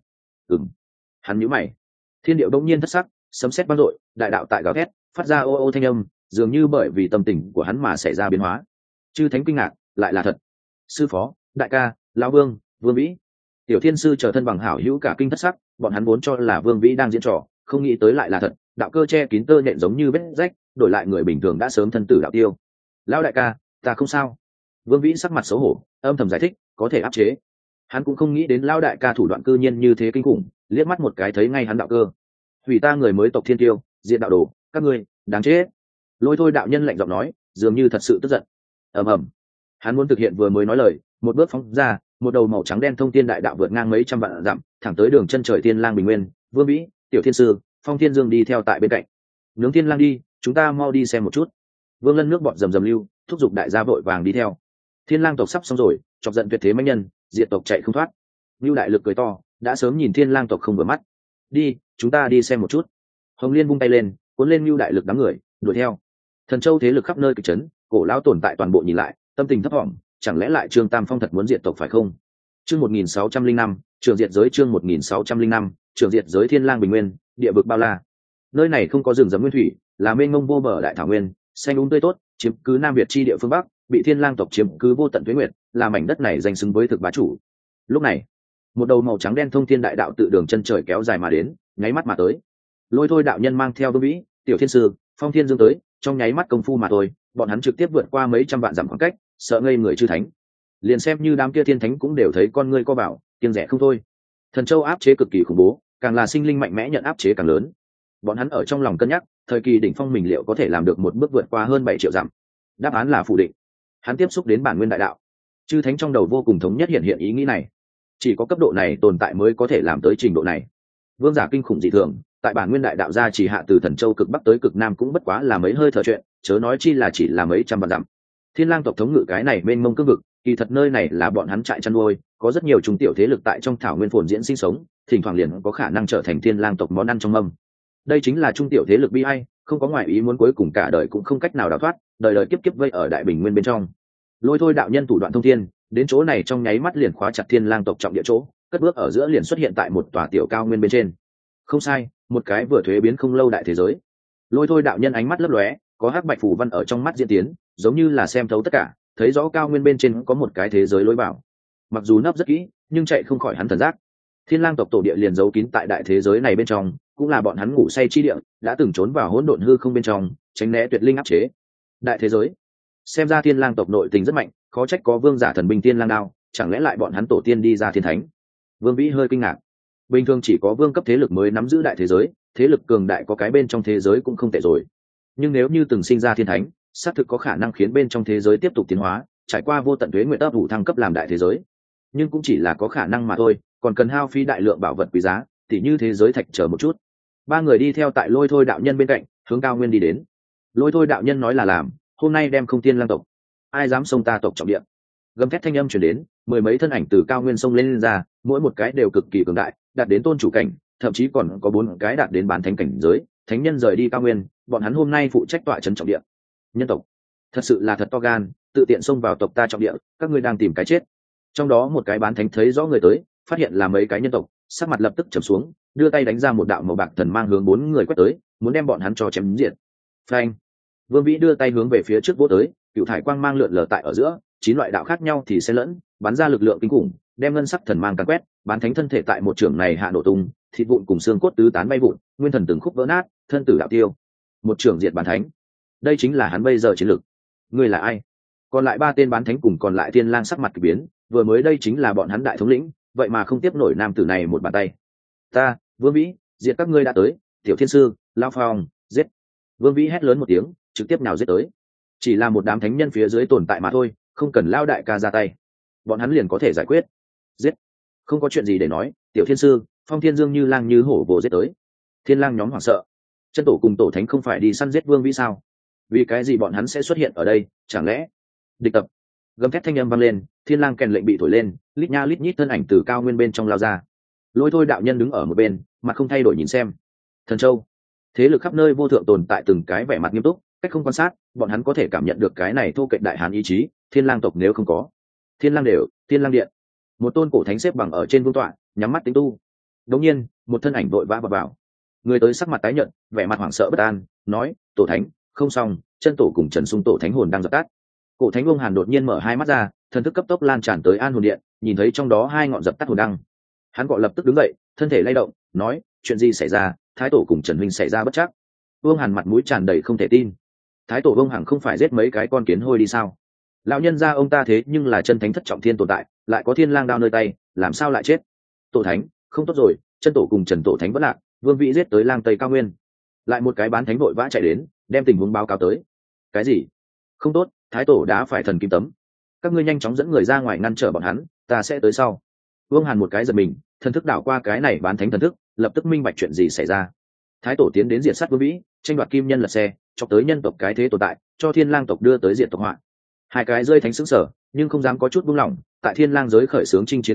Hắn nhíu mày. Thiên điệu đông nhiên thất sắc, sấm sét vang dội, đại đạo tại gào thét, phát ra ô ô thanh âm, dường như bởi vì tâm tình của hắn mà xảy ra biến hóa. Chư thánh kinh ngạc, lại là thật. Sư phó, đại ca, lão vương, Vương Vĩ, Tiểu Thiên Sư trở thân bằng hảo hữu cả kinh thất sắc, bọn hắn vốn cho là Vương Vĩ đang diễn trò, không nghĩ tới lại là thật, đạo cơ che kín tơ nhện giống như vết rách, đổi lại người bình thường đã sớm thân tử đạo tiêu. Lão đại ca, ta không sao. Vương Vĩ sắc mặt xấu hổ, âm thầm giải thích, có thể áp chế. Hắn cũng không nghĩ đến lão đại ca thủ đoạn cư nhiên như thế kinh khủng, liếc mắt một cái thấy ngay hắn đạo cơ. Hủy ta người mới tộc thiên tiêu, diệt đạo đồ, các ngươi đáng chết. Lôi Thôi đạo nhân lạnh giọng nói, dường như thật sự tức giận. Ầm ầm. Hắn muốn thực hiện vừa mới nói lời, một bước phóng ra, một đầu màu trắng đen thông thiên đại đạo vượt ngang mấy trăm vạn dặm, thẳng tới đường chân trời Thiên Lang Bình Nguyên. Vương Vĩ, Tiểu Thiên Sư, Phong Thiên Dương đi theo tại bên cạnh. Nướng Thiên Lang đi, chúng ta mau đi xem một chút. Vương Lân nước bọt rầm rầm lưu, thúc giục đại gia vội vàng đi theo. Thiên Lang tộc sắp xong rồi, chọc giận tuyệt thế mãnh nhân, diệt tộc chạy không thoát. Lưu đại lực cười to, đã sớm nhìn thiên lang tộc không vừa mắt. Đi, chúng ta đi xem một chút. Hồng Liên vung tay lên, cuốn lên mưu đại lực đám người đuổi theo. Thần Châu thế lực khắp nơi kịch chấn, cổ lão tồn tại toàn bộ nhìn lại, tâm tình thấp thỏm, chẳng lẽ lại Trương Tam Phong thật muốn diệt tộc phải không? Chương 1605, trường diệt giới. Chương 1605, trường diệt giới. Thiên Lang Bình Nguyên, địa vực bao la. Nơi này không có rừng rậm nguyên thủy, là mênh mông vô bờ đại thảo nguyên, xanh tươi tốt, chiếm cứ Nam Việt chi địa phương Bắc, bị Thiên Lang tộc chiếm cứ vô tận tuế nguyệt, là mảnh đất này danh xứng với thực bá chủ. Lúc này, một đầu màu trắng đen thông thiên đại đạo tự đường chân trời kéo dài mà đến, nháy mắt mà tới. Lôi Thôi đạo nhân mang theo Vương Vĩ, Tiểu Thiên Sư, Phong Thiên Dương tới, trong nháy mắt công phu mà thôi, bọn hắn trực tiếp vượt qua mấy trăm vạn dặm khoảng cách, sợ ngây người chư thánh. Liền xem như đám kia thiên thánh cũng đều thấy con ngươi co bảo, kiêng rẻ không thôi. Thần Châu áp chế cực kỳ khủng bố, càng là sinh linh mạnh mẽ nhận áp chế càng lớn. Bọn hắn ở trong lòng cân nhắc, thời kỳ đỉnh phong mình liệu có thể làm được một bước vượt qua hơn 7 triệu dặm. Đáp án là phủ định. Hắn tiếp xúc đến bản nguyên đại đạo. Chư thánh trong đầu vô cùng thống nhất hiện ý nghĩ này. Chỉ có cấp độ này tồn tại mới có thể làm tới trình độ này. Vương giả kinh khủng dị thường, tại bản nguyên đại đạo gia chỉ hạ từ Thần Châu cực bắc tới cực nam cũng bất quá là mấy hơi thở chuyện, chớ nói chi là chỉ là mấy trăm vạn dặm. Thiên Lang tộc thống ngự cái này mênh mông cương vực, kỳ thật nơi này là bọn hắn trại chăn nuôi, có rất nhiều trung tiểu thế lực tại trong thảo nguyên phồn diễn sinh sống, thỉnh thoảng liền có khả năng trở thành Thiên Lang tộc món ăn trong mâm. Đây chính là trung tiểu thế lực bi ai, không có ngoại ý muốn cuối cùng cả đời cũng không cách nào đào thoát, đời đời kiếp kiếp vây ở đại bình nguyên bên trong. Lôi Thôi đạo nhân thủ đoạn thông thiên, đến chỗ này trong nháy mắt liền khóa chặt Thiên Lang tộc trọng địa chỗ, cất bước ở giữa liền xuất hiện tại một tòa tiểu cao nguyên bên trên. Không sai, một cái vừa thuế biến không lâu đại thế giới. Lôi Thôi đạo nhân ánh mắt lấp lóe, có hắc bạch phù văn ở trong mắt diễn tiến, giống như là xem thấu tất cả, thấy rõ cao nguyên bên trên có một cái thế giới lối vào. Mặc dù nấp rất kỹ, nhưng chạy không khỏi hắn thần giác. Thiên Lang tộc tổ địa liền giấu kín tại đại thế giới này bên trong, cũng là bọn hắn ngủ say chi địa, đã từng trốn vào hỗn độn hư không bên trong, tránh né tuyệt linh áp chế. Đại thế giới, xem ra Thiên Lang tộc nội tình rất mạnh, khó trách có vương giả thần binh Thiên Lang đao, chẳng lẽ lại bọn hắn tổ tiên đi ra thiên thánh? Vương Vĩ hơi kinh ngạc. Bình thường chỉ có vương cấp thế lực mới nắm giữ đại thế giới, thế lực cường đại có cái bên trong thế giới cũng không tệ rồi. Nhưng nếu như từng sinh ra thiên thánh, xác thực có khả năng khiến bên trong thế giới tiếp tục tiến hóa, trải qua vô tận tuế nguyệt ấp ủ thăng cấp làm đại thế giới. Nhưng cũng chỉ là có khả năng mà thôi, còn cần hao phí đại lượng bảo vật quý giá, tỉ như thế giới thạch chờ một chút. Ba người đi theo tại Lôi Thôi đạo nhân bên cạnh, hướng cao nguyên đi đến. Lôi Thôi đạo nhân nói là làm, hôm nay đem không Thiên Lang tộc, ai dám xông ta tộc trọng địa? Gầm thét thanh âm truyền đến, mười mấy thân ảnh từ cao nguyên sông lên ra, mỗi một cái đều cực kỳ cường đại, đạt đến tôn chủ cảnh, thậm chí còn có 4 cái đạt đến bán thánh cảnh giới. Thánh nhân rời đi cao nguyên, bọn hắn hôm nay phụ trách tọa trấn trọng địa. Nhân tộc, thật sự là thật to gan, tự tiện xông vào tộc ta trọng địa, các ngươi đang tìm cái chết. Trong đó một cái bán thánh thấy rõ người tới, phát hiện là mấy cái nhân tộc, sắc mặt lập tức trầm xuống, đưa tay đánh ra một đạo màu bạc thần mang hướng 4 người quét tới, muốn đem bọn hắn cho chém giết. Phanh! Vương Vĩ đưa tay hướng về phía trước vỗ tới, cựu thải quang mang lượn lờ tại ở giữa, 9 loại đạo khác nhau thì sẽ lẫn, bắn ra lực lượng kinh khủng, đem ngân sắc thần mang càn quét, bán thánh thân thể tại một trường này hạ nổ tung, thịt vụn cùng xương cốt tứ tán bay vụn, nguyên thần từng khúc vỡ nát, thân tử đạo tiêu. Một trường diệt bán thánh. Đây chính là hắn bây giờ chiến lực. Ngươi là ai? Còn lại 3 tên bán thánh cùng còn lại Thiên Lang sắc mặt kỳ biến, vừa mới đây chính là bọn hắn đại thống lĩnh, vậy mà không tiếp nổi nam tử này một bàn tay. Ta, Vương Vĩ, diệt các ngươi đã tới, Tiểu Thiên Sư, Lão Phong, giết. Vương Vĩ hét lớn một tiếng, trực tiếp nào giết tới. Chỉ là một đám thánh nhân phía dưới tồn tại mà thôi, không cần Lão đại ca ra tay, bọn hắn liền có thể giải quyết. Giết. Không có chuyện gì để nói, Tiểu Thiên Sư, Phong Thiên Dương như lang như hổ vồ giết tới. Thiên Lang nhóm hoảng sợ. Chân tổ cùng tổ thánh không phải đi săn giết Vương Vĩ sao? Vì cái gì bọn hắn sẽ xuất hiện ở đây, chẳng lẽ địch tập? Gầm thét thanh âm vang lên, Thiên Lang kèn lệnh bị thổi lên, lít nha lít nhít thân ảnh từ cao nguyên bên trong lao ra. Lôi Thôi đạo nhân đứng ở một bên, mặt không thay đổi nhìn xem. Thần Châu, thế lực khắp nơi vô thượng tồn tại từng cái vẻ mặt nghiêm túc, cách không quan sát, bọn hắn có thể cảm nhận được cái này thô kệch đại hán ý chí. Thiên Lang tộc nếu không có Thiên Lang đều, Thiên Lang điện, một tôn cổ thánh xếp bằng ở trên vương tọa, nhắm mắt tĩnh tu. Đột nhiên, một thân ảnh vội vã vào. Người tới sắc mặt tái nhợt, vẻ mặt hoảng sợ bất an, nói: "Tổ thánh, không xong, chân tổ cùng Trần Sung tổ thánh hồn đang dập tắt." Cổ thánh Vương Hàn đột nhiên mở hai mắt ra, thần thức cấp tốc lan tràn tới An Hồn Điện, nhìn thấy trong đó 2 ngọn dập tắt hồn đăng. Hắn gọi lập tức đứng dậy, thân thể lay động, nói: "Chuyện gì xảy ra? Thái tổ cùng Trần huynh xảy ra bất trắc." Vương Hàn mặt mũi tràn đầy không thể tin. Thái tổ Vương Hằng không phải giết mấy cái con kiến hôi đi sao? Lão nhân gia ông ta thế nhưng là chân thánh thất trọng thiên tồn tại, lại có Thiên Lang đao nơi tay, làm sao lại chết? Tổ thánh, không tốt rồi, chân tổ cùng Trần tổ thánh vẫn lạc, Vương Vĩ giết tới Lang Tây cao nguyên. Lại một cái bán thánh vội vã chạy đến, đem tình huống báo cáo tới. Cái gì? Không tốt, Thái tổ đã phải thần kim tấm. Các ngươi nhanh chóng dẫn người ra ngoài ngăn trở bọn hắn, ta sẽ tới sau. Vương Hàn một cái giật mình, thần thức đảo qua cái này bán thánh thần thức, lập tức minh bạch chuyện gì xảy ra. Thái tổ tiến đến diệt sát Vương Vĩ, tranh đoạt kim nhân lật xe, chọc tới nhân tộc cái thế tồn tại, cho Thiên Lang tộc đưa tới diệt tộc họa. 2 cái rơi thánh sững sở, nhưng không dám có chút buông lỏng, tại Thiên Lang giới khởi xướng chinh chiến kẻ lệnh,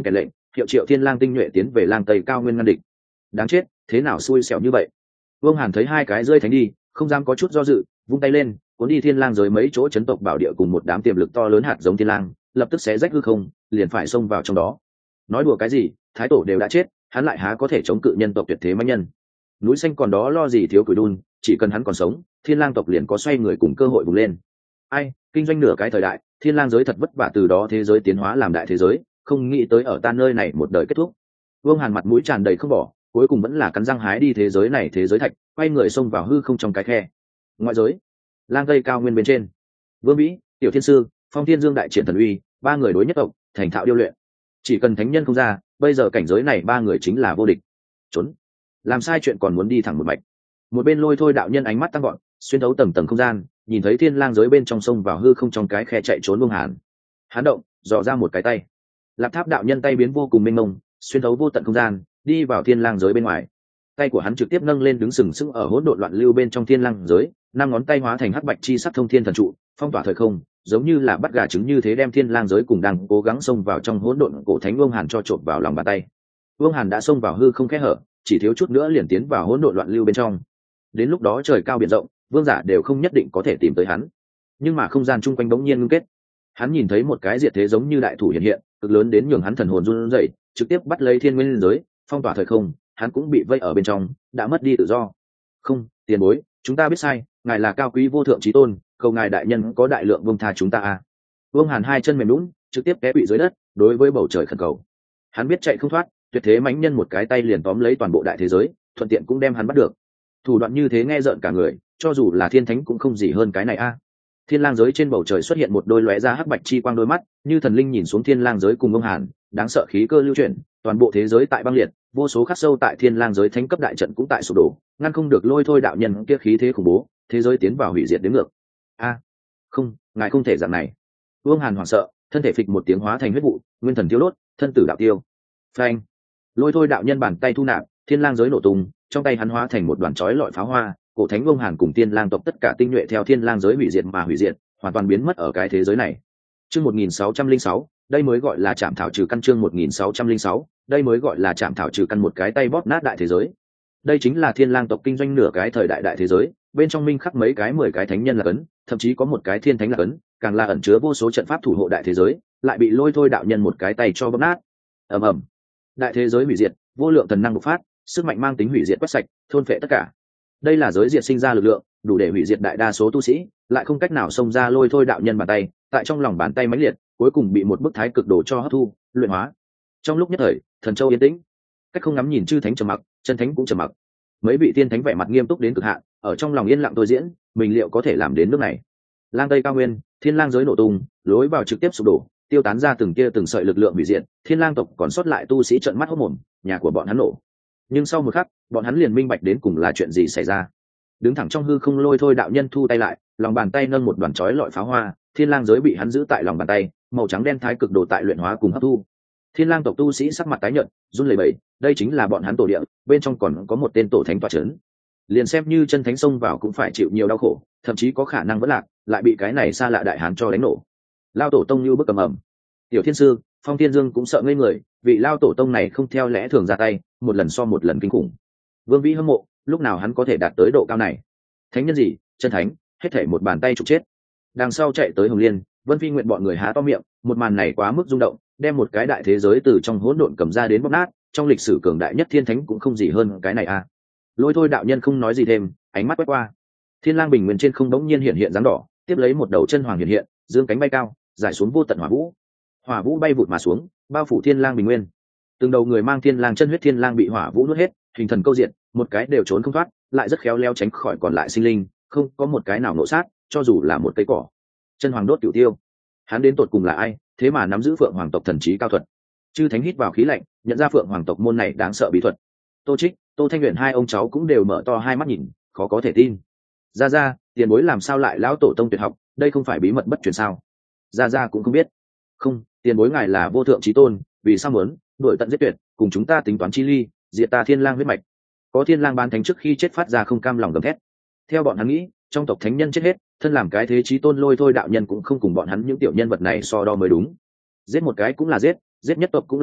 hiệu triệu thiên lang tinh nhuệ tiến về lang tây cao nguyên ngăn địch. Đáng chết, thế nào xui xẻo như vậy. Vương Hàn thấy hai cái rơi thánh đi, không dám có chút do dự, vung tay lên, cuốn đi thiên lang giới mấy chỗ chấn tộc bảo địa cùng một đám tiềm lực to lớn hạt giống thiên lang, lập tức xé rách hư không, liền phải xông vào trong đó. Nói đùa cái gì, thái tổ đều đã chết, hắn lại há có thể chống cự nhân tộc tuyệt thế mãnh nhân. Núi xanh còn đó lo gì thiếu củi đun, chỉ cần hắn còn sống, thiên lang tộc liền có xoay người cùng cơ hội bùng lên. Ai, kinh doanh nửa cái thời đại, thiên lang giới thật vất vả từ đó thế giới tiến hóa làm đại thế giới, không nghĩ tới ở ta nơi này một đời kết thúc. Vương Hàn mặt mũi tràn đầy không bỏ, cuối cùng vẫn là cắn răng hái đi thế giới này thế giới thạch, quay người xông vào hư không trong cái khe. Ngoại giới, lang tây cao nguyên bên trên, Vương Vĩ, Tiểu Thiên Sư, Phong Thiên Dương đại triển thần uy, ba người đối nhất tộc, thành thạo điêu luyện. Chỉ cần thánh nhân không ra, bây giờ cảnh giới này ba người chính là vô địch. Trốn, làm sai chuyện còn muốn đi thẳng một mạch. Một bên Lôi Thôi đạo nhân ánh mắt tăng gọn, xuyên thấu tầng tầng không gian, nhìn thấy thiên lang giới bên trong sông vào hư không trong cái khe chạy trốn Vương Hàn. Hán động, dò ra một cái tay. Lạp Tháp đạo nhân tay biến vô cùng mênh mông, xuyên thấu vô tận không gian, đi vào thiên lang giới bên ngoài. Tay của hắn trực tiếp nâng lên đứng sừng sững ở hỗn độn loạn lưu bên trong thiên lang giới, năm ngón tay hóa thành hắc bạch chi sắc thông thiên thần trụ, phong tỏa thời không, giống như là bắt gà trứng như thế đem thiên lang giới cùng đang cố gắng xông vào trong hỗn độn cổ thánh Vương Hàn cho trộn vào lòng bàn tay. Vương Hàn đã xông vào hư không kẽ hở, chỉ thiếu chút nữa liền tiến vào hỗn độn loạn lưu bên trong. Đến lúc đó trời cao biển rộng, vương giả đều không nhất định có thể tìm tới hắn. Nhưng mà không gian chung quanh bỗng nhiên ngưng kết. Hắn nhìn thấy một cái diệt thế giống như đại thủ hiện hiện, cực lớn đến nhường hắn thần hồn run rẩy, trực tiếp bắt lấy thiên nguyên giới, phong tỏa thời không, hắn cũng bị vây ở bên trong, đã mất đi tự do. Không, tiền bối, chúng ta biết sai, ngài là cao quý vô thượng chí tôn, cầu ngài đại nhân có đại lượng buông tha chúng ta a. Vương Hàn hai chân mềm nhũn, trực tiếp té quỵ dưới đất, đối với bầu trời khẩn cầu. Hắn biết chạy không thoát, tuyệt thế mãnh nhân một cái tay liền tóm lấy toàn bộ đại thế giới, thuận tiện cũng đem hắn bắt được. Thủ đoạn như thế nghe rợn cả người, cho dù là thiên thánh cũng không gì hơn cái này a. Thiên lang giới trên bầu trời xuất hiện một đôi lóe ra hắc bạch chi quang đôi mắt, như thần linh nhìn xuống thiên lang giới cùng Vương Hàn, đáng sợ khí cơ lưu chuyển, toàn bộ thế giới tại băng liệt, vô số khắc sâu tại thiên lang giới thánh cấp đại trận cũng tại sụp đổ, ngăn không được Lôi Thôi đạo nhân kia khí thế khủng bố, thế giới tiến vào hủy diệt đến ngược. A, không, ngài không thể dạng này. Vương Hàn hoảng sợ, thân thể phịch một tiếng hóa thành huyết vụ, nguyên thần tiêu đốt, thân tử đạo tiêu. Phanh! Lôi Thôi đạo nhân bàn tay thu nạp, thiên lang giới nổ tung, trong tay hắn hóa thành một đoàn chói lọi pháo hoa, cổ thánh Vương Hàn cùng tiên lang tộc tất cả tinh nhuệ theo thiên lang giới hủy diệt mà hủy diệt, hoàn toàn biến mất ở cái thế giới này. Chương 1606, đây mới gọi là chạm thảo trừ căn. Chương 1606, đây mới gọi là chạm thảo trừ căn, một cái tay bóp nát đại thế giới. Đây chính là thiên lang tộc kinh doanh nửa cái thời đại đại thế giới, bên trong minh khắc mấy cái 10 cái thánh nhân là cấn, thậm chí có một cái thiên thánh là cấn, càng là ẩn chứa vô số trận pháp thủ hộ đại thế giới, lại bị Lôi Thôi đạo nhân một cái tay cho bóp nát. Ầm ầm, đại thế giới hủy diệt, vô lượng thần năng bộc phát, sức mạnh mang tính hủy diệt quét sạch, thôn phệ tất cả. Đây là giới diệt sinh ra lực lượng, đủ để hủy diệt đại đa số tu sĩ, lại không cách nào xông ra Lôi Thôi đạo nhân bàn tay, tại trong lòng bàn tay mãnh liệt, cuối cùng bị một bức thái cực đồ cho hấp thu, luyện hóa. Trong lúc nhất thời, thần châu yên tĩnh, cách không ngắm nhìn chư thánh trầm mặc, chân thánh cũng trầm mặc. Mấy vị tiên thánh vẻ mặt nghiêm túc đến cực hạn, ở trong lòng yên lặng tôi diễn, mình liệu có thể làm đến nước này. Lang tây cao nguyên, thiên lang giới nổ tung, lối vào trực tiếp sụp đổ, tiêu tán ra từng tia từng sợi lực lượng hủy diệt, thiên lang tộc còn sót lại tu sĩ trợn mắt hốt mồm, nhà của bọn hắn nổ. Nhưng sau một khắc, bọn hắn liền minh bạch đến cùng là chuyện gì xảy ra. Đứng thẳng trong hư không Lôi Thôi đạo nhân thu tay lại, lòng bàn tay nâng một đoàn chói lọi pháo hoa, thiên lang giới bị hắn giữ tại lòng bàn tay, màu trắng đen thái cực đồ tại luyện hóa cùng hấp thu. Thiên lang tộc tu sĩ sắc mặt tái nhợt, run lẩy bẩy, đây chính là bọn hắn tổ địa, bên trong còn có một tên tổ thánh tọa chấn. Liền xem như chân thánh xông vào cũng phải chịu nhiều đau khổ, thậm chí có khả năng vẫn lạc, lại bị cái này xa lạ đại hán cho đánh nổ. Lao tổ tông như bức cầm ẩm. Tiểu Thiên Sư, Phong Thiên Dương cũng sợ ngây người, vị lao tổ tông này không theo lẽ thường ra tay, một lần so một lần kinh khủng. Vương Vĩ hâm mộ, lúc nào hắn có thể đạt tới độ cao này? Thánh nhân gì, chân thánh, hết thảy một bàn tay trục chết. Đằng sau chạy tới Hồng Liên, Vân Phi nguyện bọn người há to miệng, một màn này quá mức rung động, đem một cái đại thế giới từ trong hỗn độn cầm ra đến bóp nát, trong lịch sử cường đại nhất thiên thánh cũng không gì hơn cái này a. Lôi Thôi đạo nhân không nói gì thêm, ánh mắt quét qua. Thiên lang bình nguyên trên không đống nhiên hiện hiện dáng đỏ, tiếp lấy một đầu chân hoàng hiện hiện, dương cánh bay cao, giải xuống vô tận hỏa vũ. Hỏa vũ bay vụt mà xuống, bao phủ thiên lang bình nguyên. Từng đầu người mang thiên lang chân huyết thiên lang bị hỏa vũ nuốt hết, hình thần câu diện, một cái đều trốn không thoát, lại rất khéo léo tránh khỏi còn lại sinh linh, không có một cái nào nổ sát, cho dù là một cây cỏ. Chân hoàng đốt cửu tiêu, hắn đến tột cùng là ai, thế mà nắm giữ phượng hoàng tộc thần trí cao thuật. Chư thánh hít vào khí lạnh, nhận ra phượng hoàng tộc môn này đáng sợ bí thuật. Tô Trích, Tô Thanh Uyển hai ông cháu cũng đều mở to hai mắt nhìn, khó có thể tin. Ra tiền bối làm sao lại lão tổ tông tuyệt học, đây không phải bí mật bất truyền sao? Ra cũng không biết. Không, tiền bối ngài là vô thượng chí tôn, vì sao muốn đuổi tận giết tuyệt, cùng chúng ta tính toán chi ly, diệt ta thiên lang huyết mạch. Có thiên lang ban thánh trước khi chết phát ra không cam lòng gầm thét. Theo bọn hắn nghĩ, trong tộc thánh nhân chết hết, thân làm cái thế chí tôn Lôi Thôi đạo nhân cũng không cùng bọn hắn những tiểu nhân vật này so đo mới đúng. Giết một cái cũng là giết nhất tộc cũng là giết,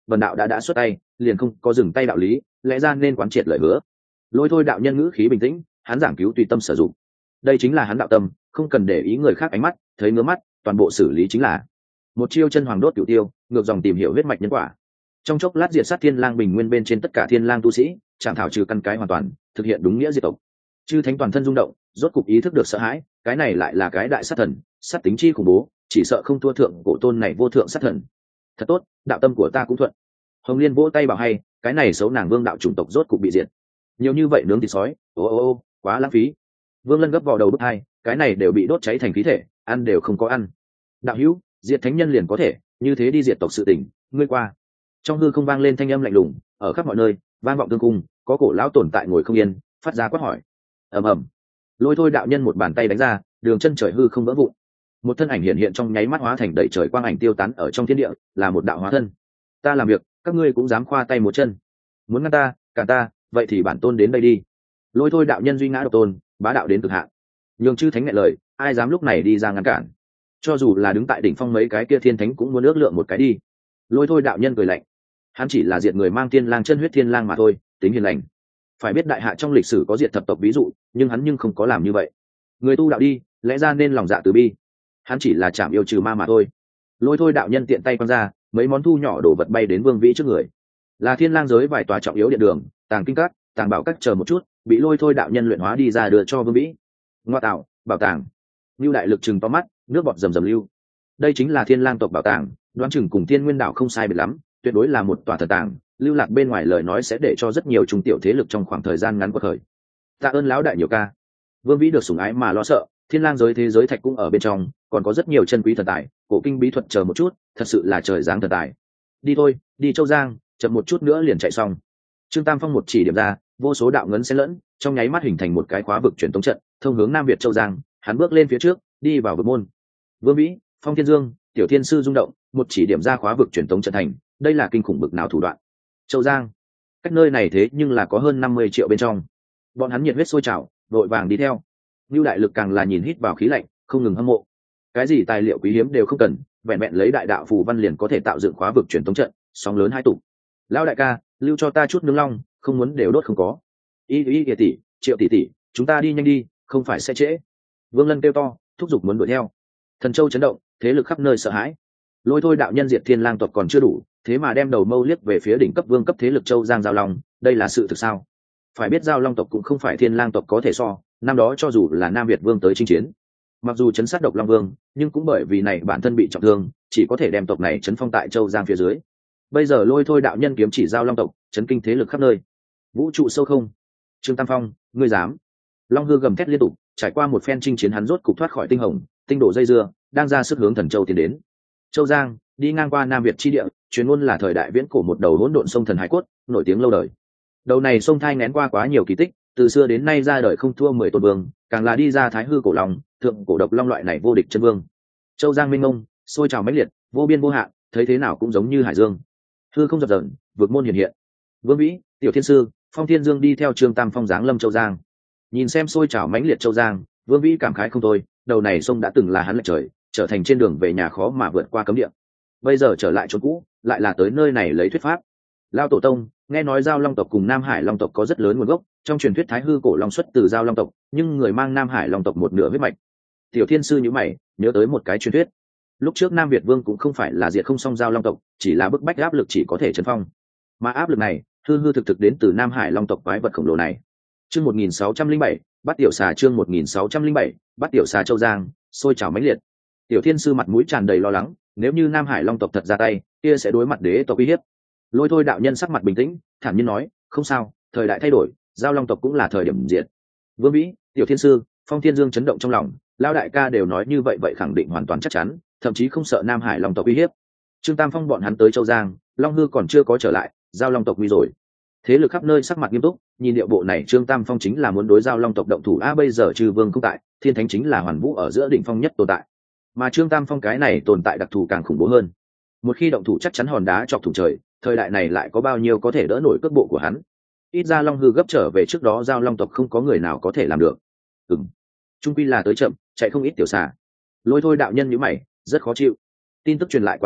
vần đạo đã xuất tay liền không có dừng tay đạo lý, lẽ ra nên quán triệt lời hứa. Lôi thôi đạo nhân ngữ khí bình tĩnh, hắn giảng cứu tùy tâm sử dụng, đây chính là hắn đạo tâm, không cần để ý người khác ánh mắt, thấy ngứa mắt toàn bộ xử lý chính là. Một chiêu chân hoàng đốt cửu tiêu, ngược dòng tìm hiểu huyết mạch nhân quả, trong chốc lát diệt sát thiên lang bình nguyên bên trên tất cả thiên lang tu sĩ, chạm thảo trừ căn cái hoàn toàn, thực hiện đúng nghĩa diệt tộc. Chư thánh toàn thân rung động, rốt cục ý thức được sợ hãi, cái này lại là cái đại sát thần, sát tính chi khủng bố, chỉ sợ không thua thượng cổ tôn này vô thượng sát thần. Thật tốt, đạo tâm của ta cũng thuận. Hồng Liên vỗ tay bảo hay, cái này xấu nàng vương đạo chủng tộc rốt cục bị diệt. Nhiều như vậy nướng thịt sói, ô, quá lãng phí. Vương Lân gấp vào đầu bức hai, cái này đều bị đốt cháy thành khí thể, ăn đều không có ăn. Đạo hữu, diệt thánh nhân liền có thể, như thế đi diệt tộc sự tình, ngươi qua. Trong hư không vang lên thanh âm lạnh lùng, ở khắp mọi nơi vang vọng tương cung, có cổ lão tồn tại ngồi không yên, phát ra quát hỏi. Ầm ầm, lôi thôi đạo nhân một bàn tay đánh ra, đường chân trời hư không vỡ vụn, một thân ảnh hiện hiện trong nháy mắt hóa thành đầy trời quang ảnh tiêu tán ở trong thiên địa, là một đạo hóa thân. Ta làm việc, các ngươi cũng dám khoa tay một chân, muốn ngăn ta, cản ta, vậy thì bản tôn đến đây đi. Lôi thôi đạo nhân duy ngã độc tôn, bá đạo đến cực hạn, nhường chư thánh ngại lời, ai dám lúc này đi ra ngăn cản. Cho dù là đứng tại đỉnh phong mấy cái kia thiên thánh cũng muốn ước lượng một cái đi. Lôi thôi đạo nhân cười lạnh, hắn chỉ là diệt người mang thiên lang chân huyết thiên lang mà thôi, tính hiền lành. Phải biết đại hạ trong lịch sử có diệt thập tộc ví dụ, nhưng hắn nhưng không có làm như vậy. Người tu đạo đi, lẽ ra nên lòng dạ từ bi, hắn chỉ là chạm yêu trừ ma mà thôi. Lôi thôi đạo nhân tiện tay quăng ra mấy món thu nhỏ đổ vật bay đến Vương Vĩ trước người, là thiên lang giới vài tòa trọng yếu điện đường, tàng kinh các, tàng bảo các chờ một chút, bị lôi thôi đạo nhân luyện hóa đi ra đưa cho Vương Vĩ. Ngoa tạo, bảo tàng. Lưu đại lực chừng to mắt, nước bọt rầm rầm lưu. Đây chính là thiên lang tộc bảo tàng, đoán chừng cùng thiên nguyên đảo không sai biệt lắm, tuyệt đối là một tòa thần tàng. Lưu lạc bên ngoài lời nói sẽ để cho rất nhiều trung tiểu thế lực trong khoảng thời gian ngắn quật khởi. Tạ ơn lão đại nhiều ca. Vương Vĩ được sủng ái mà lo sợ, thiên lang giới thế giới thạch cũng ở bên trong, còn có rất nhiều chân quý thần tài, cổ kinh bí thuật chờ một chút, thật sự là trời giáng thần tài. Đi thôi, đi Châu Giang, chậm một chút nữa liền chạy xong. Trương Tam Phong một chỉ điểm ra, vô số đạo ngấn xen lẫn, trong nháy mắt hình thành một cái khóa vực truyền tống trận, thông hướng Nam Việt Châu Giang. Hắn bước lên phía trước, đi vào vực môn. Vương Vĩ, Phong Thiên Dương, Tiểu Thiên Sư rung động, một chỉ điểm ra khóa vực truyền tống trận thành, đây là kinh khủng bực nào thủ đoạn. Châu Giang, cách nơi này thế nhưng là có hơn 50 triệu bên trong. Bọn hắn nhiệt huyết sôi trào, vội vàng đi theo. Lưu đại lực càng là nhìn hít vào khí lạnh, không ngừng hâm mộ. Cái gì tài liệu quý hiếm đều không cần, vẹn vẹn lấy đại đạo phù văn liền có thể tạo dựng khóa vực truyền tống trận, sóng lớn hai tụ. Lão đại ca, lưu cho ta chút nướng long, không muốn đều đốt không có. Y tỷ, Triệu tỷ, chúng ta đi nhanh đi, không phải sẽ trễ. Vương Lân kêu to, thúc giục muốn đuổi theo. Thần Châu chấn động, thế lực khắp nơi sợ hãi. Lôi thôi đạo nhân diệt thiên lang tộc còn chưa đủ, thế mà đem đầu mâu liếc về phía đỉnh cấp vương cấp thế lực Châu Giang Giao Long, đây là sự thực sao? Phải biết Giao Long tộc cũng không phải thiên lang tộc có thể so, năm đó cho dù là Nam Việt vương tới chinh chiến, mặc dù chấn sát độc Long Vương, nhưng cũng bởi vì này bản thân bị trọng thương, chỉ có thể đem tộc này chấn phong tại Châu Giang phía dưới. Bây giờ lôi thôi đạo nhân kiếm chỉ Giao Long tộc, chấn kinh thế lực khắp nơi. Vũ trụ sâu không? Trương Tam Phong, ngươi dám? Long hư gầm thét liên tục, trải qua một phen chinh chiến hắn rốt cục thoát khỏi tinh hồng, tinh độ dây dưa, đang ra sức hướng Thần Châu tiến đến. Châu Giang, đi ngang qua Nam Việt chi địa, truyền ngôn là thời đại viễn cổ một đầu hỗn độn sông thần hải cốt, nổi tiếng lâu đời. Đầu này sông thai nén qua quá nhiều kỳ tích, từ xưa đến nay ra đời không thua 10 tôn vương, càng là đi ra thái hư cổ long, thượng cổ độc long loại này vô địch chân vương. Châu Giang mênh mông, sôi trào mãnh liệt, vô biên vô hạn, thấy thế nào cũng giống như hải dương. Hư không dập dờn, vượt môn hiện hiện. Vương Vĩ, Tiểu Thiên Sư, Phong Thiên Dương đi theo Trương Tam Phong giáng lâm Châu Giang. Nhìn xem sôi trào mãnh liệt Châu Giang, Vương Vĩ cảm khái không thôi, đầu này sông đã từng là hắn lệch trời, trở thành trên đường về nhà khó mà vượt qua cấm địa. Bây giờ trở lại chỗ cũ, lại là tới nơi này lấy thuyết pháp. Lao tổ tông, nghe nói Giao Long tộc cùng Nam Hải Long tộc có rất lớn nguồn gốc, trong truyền thuyết thái hư cổ long xuất từ Giao Long tộc, nhưng người mang Nam Hải Long tộc một nửa huyết mạch. Tiểu Thiên Sư nhíu mày, nhớ tới một cái truyền thuyết. Lúc trước Nam Việt Vương cũng không phải là diệt không xong Giao Long tộc, chỉ là bức bách áp lực chỉ có thể trấn phong. Mà áp lực này, hư hư thực thực đến từ Nam Hải Long tộc quái vật khổng lồ này. Chương 1607, bắt tiểu xà chương 1607, bắt tiểu xà Châu Giang, sôi trào mãnh liệt. Tiểu Thiên Sư mặt mũi tràn đầy lo lắng, nếu như Nam Hải Long tộc thật ra tay, kia sẽ đối mặt đế tộc uy hiếp. Lôi thôi đạo nhân sắc mặt bình tĩnh, thản nhiên nói, không sao, thời đại thay đổi, Giao Long tộc cũng là thời điểm diệt. Vương Vĩ, Tiểu Thiên Sư, Phong Thiên Dương chấn động trong lòng, Lao đại ca đều nói như vậy, vậy khẳng định hoàn toàn chắc chắn, thậm chí không sợ Nam Hải Long tộc uy hiếp. Trương Tam Phong bọn hắn tới Châu Giang, Long hư còn chưa có trở lại, Giao Long tộc nguy rồi. Thế lực khắp nơi sắc mặt nghiêm túc, nhìn điệu bộ này Trương Tam Phong chính là muốn đối Giao Long tộc động thủ. Bây giờ trừ vương không tại, thiên thánh chính là hoàn vũ ở giữa đỉnh phong nhất tồn tại, mà Trương Tam Phong cái này tồn tại đặc thù càng khủng bố hơn. Một khi động thủ chắc chắn hòn đá chọc thủng trời, thời đại này lại có bao nhiêu có thể đỡ nổi cước bộ của hắn. Ít ra Long hư gấp trở về trước đó Giao Long tộc không có người nào có thể làm được. Trung quy là tới chậm, chạy không ít tiểu xà. Lôi thôi đạo nhân nhíu mày, rất khó chịu. Tin tức truyền lại quá nhanh,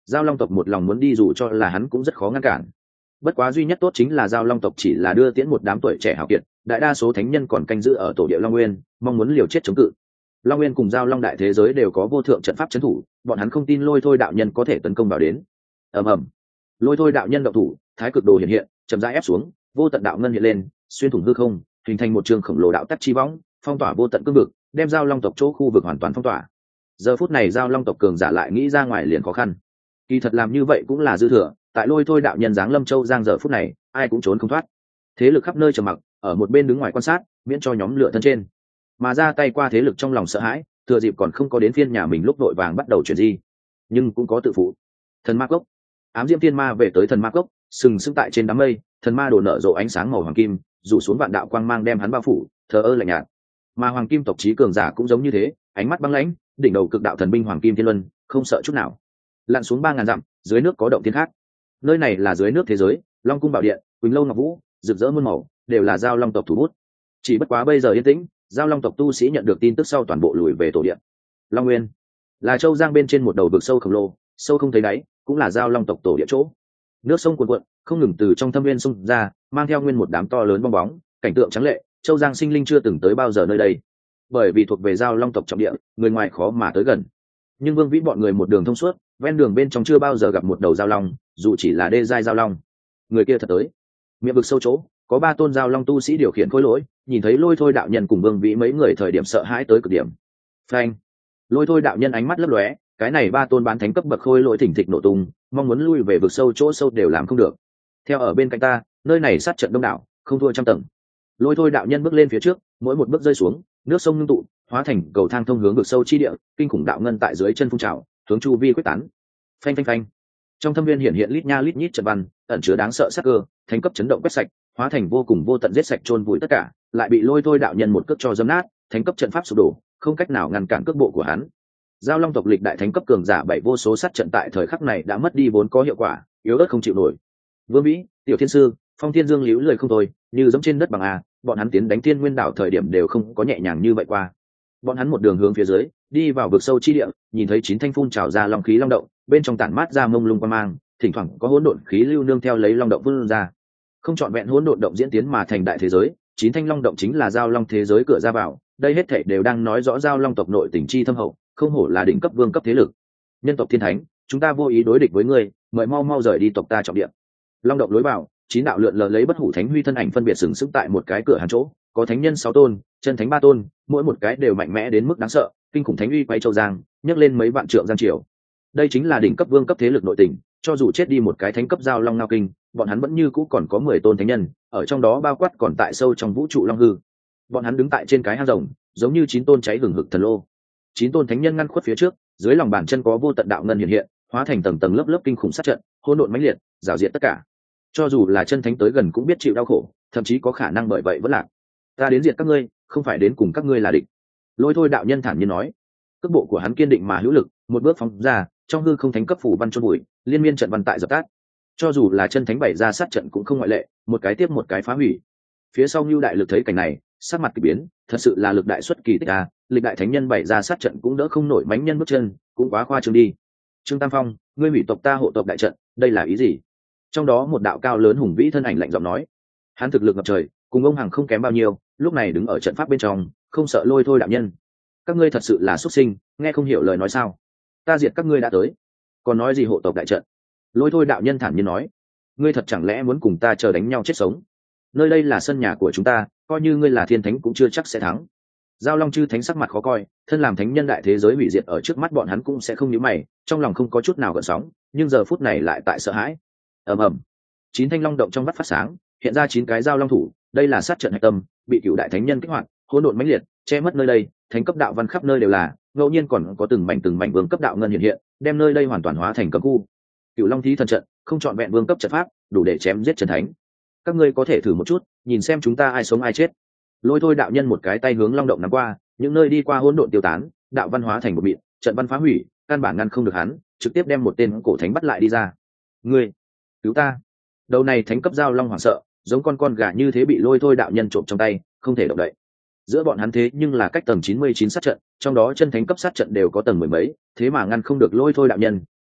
Giao Long tộc một lòng muốn đi dù cho là hắn cũng rất khó ngăn cản. Bất quá duy nhất tốt chính là Giao Long tộc chỉ là đưa tiễn một đám tuổi trẻ hào kiệt, đại đa số thánh nhân còn canh giữ ở tổ địa Long Nguyên, mong muốn liều chết chống cự. Long Nguyên cùng Giao Long đại thế giới đều có vô thượng trận pháp trấn thủ, bọn hắn không tin Lôi Thôi đạo nhân có thể tấn công vào đến. ầm ầm, Lôi Thôi đạo nhân động thủ, thái cực đồ hiện hiện, chậm rãi ép xuống, vô tận đạo ngân hiện lên, xuyên thủng hư không, hình thành một trường khổng lồ đạo tắc chi võng, phong tỏa vô tận cương vực, đem Giao Long tộc chỗ khu vực hoàn toàn phong tỏa. Giờ phút này Giao Long tộc cường giả lại nghĩ ra ngoài liền khó khăn. Kỳ thật làm như vậy cũng là dư thừa, tại Lôi Thôi đạo nhân giáng Lâm Châu Giang giờ phút này, ai cũng trốn không thoát. Thế lực khắp nơi trầm mặc, ở một bên đứng ngoài quan sát, miễn cho nhóm lửa thân trên. Mà ra tay qua thế lực trong lòng sợ hãi, thừa dịp còn không có đến phiên nhà mình lúc vội vàng bắt đầu chuyển di, nhưng cũng có tự phụ. Thần ma cốc, ám diễm tiên ma về tới thần ma cốc, sừng sững tại trên đám mây, thần ma đổ nở rộ ánh sáng màu hoàng kim, rủ xuống vạn đạo quang mang đem hắn bao phủ, thờ ơ lạnh nhạt. Mà hoàng kim tộc chí cường giả cũng giống như thế, ánh mắt băng lãnh, đỉnh đầu cực đạo thần binh hoàng kim thiên luân, không sợ chút nào. Lặn xuống 3000 dặm, dưới nước có động thiên khác. Nơi này là dưới nước thế giới, Long cung bảo điện, Quỳnh lâu ngọc vũ, rực rỡ muôn màu, đều là Giao Long tộc thủ bút. Chỉ bất quá bây giờ yên tĩnh, Giao Long tộc tu sĩ nhận được tin tức sau toàn bộ lùi về tổ điện. Long Nguyên là châu giang bên trên một đầu vực sâu khổng lồ, sâu không thấy đáy, cũng là Giao Long tộc tổ địa chỗ. Nước sông cuồn cuộn, không ngừng từ trong thâm nguyên xung ra, mang theo nguyên một đám to lớn bong bóng, cảnh tượng trắng lệ, châu giang sinh linh chưa từng tới bao giờ nơi đây. Bởi vì thuộc về Giao Long tộc trọng địa, người ngoài khó mà tới gần. Nhưng Vương Vĩ bọn người một đường thông suốt, ven đường bên trong chưa bao giờ gặp một đầu giao long, dù chỉ là đê giai giao long. Người kia thật tới. Miệng vực sâu chỗ, có 3 tôn giao long tu sĩ điều khiển khối lỗi, nhìn thấy Lôi Thôi đạo nhân cùng Vương Vĩ mấy người thời điểm sợ hãi tới cực điểm. Phanh! Lôi Thôi đạo nhân ánh mắt lấp lóe, cái này 3 tôn bán thánh cấp bậc khôi lỗi thỉnh thịch nổ tung, mong muốn lui về vực sâu chỗ sâu đều làm không được. Theo ở bên cạnh ta, nơi này sát trận đông đảo, không thua trăm tầng. Lôi Thôi đạo nhân bước lên phía trước, mỗi một bước rơi xuống, nước sông ngưng tụ, hóa thành cầu thang thông hướng vực sâu chi địa, kinh khủng đạo ngân tại dưới chân phun trào, hướng chu vi quyết tán. Phanh phanh phanh. Trong thâm viên hiện hiện lít nha lít nhít trận văn, ẩn chứa đáng sợ sát cơ, thánh cấp chấn động quét sạch, hóa thành vô cùng vô tận giết sạch chôn vùi tất cả, lại bị Lôi Thôi đạo nhân một cước cho dẫm nát, thánh cấp trận pháp sụp đổ, không cách nào ngăn cản cước bộ của hắn. Giao Long tộc lịch đại thánh cấp cường giả bảy vô số sát trận tại thời khắc này đã mất đi vốn có hiệu quả, yếu ớt không chịu nổi. Vương Vĩ, Tiểu Thiên sư, Phong Thiên Dương líu lười không thôi, như giống trên đất bằng a, bọn hắn tiến đánh Thiên Nguyên đảo thời điểm đều không có nhẹ nhàng như vậy qua. Bọn hắn một đường hướng phía dưới, đi vào vực sâu chi địa, nhìn thấy 9 thanh phun trào ra long khí long động, bên trong tản mát ra mông lung quang mang, thỉnh thoảng có hỗn độn khí lưu nương theo lấy long động vươn ra. Không chọn vẹn hỗn độn động diễn tiến mà thành đại thế giới, 9 thanh long động chính là Giao Long thế giới cửa ra vào, đây hết thảy đều đang nói rõ Giao Long tộc nội tình chi thâm hậu, không hổ là đỉnh cấp vương cấp thế lực. Nhân tộc thiên thánh, chúng ta vô ý đối địch với ngươi, mời mau mau rời đi tộc ta trọng địa. Long động lối vào, 9 đạo lượn lờ lấy bất hủ thánh huy thân ảnh phân biệt sừng sững tại một cái cửa hàng chỗ, có thánh nhân 6 tôn, chân thánh 3 tôn, mỗi một cái đều mạnh mẽ đến mức đáng sợ, kinh khủng thánh uy quay châu giang, nhấc lên mấy vạn trượng giang triều. Đây chính là đỉnh cấp vương cấp thế lực nội tình, cho dù chết đi một cái thánh cấp Giao Long ngao kinh, bọn hắn vẫn như cũ còn có 10 tôn thánh nhân, ở trong đó bao quát còn tại sâu trong vũ trụ long hư. Bọn hắn đứng tại trên cái hang rồng, giống như 9 tôn cháy hừng hực thần lô. 9 tôn thánh nhân ngăn khuất phía trước, dưới lòng bàn chân có vô tận đạo ngân hiện hiện, hóa thành tầng tầng lớp lớp kinh khủng sát trận, hỗn độn mãnh liệt, rào diệt tất cả. Cho dù là chân thánh tới gần cũng biết chịu đau khổ, thậm chí có khả năng bởi vậy vẫn lạc. Ta đến diệt các ngươi, không phải đến cùng các ngươi là địch. Lôi Thôi đạo nhân thản nhiên nói. Cước bộ của hắn kiên định mà hữu lực, một bước phóng ra, trong hư không thánh cấp phủ văn chôn bụi, liên miên trận văn tại dập tắt. Cho dù là chân thánh bày ra sát trận cũng không ngoại lệ, một cái tiếp một cái phá hủy. Phía sau Nưu đại lực thấy cảnh này, sắc mặt kỳ biến, thật sự là lực đại xuất kỳ tích a, lịch đại thánh nhân bày ra sát trận cũng đỡ không nổi mãnh nhân bước chân, cũng quá khoa trương đi. Trương Tam Phong, ngươi hủy tộc ta hộ tộc đại trận, đây là ý gì? Trong đó một đạo cao lớn hùng vĩ thân ảnh lạnh giọng nói, hắn thực lực ngập trời, cùng ông Hằng không kém bao nhiêu, lúc này đứng ở trận pháp bên trong, không sợ Lôi Thôi đạo nhân. Các ngươi thật sự là xuất sinh, nghe không hiểu lời nói sao? Ta diệt các ngươi đã tới, còn nói gì hộ tộc đại trận? Lôi Thôi đạo nhân thản nhiên nói, ngươi thật chẳng lẽ muốn cùng ta chờ đánh nhau chết sống? Nơi đây là sân nhà của chúng ta, coi như ngươi là thiên thánh cũng chưa chắc sẽ thắng. Giao Long chư thánh sắc mặt khó coi, thân làm thánh nhân đại thế giới hủy diệt ở trước mắt bọn hắn cũng sẽ không nhíu mày, trong lòng không có chút nào gợn sóng, nhưng giờ phút này lại tại sợ hãi. Ầm ầm, 9 thanh long động trong vắt phát sáng, hiện ra 9 cái giao long thủ, đây là sát trận hạch tâm, bị cửu đại thánh nhân kích hoạt, hỗn độn mãnh liệt, che mất nơi đây, thánh cấp đạo văn khắp nơi đều là, ngẫu nhiên còn có từng mảnh vương cấp đạo ngân hiện hiện, đem nơi đây hoàn toàn hóa thành cấm khu. Cửu Long thí thần trận, không chọn vẹn vương cấp trận pháp, đủ để chém giết chân thánh. Các ngươi có thể thử một chút, nhìn xem chúng ta ai sống ai chết. Lôi Thôi đạo nhân một cái tay hướng long động nắm qua, những nơi đi qua hỗn độn tiêu tán, đạo văn hóa thành một mịn, trận văn phá hủy, căn bản ngăn không được hắn, trực tiếp đem một tên cổ thánh bắt lại đi ra. Ngươi, cứu ta! Đầu này thánh cấp Giao Long hoảng sợ, giống con gà như thế bị Lôi Thôi đạo nhân trộm trong tay, không thể động đậy. Giữa bọn hắn thế nhưng là cách tầng 99 sát trận, trong đó chân thánh cấp sát trận đều có tầng mười mấy, thế mà ngăn không được Lôi Thôi đạo nhân,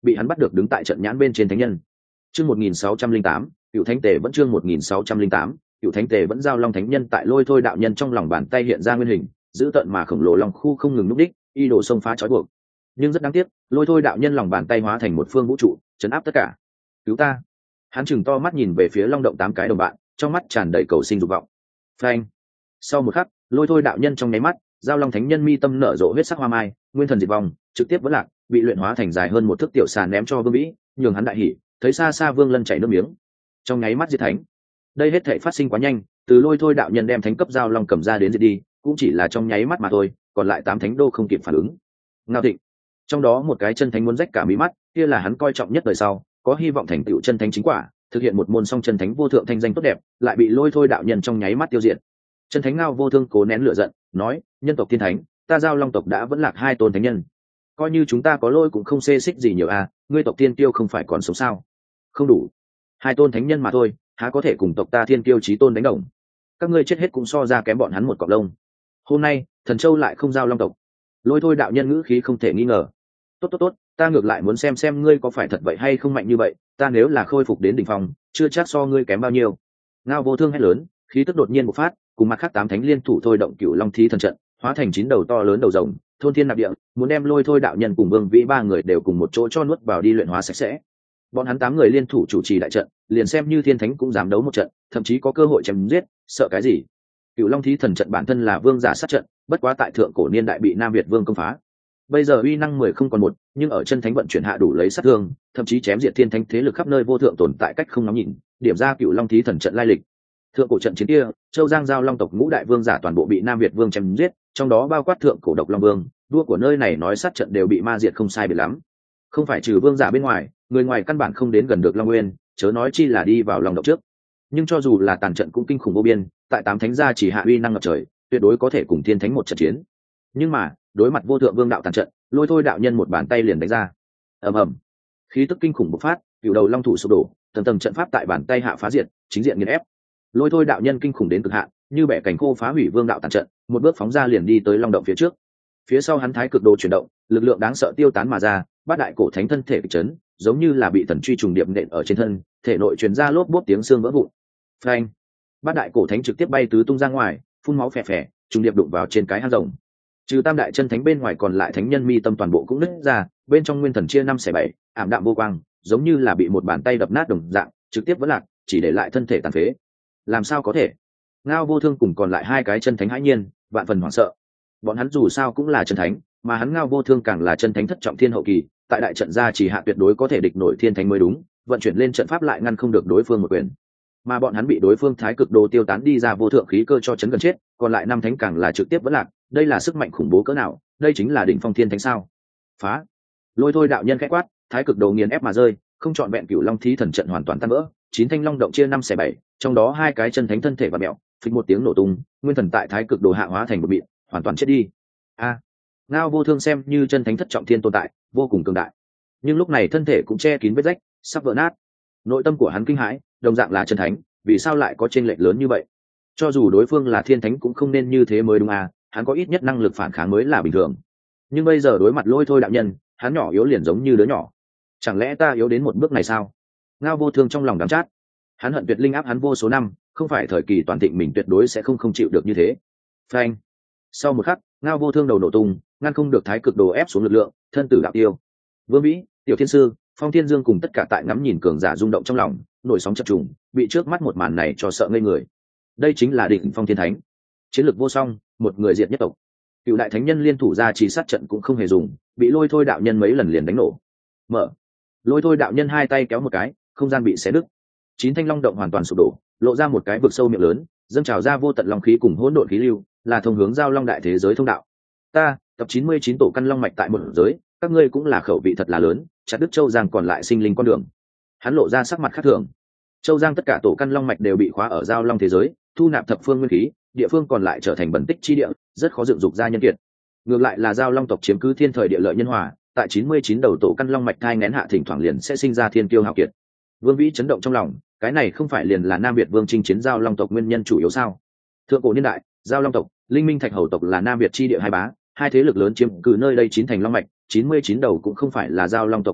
bị hắn bắt được đứng tại trận nhãn bên trên thánh nhân. Chương 1608, Cựu Thánh Tề vẫn chương 1608, Cựu Thánh Tề vẫn giao long thánh nhân tại lôi thôi đạo nhân trong lòng bàn tay hiện ra nguyên hình, giữ tận mà khổng lồ long khu không ngừng núp đích, y đồ xông phá trói buộc. Nhưng rất đáng tiếc, lôi thôi đạo nhân lòng bàn tay hóa thành một phương vũ trụ, chấn áp tất cả. Cứu ta! Hắn chừng to mắt nhìn về phía long động 8 cái đồng bạn, trong mắt tràn đầy cầu sinh dục vọng. Phanh! Sau một khắc, lôi thôi đạo nhân trong nháy mắt, giao long thánh nhân mi tâm nở rộ huyết sắc hoa mai, nguyên thần diệt vong, trực tiếp vỡ lạc, bị luyện hóa thành dài hơn một thước tiểu xà ném cho Vương Vĩ, nhường hắn đại hỉ, thấy xa xa Vương Lân chảy nước miếng. Trong nháy mắt diệt thánh. Đây hết thảy phát sinh quá nhanh, từ lôi thôi đạo nhân đem thánh cấp giao long cầm ra đến diệt đi, cũng chỉ là trong nháy mắt mà thôi, còn lại 8 thánh đô không kịp phản ứng. Ngao Thịnh, trong đó một cái chân thánh muốn rách cả mí mắt, kia là hắn coi trọng nhất đời sau, có hy vọng thành tựu chân thánh chính quả, thực hiện một môn song chân thánh vô thượng thanh danh tốt đẹp, lại bị lôi thôi đạo nhân trong nháy mắt tiêu diệt. Chân thánh Ngao Vô Thương cố nén lửa giận, nói: nhân tộc thiên thánh, ta giao long tộc đã vẫn lạc 2 tôn thánh nhân, coi như chúng ta có lỗi cũng không xê xích gì nhiều à, ngươi tộc thiên tiêu không phải còn sống sao? Không đủ, 2 tôn thánh nhân mà thôi, há có thể cùng tộc ta thiên tiêu chí tôn đánh đồng? Các ngươi chết hết cũng so ra kém bọn hắn một cọng lông. Hôm nay Thần Châu lại không giao long tộc. Lôi thôi đạo nhân ngữ khí không thể nghi ngờ. Tốt, ta ngược lại muốn xem ngươi có phải thật vậy hay không mạnh như vậy, ta nếu là khôi phục đến đỉnh phong, chưa chắc so ngươi kém bao nhiêu. Ngao Vô Thương hét lớn, khí tức đột nhiên bộc phát, cùng mặt khác 8 thánh liên thủ thôi động Cửu Long Thí thần trận, hóa thành 9 đầu to lớn đầu rồng, thôn thiên nạp địa, muốn đem lôi thôi đạo nhân cùng Vương Vĩ 3 người đều cùng một chỗ cho nuốt vào đi luyện hóa sạch sẽ. Bọn hắn 8 người liên thủ chủ trì đại trận, liền xem như thiên thánh cũng dám đấu một trận, thậm chí có cơ hội chém giết, sợ cái gì? Cửu Long Thí thần trận bản thân là vương giả sát trận, bất quá tại thượng cổ niên đại bị Nam Việt vương công phá. Bây giờ uy năng 10 không còn một, nhưng ở chân thánh vận chuyển hạ đủ lấy sát thương, thậm chí chém diệt thiên thánh thế lực khắp nơi vô thượng tồn tại cách không nóng nhìn, điểm ra Cửu Long Thí thần trận lai lịch. Thượng cổ trận chiến kia, Châu Giang giao long tộc ngũ đại vương giả toàn bộ bị Nam Việt vương chém giết, trong đó bao quát thượng cổ độc long vương, đua của nơi này nói sát trận đều bị ma diệt không sai biệt lắm. Không phải trừ vương giả bên ngoài, người ngoài căn bản không đến gần được Long Nguyên, chớ nói chi là đi vào lòng động trước. Nhưng cho dù là tàn trận cũng kinh khủng vô biên, tại 8 thánh gia chỉ hạ uy năng ngập trời, tuyệt đối có thể cùng thiên thánh một trận chiến. Nhưng mà, đối mặt vô thượng vương đạo tàn trận, lôi thôi đạo nhân một bàn tay liền đánh ra. Ầm ầm, khí tức kinh khủng bộc phát, cửu đầu long thủ sụp đổ, tầng tầng trận pháp tại bàn tay hạ phá diệt, chính diện nghiền ép. Lôi thôi đạo nhân kinh khủng đến cực hạn, như bẻ cành khô phá hủy vương đạo tàn trận, một bước phóng ra liền đi tới long động phía trước. Phía sau hắn thái cực đồ chuyển động, lực lượng đáng sợ tiêu tán mà ra, bát đại cổ thánh thân thể bị chấn, giống như là bị thần truy trùng điệp nện ở trên thân, thể nội truyền ra lốp bốp tiếng xương vỡ vụn. Phanh! Bát đại cổ thánh trực tiếp bay tứ tung ra ngoài, phun máu phè phè, trùng điệp đụng vào trên cái hang rồng. Trừ tam đại chân thánh bên ngoài còn lại thánh nhân mi tâm toàn bộ cũng nứt ra, bên trong nguyên thần chia 5/7, ảm đạm vô quang, giống như là bị một bàn tay đập nát đồng dạng, trực tiếp vỡ lạc, chỉ để lại thân thể tàn phế. Làm sao có thể? Ngao Vô Thương cùng còn lại 2 cái chân thánh hãi nhiên, vạn phần hoảng sợ. Bọn hắn dù sao cũng là chân thánh, mà hắn Ngao Vô Thương càng là chân thánh thất trọng thiên hậu kỳ, tại đại trận gia chỉ hạ tuyệt đối có thể địch nổi thiên thánh mới đúng, vận chuyển lên trận pháp lại ngăn không được đối phương một quyền. Mà bọn hắn bị đối phương thái cực đồ tiêu tán đi ra vô thượng khí cơ cho chấn gần chết, còn lại 5 thánh càng là trực tiếp vỡ lạc, đây là sức mạnh khủng bố cỡ nào, đây chính là đỉnh phong thiên thánh sao? Phá! Lôi thôi đạo nhân khẽ quát, thái cực đồ nghiền ép mà rơi, không chọn vẹn Cửu Long Thí thần trận hoàn toàn tan vỡ, 9 thanh long động chia 5/7, trong đó 2 cái chân thánh thân thể và mẹo, phịch một tiếng nổ tung, nguyên thần tại thái cực đồ hạ hóa thành một mịn, hoàn toàn chết đi. A! Ngao Vô Thương xem như chân thánh thất trọng thiên tồn tại, vô cùng cường đại, nhưng lúc này thân thể cũng che kín vết rách, sắp vỡ nát. Nội tâm của hắn kinh hãi, đồng dạng là chân thánh, vì sao lại có chênh lệch lớn như vậy? Cho dù đối phương là thiên thánh cũng không nên như thế mới đúng à, hắn có ít nhất năng lực phản kháng mới là bình thường. Nhưng bây giờ đối mặt lôi thôi đạo nhân, hắn nhỏ yếu liền giống như đứa nhỏ. Chẳng lẽ ta yếu đến một bước này sao? Ngao Vô Thương trong lòng đắng chát. Hắn hận Tuyệt Linh áp hắn vô số năm, không phải thời kỳ toàn thịnh mình tuyệt đối sẽ không chịu được như thế. Phanh! Sau một khắc, Ngao Vô Thương đầu nổ tung, ngăn không được thái cực đồ ép xuống lực lượng, thân tử đạo tiêu. Vương Vĩ, Tiểu Thiên Sư, Phong Thiên Dương cùng tất cả tại ngắm nhìn cường giả rung động trong lòng, nổi sóng chập trùng, bị trước mắt một màn này cho sợ ngây người. Đây chính là đỉnh phong thiên thánh, chiến lược vô song, một người diệt nhất tộc. Cựu đại thánh nhân liên thủ ra chỉ sát trận cũng không hề dùng, bị lôi thôi đạo nhân mấy lần liền đánh nổ. Mở! Lôi thôi đạo nhân 2 tay kéo một cái, không gian bị xé đứt. 9 thanh long động hoàn toàn sụp đổ, lộ ra một cái vực sâu miệng lớn, dâng trào ra vô tận long khí cùng hỗn độn khí lưu, là thông hướng giao long đại thế giới thông đạo. Ta, tập 99 tổ căn long mạch tại một giới, các ngươi cũng là khẩu vị thật là lớn, chặt đứt Châu Giang còn lại sinh linh con đường. Hắn lộ ra sắc mặt khác thường. Châu Giang tất cả tổ căn long mạch đều bị khóa ở giao long thế giới, thu nạp thập phương nguyên khí, địa phương còn lại trở thành bẩn tích chi địa, rất khó dựng dục ra nhân kiệt. Ngược lại là giao long tộc chiếm cứ thiên thời địa lợi nhân hòa, tại 99 đầu tổ căn long mạch thai nghén hạ thỉnh thoảng liền sẽ sinh ra thiên kiêu hào kiệt. Vương Vĩ chấn động trong lòng, cái này không phải liền là Nam Việt vương chinh chiến giao long tộc nguyên nhân chủ yếu sao? Thượng cổ niên đại, giao long tộc, linh minh thạch hầu tộc là Nam Việt chi địa hai bá, 2 thế lực lớn chiếm cứ nơi đây 9 thành long mạch, 99 đầu cũng không phải là giao long tộc cực hạn,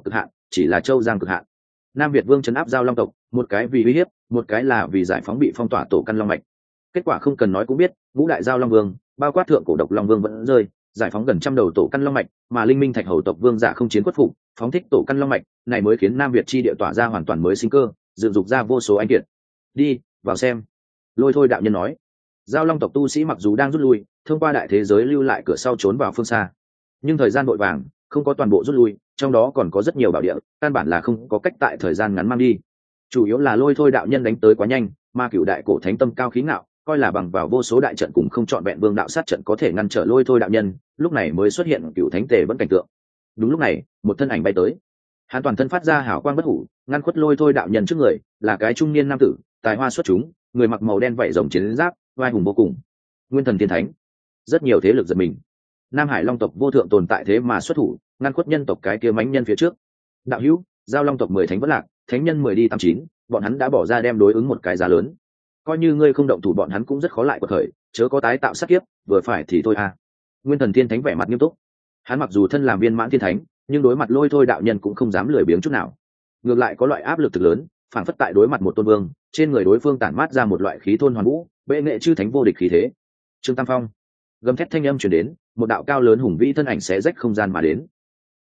chỉ là châu giang cực hạn. Nam Việt vương trấn áp giao long tộc, một cái vì uy hiếp, một cái là vì giải phóng bị phong tỏa tổ căn long mạch. Kết quả không cần nói cũng biết, ngũ đại giao long vương bao quát thượng cổ độc long vương vẫn rơi, giải phóng gần trăm đầu tổ căn long mạch, mà linh minh thạch hầu tộc vương giả không chiến khuất phục, phóng thích tổ căn long mạch, này mới khiến Nam Việt chi địa tỏa ra hoàn toàn mới sinh cơ, dựng dục ra vô số anh kiệt. Đi vào xem. Lôi thôi đạo nhân nói. Giao long tộc tu sĩ mặc dù đang rút lui, thông qua đại thế giới lưu lại cửa sau trốn vào phương xa, nhưng thời gian vội vàng, không có toàn bộ rút lui, trong đó còn có rất nhiều bảo địa, căn bản là không có cách tại thời gian ngắn mang đi. Chủ yếu là lôi thôi đạo nhân đánh tới quá nhanh, mà cựu đại cổ thánh tâm cao khí ngạo, coi là bằng vào vô số đại trận cùng không chọn vẹn vương đạo sát trận có thể ngăn trở lôi thôi đạo nhân, lúc này mới xuất hiện cựu thánh tề vẫn cảnh tượng. Đúng lúc này, một thân ảnh bay tới, hắn toàn thân phát ra hào quang bất hủ, ngăn khuất lôi thôi đạo nhân trước người, là cái trung niên nam tử, tài hoa xuất chúng, người mặc màu đen vảy rồng chiến giáp, oai hùng vô cùng. Nguyên thần thiên thánh. Rất nhiều thế lực giật mình. Nam Hải Long tộc vô thượng tồn tại thế mà xuất thủ, ngăn khuất nhân tộc cái kia mãnh nhân phía trước. Đạo hữu, giao long tộc 10 thánh vẫn lạc, thánh nhân 10 đi 89, bọn hắn đã bỏ ra đem đối ứng một cái giá lớn. Coi như ngươi không động thủ bọn hắn cũng rất khó lại quật khởi, chớ có tái tạo sát kiếp, vừa phải thì thôi à. Nguyên thần thiên thánh vẻ mặt nghiêm túc. Hắn mặc dù thân làm viên mãn thiên thánh, nhưng đối mặt lôi thôi đạo nhân cũng không dám lười biếng chút nào. Ngược lại có loại áp lực thực lớn, phản phất tại đối mặt một tôn vương, trên người đối phương tản mát ra một loại khí thôn hoàn vũ, bệ nghệ chư thánh vô địch khí thế. Trương Tam Phong, gầm thét thanh âm truyền đến, một đạo cao lớn hùng vĩ thân ảnh xé rách không gian mà đến.